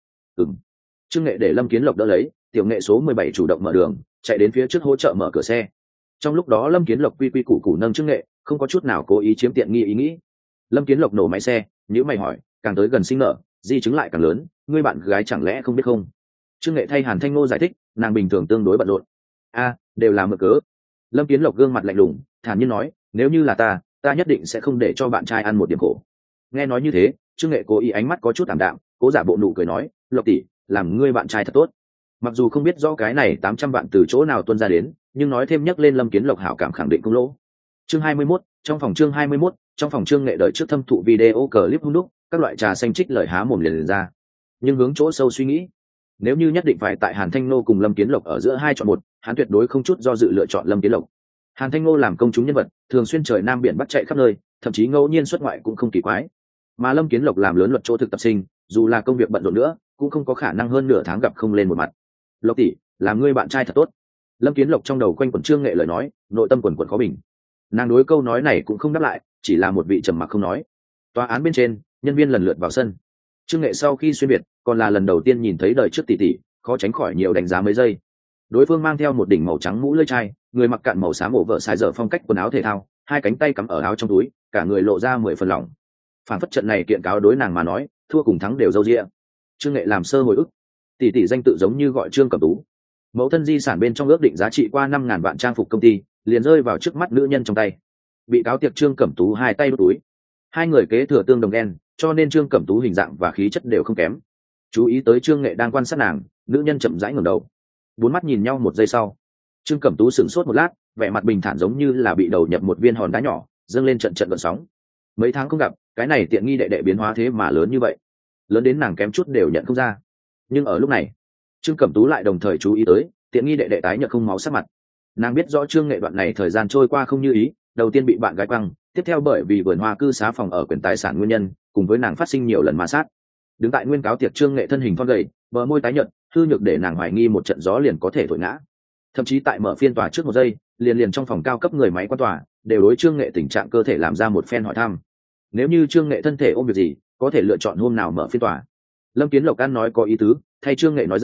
A: Trương Nghệ để Lâm Kiến Lộc đỡ lấy, tiểu nghệ số 17 chủ động mở đường, chạy đến phía trước hỗ trợ mở cửa xe. Trong lúc đó Lâm Kiến Lộc quy quy củ củ nâng Trương Nghệ, không có chút nào cố ý chiếm tiện nghi ý nghĩ. Lâm Kiến Lộc nổ máy xe, nhíu mày hỏi, càng tới gần sinh nở, di chứng lại càng lớn, ngươi bạn gái chẳng lẽ không biết không? Trương Nghệ thay Hàn Thanh Ngô giải thích, nàng bình thường tương đối bận rộn. Đều là mượn cớ. Lâm Kiến Lộc gương mặt lạnh lùng, thản nhiên nói, nếu như là ta nhất định sẽ không để cho bạn trai ăn một điểm khổ. Nghe nói như thế, Trương Nghệ cố ý ánh mắt có chút ảm đạm, cố giả bộ nụ cười nói, Lộc tỷ, làm ngươi bạn trai thật tốt. Mặc dù không biết rõ cái này 800 vạn từ chỗ nào tuôn ra đến, nhưng nói thêm nhắc lên Lâm Kiến Lộc hảo cảm khẳng định không lỗ. Chương 21, trong phòng Trương Nghệ đợi trước thâm thụ video clip hung đúc, các loại trà xanh trích lời há mồm liền ra. Nhưng hướng chỗ sâu suy nghĩ, nếu như nhất định phải tại Hàn Thanh Nô cùng Lâm Kiến Lộc ở giữa hai chọn một, hắn tuyệt đối không chút do dự lựa chọn Lâm Kiến Lộc. Hàn Thanh Nô làm công chúng nhân vật, thường xuyên trời nam biển bắc chạy khắp nơi, thậm chí ngẫu nhiên xuất ngoại cũng không kỳ quái. Mà Lâm Kiến Lộc làm lớn luật chỗ thực tập sinh, dù là công việc bận rộn nữa, cũng không có khả năng hơn nửa tháng gặp không lên một mặt. Lộc tỷ, làm ngươi bạn trai thật tốt. Lâm Kiến Lộc trong đầu quanh quẩn Trương Nghệ lời nói, nội tâm quần quần khó bình. Nàng đối câu nói này cũng không đáp lại, chỉ là một vị trầm mặc không nói. Tòa án bên trên, nhân viên lần lượt vào sân. Trương Nghệ sau khi xuyên biệt, còn là lần đầu tiên nhìn thấy đời trước tỷ tỷ, khó tránh khỏi nhiều đánh giá mấy giây. Đối phương mang theo một đỉnh màu trắng mũ lưỡi chai, người mặc cạn màu xám ổ vợ sai dở phong cách quần áo thể thao, hai cánh tay cắm ở áo trong túi, cả người lộ ra 10 phần lỏng. Phản phất trận này kiện cáo đối nàng mà nói, thua cùng thắng đều dâu dịa. Trương Nghệ làm sơ hồi ức, tỷ tỷ danh tự giống như gọi Trương Cẩm Tú. Mẫu thân di sản bên trong ước định giá trị qua 5.000 vạn trang phục công ty, liền rơi vào trước mắt nữ nhân trong tay. Bị cáo tiệc Trương Cẩm Tú hai tay đút túi. Hai người kế thừa tương đồng đen, cho nên Trương Cẩm Tú hình dạng và khí chất đều không kém. Chú ý tới Trương Nghệ đang quan sát nàng, nữ nhân chậm rãi ngẩng đầu. Bốn mắt nhìn nhau một giây sau, Trương Cẩm Tú sửng sốt một lát, vẻ mặt bình thản giống như là bị đầu nhập một viên hòn đá nhỏ, dâng lên trận trận gợn sóng. Mấy tháng không gặp, cái này tiện nghi đệ đệ biến hóa thế mà lớn như vậy, lớn đến nàng kém chút đều nhận không ra. Nhưng ở lúc này, Trương Cẩm Tú lại đồng thời chú ý tới, tiện nghi đệ đệ tái nhợt không máu sắc mặt. Nàng biết rõ Trương Nghệ đoạn này thời gian trôi qua không như ý, đầu tiên bị bạn gái quăng, tiếp theo bởi vì vườn hoa cư xá phòng ở quyền tài sản nguyên nhân, cùng với nàng phát sinh nhiều lần ma sát. Đứng tại nguyên cáo tiệc Trương Nghệ thân hình thon gầy, bờ môi tái nhợt, hư nhược để nàng hoài nghi một trận gió liền có thể thổi ngã. Thậm chí tại mở phiên tòa trước một giây, liền trong phòng cao cấp người máy quan tòa đều đối Trương Nghệ tình trạng cơ thể làm ra một phen hỏi thăm. Nếu như Trương Nghệ thân thể ôm việc gì, có thể lựa chọn hôm nào mở phiên tòa. Lâm Kiến Lộc An nói có ý tứ, thay Trương Nghệ nói ra,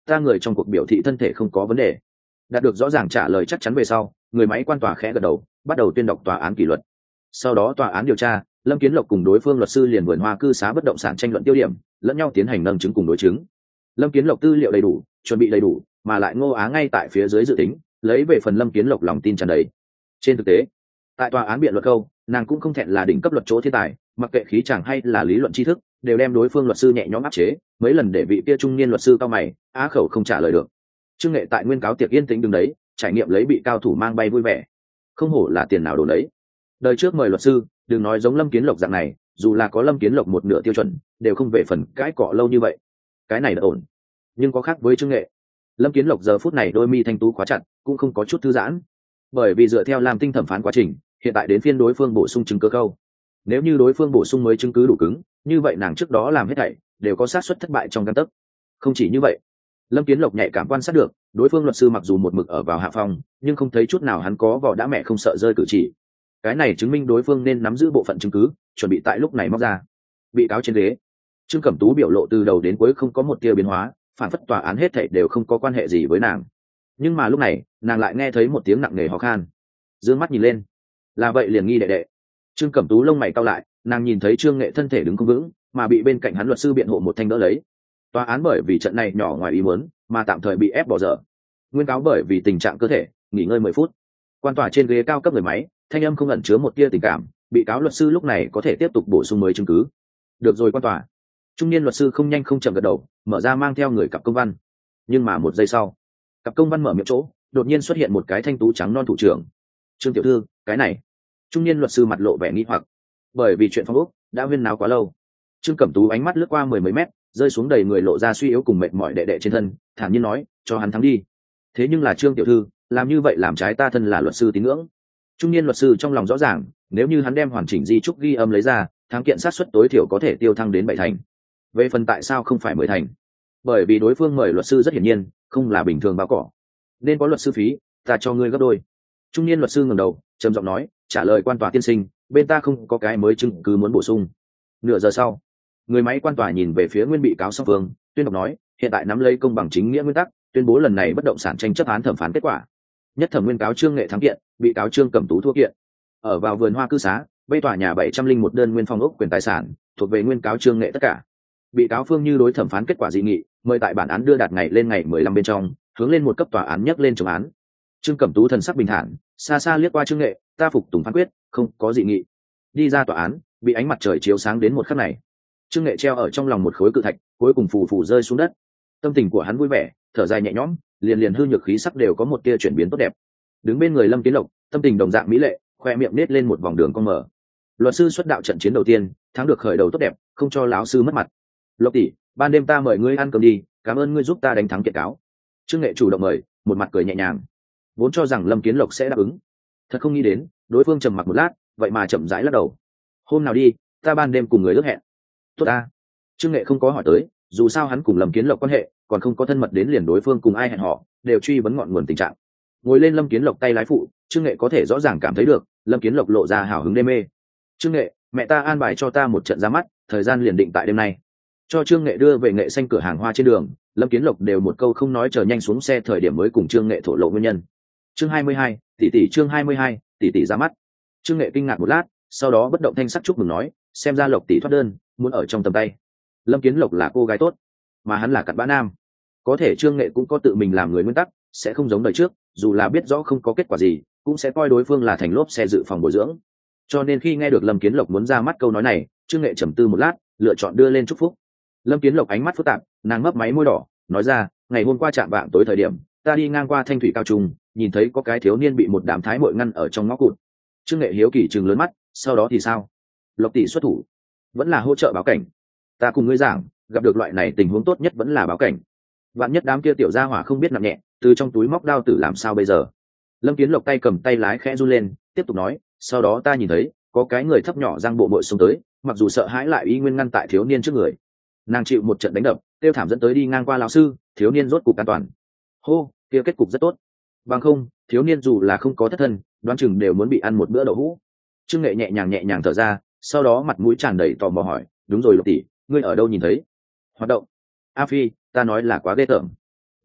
A: ta người trong cuộc biểu thị thân thể không có vấn đề. Đạt được rõ ràng trả lời chắc chắn về sau, người máy quan tòa khẽ gật đầu, bắt đầu tuyên đọc tòa án kỷ luật. Sau đó tòa án điều tra, Lâm Kiến Lộc cùng đối phương luật sư liền vườn hoa cư xá bất động sản tranh luận tiêu điểm, lẫn nhau tiến hành nâng chứng cùng đối chứng. Lâm Kiến Lộc tư liệu đầy đủ, chuẩn bị đầy đủ, mà lại Ngô Á ngay tại phía dưới dự tính, lấy về phần Lâm Kiến Lộc lòng tin tràn đầy. Trên thực tế, tại tòa án biện luật câu, nàng cũng không thẹn là đỉnh cấp luật chỗ thiên tài, mặc kệ khí chàng hay là lý luận tri thức, đều đem đối phương luật sư nhẹ nhõm áp chế, mấy lần để vị kia trung niên luật sư cao mày, á khẩu không trả lời được. Trương Nghệ tại nguyên cáo tiệc yên tĩnh đứng đấy, trải nghiệm lấy bị cao thủ mang bay vui vẻ. Không hổ là tiền nào đổ đấy. Đời trước mời luật sư, đừng nói giống Lâm Kiến Lộc dạng này, dù là có Lâm Kiến Lộc một nửa tiêu chuẩn, đều không về phần cãi cọ lâu như vậy. Cái này đã ổn. Nhưng có khác với Trương Nghệ. Lâm Kiến Lộc giờ phút này đôi mi thanh tú khóa chặt, cũng không có chút thư giãn. Bởi vì dựa theo làm tinh thẩm phán quá trình, hiện tại đến phiên đối phương bổ sung chứng cứ câu. Nếu như đối phương bổ sung mới chứng cứ đủ cứng, như vậy nàng trước đó làm hết thảy đều có xác suất thất bại trong căn tấc. Không chỉ như vậy, Lâm Kiến Lộc nhạy cảm quan sát được, đối phương luật sư mặc dù một mực ở vào hạ phong, nhưng không thấy chút nào hắn có vỏ đã mẹ không sợ rơi cử chỉ. Cái này chứng minh đối phương nên nắm giữ bộ phận chứng cứ, chuẩn bị tại lúc này móc ra. Bị cáo trên ghế, Trương Cẩm Tú biểu lộ từ đầu đến cuối không có một tia biến hóa, phản phất tòa án hết thảy đều không có quan hệ gì với nàng. Nhưng mà lúc này, nàng lại nghe thấy một tiếng nặng nề ho khan. Dương mắt nhìn lên, là vậy liền nghi đệ đệ. Trương Cẩm Tú lông mày cau lại, nàng nhìn thấy Trương Nghệ thân thể đứng không vững, mà bị bên cạnh hắn luật sư biện hộ một thanh đỡ lấy. Tòa án bởi vì trận này nhỏ ngoài ý muốn, mà tạm thời bị ép bỏ dở. Nguyên cáo bởi vì tình trạng cơ thể, nghỉ ngơi 10 phút. Quan tòa trên ghế cao cấp người máy, thanh âm không ẩn chứa một tia tình cảm, bị cáo luật sư lúc này có thể tiếp tục bổ sung mới chứng cứ. Được rồi quan tòa. Trung niên luật sư không nhanh không chậm gật đầu, mở ra mang theo người cặp công văn. Nhưng mà một giây sau, cặp công văn mở miệng chỗ, đột nhiên xuất hiện một cái thanh tú trắng non thủ trưởng. Trương tiểu thư, cái này. Trung niên luật sư mặt lộ vẻ nghi hoặc, bởi vì chuyện phong ốc đã huyên náo quá lâu. Trương Cẩm Tú ánh mắt lướt qua mười mấy mét, rơi xuống đầy người lộ ra suy yếu cùng mệt mỏi đệ đệ trên thân, thản nhiên nói, cho hắn thắng đi. Thế nhưng là Trương tiểu thư, làm như vậy làm trái ta thân là luật sư tín ngưỡng. Trung niên luật sư trong lòng rõ ràng, nếu như hắn đem hoàn chỉnh di chúc ghi âm lấy ra, thắng kiện sát suất tối thiểu có thể tiêu thăng đến 7 thành. Về phần tại sao không phải 10 thành? Bởi vì đối phương mời luật sư rất hiển nhiên không là bình thường bao cỏ, nên có luật sư phí, ta cho ngươi gấp đôi. Trung niên luật sư ngẩng đầu, trầm giọng nói, trả lời quan tòa tiên sinh, bên ta không có cái mới chứng cứ muốn bổ sung. Nửa giờ sau, người máy quan tòa nhìn về phía nguyên bị cáo song phương, tuyên đọc nói, hiện tại nắm lấy công bằng chính nghĩa nguyên tắc, tuyên bố lần này bất động sản tranh chấp án thẩm phán kết quả. Nhất thẩm nguyên cáo Trương Nghệ thắng kiện, bị cáo Trương Cẩm Tú thua kiện. Ở vào vườn hoa cư xá, bây tòa nhà 701 đơn nguyên phòng ốc quyền tài sản thuộc về nguyên cáo Trương Nghệ tất cả. Bị cáo phương như đối thẩm phán kết quả dị nghị, mời tại bản án đưa đạt ngày lên ngày 15 bên trong, hướng lên một cấp tòa án nhắc lên chống án. Trương Cẩm Tú thần sắc bình thản, xa xa liếc qua Trương Nghệ, ta phục tùng phán quyết, không có dị nghị. Đi ra tòa án, bị ánh mặt trời chiếu sáng đến một khắc này. Trương Nghệ treo ở trong lòng một khối cự thạch, cuối cùng phù phù rơi xuống đất. Tâm tình của hắn vui vẻ, thở dài nhẹ nhõm, liền hư nhược khí sắc đều có một tia chuyển biến tốt đẹp. Đứng bên người Lâm Kiến Lộc, tâm tình đồng dạng mỹ lệ, khoe miệng nết lên một vòng đường cong mở. Luật sư xuất đạo trận chiến đầu tiên, thắng được khởi đầu tốt đẹp, không cho lão sư mất mặt. Lộc tỷ, ban đêm ta mời ngươi ăn cơm đi, cảm ơn ngươi giúp ta đánh thắng kiện cáo. Trương Nghệ chủ động mời, một mặt cười nhẹ nhàng. Vốn cho rằng Lâm Kiến Lộc sẽ đáp ứng, thật không nghĩ đến, đối phương trầm mặc một lát, vậy mà chậm rãi lắc đầu. Hôm nào đi, ta ban đêm cùng người ước hẹn. Tốt ta. Trương Nghệ không có hỏi tới, dù sao hắn cùng Lâm Kiến Lộc quan hệ, còn không có thân mật đến liền đối phương cùng ai hẹn họ, đều truy vấn ngọn nguồn tình trạng. Ngồi lên Lâm Kiến Lộc tay lái phụ, Trương Nghệ có thể rõ ràng cảm thấy được, Lâm Kiến Lộc lộ ra hào hứng đê mê. Trương Nghệ, mẹ ta an bài cho ta một trận ra mắt, thời gian liền định tại đêm nay. Cho Trương Nghệ đưa về Nghệ Xanh cửa hàng hoa trên đường, Lâm Kiến Lộc đều một câu không nói chờ nhanh xuống xe thời điểm mới cùng Trương Nghệ thổ lộ nguyên nhân. Chương 22, tỷ chương 22, tỷ ra mắt. Trương Nghệ kinh ngạc một lát, sau đó bất động thanh sắc chúc mừng nói, xem ra Lộc tỷ thoát đơn, muốn ở trong tầm tay. Lâm Kiến Lộc là cô gái tốt, mà hắn là cặn bã nam. Có thể Trương Nghệ cũng có tự mình làm người nguyên tắc, sẽ không giống đời trước, dù là biết rõ không có kết quả gì, cũng sẽ coi đối phương là thành lốp xe dự phòng bồi dưỡng. Cho nên khi nghe được Lâm Kiến Lộc muốn ra mắt câu nói này, Trương Nghệ trầm tư một lát, lựa chọn đưa lên chúc phúc. Lâm Kiến Lộc ánh mắt phức tạp, nàng mấp máy môi đỏ, nói ra, ngày hôm qua chạm vạng tối thời điểm, ta đi ngang qua Thanh Thủy cao trung, nhìn thấy có cái thiếu niên bị một đám thái muội ngăn ở trong ngõ cụt. Trương Nghệ hiếu kỳ trừng lớn mắt, sau đó thì sao? Lộc tỷ xuất thủ, vẫn là hỗ trợ báo cảnh. Ta cùng ngươi giảng, gặp được loại này tình huống tốt nhất vẫn là báo cảnh. Vạn nhất đám kia tiểu gia hỏa không biết nặng nhẹ, từ trong túi móc đao tử làm sao bây giờ? Lâm Kiến Lộc tay cầm tay lái khẽ run lên, tiếp tục nói, sau đó ta nhìn thấy có cái người thấp nhỏ giang bộ bội xông tới, mặc dù sợ hãi lại y nguyên ngăn tại thiếu niên trước người. Nàng chịu một trận đánh đập, tiêu thảm dẫn tới đi ngang qua lão sư, thiếu niên rốt cục an toàn. Hô, kia kết cục rất tốt. Bằng không, thiếu niên dù là không có thất thân, đoán chừng đều muốn bị ăn một bữa đậu hũ. Trương Nghệ nhẹ nhàng thở ra, sau đó mặt mũi tràn đầy tò mò hỏi, đúng rồi Lộc tỷ, ngươi ở đâu nhìn thấy? Hoạt động. A Phi, ta nói là quá ghê tởm.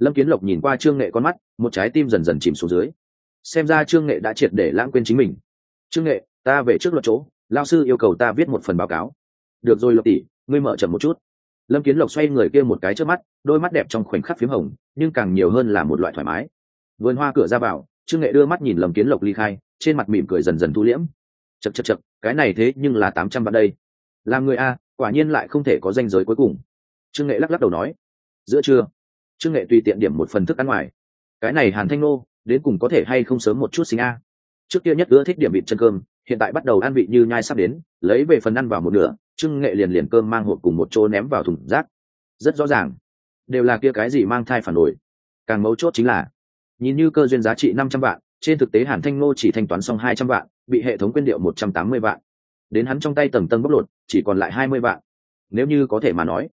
A: Lâm Kiến Lộc nhìn qua Trương Nghệ con mắt, một trái tim dần dần chìm xuống dưới. Xem ra Trương Nghệ đã triệt để lãng quên chính mình. Trương Nghệ, ta về trước luật chỗ, lao sư yêu cầu ta viết một phần báo cáo. Được rồi Lộc tỷ, ngươi mở chậm một chút. Lâm Kiến Lộc xoay người kia một cái trước mắt, đôi mắt đẹp trong khoảnh khắc phím hồng, nhưng càng nhiều hơn là một loại thoải mái. Vườn hoa cửa ra vào, Trương Nghệ đưa mắt nhìn Lâm Kiến Lộc ly khai, trên mặt mỉm cười dần dần thu liễm. Chậc chậc chậc, cái này thế nhưng là 800 vạn đây. Làm người a, quả nhiên lại không thể có ranh giới cuối cùng. Trương Nghệ lắc lắc đầu nói. Giữa trưa, Trương Nghệ tùy tiện điểm một phần thức ăn ngoài. Cái này Hàn Thanh Nô, đến cùng có thể hay không sớm một chút sinh a. Trước kia nhất ưa thích điểm vịt chân cơm, hiện tại bắt đầu ăn vị như nhai sắp đến, lấy về phần ăn vào một nửa, Trương Nghệ liền cơm mang hộp cùng một chỗ ném vào thùng rác. Rất rõ ràng, đều là kia cái gì mang thai phản nổi. Càng mấu chốt chính là, nhìn như cơ duyên giá trị 500 vạn, trên thực tế Hàn Thanh Nô chỉ thanh toán xong 200 vạn, bị hệ thống quyên điệu 180 vạn. Đến hắn trong tay tầng tầng bóc lột, chỉ còn lại 20 vạn. Nếu như có thể mà nói,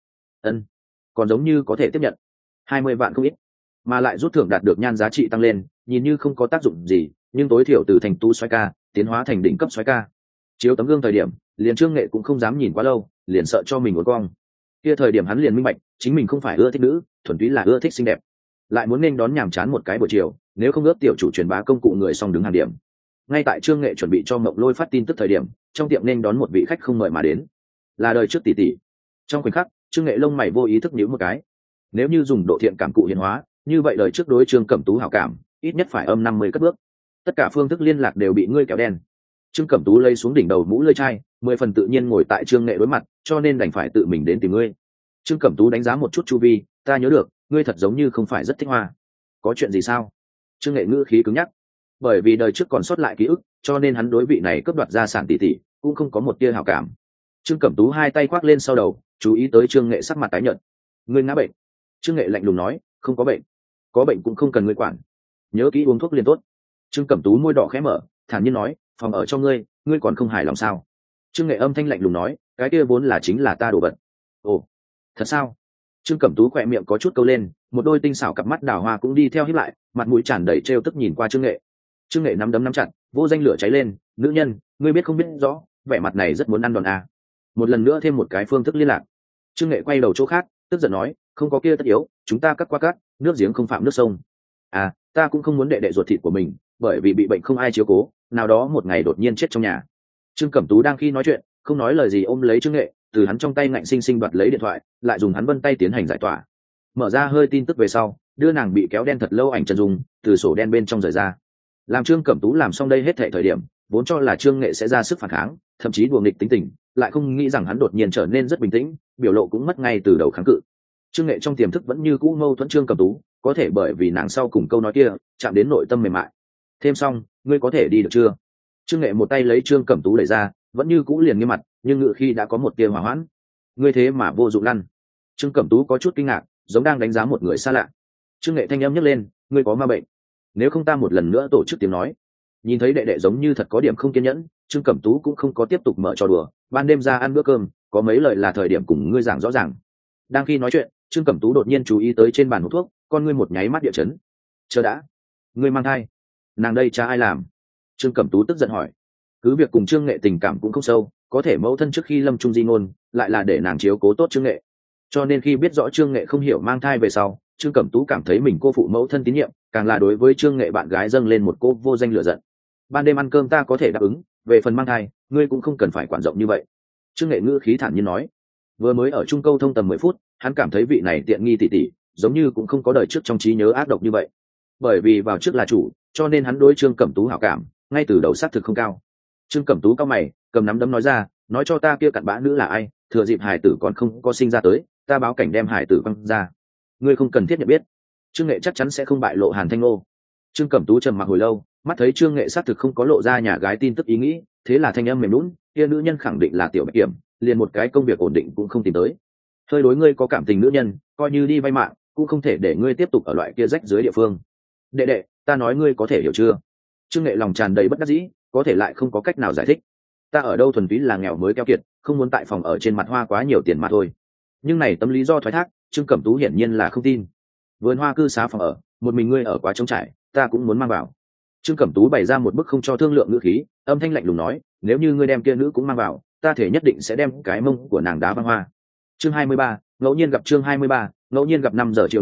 A: còn giống như có thể tiếp nhận. 20 vạn không ít, mà lại rút thưởng đạt được nhan giá trị tăng lên, nhìn như không có tác dụng gì, nhưng tối thiểu từ thành tú xoái ca tiến hóa thành đỉnh cấp xoái ca. Chiếu tấm gương thời điểm, liền Trương Nghệ cũng không dám nhìn quá lâu, liền sợ cho mình uốn cong. Kia thời điểm hắn liền minh bạch, chính mình không phải ưa thích nữ, thuần túy là ưa thích xinh đẹp. Lại muốn nên đón nhàm chán một cái buổi chiều, nếu không ước tiểu chủ truyền bá công cụ người xong đứng hàng điểm. Ngay tại Trương Nghệ chuẩn bị cho Mộng Lôi phát tin tức thời điểm, trong tiệm nên đón một vị khách không mời mà đến, là đời trước tỷ tỷ. Trong khoảnh khắc, Trương Nghệ lông mày vô ý thức nhíu một cái. Nếu như dùng độ thiện cảm cụ hiện hóa, như vậy đời trước đối Trương Cẩm Tú hảo cảm, ít nhất phải âm 50 cất bước. Tất cả phương thức liên lạc đều bị ngươi kéo đen. Trương Cẩm Tú lấy xuống đỉnh đầu mũ lưỡi chai, 10 phần tự nhiên ngồi tại Trương Nghệ đối mặt, cho nên đành phải tự mình đến tìm ngươi. Trương Cẩm Tú đánh giá một chút chu vi, ta nhớ được, ngươi thật giống như không phải rất thích hoa. Có chuyện gì sao? Trương Nghệ ngữ khí cứng nhắc. Bởi vì đời trước còn sót lại ký ức, cho nên hắn đối vị này cướp đoạt gia sản tỷ tỷ cũng không có một tia hảo cảm. Trương Cẩm Tú hai tay khoác lên sau đầu, chú ý tới Trương Nghệ sắc mặt tái nhợt. Ngươi ngã bệnh? Trương Nghệ lạnh lùng nói, không có bệnh. Có bệnh cũng không cần ngươi quản, nhớ kỹ uống thuốc liền tốt. Trương Cẩm Tú môi đỏ khẽ mở, thản nhiên nói, phòng ở cho ngươi, ngươi còn không hài lòng sao? Trương Nghệ âm thanh lạnh lùng nói, cái kia vốn là chính là ta đồ vật. Ồ, thật sao? Trương Cẩm Tú khỏe miệng có chút câu lên, một đôi tinh xảo cặp mắt đào hoa cũng đi theo híp lại, mặt mũi tràn đầy trêu tức nhìn qua Trương Nghệ. Trương Nghệ nắm đấm nắm chặt, vô danh lửa cháy lên, nữ nhân, ngươi biết không biết rõ, vẻ mặt này rất muốn ăn đòn à. Một lần nữa thêm một cái phương thức liên lạc. Trương Nghệ quay đầu chỗ khác, tức giận nói, không có kia tất yếu, chúng ta cắt qua cắt, nước giếng không phạm nước sông. À, ta cũng không muốn đệ đệ ruột thịt của mình, bởi vì bị bệnh không ai chiếu cố, nào đó một ngày đột nhiên chết trong nhà. Trương Cẩm Tú đang khi nói chuyện, không nói lời gì ôm lấy Trương Nghệ, từ hắn trong tay ngạnh sinh sinh đoạt lấy điện thoại, lại dùng hắn vân tay tiến hành giải tỏa. Mở ra hơi tin tức về sau, đưa nàng bị kéo đen thật lâu ảnh chân dung từ sổ đen bên trong rời ra. Làm Trương Cẩm Tú làm xong đây hết thảy thời điểm, vốn cho là Trương Nghệ sẽ ra sức phản kháng, thậm chí đùa nghịch tính tình, lại không nghĩ rằng hắn đột nhiên trở nên rất bình tĩnh, biểu lộ cũng mất ngay từ đầu kháng cự. Trương Nghệ trong tiềm thức vẫn như cũ mâu thuẫn Trương Cẩm Tú, có thể bởi vì nàng sau cùng câu nói kia chạm đến nội tâm mềm mại. Thêm xong, ngươi có thể đi được chưa? Trương Nghệ một tay lấy Trương Cẩm Tú đẩy ra, vẫn như cũ liền nghiêm mặt, nhưng ngự khi đã có một tia hỏa hoãn. Ngươi thế mà vô dụng lăn. Trương Cẩm Tú có chút kinh ngạc, giống đang đánh giá một người xa lạ. Trương Nghệ thanh âm nhấc lên, ngươi có ma bệnh, nếu không ta một lần nữa tổ chức tiếng nói. Nhìn thấy đệ đệ giống như thật có điểm không kiên nhẫn, Trương Cẩm Tú cũng không có tiếp tục mở trò đùa, ban đêm ra ăn bữa cơm, có mấy lời là thời điểm cùng ngươi giảng rõ ràng. Đang khi nói chuyện, Trương Cẩm Tú đột nhiên chú ý tới trên bàn hút thuốc, con ngươi một nháy mắt địa chấn. Chờ đã, ngươi mang thai? Nàng đây cha ai làm? Trương Cẩm Tú tức giận hỏi. Cứ việc cùng Trương Nghệ tình cảm cũng không sâu, có thể mẫu thân trước khi lâm trung di ngôn lại là để nàng chiếu cố tốt Trương Nghệ, cho nên khi biết rõ Trương Nghệ không hiểu mang thai về sau, Trương Cẩm Tú cảm thấy mình cô phụ mẫu thân tín nhiệm, càng là đối với Trương Nghệ bạn gái dâng lên một cô vô danh lửa giận. Ban đêm ăn cơm ta có thể đáp ứng, về phần mang thai, ngươi cũng không cần phải quản rộng như vậy. Trương Nghệ ngữ khí thản nhiên nói. Vừa mới ở Trung Câu thông tầm 10 phút, hắn cảm thấy vị này tiện nghi tỷ tỷ, giống như cũng không có đời trước trong trí nhớ ác độc như vậy. Bởi vì vào trước là chủ, cho nên hắn đối Trương Cẩm Tú hảo cảm, ngay từ đầu xác thực không cao. Trương Cẩm Tú cao mày, cầm nắm đấm nói ra, nói cho ta kia cặn bã nữ là ai, thừa dịp hải tử còn không có sinh ra tới, ta báo cảnh đem hải tử quăng ra. Ngươi không cần thiết nhận biết. Trương Nghệ chắc chắn sẽ không bại lộ Hàn Thanh Ngô. Trương Cẩm Tú trầm mặc hồi lâu, mắt thấy Trương Nghệ xác thực không có lộ ra nhà gái tin tức ý nghĩ, thế là thanh âm mềm nhũn, kia nữ nhân khẳng định là Tiểu Bạch Kiểm, liền một cái công việc ổn định cũng không tìm tới. Hơi đối ngươi có cảm tình nữ nhân, coi như đi vay mạng, cũng không thể để ngươi tiếp tục ở loại kia rách dưới địa phương. Đệ đệ, ta nói ngươi có thể hiểu chưa? Trương Nghệ lòng tràn đầy bất đắc dĩ, có thể lại không có cách nào giải thích. Ta ở đâu thuần túy là nghèo mới keo kiệt, không muốn tại phòng ở trên mặt hoa quá nhiều tiền mà thôi. Nhưng này tấm lý do thoái thác, Trương Cẩm Tú hiển nhiên là không tin. Vườn hoa cư xá phòng ở, một mình ngươi ở quá trống trải, ta cũng muốn mang vào. Trương Cẩm Tú bày ra một bức không cho thương lượng ngữ khí, âm thanh lạnh lùng nói, nếu như ngươi đem kia nữ cũng mang vào, ta thể nhất định sẽ đem cái mông của nàng đá văng hoa. Chương 23, ngẫu nhiên gặp chương 23, ngẫu nhiên gặp 5 giờ chiều nữa,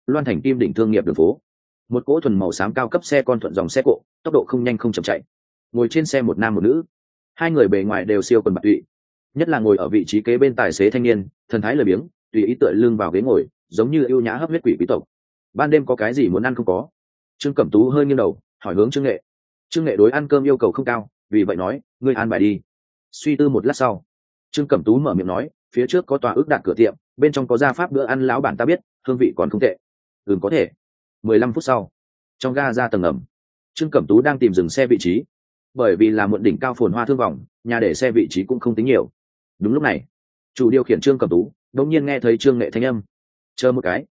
A: Loan Thành Kim Đỉnh thương nghiệp đường phố. Một cỗ thuần màu xám cao cấp xe con thuận dòng xe cộ, tốc độ không nhanh không chậm chạy. Ngồi trên xe một nam một nữ, hai người bề ngoài đều siêu quần bạc tụy, nhất là ngồi ở vị trí kế bên tài xế thanh niên, thần thái lười biếng, tùy ý tựa lưng vào ghế ngồi, giống như ưu nhã hấp huyết quỷ quý tộc. Ban đêm có cái gì muốn ăn không có? Trương Cẩm Tú hơi nghiêng đầu hỏi hướng Trương Nghệ. Trương Nghệ đối ăn cơm yêu cầu không cao, vì vậy nói, ngươi ăn bài đi. Suy tư một lát sau, Trương Cẩm Tú mở miệng nói, phía trước có tòa ước đạt cửa tiệm, bên trong có gia pháp bữa ăn lão bản ta biết, hương vị còn không tệ. Có thể. 15 phút sau, trong ga ra tầng ngầm, Trương Cẩm Tú đang tìm dừng xe vị trí. Bởi vì là muộn đỉnh cao phồn hoa thương vòng, nhà để xe vị trí cũng không tính nhiều. Đúng lúc này, chủ điều khiển Trương Cẩm Tú đột nhiên nghe thấy Trương Nghệ thanh âm. Chờ một cái.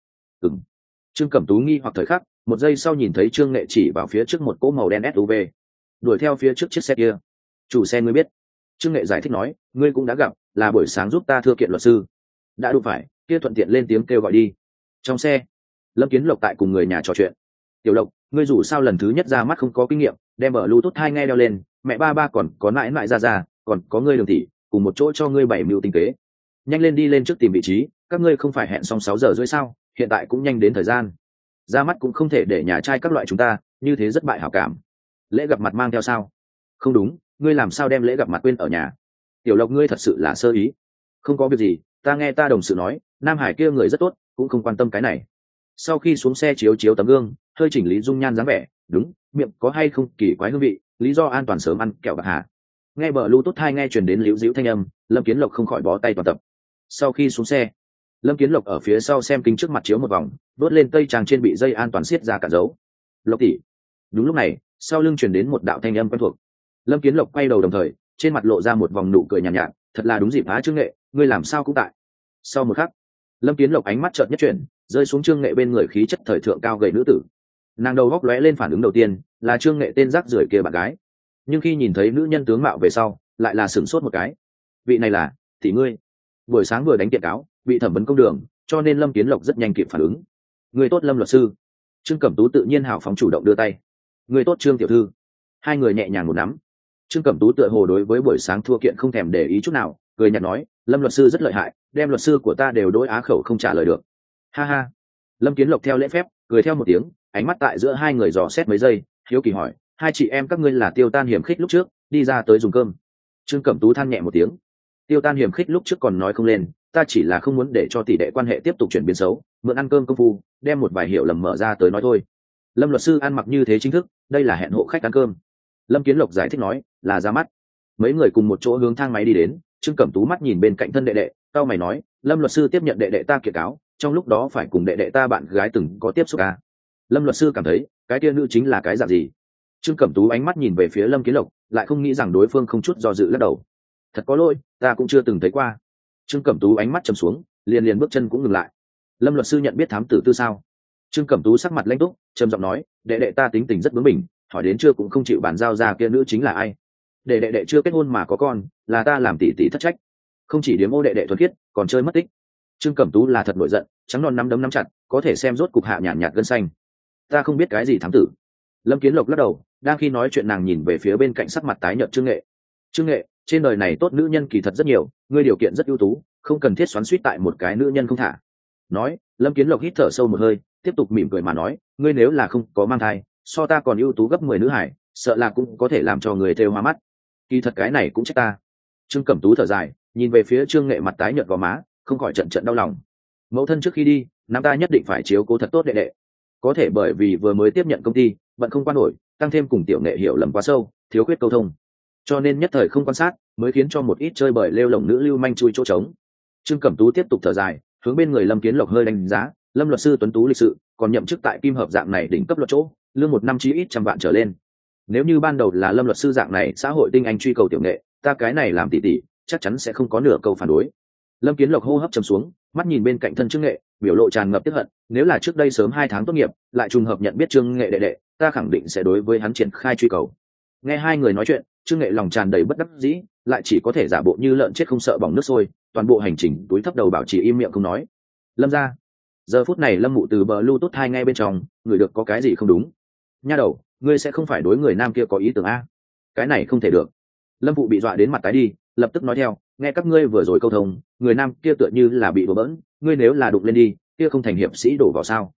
A: Trương Cẩm Tú nghi hoặc thời khắc, một giây sau nhìn thấy Trương Nghệ chỉ vào phía trước một cỗ màu đen SUV, đuổi theo phía trước chiếc xe kia. Chủ xe ngươi biết? Trương Nghệ giải thích nói, ngươi cũng đã gặp, là buổi sáng giúp ta thưa kiện luật sư. Đã đủ phải, kia thuận tiện lên tiếng kêu gọi đi. Trong xe, Lâm Kiến Lộc tại cùng người nhà trò chuyện. Tiểu Lộc, ngươi dù sao lần thứ nhất ra mắt không có kinh nghiệm, đem ở Bluetooth hai nghe đeo lên, mẹ ba còn có mãi mãi ra, còn có ngươi Đường tỷ, cùng một chỗ cho ngươi 7 mưu tinh kế. Nhanh lên đi lên trước tìm vị trí, các ngươi không phải hẹn xong 6 giờ rưỡi sao? Hiện tại cũng nhanh đến thời gian. Ra mắt cũng không thể để nhà trai các loại chúng ta, như thế rất bại hảo cảm. Lễ gặp mặt mang theo sao? Không đúng, ngươi làm sao đem lễ gặp mặt quên ở nhà? Tiểu Lộc ngươi thật sự là sơ ý. Không có việc gì, ta nghe ta đồng sự nói, Nam Hải kia người rất tốt, cũng không quan tâm cái này. Sau khi xuống xe chiếu tấm gương, hơi chỉnh lý dung nhan dáng vẻ, đúng, miệng có hay không kỳ quái hương vị, lý do an toàn sớm ăn kẹo bạc hà. Nghe bờ Bluetooth hai nghe truyền đến liễu diễu thanh âm, Lâm Kiến Lộc không khỏi bó tay toàn tập. Sau khi xuống xe, Lâm Kiến Lộc ở phía sau xem kính trước mặt chiếu một vòng, vớt lên tây trang trên bị dây an toàn siết ra cả dấu. Lộc tỷ. Đúng lúc này, sau lưng truyền đến một đạo thanh âm quen thuộc. Lâm Kiến Lộc quay đầu đồng thời, trên mặt lộ ra một vòng nụ cười nhàn nhạt, thật là đúng dịp há Trương Nghệ, ngươi làm sao cũng tại. Sau một khắc, Lâm Kiến Lộc ánh mắt chợt nhất chuyển, rơi xuống Trương Nghệ bên người khí chất thời thượng cao gầy nữ tử. Nàng đầu góc lóe lên phản ứng đầu tiên, là Trương Nghệ tên rác rưởi kia bạn gái. Nhưng khi nhìn thấy nữ nhân tướng mạo về sau, lại là sửng sốt một cái. Vị này là tỷ ngươi. Buổi sáng vừa đánh kiện cáo, bị thẩm vấn công đường, cho nên Lâm Kiến Lộc rất nhanh kịp phản ứng. Người tốt Lâm luật sư. Trương Cẩm Tú tự nhiên hào phóng chủ động đưa tay. Người tốt Trương tiểu thư. Hai người nhẹ nhàng một nắm. Trương Cẩm Tú tựa hồ đối với buổi sáng thua kiện không thèm để ý chút nào, cười nhạt nói, Lâm luật sư rất lợi hại, đem luật sư của ta đều đối á khẩu không trả lời được. Ha ha. Lâm Kiến Lộc theo lễ phép cười theo một tiếng, ánh mắt tại giữa hai người dò xét mấy giây, hiếu kỳ hỏi, hai chị em các ngươi là Tiêu Tan hiểm khích lúc trước đi ra tới dùng cơm? Trương Cẩm Tú than nhẹ một tiếng. Tiêu Tan hiểm khích lúc trước còn nói không lên, ta chỉ là không muốn để cho tỷ đệ quan hệ tiếp tục chuyển biến xấu, mượn ăn cơm công phu, đem một vài hiểu lầm mở ra tới nói thôi. Lâm luật sư ăn mặc như thế chính thức, đây là hẹn hộ khách ăn cơm. Lâm Kiến Lộc giải thích nói, là ra mắt. Mấy người cùng một chỗ hướng thang máy đi đến, Trương Cẩm Tú mắt nhìn bên cạnh thân đệ đệ, cau mày nói, Lâm luật sư tiếp nhận đệ đệ ta kiện cáo, trong lúc đó phải cùng đệ đệ ta bạn gái từng có tiếp xúc à? Lâm luật sư cảm thấy, cái kia nữ chính là cái dạng gì? Trương Cẩm Tú ánh mắt nhìn về phía Lâm Kiến Lộc, lại không nghĩ rằng đối phương không chút do dự lắc đầu. Thật có lỗi, ta cũng chưa từng thấy qua. Trương Cẩm Tú ánh mắt trầm xuống, liền bước chân cũng ngừng lại. Lâm luật sư nhận biết thám tử tư sao? Trương Cẩm Tú sắc mặt lãnh túc, trầm giọng nói, đệ đệ ta tính tình rất bướng bỉnh, hỏi đến chưa cũng không chịu bàn giao ra kia nữ chính là ai. Để đệ đệ chưa kết hôn mà có con, là ta làm tỷ tỷ thất trách. Không chỉ điếm ô đệ đệ thuần khiết, còn chơi mất tích. Trương Cẩm Tú là thật nổi giận, trắng non nắm đấm nắm chặt, có thể xem rốt cục hạ nhàn nhạt gân xanh. Ta không biết cái gì thám tử. Lâm Kiến Lộc lắc đầu, đang khi nói chuyện nàng nhìn về phía bên cạnh sắc mặt tái nhợt Trương Nghệ. Trương Nghệ, trên đời này tốt nữ nhân kỳ thật rất nhiều, ngươi điều kiện rất ưu tú, không cần thiết xoắn xuýt tại một cái nữ nhân không thả. Nói, Lâm Kiến Lộc hít thở sâu một hơi, tiếp tục mỉm cười mà nói, ngươi nếu là không có mang thai, so ta còn ưu tú gấp 10 nữ hải, sợ là cũng có thể làm cho người thêu hoa mắt. Kỳ thật cái này cũng trách ta. Trương Cẩm Tú thở dài, nhìn về phía Trương Nghệ mặt tái nhợt gò má, không khỏi trận đau lòng. Mẫu thân trước khi đi, nam ta nhất định phải chiếu cố thật tốt đệ đệ. Có thể bởi vì vừa mới tiếp nhận công ty, bận không quan nổi, tăng thêm cùng tiểu Nghệ hiểu lầm quá sâu, thiếu khuyết câu thông, cho nên nhất thời không quan sát, mới khiến cho một ít chơi bời lêu lổng nữ lưu manh chui chỗ trống. Trương Cẩm Tú tiếp tục thở dài, hướng bên người Lâm Kiến Lộc hơi đánh giá, Lâm luật sư tuấn tú lịch sự, còn nhậm chức tại Kim Hợp dạng này đỉnh cấp luật chỗ, lương một năm chí ít 100 vạn trở lên. Nếu như ban đầu là Lâm luật sư dạng này xã hội tinh anh truy cầu tiểu Nghệ, ta cái này làm tỷ tỷ, chắc chắn sẽ không có nửa câu phản đối. Lâm Kiến Lộc hô hấp trầm xuống, mắt nhìn bên cạnh thân Trương Nghệ, biểu lộ tràn ngập tiếc hận, nếu là trước đây sớm 2 tháng tốt nghiệp, lại trùng hợp nhận biết Trương Nghệ đệ đệ, ta khẳng định sẽ đối với hắn triển khai truy cầu. Nghe hai người nói chuyện, Trương Nghệ lòng tràn đầy bất đắc dĩ, lại chỉ có thể giả bộ như lợn chết không sợ bỏng nước sôi, toàn bộ hành trình túi thấp đầu bảo trì im miệng không nói. Lâm gia. Giờ phút này Lâm Mụ từ bờ Bluetooth hai ngay bên trong, người được có cái gì không đúng. Nha đầu, ngươi sẽ không phải đối người nam kia có ý tưởng a? Cái này không thể được. Lâm Phụ bị dọa đến mặt tái đi, lập tức nói theo, nghe các ngươi vừa rồi câu thông, người nam kia tựa như là bị đổ bỡn, ngươi nếu là đụng lên đi, kia không thành hiệp sĩ đổ vào sao?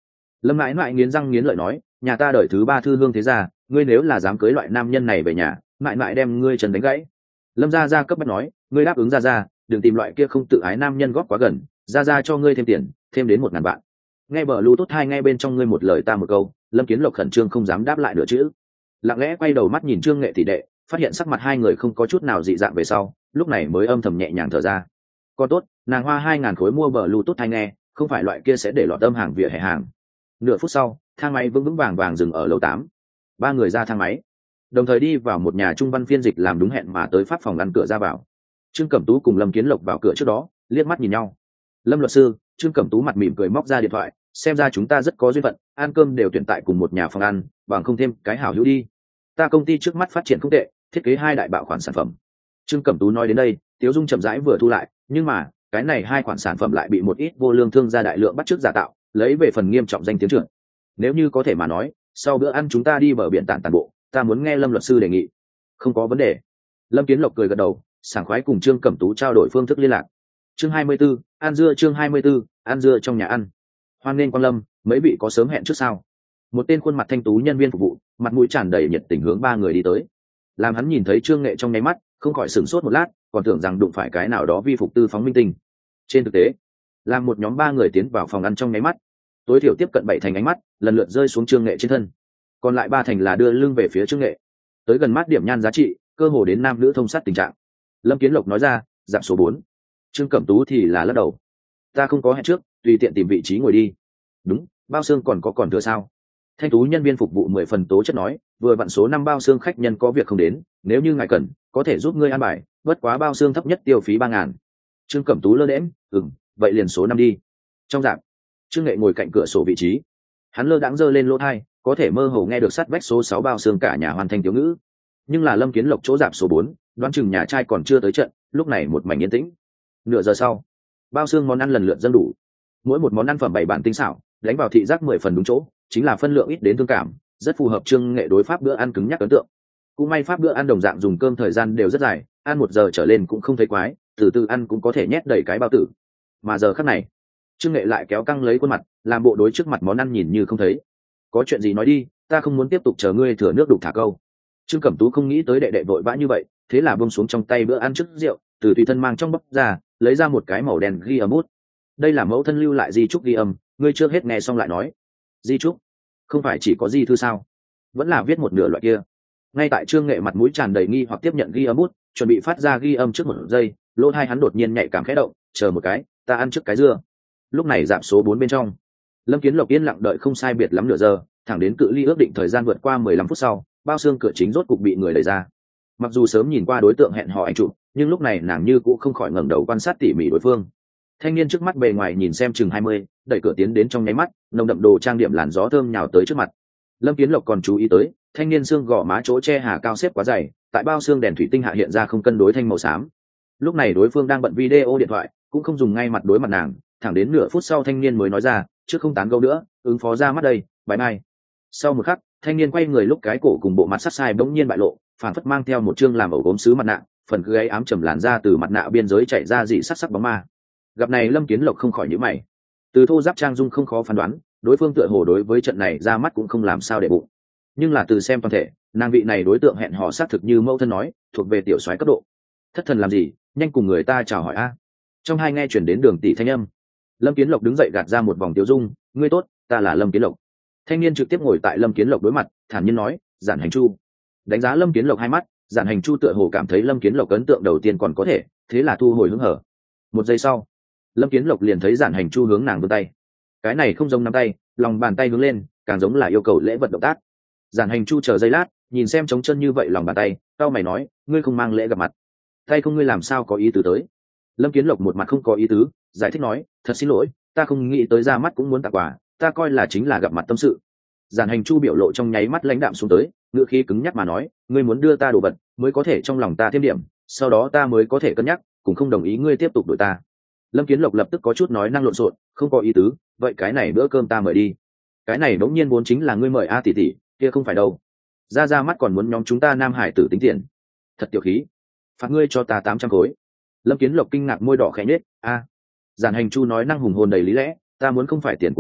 A: Lâm mãi mãi nghiến răng nghiến lợi nói, nhà ta đời thứ 3 thư hương thế gia, ngươi nếu là dám cưới loại nam nhân này về nhà, mãi mãi đem ngươi trần đánh gãy. Lâm gia gia cấp bách nói, ngươi đáp ứng gia, đừng tìm loại kia không tự ái nam nhân góp quá gần, gia cho ngươi thêm tiền, thêm đến 1.000 vạn. Nghe bờ lưu tốt hai ngay bên trong ngươi một lời ta một câu, Lâm Kiến Lộc khẩn trương không dám đáp lại nửa chữ, lặng lẽ quay đầu mắt nhìn Trương Nghệ tỷ đệ, phát hiện sắc mặt hai người không có chút nào dị dạng về sau, lúc này mới âm thầm nhẹ nhàng thở ra. Con tốt, nàng hoa 2.000 khối mua bờ lưu tốt hai nghe, không phải loại kia sẽ để lọt tâm hàng vỉa hè hàng. Nửa phút sau, thang máy vững vững vàng vàng dừng ở lầu 8. Ba người ra thang máy, đồng thời đi vào một nhà trung văn phiên dịch làm đúng hẹn mà tới pháp phòng ngăn cửa ra vào. Trương Cẩm Tú cùng Lâm Kiến Lộc vào cửa trước đó, liếc mắt nhìn nhau. Lâm luật sư, Trương Cẩm Tú mặt mỉm cười móc ra điện thoại, xem ra chúng ta rất có duyên phận, ăn cơm đều tuyển tại cùng một nhà phòng ăn, bằng không thêm cái hảo hữu đi. Ta công ty trước mắt phát triển không tệ, thiết kế 2 đại bạo khoản sản phẩm. Trương Cẩm Tú nói đến đây, Tiếu Dung chậm rãi vừa thu lại, nhưng mà cái này 2 khoản sản phẩm lại bị một ít vô lương thương gia đại lượng bắt chước giả tạo, lấy về phần nghiêm trọng danh tiếng trưởng. Nếu như có thể mà nói, sau bữa ăn chúng ta đi bờ biển tản bộ, ta muốn nghe Lâm luật sư đề nghị. Không có vấn đề. Lâm Kiến Lộc cười gật đầu, sảng khoái cùng Trương Cẩm Tú trao đổi phương thức liên lạc. Chương 24, ăn dưa. Chương 24, ăn dưa trong nhà ăn. Hoan nghênh Quang Lâm, mấy vị có sớm hẹn trước sao? Một tên khuôn mặt thanh tú nhân viên phục vụ, mặt mũi tràn đầy nhiệt tình hướng 3 người đi tới. Làm hắn nhìn thấy Trương Nghệ trong nháy mắt, không khỏi sửng sốt một lát, còn tưởng rằng đụng phải cái nào đó vi phục tư phóng minh tinh. Trên thực tế, làm một nhóm 3 người tiến vào phòng ăn trong nháy mắt, tối thiểu tiếp cận 7 thành ánh mắt lần lượt rơi xuống Trương Nghệ trên thân, còn lại 3 thành là đưa lưng về phía Trương Nghệ. Tới gần mát điểm nhan giá trị, cơ hồ đến nam nữ thông sát tình trạng. Lâm Kiến Lộc nói ra, giảm số 4. Trương Cẩm Tú thì là lắc đầu, ta không có hẹn trước, tùy tiện tìm vị trí ngồi đi. Đúng, bao xương còn thừa sao? Thanh tú nhân viên phục vụ 10 phần tố chất nói, vừa vặn số 5 bao xương khách nhân có việc không đến, nếu như ngài cần, có thể giúp ngươi an bài, bất quá bao xương thấp nhất tiêu phí 3.000. Trương Cẩm Tú lơ đễnh, vậy liền số 5 đi. Trong dạp, Trương Nghệ ngồi cạnh cửa sổ vị trí, hắn lơ đãng giơ lên lỗ tai, có thể mơ hồ nghe được sát vách số 6 bao xương cả nhà hoàn thành tiểu ngữ. Nhưng là Lâm Kiến Lộc chỗ dạp số 4, đoán chừng nhà trai còn chưa tới trận, lúc này một mảnh yên tĩnh. Nửa giờ sau, bao xương món ăn lần lượt dâng đủ, mỗi một món ăn phẩm 7 bản tinh xảo, đánh vào thị giác 10 phần đúng chỗ, chính là phân lượng ít đến thương cảm, rất phù hợp Trương Nghệ đối pháp bữa ăn cứng nhắc ấn tượng. Cũng may pháp bữa ăn đồng dạng dùng cơm thời gian đều rất dài, ăn 1 giờ trở lên cũng không thấy quái, từ từ ăn cũng có thể nhét đầy cái bao tử. Mà giờ khắc này, Trương Nghệ lại kéo căng lấy khuôn mặt, làm bộ đối trước mặt món ăn nhìn như không thấy. Có chuyện gì nói đi, ta không muốn tiếp tục chờ ngươi thừa nước đục thả câu. Trương Cẩm Tú không nghĩ tới đệ đệ vội vã như vậy, thế là buông xuống trong tay bữa ăn trước rượu, từ tùy thân mang trong bọc ra, lấy ra một cái màu đen ghi âm bút. Đây là mẫu thân lưu lại di chúc ghi âm, ngươi trước hết nghe xong lại nói. Di chúc? Không phải chỉ có di thư sao? Vẫn là viết một nửa loại kia. Ngay tại Trương Nghệ mặt mũi tràn đầy nghi hoặc tiếp nhận ghi âm bút, chuẩn bị phát ra ghi âm trước 1 giây, lỗ tai hắn đột nhiên nhạy cảm khẽ động, chờ một cái, ta ăn trước cái dưa. Lúc này giảm số 4 bên trong, Lâm Kiến Lộc yên lặng đợi không sai biệt lắm nửa giờ, thẳng đến cự ly ước định thời gian vượt qua 15 phút sau, bao xương cửa chính rốt cục bị người đẩy ra. Mặc dù sớm nhìn qua đối tượng hẹn hò ảnh chụp, nhưng lúc này nàng như cũng không khỏi ngẩng đầu quan sát tỉ mỉ đối phương. Thanh niên trước mắt bề ngoài nhìn xem chừng 20, đẩy cửa tiến đến trong nháy mắt, nồng đậm đồ trang điểm làn gió thơm nhào tới trước mặt. Lâm Kiến Lộc còn chú ý tới, thanh niên xương gò má chỗ che hà cao xếp quá dày, tại bao xương đèn thủy tinh hạ hiện ra không cân đối thanh màu xám. Lúc này đối phương đang bận video điện thoại, cũng không dùng ngay mặt đối mặt nàng, thẳng đến nửa phút sau thanh niên mới nói ra, trước không tán gẫu nữa, ứng phó ra mắt đây, bye bye. Sau một khắc, thanh niên quay người lúc cái cổ cùng bộ mặt sắc sai bỗng nhiên bại lộ, phản phất mang theo một chương làm ổ gốm sứ mặt nạ, phần gáy ám trầm làn ra từ mặt nạ biên giới chạy ra dị sắc sắc bóng ma. Gặp này Lâm Kiến Lộc không khỏi nhíu mày. Từ thô giáp trang dung không khó phán đoán, đối phương tựa hồ đối với trận này ra mắt cũng không làm sao để bụng. Nhưng là từ xem toàn thể, nàng vị này đối tượng hẹn hò xác thực như mẫu thân nói, thuộc về tiểu soái cấp độ. Thất thần làm gì, nhanh cùng người ta chào hỏi a. Trong hai nghe chuyển đến Đường tỷ thanh âm. Lâm Kiến Lộc đứng dậy gạt ra một vòng tiêu dung, ngươi tốt, ta là Lâm Kiến Lộc. Thanh niên trực tiếp ngồi tại Lâm Kiến Lộc đối mặt, thản nhiên nói, Giản Hành Chu. Đánh giá Lâm Kiến Lộc hai mắt, Giản Hành Chu tựa hồ cảm thấy Lâm Kiến Lộc ấn tượng đầu tiên còn có thể, thế là thu hồi hứng hở. 1 giây sau, Lâm Kiến Lộc liền thấy Giản Hành Chu hướng nàng vươn tay. Cái này không giống nắm tay, lòng bàn tay hướng lên, càng giống là yêu cầu lễ vật động tác. Giản Hành Chu chờ giây lát, nhìn xem trống chân như vậy lòng bàn tay, cau mày nói, ngươi không mang lễ gặp mặt, tay không ngươi làm sao có ý tứ tới. Lâm Kiến Lộc một mặt không có ý tứ, giải thích nói, thật xin lỗi, ta không nghĩ tới ra mắt cũng muốn tặng quà, ta coi là chính là gặp mặt tâm sự. Giản Hành Chu biểu lộ trong nháy mắt lãnh đạm xuống tới, ngữ khí cứng nhắc mà nói, ngươi muốn đưa ta đồ vật mới có thể trong lòng ta thêm điểm, sau đó ta mới có thể cân nhắc, cũng không đồng ý ngươi tiếp tục đuổi ta. Lâm Kiến Lộc lập tức có chút nói năng lộn xộn, không có ý tứ, vậy cái này bữa cơm ta mời đi. Cái này đống nhiên vốn chính là ngươi mời a tỷ tỷ, kia không phải đâu. Ra mắt còn muốn nhóm chúng ta nam hải tử tính tiền. Thật tiểu khí. Phạt ngươi cho ta 800 khối. Lâm Kiến Lộc kinh ngạc môi đỏ khẽ nhếch, a. Giản Hành Chu nói năng hùng hồn đầy lý lẽ, ta muốn không phải tiền của ngươi,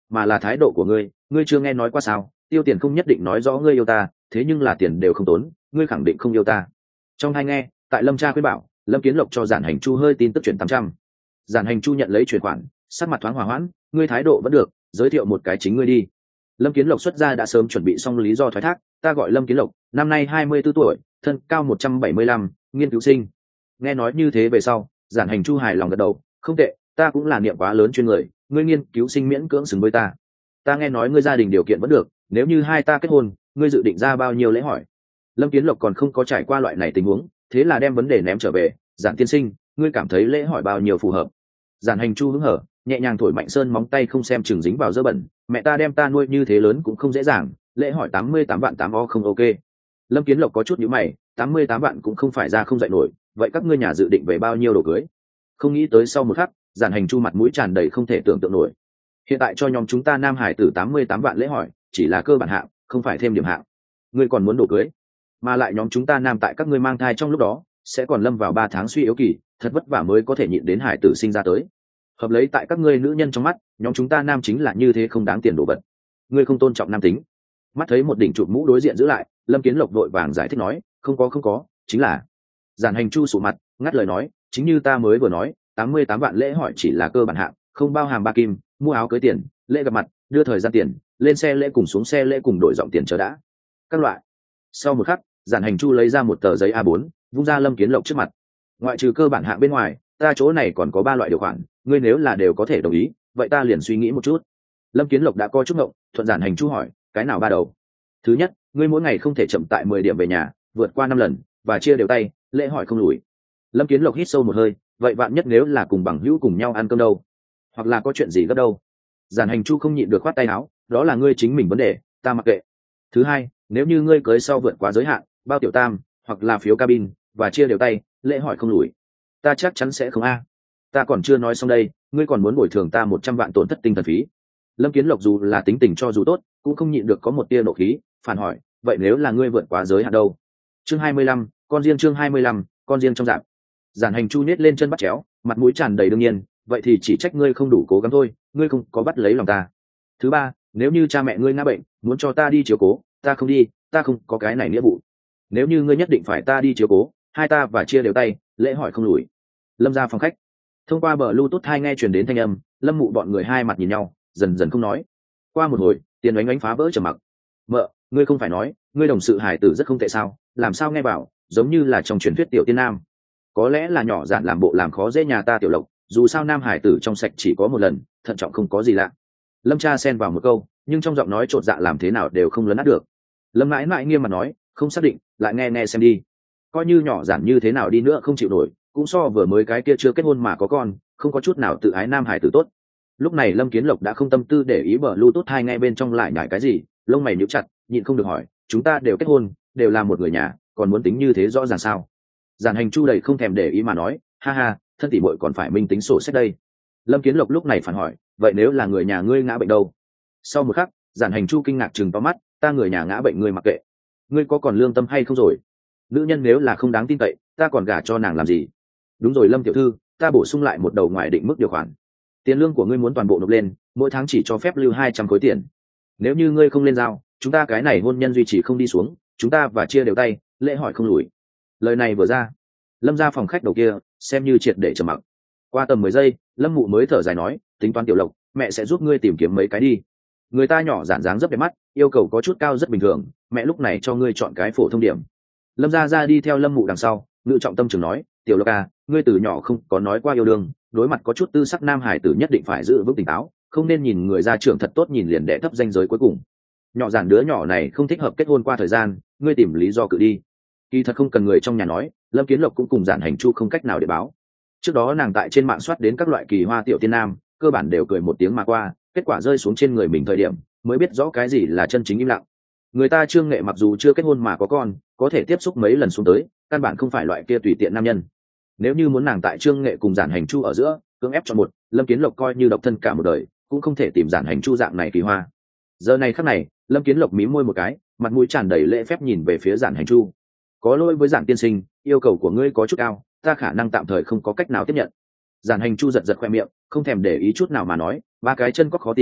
A: mà là thái độ của ngươi. Ngươi chưa nghe nói qua sao, tiêu tiền không nhất định nói rõ ngươi yêu ta, thế nhưng là tiền đều không tốn, ngươi khẳng định không yêu ta. Trong hai nghe, tại Lâm Cha khuyên bảo, Lâm Kiến Lộc cho Giản Hành Chu hơi tin tức chuyển 800. Giản Hành Chu nhận lấy chuyển khoản, sắc mặt thoáng hòa hoãn, ngươi thái độ vẫn được, giới thiệu một cái chính ngươi đi. Lâm Kiến Lộc xuất ra đã sớm chuẩn bị xong lý do thoái thác, ta gọi Lâm Kiến Lộc, năm nay 24 tuổi, thân cao 175, nghiên cứu sinh. Nghe nói như thế về sau, Giản Hành Chu hài lòng gật đầu, không tệ, ta cũng là niệm quá lớn chuyên người, ngươi nghiên cứu sinh miễn cưỡng xứng với ta. Ta nghe nói ngươi gia đình điều kiện vẫn được, nếu như hai ta kết hôn, ngươi dự định ra bao nhiêu lễ hỏi? Lâm Kiến Lộc còn không có trải qua loại này tình huống, thế là đem vấn đề ném trở về. Giản tiên sinh, ngươi cảm thấy lễ hỏi bao nhiêu phù hợp? Giản Hành Chu hứng hở, nhẹ nhàng thổi mạnh sơn móng tay không xem chừng dính vào dơ bẩn. Mẹ ta đem ta nuôi như thế lớn cũng không dễ dàng, lễ hỏi 88 vạn 8 o không ok. Lâm Kiến Lộc có chút nhíu mày, 88 vạn cũng không phải ra không dạy nổi, vậy các ngươi nhà dự định về bao nhiêu đồ cưới? Không nghĩ tới sau một khắc, Giản Hành Chu mặt mũi tràn đầy không thể tưởng tượng nổi. Hiện tại cho nhóm chúng ta Nam Hải tử 88 vạn lễ hỏi, chỉ là cơ bản hạng, không phải thêm điểm hạng. Ngươi còn muốn đồ cưới? Mà lại nhóm chúng ta Nam tại các ngươi mang thai trong lúc đó, sẽ còn lâm vào 3 tháng suy yếu kỳ, thật vất vả mới có thể nhịn đến hải tử sinh ra tới. Hợp lấy tại các ngươi nữ nhân trong mắt, nhóm chúng ta Nam chính là như thế không đáng tiền đồ vật. Ngươi không tôn trọng nam tính. Mắt thấy một đỉnh chụp mũ đối diện giữ lại, Lâm Kiến Lộc vội vàng giải thích nói, không có, chính là. Giản Hành Chu sụ mặt, ngắt lời nói, chính như ta mới vừa nói, 88 vạn lễ hỏi chỉ là cơ bản hạng, không bao hàm ba kim, mua áo cưới tiền, lễ gặp mặt, đưa thời gian tiền, lên xe lễ cùng xuống xe lễ cùng đổi giọng tiền chờ đã. Các loại. Sau một khắc, Giản Hành Chu lấy ra một tờ giấy A4, vung ra Lâm Kiến Lộc trước mặt. Ngoại trừ cơ bản hạng bên ngoài, ta chỗ này còn có 3 loại điều khoản, ngươi nếu là đều có thể đồng ý, vậy ta liền suy nghĩ một chút. Lâm Kiến Lộc đã coi chút ngộng, thuận Giản Hành Chu hỏi, cái nào ba đầu? Thứ nhất, ngươi mỗi ngày không thể chậm tại 10 điểm về nhà, vượt qua 5 lần, và chia đều tay, lễ hỏi không lùi. Lâm Kiến Lộc hít sâu một hơi, vậy vạn nhất nếu là cùng bằng hữu cùng nhau ăn cơm đâu, hoặc là có chuyện gì gấp đâu? Giản Hành Chu không nhịn được khoát tay áo, đó là ngươi chính mình vấn đề, ta mặc kệ. Thứ hai, nếu như ngươi cưới sau vượt quá giới hạn, bao tiểu tam, hoặc là phiếu cabin, và chia đều tay, lễ hỏi không lùi, ta chắc chắn sẽ không a. Ta còn chưa nói xong đây, ngươi còn muốn bồi thường ta 100 vạn tổn thất tinh thần phí. Lâm Kiến Lộc dù là tính tình cho dù tốt, cũng không nhịn được có một tia nộ khí, phản hỏi, vậy nếu là ngươi vượt quá giới hạn đâu? Chương 25, con riêng chương 25, con riêng trong dạng. Giản Hành Chu nhếch lên chân bắt chéo, mặt mũi tràn đầy đương nhiên, vậy thì chỉ trách ngươi không đủ cố gắng thôi, ngươi không có bắt lấy lòng ta. Thứ ba, nếu như cha mẹ ngươi ngã bệnh, muốn cho ta đi chiếu cố, ta không đi, ta không có cái này nghĩa vụ. Nếu như ngươi nhất định phải ta đi chiếu cố, hai ta và chia đều tay, lễ hỏi không lùi. Lâm ra phòng khách, thông qua bờ Bluetooth hai nghe truyền đến thanh âm, Lâm Mụ bọn người hai mặt nhìn nhau, dần dần không nói. Qua một hồi, Tiền Oánh Oánh phá vỡ trầm mặc. Mợ, ngươi không phải nói, ngươi đồng sự hải tử rất không tệ sao, làm sao nghe bảo, giống như là trong truyền thuyết tiểu tiên nam. Có lẽ là nhỏ dạn làm bộ làm khó dễ nhà ta Tiểu Lộc, dù sao nam hải tử trong sạch chỉ có một lần, thận trọng không có gì lạ. Lâm cha xen vào một câu, nhưng trong giọng nói trột dạ làm thế nào đều không lấn át được. Lâm mãi mãi nghiêm mặt nói, không xác định, lại nghe nghe xem đi. Coi như nhỏ dạn như thế nào đi nữa không chịu nổi, cũng so vừa mới cái kia chưa kết hôn mà có con, không có chút nào tự ái nam hải tử tốt. Lúc này Lâm Kiến Lộc đã không tâm tư để ý bờ Bluetooth hai nghe bên trong lại nhải cái gì, lông mày nhíu chặt, nhịn không được hỏi, chúng ta đều kết hôn, đều là một người nhà, còn muốn tính như thế rõ ràng sao? Giản Hành Chu đầy không thèm để ý mà nói, ha ha, thân tỷ muội còn phải minh tính sổ sách đây. Lâm Kiến Lộc lúc này phản hỏi, vậy nếu là người nhà ngươi ngã bệnh đâu? Sau một khắc, Giản Hành Chu kinh ngạc trừng to mắt, ta người nhà ngã bệnh ngươi mặc kệ, ngươi có còn lương tâm hay không rồi? Nữ nhân nếu là không đáng tin cậy, ta còn gả cho nàng làm gì? Đúng rồi Lâm tiểu thư, ta bổ sung lại một đầu ngoài định mức điều khoản. Tiền lương của ngươi muốn toàn bộ nộp lên, mỗi tháng chỉ cho phép lưu 200 khối tiền. Nếu như ngươi không lên giao, chúng ta cái này hôn nhân duy trì không đi xuống, chúng ta và chia đều tay, lễ hỏi không lùi. Lời này vừa ra, Lâm ra phòng khách đầu kia xem như triệt để trầm mặc. Qua tầm 10 giây, Lâm Mụ mới thở dài nói, tính toán Tiểu Lộc, mẹ sẽ giúp ngươi tìm kiếm mấy cái đi. Người ta nhỏ dạn dáng rất đẹp mắt, yêu cầu có chút cao rất bình thường, mẹ lúc này cho ngươi chọn cái phổ thông điểm. Lâm ra đi theo Lâm Mụ đằng sau, ngự trọng tâm trường nói, Tiểu Lộc à, ngươi từ nhỏ không có nói qua yêu đương, đối mặt có chút tư sắc nam hải tử nhất định phải giữ vững tỉnh táo, không nên nhìn người ra trưởng thật tốt nhìn liền đẻ thấp danh giới cuối cùng. Nhỏ dạn đứa nhỏ này không thích hợp kết hôn qua thời gian, ngươi tìm lý do cự đi. Kỳ thật không cần người trong nhà nói, Lâm Kiến Lộc cũng cùng Giản Hành Chu không cách nào để báo. Trước đó nàng tại trên mạng soát đến các loại kỳ hoa tiểu tiên nam, cơ bản đều cười một tiếng mà qua, kết quả rơi xuống trên người mình thời điểm mới biết rõ cái gì là chân chính im lặng. Người ta Trương Nghệ mặc dù chưa kết hôn mà có con, có thể tiếp xúc mấy lần xuống tới, căn bản không phải loại kia tùy tiện nam nhân. Nếu như muốn nàng tại Trương Nghệ cùng Giản Hành Chu ở giữa cưỡng ép chọn một, Lâm Kiến Lộc coi như độc thân cả một đời cũng không thể tìm Giản Hành Chu dạng này kỳ hoa. Giờ này khắc này, Lâm Kiến Lộc mím môi một cái, mặt mũi tràn đầy lễ phép nhìn về phía Giản Hành Chu. Có lỗi với Giản tiên sinh, yêu cầu của ngươi có chút cao, ta khả năng tạm thời không có cách nào tiếp nhận. Giản Hành Chu giật giật khoe miệng, không thèm để ý chút nào mà nói, 3 cái chân có khó tìm,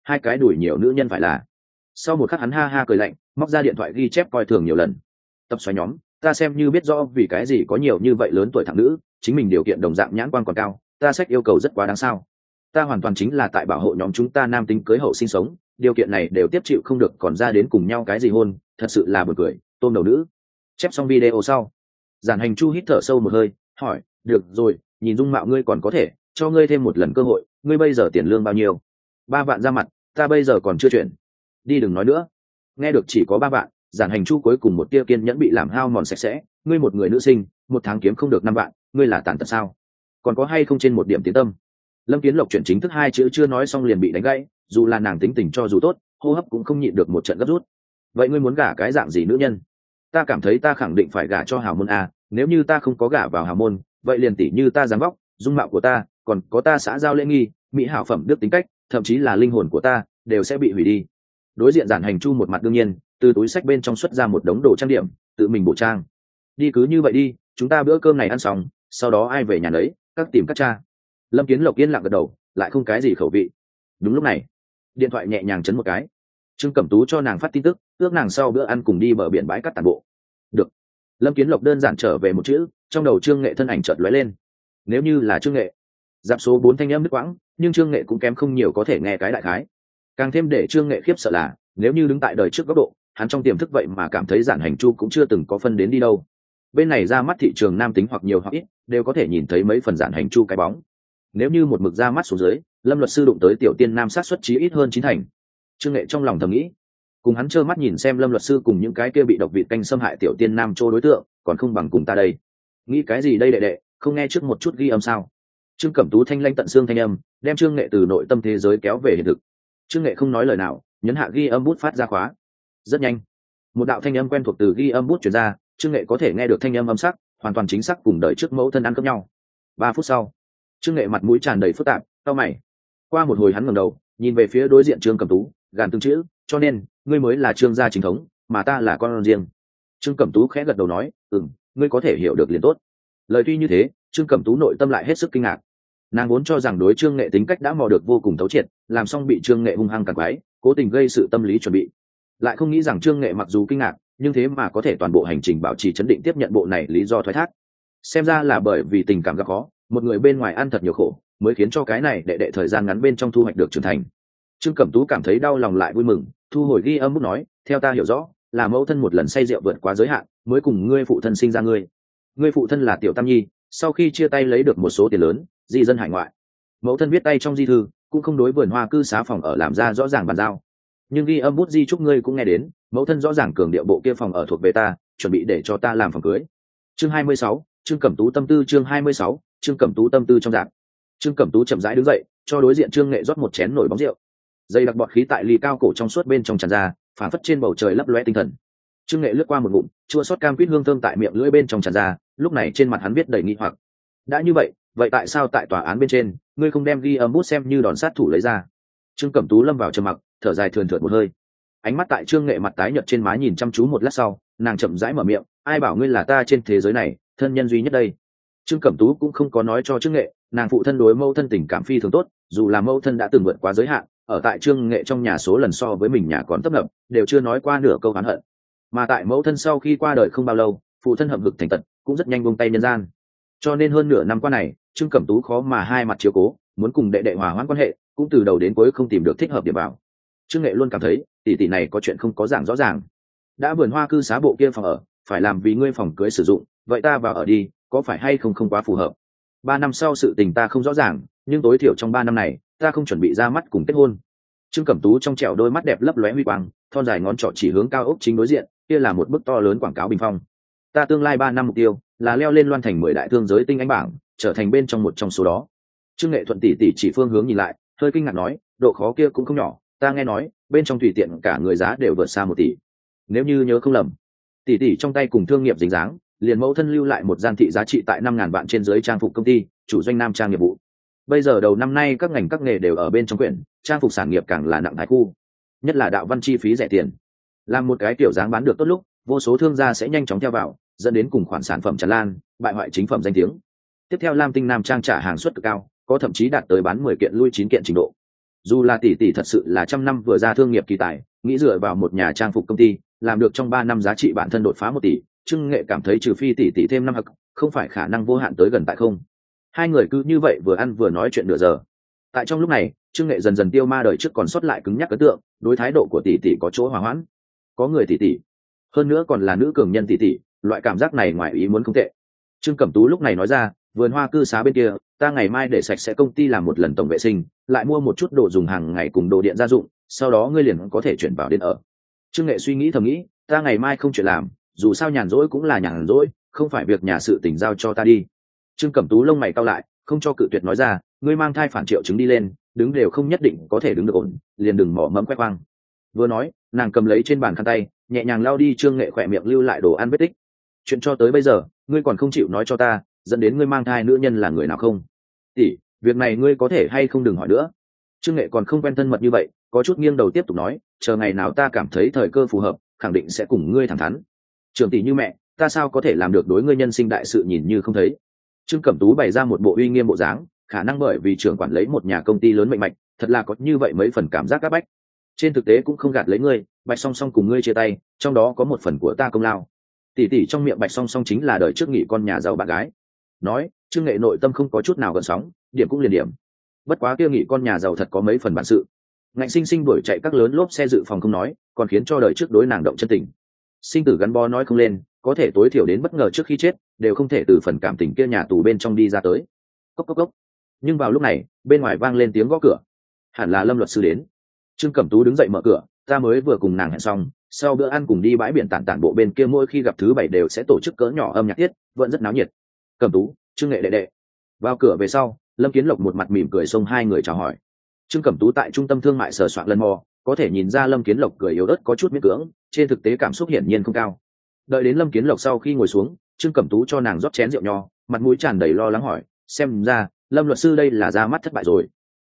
A: hai cái đùi nhiều nữ nhân phải là. Sau một khắc hắn ha ha cười lạnh, móc ra điện thoại ghi chép coi thường nhiều lần. Tập xoáy nhóm, ta xem như biết rõ vì cái gì có nhiều như vậy lớn tuổi thẳng nữ, chính mình điều kiện đồng dạng nhãn quan còn cao, ta sách yêu cầu rất quá đáng sao. Ta hoàn toàn chính là tại bảo hộ nhóm chúng ta nam tính cưới hậu sinh sống, điều kiện này đều tiếp chịu không được còn ra đến cùng nhau cái gì hôn, thật sự là buồn cười, tôm đầu nữ. Chép xong video sau, Giản Hành Chu hít thở sâu một hơi, hỏi, được rồi, nhìn dung mạo ngươi còn có thể, cho ngươi thêm một lần cơ hội, ngươi bây giờ tiền lương bao nhiêu? 3 vạn ra mặt, ta bây giờ còn chưa chuyển. Đi đừng nói nữa. Nghe được chỉ có 3 vạn, Giản Hành Chu cuối cùng một tia kiên nhẫn bị làm hao mòn sạch sẽ, ngươi một người nữ sinh, một tháng kiếm không được 5 vạn, ngươi là tàn tật sao? Còn có hay không trên một điểm tiến tâm? Lâm Kiến Lộc chuyện chính thức 2 chữ chưa nói xong liền bị đánh gãy, dù là nàng tính tình cho dù tốt, hô hấp cũng không nhịn được một trận gấp rút. Vậy ngươi muốn gả cái dạng gì nữ nhân? Ta cảm thấy ta khẳng định phải gả cho hào môn a, nếu như ta không có gả vào hào môn, vậy liền tỷ như ta dáng vóc, dung mạo của ta, còn có ta xã giao lễ nghi, mỹ hảo phẩm đức tính cách, thậm chí là linh hồn của ta, đều sẽ bị hủy đi. Đối diện Giản Hành Chu một mặt đương nhiên, từ túi sách bên trong xuất ra một đống đồ trang điểm, tự mình bổ trang. Đi cứ như vậy đi, chúng ta bữa cơm này ăn xong, sau đó ai về nhà nấy, các tìm các cha. Lâm Kiến Lộc yên lặng gật đầu, lại không cái gì khẩu vị. Đúng lúc này, điện thoại nhẹ nhàng chấn một cái. Trương Cẩm Tú cho nàng phát tin tức, ước nàng sau bữa ăn cùng đi bờ biển bãi cát tản bộ. Được. Lâm Kiến Lộc đơn giản trở về một chữ, trong đầu Trương Nghệ thân ảnh chợt lóe lên. Nếu như là Trương Nghệ, dạp số 4 thanh âm đứt quãng, nhưng Trương Nghệ cũng kém không nhiều có thể nghe cái đại khái. Càng thêm để Trương Nghệ khiếp sợ là, nếu như đứng tại đời trước góc độ, hắn trong tiềm thức vậy mà cảm thấy Giản Hành Chu cũng chưa từng có phân đến đi đâu. Bên này ra mắt thị trường nam tính hoặc nhiều hoặc ít, đều có thể nhìn thấy mấy phần Giản Hành Chu cái bóng. Nếu như một mực ra mắt xuống dưới, Lâm luật sư đụng tới tiểu tiên nam sát suất chí ít hơn 9 thành. Trương Nghệ trong lòng thầm nghĩ, cùng hắn trơ mắt nhìn xem Lâm luật sư cùng những cái kia bị độc vị canh xâm hại tiểu tiên nam trô đối tượng, còn không bằng cùng ta đây. Nghĩ cái gì đây đệ đệ, không nghe trước một chút ghi âm sao? Trương Cẩm Tú thanh lanh tận xương thanh âm, đem Trương Nghệ từ nội tâm thế giới kéo về hiện thực. Trương Nghệ không nói lời nào, nhấn hạ ghi âm bút phát ra khóa. Rất nhanh, một đạo thanh âm quen thuộc từ ghi âm bút truyền ra, Trương Nghệ có thể nghe được thanh âm âm sắc, hoàn toàn chính xác cùng đời trước mẫu thân ăn cướp nhau. 3 phút sau, Trương Nghệ mặt mũi tràn đầy phức tạp, cau mày. Qua một hồi hắn ngẩng đầu, nhìn về phía đối diện Trương Cẩm Tú, gàn từng chữ, cho nên ngươi mới là Trương gia chính thống, mà ta là con riêng. Trương Cẩm Tú khẽ gật đầu nói, ngươi có thể hiểu được liền tốt. Lời tuy như thế, Trương Cẩm Tú nội tâm lại hết sức kinh ngạc. Nàng vốn cho rằng đối Trương Nghệ tính cách đã mò được vô cùng thấu triệt, làm xong bị Trương Nghệ hung hăng cản quái, cố tình gây sự tâm lý chuẩn bị. Lại không nghĩ rằng Trương Nghệ mặc dù kinh ngạc, nhưng thế mà có thể toàn bộ hành trình bảo trì trấn định tiếp nhận bộ này lý do thoái thác. Xem ra là bởi vì tình cảm gặp khó, một người bên ngoài ăn thật nhiều khổ, mới khiến cho cái này đệ đệ thời gian ngắn bên trong thu hoạch được trưởng thành. Trương Cẩm Tú cảm thấy đau lòng lại vui mừng, thu hồi ghi âm bút nói, theo ta hiểu rõ, là mẫu thân một lần say rượu vượt quá giới hạn, mới cùng ngươi phụ thân sinh ra ngươi. Ngươi phụ thân là Tiểu Tam Nhi, sau khi chia tay lấy được một số tiền lớn, di dân hải ngoại. Mẫu thân viết tay trong di thư, cũng không đối vườn hoa cư xá phòng ở làm ra rõ ràng bàn giao. Nhưng ghi âm bút di chúc ngươi cũng nghe đến, mẫu thân rõ ràng cường điệu bộ kia phòng ở thuộc về ta, chuẩn bị để cho ta làm phòng cưới. Chương 26, Trương Cẩm Tú tâm tư. Chương 26, Trương Cẩm Tú tâm tư trong dạng. Trương Cẩm Tú chậm rãi đứng dậy, cho đối diện Trương Nghệ rót một chén nổi bóng rượu. Dây đặc bọt khí tại ly cao cổ trong suốt bên trong tràn ra, phản phất trên bầu trời lấp loe tinh thần. Trương Nghệ lướt qua một ngụm, chua xót cam quýt hương thơm tại miệng lưỡi bên trong tràn ra, lúc này trên mặt hắn viết đầy nghi hoặc. Đã như vậy, vậy tại sao tại tòa án bên trên, ngươi không đem ghi âm bút xem như đòn sát thủ lấy ra? Trương Cẩm Tú lâm vào trầm mặc, thở dài thườn thượt một hơi. Ánh mắt tại Trương Nghệ mặt tái nhợt trên má nhìn chăm chú một lát sau, nàng chậm rãi mở miệng, ai bảo ngươi là ta trên thế giới này thân nhân duy nhất đây. Trương Cẩm Tú cũng không có nói cho Trương Nghệ, nàng phụ thân đối mẫu thân tình cảm phi thường tốt, dù là mẫu thân đã từng vượt quá giới hạn, ở tại Trương Nghệ trong nhà số lần so với mình nhà còn tấp nập, đều chưa nói qua nửa câu oán hận. Mà tại mẫu thân sau khi qua đời không bao lâu, phụ thân hậm hực thành tật, cũng rất nhanh buông tay nhân gian. Cho nên hơn nửa năm qua này, Trương Cẩm Tú khó mà hai mặt chiếu cố, muốn cùng đệ đệ hòa hoãn quan hệ, cũng từ đầu đến cuối không tìm được thích hợp điểm vào. Trương Nghệ luôn cảm thấy, tỷ tỷ này có chuyện không có giảng rõ ràng. Đã vườn hoa cư xá bộ kia phòng ở, phải làm vì ngươi phòng cưới sử dụng, vậy ta vào ở đi, có phải hay không không quá phù hợp. 3 năm sau sự tình ta không rõ ràng, nhưng tối thiểu trong 3 năm này, ta không chuẩn bị ra mắt cùng kết hôn. Trương Cẩm Tú trong trẻo đôi mắt đẹp lấp lóe huy quang, thon dài ngón trỏ chỉ hướng cao ốc chính đối diện, kia là một bức to lớn quảng cáo bình phong. Ta tương lai 3 năm mục tiêu là leo lên loan thành 10 đại thương giới tinh anh bảng, trở thành bên trong một trong số đó. Trương Nghệ thuận tỷ tỷ chỉ phương hướng nhìn lại, hơi kinh ngạc nói, độ khó kia cũng không nhỏ, ta nghe nói, bên trong tùy tiện cả người giá đều vượt xa 1 tỷ. Nếu như nhớ không lầm, tỷ tỷ trong tay cùng thương nghiệp dính dáng, liền mẫu thân lưu lại một gian thị giá trị tại 5.000 vạn trên dưới trang phục công ty, chủ doanh nam trang nghiệp vụ. Bây giờ đầu năm nay các ngành các nghề đều ở bên trong quyển, trang phục sản nghiệp càng là nặng thái khu, nhất là đạo văn chi phí rẻ tiền. Làm một cái kiểu dáng bán được tốt lúc, vô số thương gia sẽ nhanh chóng theo vào, dẫn đến cùng khoản sản phẩm tràn lan, bại hoại chính phẩm danh tiếng. Tiếp theo Lam Tinh nam trang trả hàng suất cực cao, có thậm chí đạt tới bán 10 kiện lui 9 kiện trình độ. dù là tỷ tỷ thật sự là trăm năm vừa ra thương nghiệp kỳ tài, nghĩ dựa vào một nhà trang phục công ty làm được trong 3 năm giá trị bản thân đột phá 1 tỷ, Trương Nghệ cảm thấy trừ phi tỷ tỷ thêm năm hậc, không phải khả năng vô hạn tới gần tại không. Hai người cứ như vậy vừa ăn vừa nói chuyện nửa giờ. Tại trong lúc này, Trương Nghệ dần dần tiêu ma đời trước còn sót lại cứng nhắc ấn tượng, đối thái độ của tỷ tỷ có chỗ hòa hoãn. Có người tỷ tỷ, hơn nữa còn là nữ cường nhân tỷ tỷ, loại cảm giác này ngoài ý muốn không tệ. Trương Cẩm Tú lúc này nói ra, vườn hoa cư xá bên kia, ta ngày mai để sạch sẽ công ty làm một lần tổng vệ sinh, lại mua một chút đồ dùng hàng ngày cùng đồ điện gia dụng, sau đó ngươi liền có thể chuyển vào đến ở. Trương Nghệ suy nghĩ thầm nghĩ, ta ngày mai không chuyện làm, dù sao nhàn rỗi cũng là nhàn rỗi, không phải việc nhà sự tình giao cho ta đi. Trương Cẩm Tú lông mày cau lại, không cho cự tuyệt nói ra, ngươi mang thai phản triệu chứng đi lên, đứng đều không nhất định có thể đứng được ổn, liền đừng mỏ mẫm khoe khoang. Vừa nói, nàng cầm lấy trên bàn khăn tay, nhẹ nhàng lau đi Trương Nghệ khỏe miệng lưu lại đồ ăn vết tích. Chuyện cho tới bây giờ, ngươi còn không chịu nói cho ta, dẫn đến ngươi mang thai nữ nhân là người nào không? Tỷ, việc này ngươi có thể hay không đừng hỏi nữa. Trương Nghệ còn không quen thân mật như vậy, có chút nghiêng đầu tiếp tục nói, chờ ngày nào ta cảm thấy thời cơ phù hợp, khẳng định sẽ cùng ngươi thẳng thắn. Trưởng tỷ như mẹ, ta sao có thể làm được đối ngươi nhân sinh đại sự nhìn như không thấy? Trương Cẩm Tú bày ra một bộ uy nghiêm bộ dáng, khả năng bởi vì trưởng quản lấy một nhà công ty lớn mạnh mạnh, thật là có như vậy mấy phần cảm giác áp bách. Trên thực tế cũng không gạt lấy ngươi, Bạch Song Song cùng ngươi chia tay, trong đó có một phần của ta công lao. Tỷ tỷ trong miệng Bạch Song Song chính là đời trước nghị con nhà giàu bạn gái. Nói, Trương Nghệ nội tâm không có chút nào gợn sóng, điểm cũng liền điểm. Bất quá kia nghị con nhà giàu thật có mấy phần bản sự. Ngạnh sinh sinh đuổi chạy các lớn lốp xe dự phòng không nói, còn khiến cho đời trước đối nàng động chân tình. Sinh tử gắn bó nói không lên, có thể tối thiểu đến bất ngờ trước khi chết, đều không thể từ phần cảm tình kia nhà tù bên trong đi ra tới. Cốc cốc cốc. Nhưng vào lúc này, bên ngoài vang lên tiếng gõ cửa. Hẳn là Lâm luật sư đến. Trương Cẩm Tú đứng dậy mở cửa, ta mới vừa cùng nàng hẹn xong, sau bữa ăn cùng đi bãi biển tản bộ bên kia, mỗi khi gặp thứ bảy đều sẽ tổ chức cỡ nhỏ âm nhạc tiết, vẫn rất náo nhiệt. Cẩm Tú, Trương Nghệ đệ đệ. Vào cửa về sau, Lâm Kiến Lộc một mặt mỉm cười xông hai người chào hỏi. Trương Cẩm Tú tại trung tâm thương mại sờ soạn lần mò, có thể nhìn ra Lâm Kiến Lộc cười yếu ớt có chút miễn cưỡng, trên thực tế cảm xúc hiển nhiên không cao. Đợi đến Lâm Kiến Lộc sau khi ngồi xuống, Trương Cẩm Tú cho nàng rót chén rượu nho, mặt mũi tràn đầy lo lắng hỏi, xem ra Lâm luật sư đây là ra mắt thất bại rồi.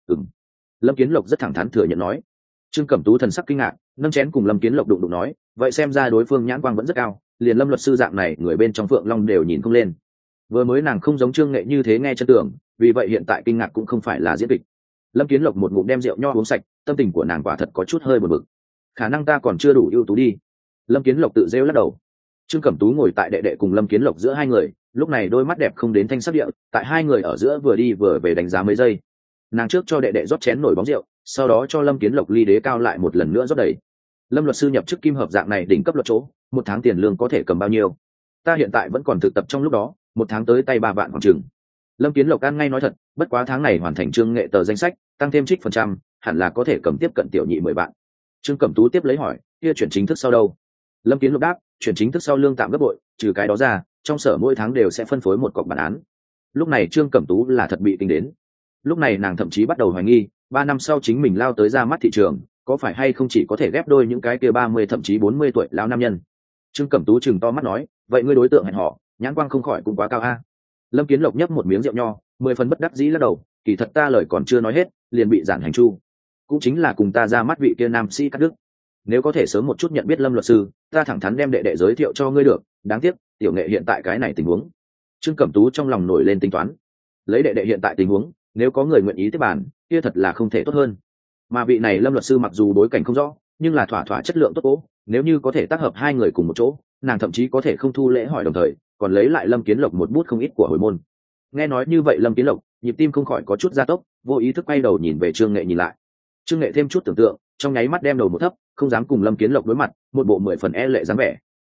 A: Lâm Kiến Lộc rất thẳng thắn thừa nhận nói. Trương Cẩm Tú thần sắc kinh ngạc, nâng chén cùng Lâm Kiến Lộc đụng đụng nói, vậy xem ra đối phương nhãn quang vẫn rất cao, liền Lâm luật sư dạng này người bên trong Phượng Long đều nhìn không lên. Vừa mới nàng không giống Trương Nghệ như thế nghe chân tưởng, vì vậy hiện tại kinh ngạc cũng không phải là diễn kịch. Lâm Kiến Lộc một ngụm đem rượu nho uống sạch, tâm tình của nàng quả thật có chút hơi buồn bực. Khả năng ta còn chưa đủ ưu tú đi. Lâm Kiến Lộc tự rêu lắc đầu. Trương Cẩm Tú ngồi tại đệ đệ cùng Lâm Kiến Lộc giữa hai người, lúc này đôi mắt đẹp không đến thanh sắc địa, tại hai người ở giữa vừa đi vừa về đánh giá mấy giây. Nàng trước cho đệ đệ rót chén nổi bóng rượu, sau đó cho Lâm Kiến Lộc ly đế cao lại một lần nữa rót đầy. Lâm luật sư nhập chức kim hợp dạng này đỉnh cấp luật chỗ, 1 tháng tiền lương có thể cầm bao nhiêu? Ta hiện tại vẫn còn thực tập trong lúc đó, 1 tháng tới tay 3 vạn khoảng chừng. Lâm Kiến Lộc ăn ngay nói thật, bất quá tháng này hoàn thành Trương Nghệ tờ danh sách, tăng thêm trích phần trăm, hẳn là có thể cầm tiếp cận tiểu nhị 10 vạn. Trương Cẩm Tú tiếp lấy hỏi, kia chuyển chính thức sau đâu? Lâm Kiến Lộc đáp, chuyển chính thức sau lương tạm gấp bội, trừ cái đó ra, trong sở mỗi tháng đều sẽ phân phối một cọc bản án. Lúc này Trương Cẩm Tú là thật bị kinh đến. Lúc này nàng thậm chí bắt đầu hoài nghi, 3 năm sau chính mình lao tới ra mắt thị trường, có phải hay không chỉ có thể ghép đôi những cái kia 30 thậm chí 40 tuổi lão nam nhân. Trương Cẩm Tú chừng to mắt nói, vậy ngươi đối tượng hẹn hò, nhãn quang không khỏi cũng quá cao a. Lâm Kiến Lộc nhấp một miếng rượu nho, 10 phần bất đắc dĩ lắc đầu, kỳ thật ta lời còn chưa nói hết, liền bị giản hành chu. Cũng chính là cùng ta ra mắt vị kia nam sĩ cắt đứt. Nếu có thể sớm một chút nhận biết Lâm luật sư, ta thẳng thắn đem đệ đệ giới thiệu cho ngươi được, đáng tiếc, tiểu Nghệ hiện tại cái này tình huống. Trương Cẩm Tú trong lòng nổi lên tính toán. Lấy đệ đệ hiện tại tình huống, nếu có người nguyện ý tiếp bàn, kia thật là không thể tốt hơn. Mà vị này Lâm luật sư mặc dù đối cảnh không rõ, nhưng là thỏa chất lượng tốt cố, nếu như có thể tác hợp hai người cùng một chỗ, nàng thậm chí có thể không thu lễ hỏi đồng thời, còn lấy lại Lâm Kiến Lộc một bút không ít của hồi môn. Nghe nói như vậy Lâm Kiến Lộc, nhịp tim không khỏi có chút gia tốc, vô ý thức quay đầu nhìn về Trương Nghệ nhìn lại. Trương Nghệ thêm chút tưởng tượng, trong nháy mắt đem đầu một thấp, không dám cùng Lâm Kiến Lộc đối mặt, một bộ 10 phần e lệ dáng vẻ,